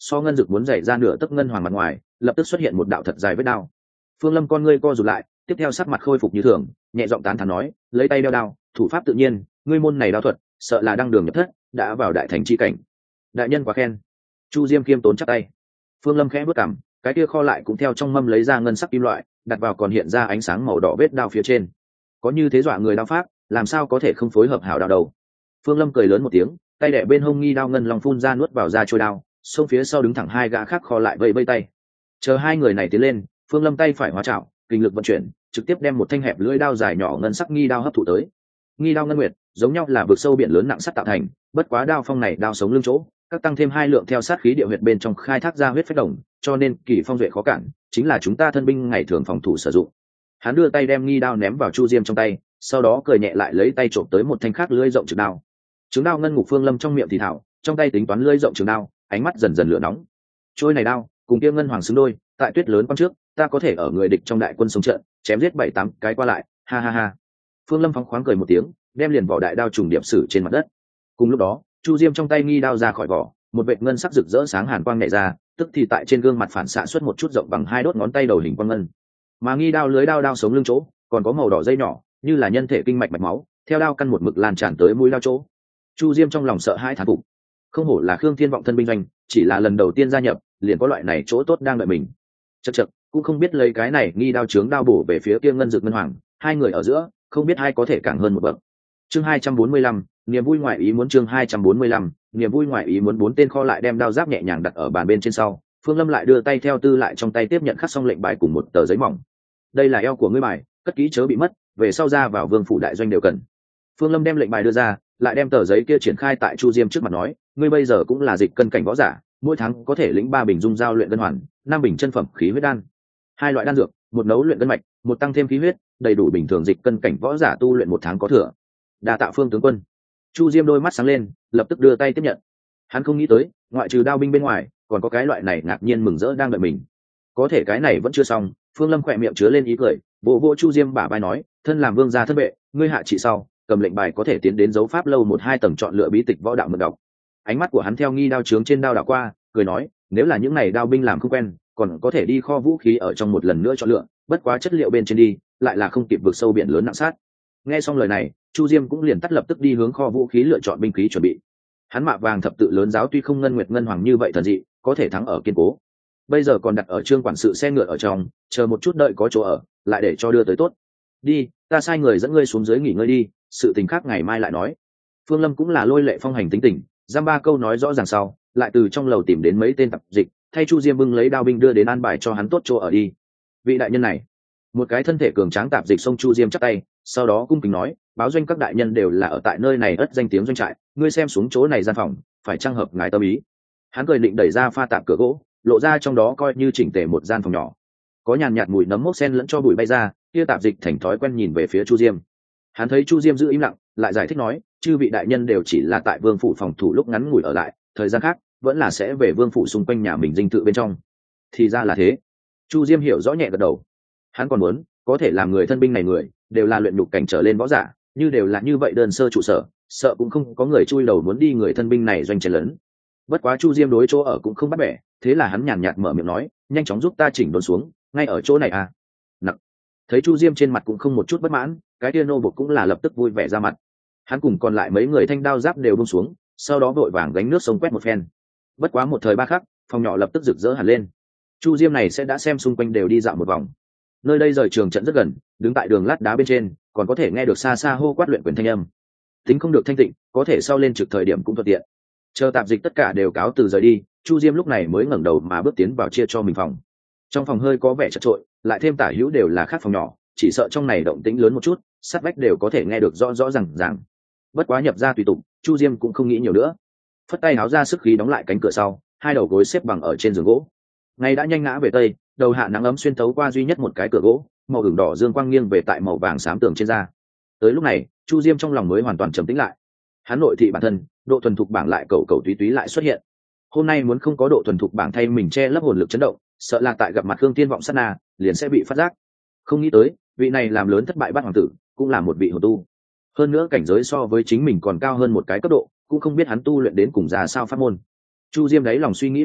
so ngân dực muốn dày ra nửa tấc ngân hoàng mặt ngoài lập tức xuất hiện một đạo thật dài vết đao. Phương Lâm con ngươi co rụt lại, tiếp theo sắc mặt khôi phục như thường, nhẹ giọng tán thán nói, lấy tay đeo đao, thủ pháp tự nhiên, ngươi môn này đao thuật sợ là đang đường nhập thất, đã vào đại thành chi cảnh. Đại nhân quá khen. Chu Diêm kiêm tốn chắp tay. Phương Lâm khẽ bước cằm, cái kia kho lại cũng theo trong mâm lấy ra ngân sắc kim loại, đặt vào còn hiện ra ánh sáng màu đỏ vết đao phía trên. Có như thế dọa người đao pháp, làm sao có thể không phối hợp hảo đao đầu. Phương Lâm cười lớn một tiếng, tay đẻ bên hông nghi đao ngân long phun ra nuốt vào ra trôi đao, xông phía sau đứng thẳng hai gã khác kho lại vẫy vẫy tay. Chờ hai người này tiến lên, Phương Lâm tay phải hóa chảo, kinh lực vận chuyển, trực tiếp đem một thanh hẹp lưỡi đao dài nhỏ ngân sắc nghi đao hấp thụ tới. Nghi đao ngân nguyệt, giống nhau là vực sâu biển lớn nặng sắt tạo thành, bất quá đao phong này đao sống lưng chỗ, các tăng thêm hai lượng theo sát khí địa huyệt bên trong khai thác ra huyết phách đồng, cho nên kỳ phong duệ khó cản, chính là chúng ta thân binh ngày thường phòng thủ sử dụng. Hắn đưa tay đem nghi đao ném vào Chu Diêm trong tay, sau đó cười nhẹ lại lấy tay trộm tới một thanh khác lưỡi rộng trường đao. Trường đao ngân ngục Phương Lâm trong miệng thì thảo, trong tay tính toán lưỡi rộng trường đao, ánh mắt dần dần lửa nóng. Trôi này đao, cùng kia ngân hoàng xứng đôi, tại tuyết lớn quan trước, ta có thể ở người địch trong đại quân sống trận, chém giết bảy tám cái qua lại, ha ha ha. Phương Lâm phóng khoáng cười một tiếng, đem liền vỏ đại đao trùng điệp sử trên mặt đất. Cùng lúc đó, Chu Diêm trong tay nghi đao ra khỏi vỏ, một vệt ngân sắc rực rỡ sáng hàn quang nhảy ra, tức thì tại trên gương mặt phản xạ xuất một chút rộng bằng hai đốt ngón tay đầu hình quang ngân. Mà nghi đao lưới đao đao sống lưng chỗ, còn có màu đỏ dây nhỏ, như là nhân thể kinh mạch mạch máu, theo đao căn một mực lan tràn tới mũi đao chỗ. Chu Diêm trong lòng sợ hãi thán phục, không hổ là Khương Thiên vọng thân binh doanh, chỉ là lần đầu tiên gia nhập, liền có loại này chỗ tốt đang đợi mình. Chậc chậc, cũng không biết lấy cái này nghi đao chướng đao bổ về phía kia ngân dược ngân hoàng, hai người ở giữa, không biết ai có thể càng hơn một bậc. Chương hai trăm bốn mươi lăm, niềm vui ngoại ý muốn chương hai trăm bốn mươi lăm, niềm vui ngoại ý muốn bốn tên kho lại đem đao giáp nhẹ nhàng đặt ở bàn bên trên sau, Phương Lâm lại đưa tay theo tư lại trong tay tiếp nhận khắc xong lệnh bài cùng một tờ giấy mỏng. Đây là eo của ngươi bài, cất kỹ chớ bị mất, về sau ra vào vương phủ đại doanh đều cần. Phương Lâm đem lệnh bài đưa ra, lại đem tờ giấy kia triển khai tại Chu Diêm trước mặt nói, ngươi bây giờ cũng là dịch cân cảnh võ giả, mỗi tháng có thể lĩnh ba bình dung giao luyện ngân hoàn, năm bình chân phẩm khí huyết đan, hai loại đan dược, một nấu luyện cân mạch, một tăng thêm khí huyết, đầy đủ bình thường dịch cân cảnh võ giả tu luyện một tháng có thừa. Đa tạ Phương tướng quân. Chu Diêm đôi mắt sáng lên, lập tức đưa tay tiếp nhận. Hắn không nghĩ tới, ngoại trừ đao binh bên ngoài, còn có cái loại này ngạc nhiên mừng rỡ đang đợi mình. Có thể cái này vẫn chưa xong, Phương Lâm khỏe miệng chứa lên ý cười, vỗ vỗ Chu Diêm bả vai nói, thân làm vương gia thân vệ, ngươi hạ trị sau, cầm lệnh bài có thể tiến đến dấu pháp lâu một hai tầng chọn lựa bí tịch võ đạo mượn đọc. Ánh mắt của hắn theo nghi đao trướng trên đao đảo qua, cười nói, nếu là những này đao binh làm không quen, còn có thể đi kho vũ khí ở trong một lần nữa chọn lựa, bất quá chất liệu bên trên đi, lại là không kịp vực sâu biển lớn nặng sát. Nghe xong lời này, Chu Diêm cũng liền tắt lập tức đi hướng kho vũ khí lựa chọn binh khí chuẩn bị. Hắn mạ vàng thập tự lớn giáo tuy không ngân nguyệt ngân hoàng như vậy thần dị, có thể thắng ở kiên cố. Bây giờ còn đặt ở trương quản sự xe ngựa ở trong, chờ một chút đợi có chỗ ở, lại để cho đưa tới tốt. Đi, ta sai người dẫn ngươi xuống dưới nghỉ ngơi đi, sự tình khác ngày mai lại nói. Phương Lâm cũng là lôi lệ phong hành tính tình, giam ba câu nói rõ ràng sau, lại từ trong lầu tìm đến mấy tên tập dịch, thay Chu Diêm bưng lấy đao binh đưa đến an bài cho hắn tốt chỗ ở đi. Vị đại nhân này, một cái thân thể cường tráng tạp dịch xông Chu Diêm chắp tay, sau đó cung kính nói, báo doanh các đại nhân đều là ở tại nơi này ất danh tiếng doanh trại, ngươi xem xuống chỗ này gian phòng, phải trang hợp ngài tâm ý. Hắn cười định đẩy ra pha tạp cửa gỗ, lộ ra trong đó coi như chỉnh tề một gian phòng nhỏ, có nhàn nhạt mùi nấm mốc sen lẫn cho bụi bay ra, kia tạp dịch thành thói quen nhìn về phía Chu Diêm. Hắn thấy Chu Diêm giữ im lặng, lại giải thích nói, chư vị đại nhân đều chỉ là tại vương phủ phòng thủ lúc ngắn ngủi ở lại, thời gian khác vẫn là sẽ về vương phủ xung quanh nhà mình dinh thự bên trong. Thì ra là thế. Chu Diêm hiểu rõ nhẹ gật đầu. Hắn còn muốn có thể làm người thân binh này người đều là luyện nhục cảnh trở lên võ giả, như đều là như vậy đơn sơ trụ sở, sợ cũng không có người chui đầu muốn đi người thân binh này doanh chén lớn. Bất quá Chu Diêm đối chỗ ở cũng không bắt bẻ, thế là hắn nhàn nhạt mở miệng nói, nhanh chóng giúp ta chỉnh đốn xuống, ngay ở chỗ này à. Nặng. Thấy Chu Diêm trên mặt cũng không một chút bất mãn, cái kia nô bộc cũng là lập tức vui vẻ ra mặt. Hắn cùng còn lại mấy người thanh đao giáp đều buông xuống, sau đó vội vàng gánh nước sông quét một phen. Bất quá một thời ba khắc, phòng nhỏ lập tức rực rỡ hẳn lên. Chu Diêm này sẽ đã xem xung quanh đều đi dạo một vòng. Nơi đây rời trường trận rất gần, đứng tại đường lát đá bên trên, còn có thể nghe được xa xa hô quát luyện quyền thanh âm. Tính không được thanh tịnh, có thể sau lên trực thời điểm cũng thuận tiện. Chờ tạp dịch tất cả đều cáo từ rời đi, Chu Diêm lúc này mới ngẩng đầu mà bước tiến vào chia cho mình phòng. Trong phòng hơi có vẻ chật trội, lại thêm tả hữu đều là khác phòng nhỏ, chỉ sợ trong này động tĩnh lớn một chút, sát vách đều có thể nghe được rõ rõ ràng ràng. Bất quá nhập ra tùy tục, Chu Diêm cũng không nghĩ nhiều nữa, phất tay háo ra sức khí đóng lại cánh cửa sau, hai đầu gối xếp bằng ở trên giường gỗ. Ngày đã nhanh ngã về tây, đầu hạ nắng ấm xuyên thấu qua duy nhất một cái cửa gỗ, màu ửng đỏ dương quang nghiêng về tại màu vàng xám tường trên da. Tới lúc này, Chu Diêm trong lòng mới hoàn toàn trầm tĩnh lại. Hắn nội thị bản thân, độ thuần thục bảng lại cầu cầu túy túy lại xuất hiện. Hôm nay muốn không có độ thuần thục bảng thay mình che lấp hồn lực chấn động, sợ là tại gặp mặt Khương Tiên vọng sát na, liền sẽ bị phát giác. Không nghĩ tới, vị này làm lớn thất bại bắt hoàng tử, cũng là một vị hồn tu. Hơn nữa cảnh giới so với chính mình còn cao hơn một cái cấp độ, cũng không biết hắn tu luyện đến cùng ra sao pháp môn. Chu Diêm đấy lòng suy nghĩ một lát,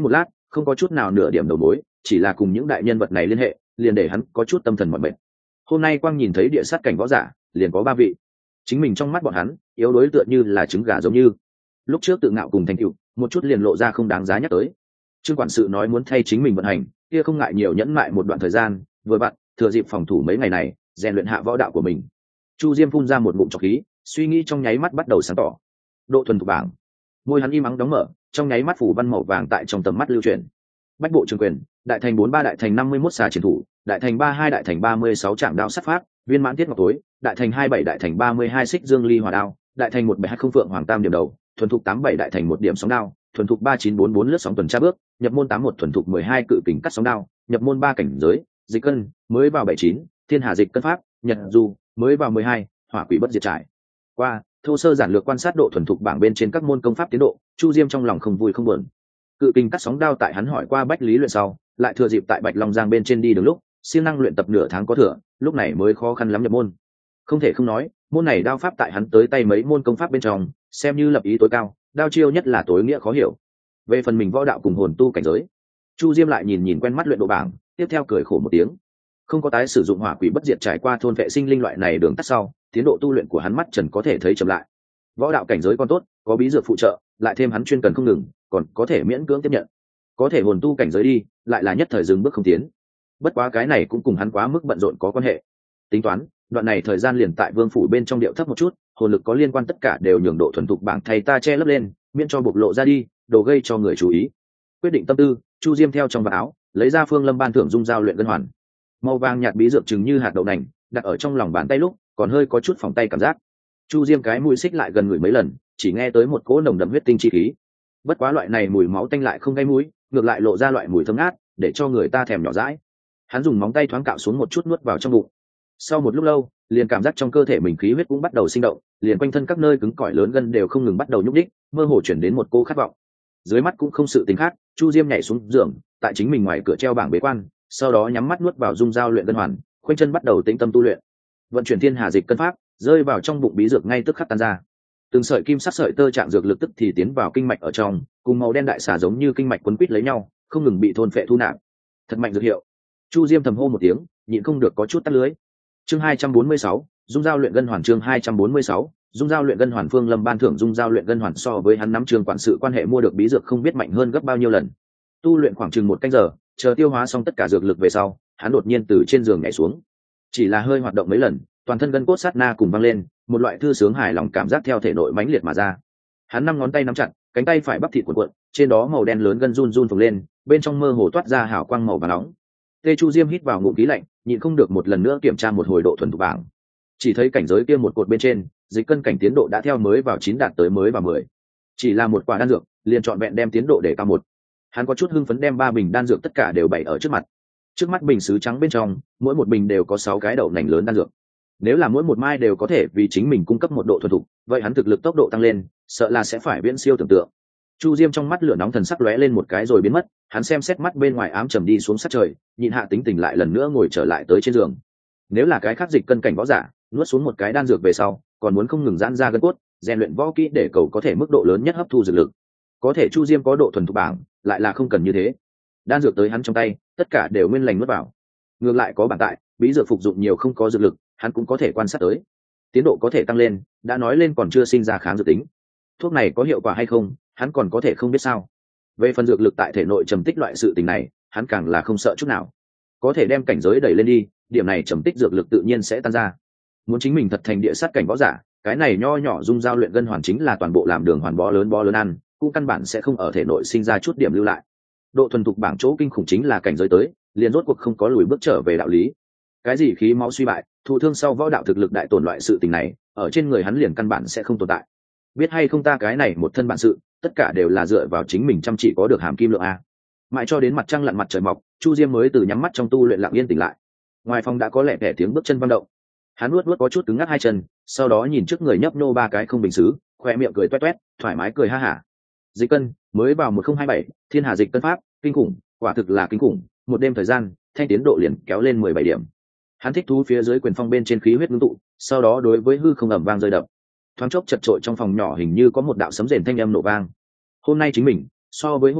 không có chút nào nửa điểm đầu mối, chỉ là cùng những đại nhân vật này liên hệ, liền để hắn có chút tâm thần mỏi mệt. Hôm nay quang nhìn thấy địa sát cảnh võ giả liền có ba vị, chính mình trong mắt bọn hắn yếu đối tựa như là trứng gà, giống như lúc trước tự ngạo cùng thành tựu một chút liền lộ ra không đáng giá nhắc tới. Trương quản sự nói muốn thay chính mình vận hành, kia không ngại nhiều nhẫn mại một đoạn thời gian, vừa vặn thừa dịp phòng thủ mấy ngày này rèn luyện hạ võ đạo của mình. Chu Diêm phun ra một ngụm trọc khí, suy nghĩ trong nháy mắt bắt đầu sáng tỏ. Độ thuần thục bảng, môi hắn im ắng đóng mở, trong nháy mắt phủ văn màu vàng tại trong tầm mắt lưu chuyển. Bách bộ trường quyền, đại thành bốn ba đại thành năm mươi mốt xà triển thủ, đại thành ba hai đại thành ba mươi sáu trạm đao sắt pháp, viên mãn tiết ngọc tối, đại thành hai bảy đại thành ba mươi hai xích dương ly hỏa đao, đại thành một bảy hai không phượng hoàng tam điểm đầu, thuần thục tám bảy đại thành một điểm sóng đao, thuần thục ba chín bốn bốn lướt sóng tuần tra bước, nhập môn tám một thuần thục mười hai cự kình cắt sóng đao, nhập môn ba cảnh giới, dịch cân, mới vào bảy chín, thiên hà dịch cân pháp, nhật du, mới vào mười hai, hỏa quỷ bất diệt trải. Qua, thô sơ giản lược quan sát độ thuần thục bảng bên trên các môn công pháp tiến độ, Chu Diêm trong lòng không vui không buồn. Cự kình cắt sóng đao tại hắn hỏi qua Bách Lý luyện sau, lại thừa dịp tại Bạch Long Giang bên trên đi đường lúc, siêng năng luyện tập nửa tháng có thừa, lúc này mới khó khăn lắm nhập môn. Không thể không nói, môn này đao pháp tại hắn tới tay mấy môn công pháp bên trong, xem như lập ý tối cao, đao chiêu nhất là tối nghĩa khó hiểu. Về phần mình võ đạo cùng hồn tu cảnh giới, Chu Diêm lại nhìn nhìn quen mắt luyện độ bảng, tiếp theo cười khổ một tiếng. Không có tái sử dụng hỏa quỷ bất diệt trải qua thôn vệ sinh linh loại này đường tắt sau, tiến độ tu luyện của hắn mắt trần có thể thấy chậm lại. Võ đạo cảnh giới còn tốt, có bí dược phụ trợ, lại thêm hắn chuyên cần không ngừng, còn có thể miễn cưỡng tiếp nhận. Có thể hồn tu cảnh giới đi, lại là nhất thời dừng bước không tiến. Bất quá cái này cũng cùng hắn quá mức bận rộn có quan hệ. Tính toán, đoạn này thời gian liền tại vương phủ bên trong điệu thấp một chút, hồn lực có liên quan tất cả đều nhường độ thuần thục bảng thầy ta che lấp lên, miễn cho bộc lộ ra đi, đồ gây cho người chú ý. Quyết định tâm tư, Chu Diêm theo trong vạt áo, lấy ra Phương Lâm ban thưởng dung giao luyện ngân hoàn. Màu vàng nhạt bí dược chừng như hạt đậu nành, đặt ở trong lòng bàn tay lúc, còn hơi có chút phỏng tay cảm giác. Chu Diêm cái mũi xích lại gần người mấy lần, chỉ nghe tới một cỗ nồng đậm huyết tinh chi khí. Bất quá loại này mùi máu tanh lại không gây mũi, ngược lại lộ ra loại mùi thơm ngát, để cho người ta thèm nhỏ dãi. Hắn dùng móng tay thoáng cạo xuống một chút nuốt vào trong bụng. Sau một lúc lâu, liền cảm giác trong cơ thể mình khí huyết cũng bắt đầu sinh động, liền quanh thân các nơi cứng cỏi lớn gân đều không ngừng bắt đầu nhúc nhích, mơ hồ chuyển đến một cô khát vọng. Dưới mắt cũng không sự tính khác, Chu Diêm nhảy xuống giường, tại chính mình ngoài cửa treo bảng bế quan, sau đó nhắm mắt nuốt vào dung giao luyện ngân hoàn, khoanh chân bắt đầu tĩnh tâm tu luyện. Vận chuyển thiên hà dịch cân pháp, rơi vào trong bụng bí dược ngay tức khắc tan ra. Từng sợi kim sắc sợi tơ trạng dược lực tức thì tiến vào kinh mạch ở trong, cùng màu đen đại xà giống như kinh mạch quấn quýt lấy nhau, không ngừng bị thôn phệ thu nạp. Thật mạnh dược hiệu. Chu Diêm thầm hô một tiếng, nhịn không được có chút tắt lưới. Chương hai trăm bốn mươi sáu, dung giao luyện ngân hoàn. Chương hai trăm bốn mươi sáu, dung giao luyện ngân hoàn. Phương Lâm ban thưởng dung giao luyện ngân hoàn so với hắn nắm trường quản sự quan hệ mua được bí dược không biết mạnh hơn gấp bao nhiêu lần. Tu luyện khoảng chừng một canh giờ, chờ tiêu hóa xong tất cả dược lực về sau, hắn đột nhiên từ trên giường nhảy xuống. Chỉ là hơi hoạt động mấy lần, toàn thân gân cốt sát na cùng văng lên, một loại thư sướng hài lòng cảm giác theo thể nội mãnh liệt mà ra. Hắn năm ngón tay nắm chặt, cánh tay phải bắp thịt cuộn cuộn, trên đó màu đen lớn gân run run phồng lên, bên trong mơ hồ toát ra hào quang màu vàng nóng. Tê Chu Diêm hít vào ngụm khí lạnh, nhịn không được một lần nữa kiểm tra một hồi độ thuần thục bảng. Chỉ thấy cảnh giới kia một cột bên trên, dịch cân cảnh tiến độ đã theo mới vào chín đạt tới mới vào mười. Chỉ là một quả đan dược, liền chọn vẹn đem tiến độ để cao một. Hắn có chút hưng phấn đem ba bình đan dược tất cả đều bày ở trước mặt. Trước mắt bình sứ trắng bên trong, mỗi một bình đều có sáu cái đậu nành lớn đan dược. Nếu là mỗi một mai đều có thể vì chính mình cung cấp một độ thuần thục, vậy hắn thực lực tốc độ tăng lên, sợ là sẽ phải viễn siêu tưởng tượng. Chu Diêm trong mắt lửa nóng thần sắc lóe lên một cái rồi biến mất, hắn xem xét mắt bên ngoài ám trầm đi xuống sát trời, nhịn hạ tính tình lại lần nữa ngồi trở lại tới trên giường. Nếu là cái khác dịch cân cảnh võ giả, nuốt xuống một cái đan dược về sau, còn muốn không ngừng giãn ra gân cốt, rèn luyện võ kỹ để cầu có thể mức độ lớn nhất hấp thu dược lực. Có thể Chu Diêm có độ thuần thục bảng, lại là không cần như thế. Đan dược tới hắn trong tay, tất cả đều nguyên lành nuốt vào. Ngược lại có bản tại, bí dược phục dụng nhiều không có dược lực, hắn cũng có thể quan sát tới. Tiến độ có thể tăng lên, đã nói lên còn chưa sinh ra kháng dược tính. Thuốc này có hiệu quả hay không, hắn còn có thể không biết sao. Về phần dược lực tại thể nội trầm tích loại sự tình này, hắn càng là không sợ chút nào. Có thể đem cảnh giới đẩy lên đi, điểm này trầm tích dược lực tự nhiên sẽ tan ra. Muốn chính mình thật thành địa sát cảnh võ giả, cái này nho nhỏ dung giao luyện ngân hoàn chính là toàn bộ làm đường hoàn bó lớn bó lớn ăn, cũng căn bản sẽ không ở thể nội sinh ra chút điểm lưu lại. Độ thuần thục bảng chỗ kinh khủng chính là cảnh giới tới, liền rốt cuộc không có lùi bước trở về đạo lý. Cái gì khí máu suy bại, thụ thương sau võ đạo thực lực đại tổn loại sự tình này, ở trên người hắn liền căn bản sẽ không tồn tại. Biết hay không ta cái này một thân bản sự, tất cả đều là dựa vào chính mình chăm chỉ có được hàm kim lượng a. Mãi cho đến mặt trăng lặn mặt trời mọc, Chu Diêm mới từ nhắm mắt trong tu luyện lặng yên tỉnh lại. Ngoài phòng đã có lẻ tẻ tiếng bước chân vang động. Hắn nuốt nuốt có chút cứng ngắc hai chân, sau đó nhìn trước người nhấp nô ba cái không bình xứ, khoe miệng cười toét toét, thoải mái cười ha hả. Dịch cân mới vào một không hai bảy, thiên hà dịch cân pháp, kinh khủng, quả thực là kinh khủng, một đêm thời gian, thanh tiến độ liền kéo lên mười bảy điểm. Hắn thích thú phía dưới quyền phong bên trên khí huyết ngưng tụ, sau đó đối với hư không ầm vang rơi đập. Thoáng chốc chật trội trong phòng nhỏ hình như có một đạo sấm rền thanh âm nổ vang. Hôm nay chính mình, so với hôm qua,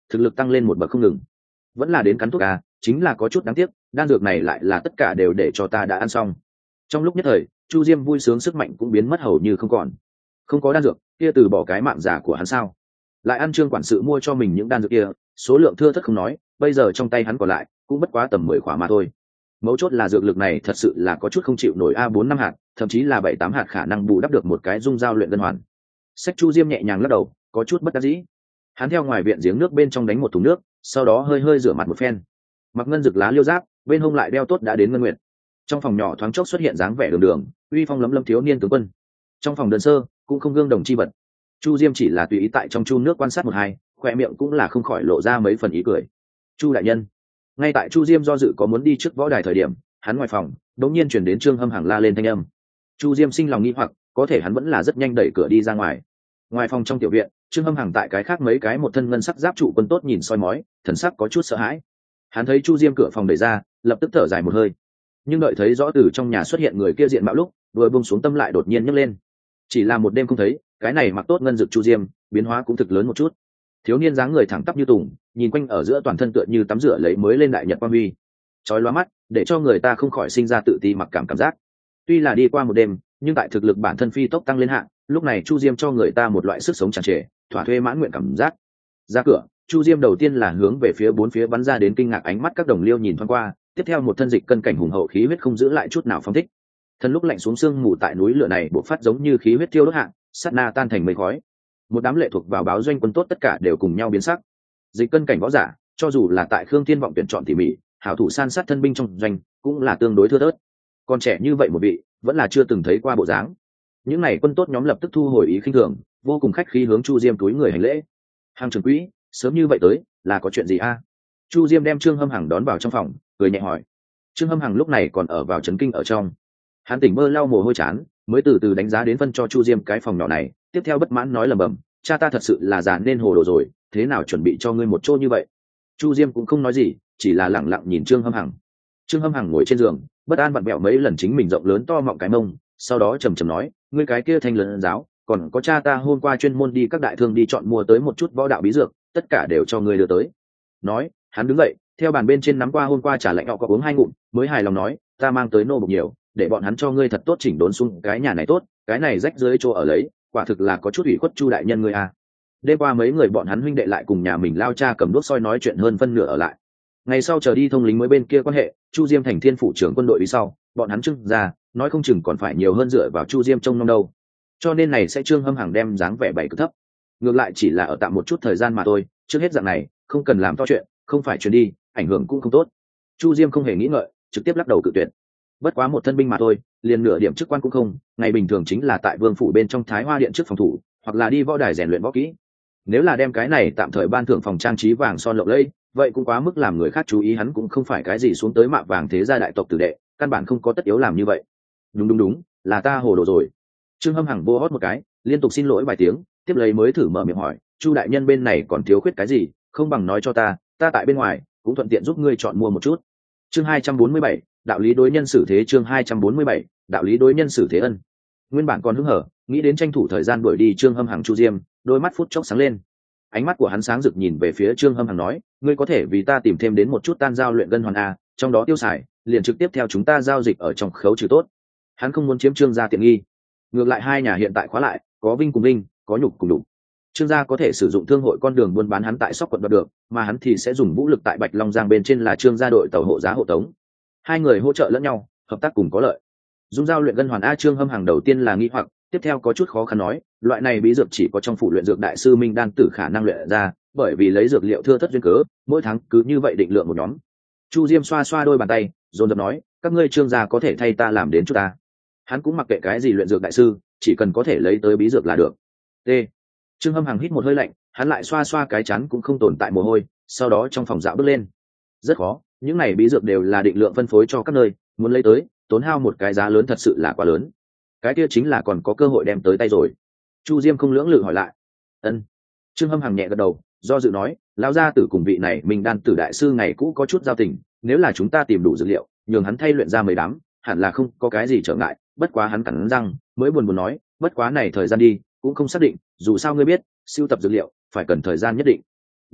thực lực tăng lên một bậc không ngừng. Vẫn là đến cắn thuốc à, chính là có chút đáng tiếc, đan dược này lại là tất cả đều để cho ta đã ăn xong. Trong lúc nhất thời, Chu Diêm vui sướng sức mạnh cũng biến mất hầu như không còn. Không có đan dược, kia từ bỏ cái mạng giả của hắn sao? Lại ăn Trương quản sự mua cho mình những đan dược kia, số lượng thưa thớt không nói, bây giờ trong tay hắn còn lại cũng bất quá tầm mười khỏa mà thôi. Mấu chốt là dược lực này thật sự là có chút không chịu nổi a bốn năm hạt, thậm chí là bảy tám hạt khả năng bù đắp được một cái dung giao luyện ngân hoàn. Sách Chu Diêm nhẹ nhàng lắc đầu, có chút bất đắc dĩ. Hắn theo ngoài viện giếng nước bên trong đánh một thùng nước, sau đó hơi hơi rửa mặt một phen. Mặc ngân rực lá liêu giáp, bên hông lại đeo tốt đã đến ngân nguyệt. Trong phòng nhỏ thoáng chốc xuất hiện dáng vẻ đường đường, uy phong lấm lấm thiếu niên tướng quân. Trong phòng đơn sơ cũng không gương đồng chi vật. Chu Diêm chỉ là tùy ý tại trong chu nước quan sát một hai, khoe miệng cũng là không khỏi lộ ra mấy phần ý cười. Chu đại nhân. Ngay tại Chu Diêm do dự có muốn đi trước võ đài thời điểm, hắn ngoài phòng đột nhiên chuyển đến Trương Hâm Hằng la lên thanh âm. Chu Diêm sinh lòng nghi hoặc, có thể hắn vẫn là rất nhanh đẩy cửa đi ra ngoài. Ngoài phòng trong tiểu viện, Trương Hâm Hằng tại cái khác mấy cái một thân ngân sắc giáp trụ quân tốt nhìn soi mói, thần sắc có chút sợ hãi. Hắn thấy Chu Diêm cửa phòng đẩy ra, lập tức thở dài một hơi. Nhưng đợi thấy rõ từ trong nhà xuất hiện người kia diện mạo lúc, vừa buông xuống tâm lại đột nhiên nhấc lên. Chỉ là một đêm không thấy, cái này mặc tốt ngân dực Chu Diêm, biến hóa cũng thực lớn một chút. Thiếu niên dáng người thẳng tắp như tùng, nhìn quanh ở giữa toàn thân tựa như tắm rửa lấy mới lên đại nhật quang huy, chói lóa mắt, để cho người ta không khỏi sinh ra tự ti mặc cảm cảm giác. Tuy là đi qua một đêm, nhưng tại thực lực bản thân phi tốc tăng lên hạng, lúc này Chu Diêm cho người ta một loại sức sống tràn trề, thỏa thuê mãn nguyện cảm giác. Ra cửa, Chu Diêm đầu tiên là hướng về phía bốn phía bắn ra đến kinh ngạc ánh mắt các đồng liêu nhìn thoáng qua, tiếp theo một thân dịch cân cảnh hùng hậu khí huyết không giữ lại chút nào phong thích. Thân lúc lạnh xuống xương mù tại núi lửa này bộc phát giống như khí huyết thiêu đốt hạng, sát na tan thành mây khói. Một đám lệ thuộc vào báo doanh quân tốt tất cả đều cùng nhau biến sắc. Dịch cân cảnh võ giả, cho dù là tại Khương Thiên vọng tuyển chọn tỉ mỉ, hảo thủ san sát thân binh trong doanh, cũng là tương đối thưa thớt. Còn trẻ như vậy một vị, vẫn là chưa từng thấy qua bộ dáng. Những này quân tốt nhóm lập tức thu hồi ý khinh thường, vô cùng khách khí hướng Chu Diêm túi người hành lễ. Hàng trưởng quỹ, sớm như vậy tới, là có chuyện gì a? Chu Diêm đem Trương Hâm Hằng đón vào trong phòng, cười nhẹ hỏi. Trương Hâm Hằng lúc này còn ở vào chấn kinh ở trong. Hắn tỉnh mơ lau mồ hôi chán, mới từ từ đánh giá đến phân cho Chu Diêm cái phòng nhỏ này, tiếp theo bất mãn nói lầm bầm, cha ta thật sự là già nên hồ đồ rồi, thế nào chuẩn bị cho ngươi một chỗ như vậy? Chu Diêm cũng không nói gì, chỉ là lẳng lặng nhìn Trương Hâm Hằng. Trương Hâm Hằng ngồi trên giường, bất an vặn vẹo mấy lần chính mình rộng lớn to mọng cái mông, sau đó trầm trầm nói, ngươi cái kia thanh lớn giáo, còn có cha ta hôm qua chuyên môn đi các đại thương đi chọn mua tới một chút võ đạo bí dược, tất cả đều cho ngươi đưa tới. Nói, hắn đứng dậy, theo bàn bên trên nắm qua hôm qua trà lạnh họ có uống hai ngụm, mới hài lòng nói, ta mang tới nô bộc nhiều, để bọn hắn cho ngươi thật tốt chỉnh đốn xuống cái nhà này tốt, cái này rách dưới chỗ ở lấy, quả thực là có chút ủy khuất Chu đại nhân ngươi à. Đêm qua mấy người bọn hắn huynh đệ lại cùng nhà mình lao cha cầm đuốc soi nói chuyện hơn phân nửa ở lại. Ngày sau chờ đi thông lính mới bên kia quan hệ, Chu Diêm thành thiên phủ trưởng quân đội đi sau, bọn hắn trưng ra, nói không chừng còn phải nhiều hơn dựa vào Chu Diêm trông nom đâu. Cho nên này sẽ Trương Hâm Hằng đem dáng vẻ bảy cực thấp. Ngược lại chỉ là ở tạm một chút thời gian mà thôi, trước hết dạng này, không cần làm to chuyện, không phải chuyển đi, ảnh hưởng cũng không tốt. Chu Diêm không hề nghĩ ngợi, trực tiếp lắc đầu cự tuyệt. Bất quá một thân binh mà thôi, liền nửa điểm chức quan cũng không, ngày bình thường chính là tại vương phủ bên trong Thái Hoa điện trước phòng thủ, hoặc là đi võ đài rèn luyện võ kỹ. Nếu là đem cái này tạm thời ban thưởng phòng trang trí vàng son lộng lẫy, vậy cũng quá mức làm người khác chú ý, hắn cũng không phải cái gì xuống tới mạ vàng thế gia đại tộc tử đệ, căn bản không có tất yếu làm như vậy. Đúng đúng đúng, là ta hồ đồ rồi. Trương Hâm Hằng vô hót một cái, liên tục xin lỗi vài tiếng, tiếp lấy mới thử mở miệng hỏi, Chu đại nhân bên này còn thiếu khuyết cái gì, không bằng nói cho ta, ta tại bên ngoài cũng thuận tiện giúp ngươi chọn mua một chút. Chương hai trăm bốn mươi bảy, đạo lý đối nhân xử thế. Chương hai trăm bốn mươi bảy, đạo lý đối nhân xử thế ân. Nguyên bản còn hứng hở, nghĩ đến tranh thủ thời gian đuổi đi Trương Hâm Hằng Chu Diêm, đôi mắt phút chốc sáng lên. Ánh mắt của hắn sáng rực nhìn về phía Trương Hâm Hằng nói, ngươi có thể vì ta tìm thêm đến một chút tan giao luyện ngân hoàn a, trong đó tiêu xài liền trực tiếp theo chúng ta giao dịch ở trong khấu trừ tốt. Hắn không muốn chiếm Trương gia tiện nghi. Ngược lại hai nhà hiện tại khóa lại, có vinh cùng linh, có nhục cùng đủ. Trương gia có thể sử dụng thương hội con đường buôn bán hắn tại Sóc quận đoạt được, mà hắn thì sẽ dùng vũ lực tại Bạch Long Giang bên trên là Trương gia đội tàu hộ giá hộ tống. Hai người hỗ trợ lẫn nhau, hợp tác cùng có lợi. Dung giao luyện ngân hoàn a. Trương Hâm Hằng đầu tiên là nghi hoặc, tiếp theo có chút khó khăn nói, loại này bí dược chỉ có trong phủ luyện dược đại sư Minh Đan tử khả năng luyện ra, bởi vì lấy dược liệu thưa thất duyên cớ, mỗi tháng cứ như vậy định lượng một nhóm. Chu Diêm xoa xoa đôi bàn tay, dồn dập nói, các ngươi Trương gia có thể thay ta làm đến chút ta. Hắn cũng mặc kệ cái gì luyện dược đại sư, chỉ cần có thể lấy tới bí dược là được. T. Trương Hâm Hằng hít một hơi lạnh, hắn lại xoa xoa cái chắn cũng không tồn tại mồ hôi, sau đó trong phòng dạo bước lên. Rất khó, những này bí dược đều là định lượng phân phối cho các nơi, muốn lấy tới, tốn hao một cái giá lớn thật sự là quá lớn. Cái kia chính là còn có cơ hội đem tới tay rồi. Chu Diêm không lưỡng lự hỏi lại. Ân. Trương Hâm Hằng nhẹ gật đầu, do dự nói, lão gia tử cùng vị này Minh Đan tử đại sư ngày cũ có chút giao tình, nếu là chúng ta tìm đủ dược liệu, nhường hắn thay luyện ra mấy đám, hẳn là không có cái gì trở ngại. Bất quá hắn cắn răng, mới buồn buồn nói, bất quá này thời gian đi, cũng không xác định, dù sao ngươi biết, sưu tập dược liệu phải cần thời gian nhất định.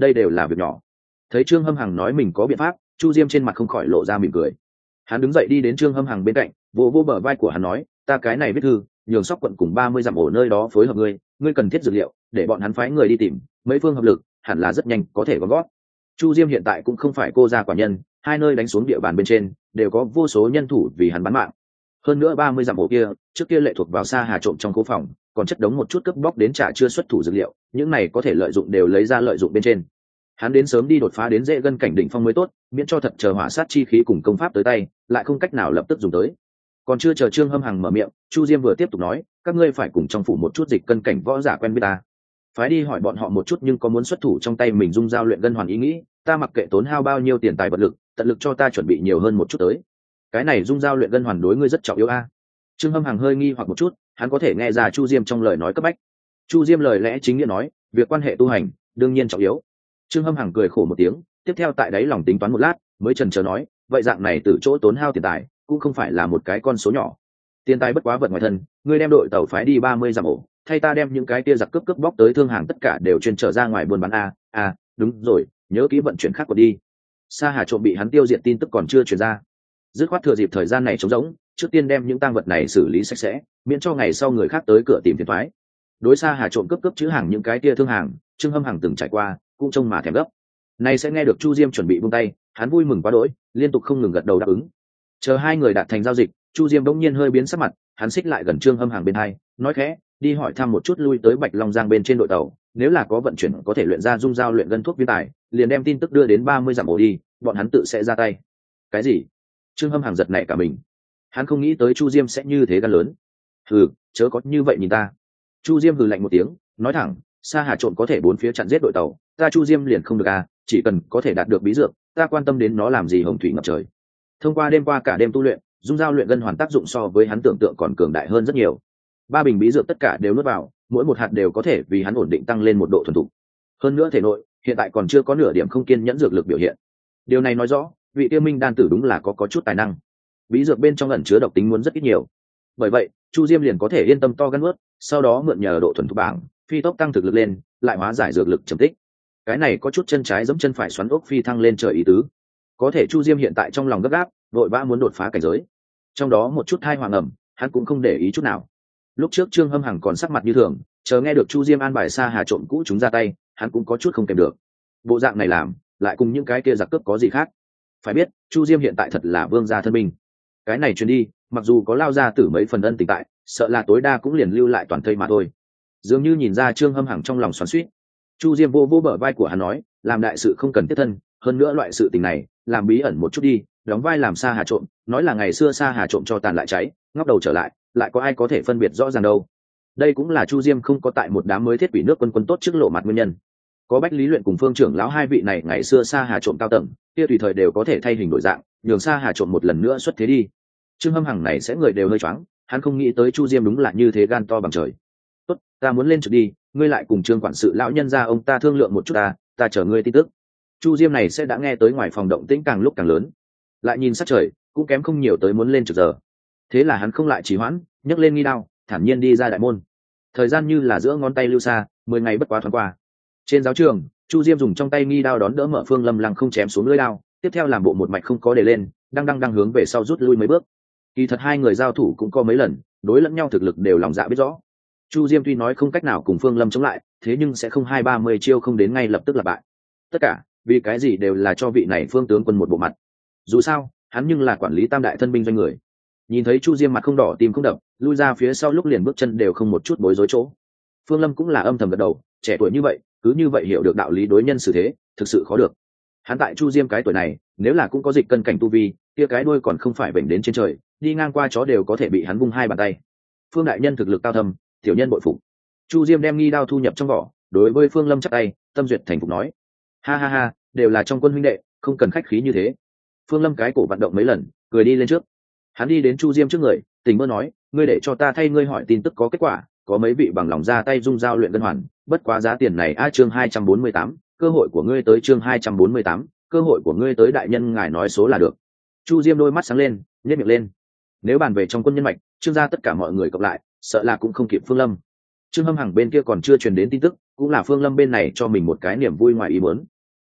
đây đều là việc nhỏ. Thấy Trương Hâm Hằng nói mình có biện pháp, Chu Diêm trên mặt không khỏi lộ ra mỉm cười. Hắn đứng dậy đi đến Trương Hâm Hằng bên cạnh, vỗ vỗ bờ vai của hắn nói, ta cái này viết thư nhường Sóc quận cùng ba mươi dặm ổ nơi đó phối hợp ngươi, ngươi cần thiết dược liệu, để bọn hắn phái người đi tìm, mấy phương hợp lực hẳn là rất nhanh có thể gom gót. Chu Diêm hiện tại cũng không phải cô gia quả nhân, hai nơi đánh xuống địa bàn bên trên đều có vô số nhân thủ vì hắn bán mạng. Hơn nữa ba mươi dặm ổ kia trước kia lệ thuộc vào Sa Hà trộm trong cố phòng, còn chất đống một chút cướp bóc đến trả chưa xuất thủ dược liệu, những này có thể lợi dụng đều lấy ra lợi dụng bên trên. Hắn đến sớm đi đột phá đến dễ gân cảnh đỉnh phong mới tốt, miễn cho thật chờ hỏa sát chi khí cùng công pháp tới tay lại không cách nào lập tức dùng tới. Còn chưa chờ Trương Hâm Hằng mở miệng, Chu Diêm vừa tiếp tục nói, các ngươi phải cùng trong phủ một chút dịch cân cảnh võ giả quen biết ta, phái đi hỏi bọn họ một chút, nhưng có muốn xuất thủ trong tay mình dung giao luyện ngân hoàn ý nghĩ, ta mặc kệ tốn hao bao nhiêu tiền tài vật lực, tận lực cho ta chuẩn bị nhiều hơn một chút tới. Cái này dung giao luyện ngân hoàn đối ngươi rất trọng yếu a. Trương Hâm Hằng hơi nghi hoặc một chút, hắn có thể nghe ra Chu Diêm trong lời nói cấp bách. Chu Diêm lời lẽ chính nghĩa nói, việc quan hệ tu hành đương nhiên trọng yếu. Trương Hâm Hằng cười khổ một tiếng, tiếp theo tại đáy lòng tính toán một lát, mới chần chờ nói, vậy dạng này từ chỗ tốn hao tiền tài cũng không phải là một cái con số nhỏ. Tiền tài bất quá vật ngoài thân, ngươi đem đội tàu phái đi ba mươi dặm ổ, thay ta đem những cái tia giặc cướp cướp bóc tới thương hàng tất cả đều chuyên trở ra ngoài buôn bán a. À đúng rồi, nhớ kỹ vận chuyển khác của đi. Sa Hà trộm bị hắn tiêu diệt tin tức còn chưa truyền ra, dứt khoát thừa dịp thời gian này trống rỗng, trước tiên đem những tang vật này xử lý sạch sẽ, miễn cho ngày sau người khác tới cửa tìm phiền toái. Đối Sa Hà trộm cướp cướp chữ hàng những cái tia thương hàng, Trương Hâm Hằng từng trải qua, cũng trông mà thèm gấp. Nay sẽ nghe được Chu Diêm chuẩn bị buông tay, hắn vui mừng quá đỗi, liên tục không ngừng gật đầu đáp ứng. Chờ hai người đạt thành giao dịch, Chu Diêm bỗng nhiên hơi biến sắc mặt, hắn xích lại gần Trương Hâm Hằng bên hai, nói khẽ, đi hỏi thăm một chút lui tới Bạch Long Giang bên trên đội tàu, nếu là có vận chuyển có thể luyện ra dung giao luyện ngân thuốc viên tài, liền đem tin tức đưa đến ba mươi dặm ổ đi, bọn hắn tự sẽ ra tay. Cái gì? Trương Hâm Hằng giật nảy cả mình, hắn không nghĩ tới Chu Diêm sẽ như thế gan lớn. Hừ, chớ có như vậy nhìn ta. Chu Diêm hừ lạnh một tiếng, nói thẳng, Sa Hà trộm có thể bốn phía chặn giết đội tàu, ta Chu Diêm liền không được à, chỉ cần có thể đạt được bí dược, ta quan tâm đến nó làm gì hồng thủy ngập trời. Thông qua đêm qua cả đêm tu luyện, dung giao luyện ngân hoàn tác dụng so với hắn tưởng tượng còn cường đại hơn rất nhiều. Ba bình bí dược tất cả đều nuốt vào, mỗi một hạt đều có thể vì hắn ổn định tăng lên một độ thuần thục. Hơn nữa thể nội hiện tại còn chưa có nửa điểm không kiên nhẫn dược lực biểu hiện. Điều này nói rõ, vị tiêu minh đan tử đúng là có có chút tài năng. Bí dược bên trong ẩn chứa độc tính muốn rất ít nhiều. Bởi vậy, Chu Diêm liền có thể yên tâm to gan nuốt, sau đó mượn nhờ độ thuần thục bảng, phi tốc tăng thực lực lên, lại hóa giải dược lực trầm tích. Cái này có chút chân trái giẫm chân phải xoắn ốc phi thăng lên trời ý tứ. Có thể Chu Diêm hiện tại trong lòng gấp gáp, vội vã muốn đột phá cảnh giới. Trong đó một chút thai hoàng ẩm, hắn cũng không để ý chút nào. Lúc trước Trương Hâm Hằng còn sắc mặt như thường, chờ nghe được Chu Diêm an bài Sa Hà trộm cũ chúng ra tay, hắn cũng có chút không kèm được. Bộ dạng này làm, lại cùng những cái kia giặc cướp có gì khác? Phải biết, Chu Diêm hiện tại thật là vương gia thân binh. Cái này truyền đi, mặc dù có lao ra tử mấy phần ân tình tại, sợ là tối đa cũng liền lưu lại toàn thây mà thôi. Dường như nhìn ra Trương Hâm Hằng trong lòng xoắn xuýt, Chu Diêm vô vô bờ vai của hắn nói, làm đại sự không cần thiết thân, hơn nữa loại sự tình này, làm bí ẩn một chút đi, đóng vai làm Sa Hà trộm, nói là ngày xưa Sa Hà trộm cho tàn lại cháy, ngóc đầu trở lại, lại có ai có thể phân biệt rõ ràng đâu. Đây cũng là Chu Diêm không có tại một đám mới thiết quỷ nước quân quân tốt trước lộ mặt nguyên nhân. Có Bách Lý Luyện cùng Phương trưởng lão hai vị này ngày xưa Sa Hà trộm cao tầng, kia tùy thời đều có thể thay hình đổi dạng, nhường Sa Hà trộm một lần nữa xuất thế đi. Trương Hâm Hằng này sẽ người đều hơi choáng, hắn không nghĩ tới Chu Diêm đúng là như thế gan to bằng trời. Tốt, ta muốn lên trực đi, ngươi lại cùng Trương quản sự lão nhân gia ông ta thương lượng một chút ta, ta chờ ngươi tin tức. Chu Diêm này sẽ đã nghe tới ngoài phòng động tĩnh càng lúc càng lớn, lại nhìn sát trời, cũng kém không nhiều tới muốn lên trực giờ. Thế là hắn không lại trì hoãn, nhấc lên nghi đao, thản nhiên đi ra đại môn. Thời gian như là giữa ngón tay lưu xa, mười ngày bất quá thoáng qua. Trên giáo trường, Chu Diêm dùng trong tay nghi đao đón đỡ Mở Phương Lâm Lăng không chém xuống lưỡi đao, tiếp theo làm bộ một mạch không có để lên, đang đang đang hướng về sau rút lui mấy bước. Kỳ thật hai người giao thủ cũng có mấy lần, đối lẫn nhau thực lực đều lòng dạ biết rõ. Chu Diêm tuy nói không cách nào cùng Phương Lâm chống lại, thế nhưng sẽ không hai ba mươi chiêu không đến ngay lập tức là bại. Tất cả vì cái gì đều là cho vị này Phương tướng quân một bộ mặt. Dù sao, hắn nhưng là quản lý tam đại thân binh doanh người. Nhìn thấy Chu Diêm mặt không đỏ tim không đập, lui ra phía sau lúc liền bước chân đều không một chút bối rối chỗ. Phương Lâm cũng là âm thầm gật đầu, trẻ tuổi như vậy, cứ như vậy hiểu được đạo lý đối nhân xử thế, thực sự khó được. Hắn tại Chu Diêm cái tuổi này, nếu là cũng có dịch cân cảnh tu vi, kia cái đuôi còn không phải vểnh đến trên trời, đi ngang qua chó đều có thể bị hắn vung hai bàn tay. Phương đại nhân thực lực cao thâm, tiểu nhân bội phục. Chu Diêm đem nghi đao thu nhập trong vỏ, đối với Phương Lâm chắp tay, tâm duyệt thành phục nói: ha ha ha, đều là trong quân huynh đệ, không cần khách khí như thế. Phương Lâm cái cổ vận động mấy lần, cười đi lên trước. Hắn đi đến Chu Diêm trước người, tình mơ nói: ngươi để cho ta thay ngươi hỏi tin tức có kết quả, có mấy vị bằng lòng ra tay dung giao luyện ngân hoàn, bất quá giá tiền này a. Chương hai trăm bốn mươi tám, cơ hội của ngươi tới. Chương hai trăm bốn mươi tám, cơ hội của ngươi tới. Đại nhân ngài nói số là được. Chu Diêm đôi mắt sáng lên, nhếch miệng lên. Nếu bàn về trong quân nhân mạch, Trương gia tất cả mọi người cộng lại, sợ là cũng không kịp Phương Lâm. Trương Hâm Hằng bên kia còn chưa truyền đến tin tức, cũng là Phương Lâm bên này cho mình một cái niềm vui ngoài ý muốn.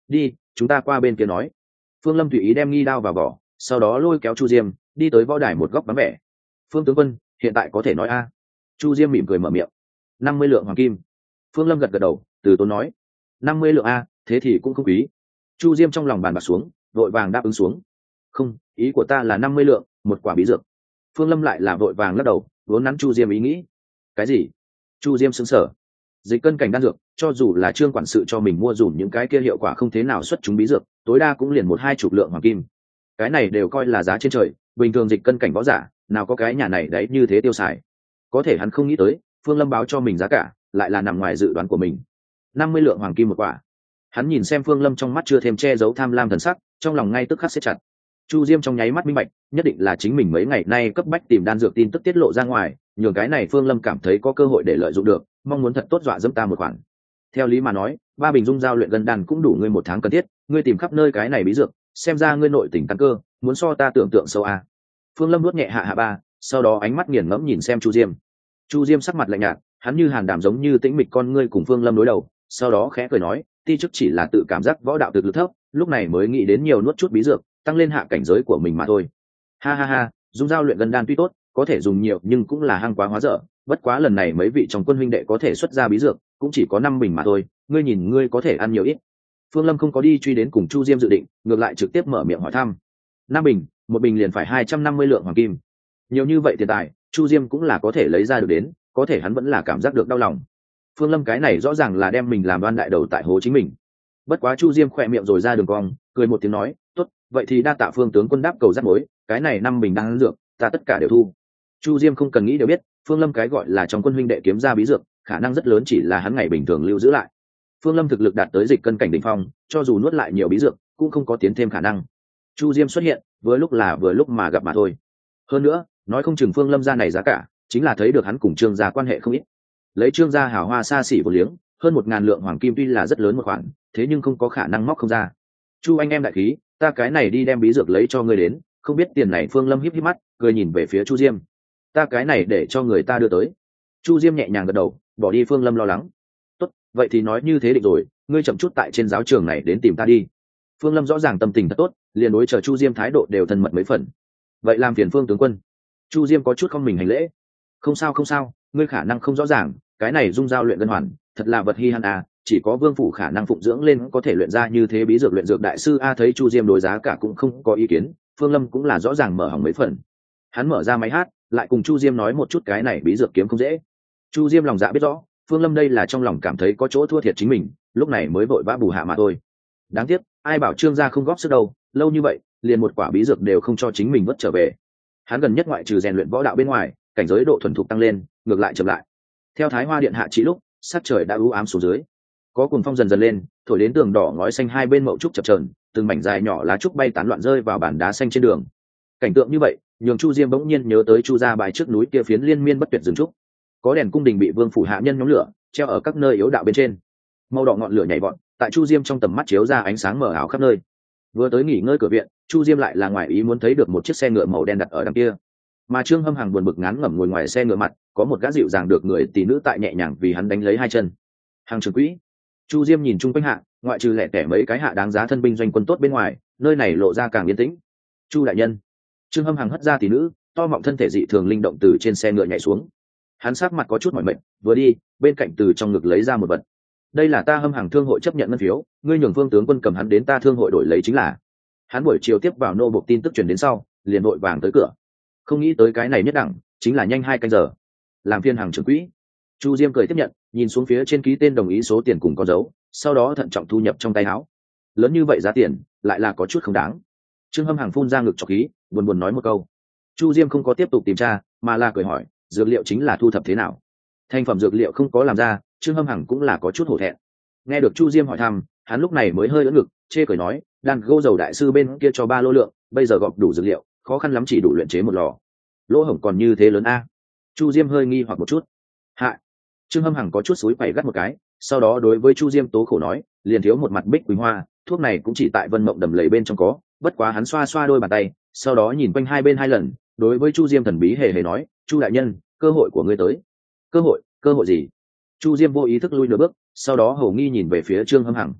đi, chúng ta qua bên kia nói. Phương Lâm tùy ý đem nghi đao vào vỏ, sau đó lôi kéo Chu Diêm đi tới võ đài một góc vắng vẻ. Phương tướng quân, hiện tại có thể nói a? Chu Diêm mỉm cười mở miệng. Năm mươi lượng hoàng kim. Phương Lâm gật gật đầu, từ tốn nói. Năm mươi lượng a, thế thì cũng không quý. Chu Diêm trong lòng bàn bạc xuống, vội vàng đáp ứng xuống. Không, ý của ta là năm mươi lượng, một quả bí dược. Phương Lâm lại là vội vàng lắc đầu, vốn nắn Chu Diêm ý nghĩ. Cái gì? Chu Diêm sững sờ. Dịch cân cảnh đan dược, cho dù là trương quản sự cho mình mua dùm những cái kia hiệu quả không thế nào xuất chúng bí dược, tối đa cũng liền một hai chục lượng hoàng kim. Cái này đều coi là giá trên trời, bình thường dịch cân cảnh võ giả, nào có cái nhà này đấy như thế tiêu xài. Có thể hắn không nghĩ tới, Phương Lâm báo cho mình giá cả, lại là nằm ngoài dự đoán của mình. Năm mươi lượng hoàng kim một quả. Hắn nhìn xem Phương Lâm trong mắt chưa thêm che giấu tham lam thần sắc, trong lòng ngay tức khắc siết chặt. Chu Diêm trong nháy mắt minh bạch, nhất định là chính mình mấy ngày nay cấp bách tìm đan dược tin tức tiết lộ ra ngoài, nhường cái này Phương Lâm cảm thấy có cơ hội để lợi dụng được, mong muốn thật tốt dọa dẫm ta một khoản. Theo lý mà nói, ba bình dung giao luyện gần đan cũng đủ ngươi một tháng cần thiết, ngươi tìm khắp nơi cái này bí dược, xem ra ngươi nội tình tăng cơ, muốn so ta tưởng tượng sâu a. À. Phương Lâm nuốt nhẹ hạ hạ ba, sau đó ánh mắt nghiền ngẫm nhìn xem Chu Diêm. Chu Diêm sắc mặt lạnh nhạt, hắn như hàn đảm giống như tĩnh mịch con ngươi cùng Phương Lâm đối đầu, sau đó khẽ cười nói, ti chức chỉ là tự cảm giác võ đạo thực lực thấp, lúc này mới nghĩ đến nhiều nuốt chút bí dược, tăng lên hạ cảnh giới của mình mà thôi. Ha ha ha, dung giao luyện gần đan tuy tốt, có thể dùng nhiều nhưng cũng là hăng quá hóa dở, bất quá lần này mấy vị trong quân huynh đệ có thể xuất ra bí dược, cũng chỉ có năm bình mà thôi, ngươi nhìn ngươi có thể ăn nhiều ít. Phương Lâm không có đi truy đến cùng Chu Diêm dự định, ngược lại trực tiếp mở miệng hỏi thăm. Năm bình, một bình liền phải hai trăm năm mươi lượng hoàng kim. Nhiều như vậy tiền tài, Chu Diêm cũng là có thể lấy ra được đến, có thể hắn vẫn là cảm giác được đau lòng. Phương Lâm cái này rõ ràng là đem mình làm đoan đại đầu tại hố chính mình. Bất quá Chu Diêm khỏe miệng rồi ra đường cong, cười một tiếng nói, tốt, vậy thì đa tạ Phương tướng quân đáp cầu rắc mối, cái này năm bình đang dược, ta tất cả đều thu. Chu Diêm không cần nghĩ đều biết, Phương Lâm cái gọi là trong quân huynh đệ kiếm ra bí dược, khả năng rất lớn chỉ là hắn ngày bình thường lưu giữ lại. Phương Lâm thực lực đạt tới dịch cân cảnh đỉnh phong, cho dù nuốt lại nhiều bí dược, cũng không có tiến thêm khả năng. Chu Diêm xuất hiện, vừa lúc là vừa lúc mà gặp mà thôi. Hơn nữa, nói không chừng Phương Lâm gia này giá cả, chính là thấy được hắn cùng Trương gia quan hệ không ít. Lấy Trương gia hào hoa xa xỉ vô liếng, hơn một ngàn lượng hoàng kim tuy là rất lớn một khoản, thế nhưng không có khả năng móc không ra. Chu anh em đại khí, ta cái này đi đem bí dược lấy cho ngươi đến, không biết tiền này. Phương Lâm híp híp mắt, cười nhìn về phía Chu Diêm. Ta cái này để cho người ta đưa tới. Chu Diêm nhẹ nhàng gật đầu, bỏ đi Phương Lâm lo lắng. Tốt, vậy thì nói như thế định rồi, ngươi chậm chút tại trên giáo trường này đến tìm ta đi. Phương Lâm rõ ràng tâm tình thật tốt, liền đối chờ Chu Diêm thái độ đều thân mật mấy phần. Vậy làm phiền Phương tướng quân. Chu Diêm có chút không mình hành lễ. Không sao không sao, ngươi khả năng không rõ ràng, cái này dung giao luyện ngân hoàn, thật là vật hi han à, chỉ có vương phủ khả năng phụng dưỡng lên có thể luyện ra như thế bí dược luyện dược đại sư a. Thấy Chu Diêm đối giá cả cũng không có ý kiến, Phương Lâm cũng là rõ ràng mở hỏng mấy phần. Hắn mở ra máy hát, lại cùng Chu Diêm nói một chút cái này bí dược kiếm không dễ. Chu Diêm lòng dạ biết rõ, Phương Lâm đây là trong lòng cảm thấy có chỗ thua thiệt chính mình, lúc này mới vội vã bù hạ mà thôi. Đáng tiếc, ai bảo Trương gia không góp sức đâu, lâu như vậy, liền một quả bí dược đều không cho chính mình vất trở về. Hắn gần nhất ngoại trừ rèn luyện võ đạo bên ngoài, cảnh giới độ thuần thục tăng lên, ngược lại chậm lại. Theo Thái Hoa điện hạ chỉ lúc, sắc trời đã u ám xuống dưới, có cuồng phong dần dần lên, thổi đến tường đỏ ngói xanh hai bên mậu trúc chập chờn, từng mảnh dài nhỏ lá trúc bay tán loạn rơi vào bàn đá xanh trên đường. Cảnh tượng như vậy, nhường Chu Diêm bỗng nhiên nhớ tới Chu gia bài trước núi kia phiến liên miên bất tuyệt rừng trúc. Có đèn cung đình bị vương phủ hạ nhân nhóm lửa, treo ở các nơi yếu đạo bên trên. Màu đỏ ngọn lửa nhảy vọt, tại Chu Diêm trong tầm mắt chiếu ra ánh sáng mờ ảo khắp nơi. Vừa tới nghỉ ngơi cửa viện, Chu Diêm lại là ngoài ý muốn thấy được một chiếc xe ngựa màu đen đặt ở đằng kia. Mà Trương Hâm Hằng buồn bực ngán ngẩm ngồi ngoài xe ngựa mặt, có một gã dịu dàng được người tỷ nữ tại nhẹ nhàng vì hắn đánh lấy hai chân. Hàng trưởng quỹ. Chu Diêm nhìn chung quanh hạ, ngoại trừ lẻ tẻ mấy cái hạ đáng giá thân binh doanh quân tốt bên ngoài, nơi này lộ ra càng yên tĩnh. Chu đại nhân. Trương Hâm Hằng hất ra tỷ nữ, to mọng thân thể dị thường linh động từ trên xe ngựa nhảy xuống. Hắn sắc mặt có chút mỏi mệt, vừa đi, bên cạnh từ trong ngực lấy ra một vật. Đây là ta Hâm Hằng thương hội chấp nhận ngân phiếu, ngươi nhường Phương tướng quân cầm hắn đến ta thương hội đổi lấy chính là. Hắn buổi chiều tiếp vào nô buộc tin tức truyền đến sau, liền vội vàng tới cửa. Không nghĩ tới cái này nhất đẳng, chính là nhanh hai canh giờ. Làm phiên Hằng trưởng quỹ. Chu Diêm cười tiếp nhận, nhìn xuống phía trên ký tên đồng ý số tiền cùng con dấu, sau đó thận trọng thu nhập trong tay áo. Lớn như vậy giá tiền, lại là có chút không đáng. Trương Hâm Hằng phun ra ngực trọc khí, buồn buồn nói một câu. Chu Diêm không có tiếp tục tìm tra, mà là cười hỏi, dược liệu chính là thu thập thế nào? Thành phẩm dược liệu không có làm ra, Trương Hâm Hằng cũng là có chút hổ thẹn. Nghe được Chu Diêm hỏi thăm, hắn lúc này mới hơi ưỡn ngực, chê cười nói, đàn gô dầu đại sư bên kia cho ba lô lượng, bây giờ gọp đủ dược liệu, khó khăn lắm chỉ đủ luyện chế một lò. Lỗ hổng còn như thế lớn a? Chu Diêm hơi nghi hoặc một chút. Hạ. Trương Hâm Hằng có chút xúi quẩy gắt một cái, sau đó đối với Chu Diêm tố khổ nói, liền thiếu một mặt bích quỳnh hoa, thuốc này cũng chỉ tại Vân Mộng đầm lầy bên trong có, bất quá hắn xoa xoa đôi bàn tay, sau đó nhìn quanh hai bên hai lần, đối với Chu Diêm thần bí hề hề nói, Chu đại nhân, cơ hội của ngươi tới. Cơ hội? Cơ hội gì? Chu Diêm vô ý thức lui nửa bước, sau đó hầu nghi nhìn về phía Trương Hâm Hằng.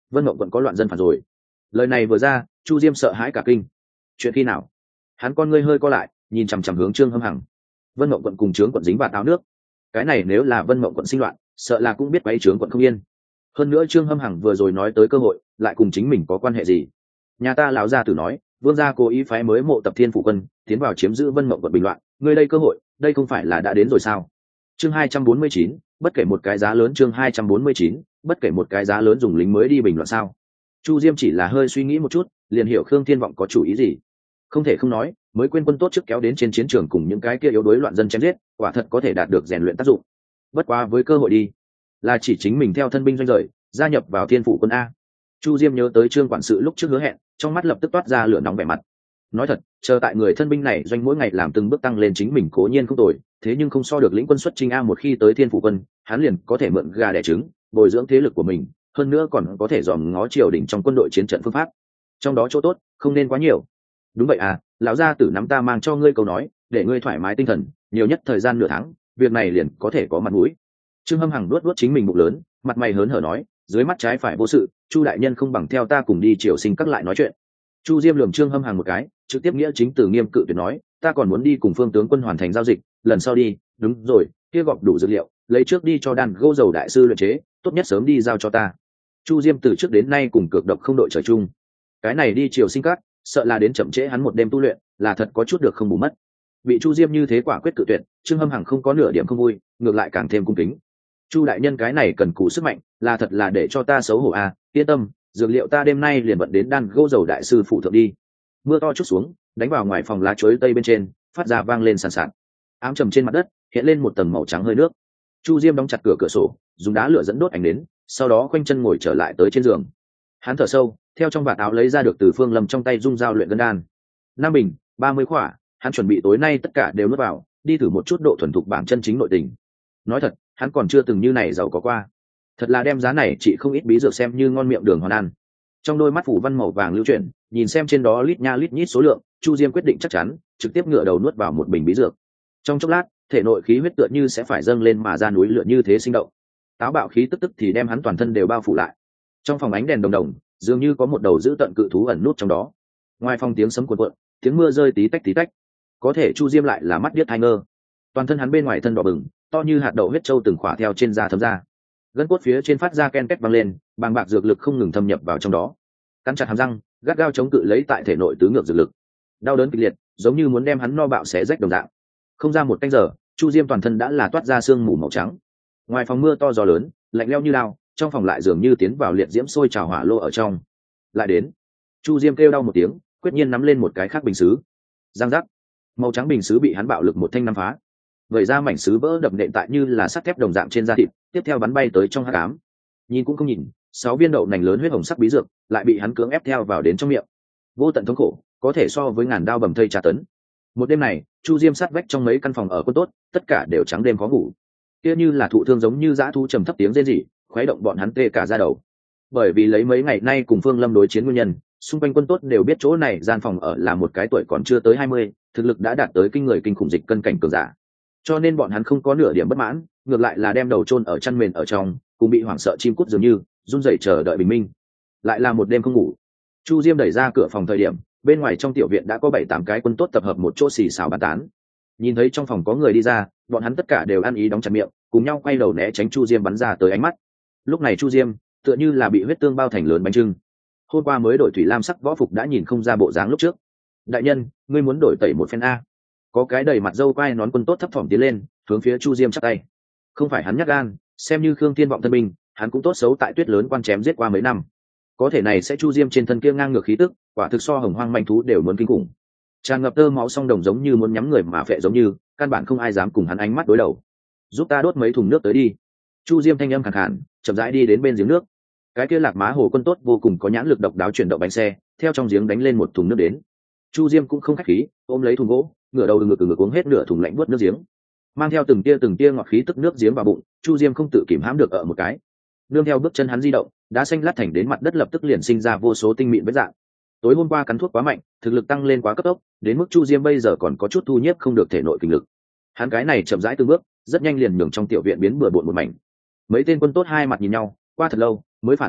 Vân Mộng quận có loạn dân phản rồi. Lời này vừa ra, Chu Diêm sợ hãi cả kinh. Chuyện khi nào? Hắn con ngươi hơi co lại, nhìn chằm chằm hướng Trương Hâm Hằng. Vân Mộng quận cùng trướng quận dính vào táo nước. Cái này nếu là Vân Mộng quận sinh loạn, sợ là cũng biết quấy trướng quận không yên. Hơn nữa Trương Hâm Hằng vừa rồi nói tới cơ hội, lại cùng chính mình có quan hệ gì? Nhà ta lão gia tử nói, vương gia cố ý phái mới mộ tập Thiên Phủ quân, tiến vào chiếm giữ Vân Mộng quận bình loạn, ngươi đây cơ hội, đây không phải là đã đến rồi sao? Chương hai trăm bốn mươi chín, bất kể một cái giá lớn chương hai trăm bốn mươi chín, bất kể một cái giá lớn dùng lính mới đi bình loạn sao? Chu Diêm chỉ là hơi suy nghĩ một chút, liền hiểu Khương Thiên Vọng có chủ ý gì. Không thể không nói, mới quên quân tốt trước kéo đến trên chiến trường cùng những cái kia yếu đuối loạn dân chém giết, quả thật có thể đạt được rèn luyện tác dụng. Bất quá với cơ hội đi, là chỉ chính mình theo thân binh doanh rời, gia nhập vào Thiên Phủ quân a. Chu Diêm nhớ tới Trương quản sự lúc trước hứa hẹn, trong mắt lập tức toát ra lửa nóng vẻ mặt. Nói thật, chờ tại người thân binh này doanh mỗi ngày làm từng bước tăng lên chính mình cố nhiên không tồi, thế nhưng không so được lĩnh quân xuất chinh a. Một khi tới Thiên Phủ quân, hắn liền có thể mượn gà đẻ trứng, bồi dưỡng thế lực của mình, hơn nữa còn có thể dòm ngó triều đình trong quân đội chiến trận phương pháp, trong đó chỗ tốt không nên quá nhiều. Đúng vậy à, lão gia tử nắm ta mang cho ngươi câu nói, để ngươi thoải mái tinh thần, nhiều nhất thời gian nửa tháng, việc này liền có thể có mặt mũi. Trương Hâm Hằng luốt luốt chính mình bụng lớn, mặt mày hớn hở nói, dưới mắt trái phải vô sự, Chu đại nhân không bằng theo ta cùng đi triều sinh các lại nói chuyện. Chu Diêm lườm Trương Hâm Hằng một cái, trực tiếp nghĩa chính từ nghiêm cự tuyệt nói, ta còn muốn đi cùng Phương tướng quân hoàn thành giao dịch, lần sau đi. Đúng rồi, kia gọp đủ dữ liệu, lấy trước đi cho đan gỗ dầu đại sư luyện chế, tốt nhất sớm đi giao cho ta. Chu Diêm từ trước đến nay cùng cược độc không đội trời chung, cái này đi triều sinh các, sợ là đến chậm trễ hắn một đêm tu luyện, là thật có chút được không bù mất. Bị Chu Diêm như thế quả quyết cự tuyệt, Trương Hâm Hằng không có nửa điểm không vui, ngược lại càng thêm cung kính. Chu đại nhân cái này cần cù sức mạnh, là thật là để cho ta xấu hổ à, yên tâm, dược liệu ta đêm nay liền vận đến đan gỗ dầu đại sư phụ thượng đi. Mưa to chút xuống, đánh vào ngoài phòng lá chuối tây bên trên, phát ra vang lên sàn sạt. Ám trầm trên mặt đất hiện lên một tầng màu trắng hơi nước. Chu Diêm đóng chặt cửa cửa sổ, dùng đá lửa dẫn đốt ánh đến, sau đó khoanh chân ngồi trở lại tới trên giường. Hắn thở sâu, theo trong vạt áo lấy ra được từ Phương Lâm trong tay dung dao luyện ngân đan. Nam bình, ba mươi khỏa, hắn chuẩn bị tối nay tất cả đều nuốt vào, đi thử một chút độ thuần thục bảng chân chính nội tình. Nói thật, hắn còn chưa từng như này giàu có qua. Thật là đem giá này chị không ít bí dược xem như ngon miệng đường hoàn ăn. Trong đôi mắt phủ văn màu vàng lưu chuyển, nhìn xem trên đó lít nha lít nhít số lượng, Chu Diêm quyết định chắc chắn, trực tiếp ngửa đầu nuốt vào một bình bí dược. Trong chốc lát, thể nội khí huyết tựa như sẽ phải dâng lên mà ra núi lửa như thế sinh động. Táo bạo khí tức tức thì đem hắn toàn thân đều bao phủ lại. Trong phòng ánh đèn đồng đồng, dường như có một đầu dữ tận cự thú ẩn nút trong đó. Ngoài phòng tiếng sấm cuộn cuộn, tiếng mưa rơi tí tách tí tách. Có thể Chu Diêm lại là mắt điếc tai ngơ. Toàn thân hắn bên ngoài thân đỏ bừng, to như hạt đậu huyết châu từng khỏa theo trên da thấm ra. Gân cốt phía trên phát ra ken két vang lên, bàng bạc dược lực không ngừng thâm nhập vào trong đó. Cắn chặt hàm răng, gắt gao chống cự lấy tại thể nội tứ ngược dược lực. Đau đớn kịch liệt, giống như muốn đem hắn no bạo xé rách đồng dạng. Không ra một canh giờ, Chu Diêm toàn thân đã là toát ra sương mù màu trắng. Ngoài phòng mưa to gió lớn, lạnh lẽo như lao, trong phòng lại dường như tiến vào liệt diễm sôi trào hỏa lô ở trong. Lại đến, Chu Diêm kêu đau một tiếng, quyết nhiên nắm lên một cái khác bình sứ. Giang giác, màu trắng bình sứ bị hắn bạo lực một thanh nắm phá. Vẩy ra mảnh sứ vỡ đập nện tại như là sắt thép đồng dạng trên da thịt, tiếp theo bắn bay tới trong hắc ám. Nhìn cũng không nhìn, sáu viên đậu nành lớn huyết hồng sắc bí dược lại bị hắn cưỡng ép theo vào đến trong miệng. Vô tận thống khổ, có thể so với ngàn đao bầm thây tra tấn. Một đêm này, Chu Diêm sát vách trong mấy căn phòng ở quân tốt, tất cả đều trắng đêm khó ngủ. Kia như là thụ thương giống như dã thú trầm thấp tiếng rên rỉ, khuấy động bọn hắn tê cả da đầu. Bởi vì lấy mấy ngày nay cùng Phương Lâm đối chiến nguyên nhân, xung quanh quân tốt đều biết chỗ này gian phòng ở là một cái tuổi còn chưa tới hai mươi, thực lực đã đạt tới kinh người kinh khủng dịch cân cảnh cường giả. Cho nên bọn hắn không có nửa điểm bất mãn, ngược lại là đem đầu chôn ở chăn mền ở trong, cùng bị hoảng sợ chim cút dường như run rẩy chờ đợi bình minh. Lại là một đêm không ngủ. Chu Diêm đẩy ra cửa phòng thời điểm, bên ngoài trong tiểu viện đã có bảy tám cái quân tốt tập hợp một chỗ xì xào bàn tán. Nhìn thấy trong phòng có người đi ra, bọn hắn tất cả đều ăn ý đóng chặt miệng, cùng nhau quay đầu né tránh Chu Diêm bắn ra tới ánh mắt. Lúc này Chu Diêm tựa như là bị huyết tương bao thành lớn bánh trưng. Hôm qua mới đổi thủy lam sắc võ phục đã nhìn không ra bộ dáng lúc trước. Đại nhân, ngươi muốn đổi tẩy một phen a? Có cái đầy mặt dâu quai nón quân tốt thấp thỏm tiến lên, hướng phía Chu Diêm chắp tay. Không phải hắn nhát gan, xem như Khương Thiên Vọng thân binh, hắn cũng tốt xấu tại Tuyết Lớn quan chém giết qua mấy năm. Có thể này sẽ Chu Diêm trên thân kia ngang ngược khí tức, quả thực so hồng hoang manh thú đều muốn kinh khủng. Tràn ngập tơ máu song đồng giống như muốn nhắm người mà phệ giống như, căn bản không ai dám cùng hắn ánh mắt đối đầu. Giúp ta đốt mấy thùng nước tới đi. Chu Diêm thanh âm khàn khàn, chậm rãi đi đến bên giếng nước. Cái kia Lạc Má Hồ quân tốt vô cùng có nhãn lực độc đáo chuyển động bánh xe, theo trong giếng đánh lên một thùng nước đến. Chu Diêm cũng không khách khí, ôm lấy thùng gỗ, ngửa đầu ngược ngược uống hết nửa thùng lạnh buốt nước giếng. Mang theo từng tia từng tia ngọt khí tức nước giếng vào bụng, Chu Diêm không tự kìm hãm được ở một cái. Nương theo bước chân hắn di động, đá xanh lát thành đến mặt đất lập tức liền sinh ra vô số tinh mịn vết dạng. Tối hôm qua cắn thuốc quá mạnh, thực lực tăng lên quá cấp tốc, đến mức Chu Diêm bây giờ còn có chút thu nhiếp không được thể nội kinh lực. Hắn cái này chậm rãi từng bước, rất nhanh liền nhường trong tiểu viện biến bừa bộn một mảnh. Mấy tên quân tốt hai mặt nhìn nhau, qua thật lâu mới phản ứng lại,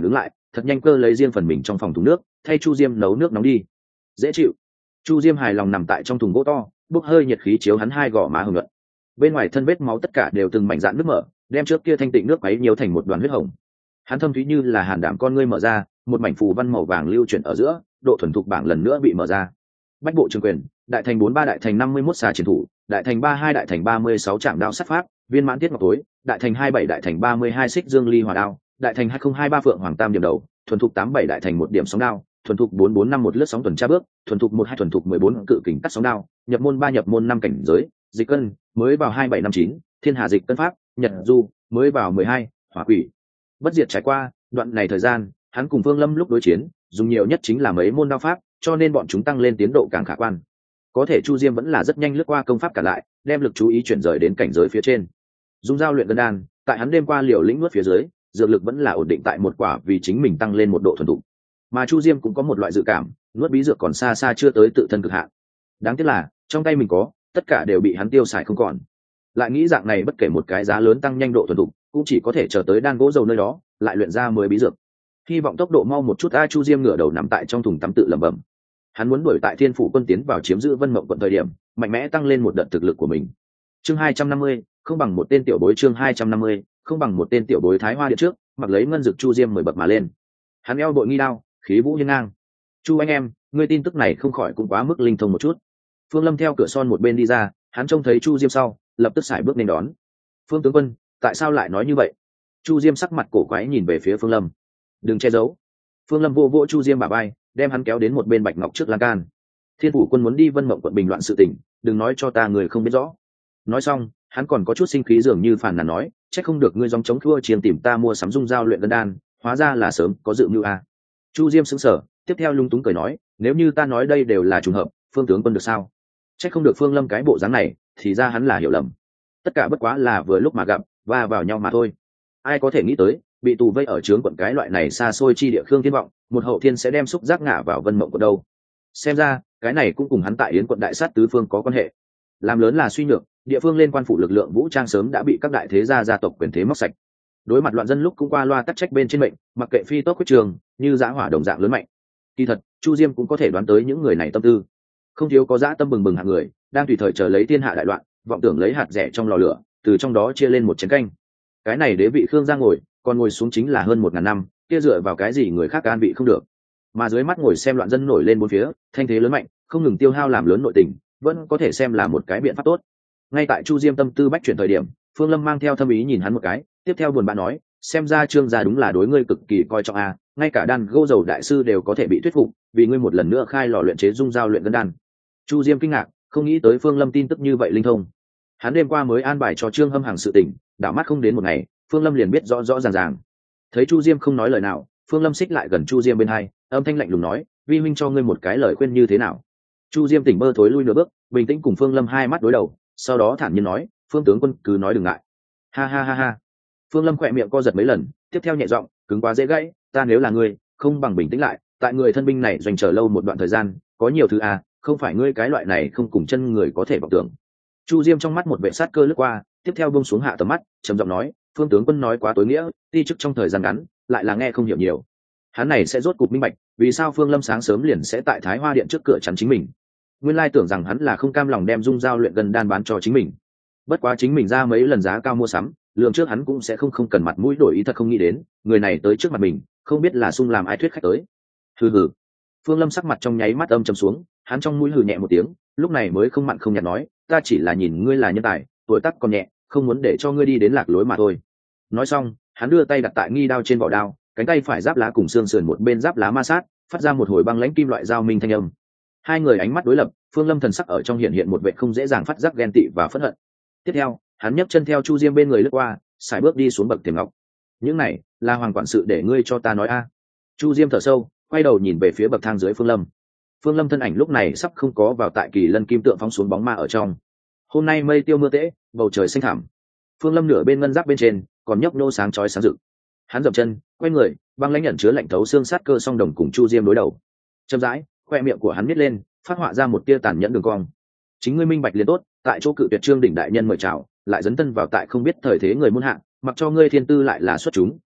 thật nhanh cơ lấy riêng phần mình trong phòng thùng nước thay chu diêm nấu nước nóng đi. Dễ chịu. Chu diêm hài lòng nằm tại trong thùng gỗ to, bốc hơi nhiệt khí chiếu hắn hai gò má hồng nhuận, bên ngoài thân vết máu tất cả đều từng mảnh dạn nước mở, đem trước kia thanh tịnh nước ấy nhiều thành một đoàn huyết hồng. Hắn thâm thúy như là hàn đảm con ngươi mở ra, một mảnh phù văn màu vàng lưu chuyển ở giữa, độ thuần thục bảng lần nữa bị mở ra. Bách bộ trường quyền, đại thành bốn ba đại thành năm mươi mốt xà chiến thủ, đại thành ba hai đại thành ba mươi sáu trạm đao sát pháp, viên mãn tiết ngọc tối, đại thành hai bảy đại thành ba mươi hai xích dương ly hỏa đao, đại thành hai không hai ba phượng hoàng tam điểm đầu, thuần thục tám bảy đại thành một điểm sóng đao, thuần thục bốn bốn năm một lướt sóng tuần tra bước, thuần thục một hai thuần thục mười bốn cự kình cắt sóng đao, nhập môn ba nhập môn năm cảnh giới, dịch cân mới vào hai bảy năm chín, thiên hà dịch cân pháp, nhật du mới vào mười hai, hỏa quỷ bất diệt. Trải qua đoạn này thời gian, hắn cùng Phương Lâm lúc đối chiến dùng nhiều nhất chính là mấy môn đao pháp, cho nên bọn chúng tăng lên tiến độ càng khả quan. Có thể Chu Diêm vẫn là rất nhanh lướt qua công pháp cả lại, đem lực chú ý chuyển rời đến cảnh giới phía trên. Dung dao luyện ngân đan, tại hắn đêm qua liều lĩnh nuốt phía dưới, dược lực vẫn là ổn định tại một quả vì chính mình tăng lên một độ thuần thục. Mà Chu Diêm cũng có một loại dự cảm, nuốt bí dược còn xa xa chưa tới tự thân cực hạn. Đáng tiếc là trong tay mình có, tất cả đều bị hắn tiêu xài không còn. Lại nghĩ dạng này bất kể một cái giá lớn tăng nhanh độ thuần thục, cũng chỉ có thể chờ tới đan gỗ dầu nơi đó, lại luyện ra mới bí dược. Hy vọng tốc độ mau một chút. A Chu Diêm ngửa đầu nằm tại trong thùng tắm tự lẩm bẩm. Hắn muốn đuổi tại Thiên Phủ quân tiến vào chiếm giữ Vân Mộng quận thời điểm, mạnh mẽ tăng lên một đợt thực lực của mình. Chương hai trăm năm mươi, không bằng một tên tiểu bối. Chương hai trăm năm mươi, không bằng một tên tiểu bối. Thái Hoa điện trước, mặc lấy ngân dực Chu Diêm mười bậc mà lên. Hắn eo bội nghi đao, khí vũ hiên ngang. Chu anh em, ngươi tin tức này không khỏi cũng quá mức linh thông một chút. Phương Lâm theo cửa son một bên đi ra, hắn trông thấy Chu Diêm sau, lập tức sải bước nên đón. Phương tướng quân, tại sao lại nói như vậy? Chu Diêm sắc mặt cổ quái nhìn về phía Phương Lâm. Đừng che giấu. Phương Lâm vô vỗ Chu Diêm bả vai, đem hắn kéo đến một bên bạch ngọc trước lan can. Thiên Phủ quân muốn đi Vân Mộng quận bình loạn sự tình, đừng nói cho ta người không biết rõ. Nói xong, hắn còn có chút sinh khí dường như phàn nàn nói, chắc không được ngươi dòng chống thua chiên tìm ta mua sắm dung dao luyện ngân đan, hóa ra là sớm có dự mưu a. Chu Diêm sững sờ, tiếp theo lung túng cười nói, nếu như ta nói đây đều là trùng hợp, Phương tướng quân được sao? Chắc không được Phương Lâm cái bộ dáng này, thì ra hắn là hiểu lầm. Tất cả bất quá là vừa lúc mà gặp và vào nhau mà thôi. Ai có thể nghĩ tới, bị tù vây ở trướng quận cái loại này xa xôi chi địa Khương Thiên Vọng, một hậu thiên sẽ đem xúc giác ngả vào Vân Mộng quận đâu. Xem ra, cái này cũng cùng hắn tại Yến quận đại sát tứ phương có quan hệ. Làm lớn là suy nhược, địa phương lên quan phủ lực lượng vũ trang sớm đã bị các đại thế gia gia tộc quyền thế móc sạch. Đối mặt loạn dân lúc cũng qua loa tắc trách bên trên mệnh, mặc kệ phi tốc quyết trường, như dã hỏa đồng dạng lớn mạnh. Kỳ thật, Chu Diêm cũng có thể đoán tới những người này tâm tư. Không thiếu có dã tâm bừng bừng hạng người, đang tùy thời chờ lấy thiên hạ đại loạn, vọng tưởng lấy hạt rẻ trong lò lửa, từ trong đó chia lên một chén canh. Cái này đế vị Khương gia ngồi, còn ngồi xuống chính là hơn một ngàn năm, kia dựa vào cái gì người khác an vị không được? Mà dưới mắt ngồi xem loạn dân nổi lên bốn phía, thanh thế lớn mạnh, không ngừng tiêu hao làm lớn nội tình, vẫn có thể xem là một cái biện pháp tốt. Ngay tại Chu Diêm tâm tư bách chuyển thời điểm, Phương Lâm mang theo thâm ý nhìn hắn một cái, tiếp theo buồn bã nói, xem ra Trương gia đúng là đối ngươi cực kỳ coi trọng a, ngay cả đan gỗ dầu đại sư đều có thể bị thuyết phục, vì ngươi một lần nữa khai lò luyện chế dung dao luyện ngân đan. Chu Diêm kinh ngạc, không nghĩ tới Phương Lâm tin tức như vậy linh thông. Hắn đêm qua mới an bài cho Trương Hâm hàng sự tình, đảo mắt không đến một ngày, Phương Lâm liền biết rõ rõ ràng ràng. Thấy Chu Diêm không nói lời nào, Phương Lâm xích lại gần Chu Diêm bên hai, âm thanh lạnh lùng nói, vi huynh cho ngươi một cái lời khuyên như thế nào? Chu Diêm tỉnh bơ thối lui nửa bước, bình tĩnh cùng Phương Lâm hai mắt đối đầu, sau đó thản nhiên nói, Phương tướng quân cứ nói đừng ngại. Ha ha ha ha. Phương Lâm khỏe miệng co giật mấy lần, tiếp theo nhẹ giọng, cứng quá dễ gãy, ta nếu là ngươi, không bằng bình tĩnh lại, tại người thân binh này doanh chờ lâu một đoạn thời gian, có nhiều thứ à, không phải ngươi cái loại này không cùng chân người có thể vọng tưởng. Chu Diêm trong mắt một vệ sát cơ lướt qua, tiếp theo buông xuống hạ tầm mắt, trầm giọng nói, Phương tướng quân nói quá tối nghĩa, ti chức trong thời gian ngắn, lại là nghe không hiểu nhiều. Hắn này sẽ rốt cục minh bạch, vì sao Phương Lâm sáng sớm liền sẽ tại Thái Hoa điện trước cửa chắn chính mình. Nguyên lai tưởng rằng hắn là không cam lòng đem dung dao luyện gần đan bán cho chính mình. Bất quá chính mình ra mấy lần giá cao mua sắm, lượng trước hắn cũng sẽ không không cần mặt mũi đổi ý, thật không nghĩ đến, người này tới trước mặt mình, không biết là sung làm ai thuyết khách tới. Hừ hừ. Phương Lâm sắc mặt trong nháy mắt âm trầm xuống, hắn trong mũi hừ nhẹ một tiếng, lúc này mới không mặn không nhạt nói, ta chỉ là nhìn ngươi là nhân tài, tuổi tác còn nhẹ, không muốn để cho ngươi đi đến lạc lối mà thôi. Nói xong, hắn đưa tay đặt tại nghi đao trên vỏ đao, cánh tay phải giáp lá cùng xương sườn một bên giáp lá ma sát, phát ra một hồi băng lãnh kim loại giao minh thanh âm. Hai người ánh mắt đối lập, Phương Lâm thần sắc ở trong hiện hiện một vẻ không dễ dàng phát giác ghen tị và phẫn hận. Tiếp theo, hắn nhấc chân theo Chu Diêm bên người lướt qua, sải bước đi xuống bậc thềm ngọc. Những này là hoàng quản sự để ngươi cho ta nói a. Chu Diêm thở sâu, quay đầu nhìn về phía bậc thang dưới Phương Lâm. Phương Lâm thân ảnh lúc này sắp không có vào tại Kỳ Lân kim tượng phóng xuống bóng ma ở trong. Hôm nay mây tiêu mưa tễ, bầu trời xanh thẳm. Phương Lâm nửa bên ngân giáp bên trên, còn nhấp nô sáng chói sáng rực. Hắn dậm chân, quay người, băng lãnh nhận chứa lạnh thấu xương sát cơ song đồng cùng Chu Diêm đối đầu. Chậm rãi, khoe miệng của hắn nhếch lên, phát họa ra một tia tàn nhẫn đường cong. Chính ngươi minh bạch liền tốt, tại chỗ cự tuyệt Trương đỉnh đại nhân mời chào, lại dấn thân vào tại không biết thời thế người muôn hạ, mặc cho ngươi thiên tư lại là xuất chúng,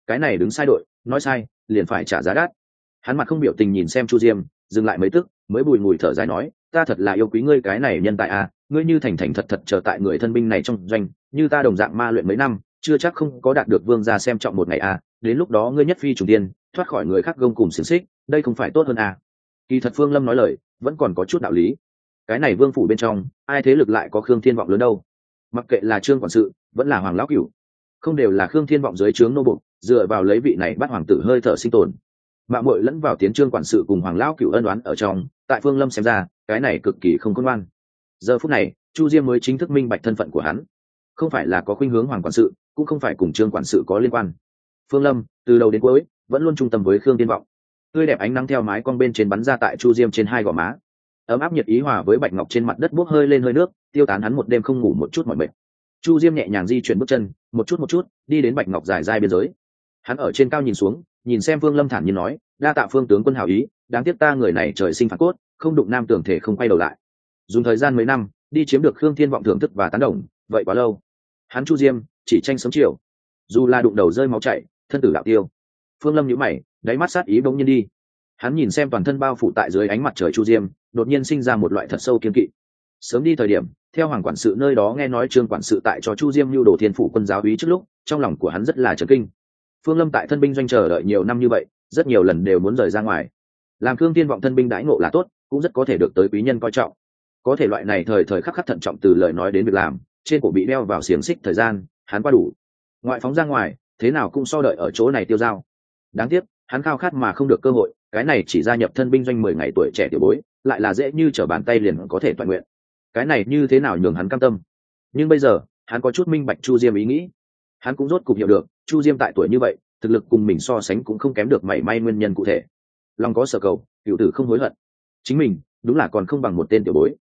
cái này đứng sai đội nói sai liền phải trả giá đắt. Hắn mặt không biểu tình nhìn xem Chu Diêm, dừng lại mấy tức mới bùi ngùi thở dài nói, ta thật là yêu quý ngươi cái này nhân tài à, ngươi như thành thành thật thật chờ tại người thân binh này trong doanh, như ta đồng dạng ma luyện mấy năm chưa chắc không có đạt được vương gia xem trọng một ngày à, đến lúc đó ngươi nhất phi trùng tiên thoát khỏi người khác gông cùng xiềng xích, đây không phải tốt hơn à. Kỳ thật Phương Lâm nói lời vẫn còn có chút đạo lý, cái này vương phủ bên trong ai thế lực lại có Khương Thiên Vọng lớn đâu, mặc kệ là Trương quản sự vẫn là Hoàng lão cửu, không đều là Khương Thiên Vọng dưới trướng nô bộc, dựa vào lấy vị này bắt hoàng tử hơi thở sinh tồn. Mạng muội lẫn vào tiến Trương quản sự cùng Hoàng lão cửu ân oán ở trong, tại Phương Lâm xem ra cái này cực kỳ không khôn ngoan. Giờ phút này Chu Diêm mới chính thức minh bạch thân phận của hắn, không phải là có khuynh hướng Hoàng quản sự, cũng không phải cùng Trương quản sự có liên quan. Phương Lâm từ đầu đến cuối vẫn luôn trung tâm với Khương Thiên Vọng. Tươi đẹp ánh nắng theo mái cong bên trên bắn ra tại Chu Diêm trên hai gò má, ấm áp nhiệt ý hòa với bạch ngọc trên mặt đất bốc hơi lên hơi nước, tiêu tán hắn một đêm không ngủ một chút mỏi mệt. Chu Diêm nhẹ nhàng di chuyển bước chân, một chút một chút đi đến bạch ngọc dài dài biên giới. Hắn ở trên cao nhìn xuống, nhìn xem Phương Lâm thản nhiên nói, đa tạ Phương tướng quân hảo ý, đáng tiếc ta người này trời sinh phản cốt, không đụng nam tưởng thể không quay đầu lại. Dùng thời gian mấy năm đi chiếm được Khương Thiên Vọng thưởng thức và tán đồng, vậy quá lâu. Hắn Chu Diêm chỉ tranh sớm chiều, dù là đụng đầu rơi máu chảy, thân tử đạo tiêu. Phương Lâm nhíu mày, đáy mắt sát ý bỗng nhiên đi. Hắn nhìn xem toàn thân bao phủ tại dưới ánh mặt trời Chu Diêm, đột nhiên sinh ra một loại thật sâu kiên kỵ. Sớm đi thời điểm theo Hoàng quản sự nơi đó nghe nói Trương quản sự tại cho Chu Diêm lưu đồ thiên phủ quân giáo úy trước lúc, trong lòng của hắn rất là chấn kinh. Phương Lâm tại thân binh doanh chờ đợi nhiều năm như vậy, rất nhiều lần đều muốn rời ra ngoài. Làm Khương Thiên Vọng thân binh đãi ngộ là tốt, cũng rất có thể được tới quý nhân coi trọng. Có thể loại này thời thời khắc khắc thận trọng từ lời nói đến việc làm, trên cổ bị đeo vào xiềng xích thời gian, hắn qua đủ. Ngoại phóng ra ngoài, thế nào cũng so đợi ở chỗ này tiêu dao. Đáng tiếc, hắn khao khát mà không được cơ hội, cái này chỉ gia nhập thân binh doanh mười ngày tuổi trẻ tiểu bối, lại là dễ như trở bàn tay liền có thể toàn nguyện. Cái này như thế nào nhường hắn cam tâm? Nhưng bây giờ, hắn có chút minh bạch Chu Diêm ý nghĩ. Hắn cũng rốt cục hiểu được, Chu Diêm tại tuổi như vậy, thực lực cùng mình so sánh cũng không kém được mảy may nguyên nhân cụ thể. Lòng có sở cầu, cửu tử không hối hận. Chính mình, đúng là còn không bằng một tên tiểu bối.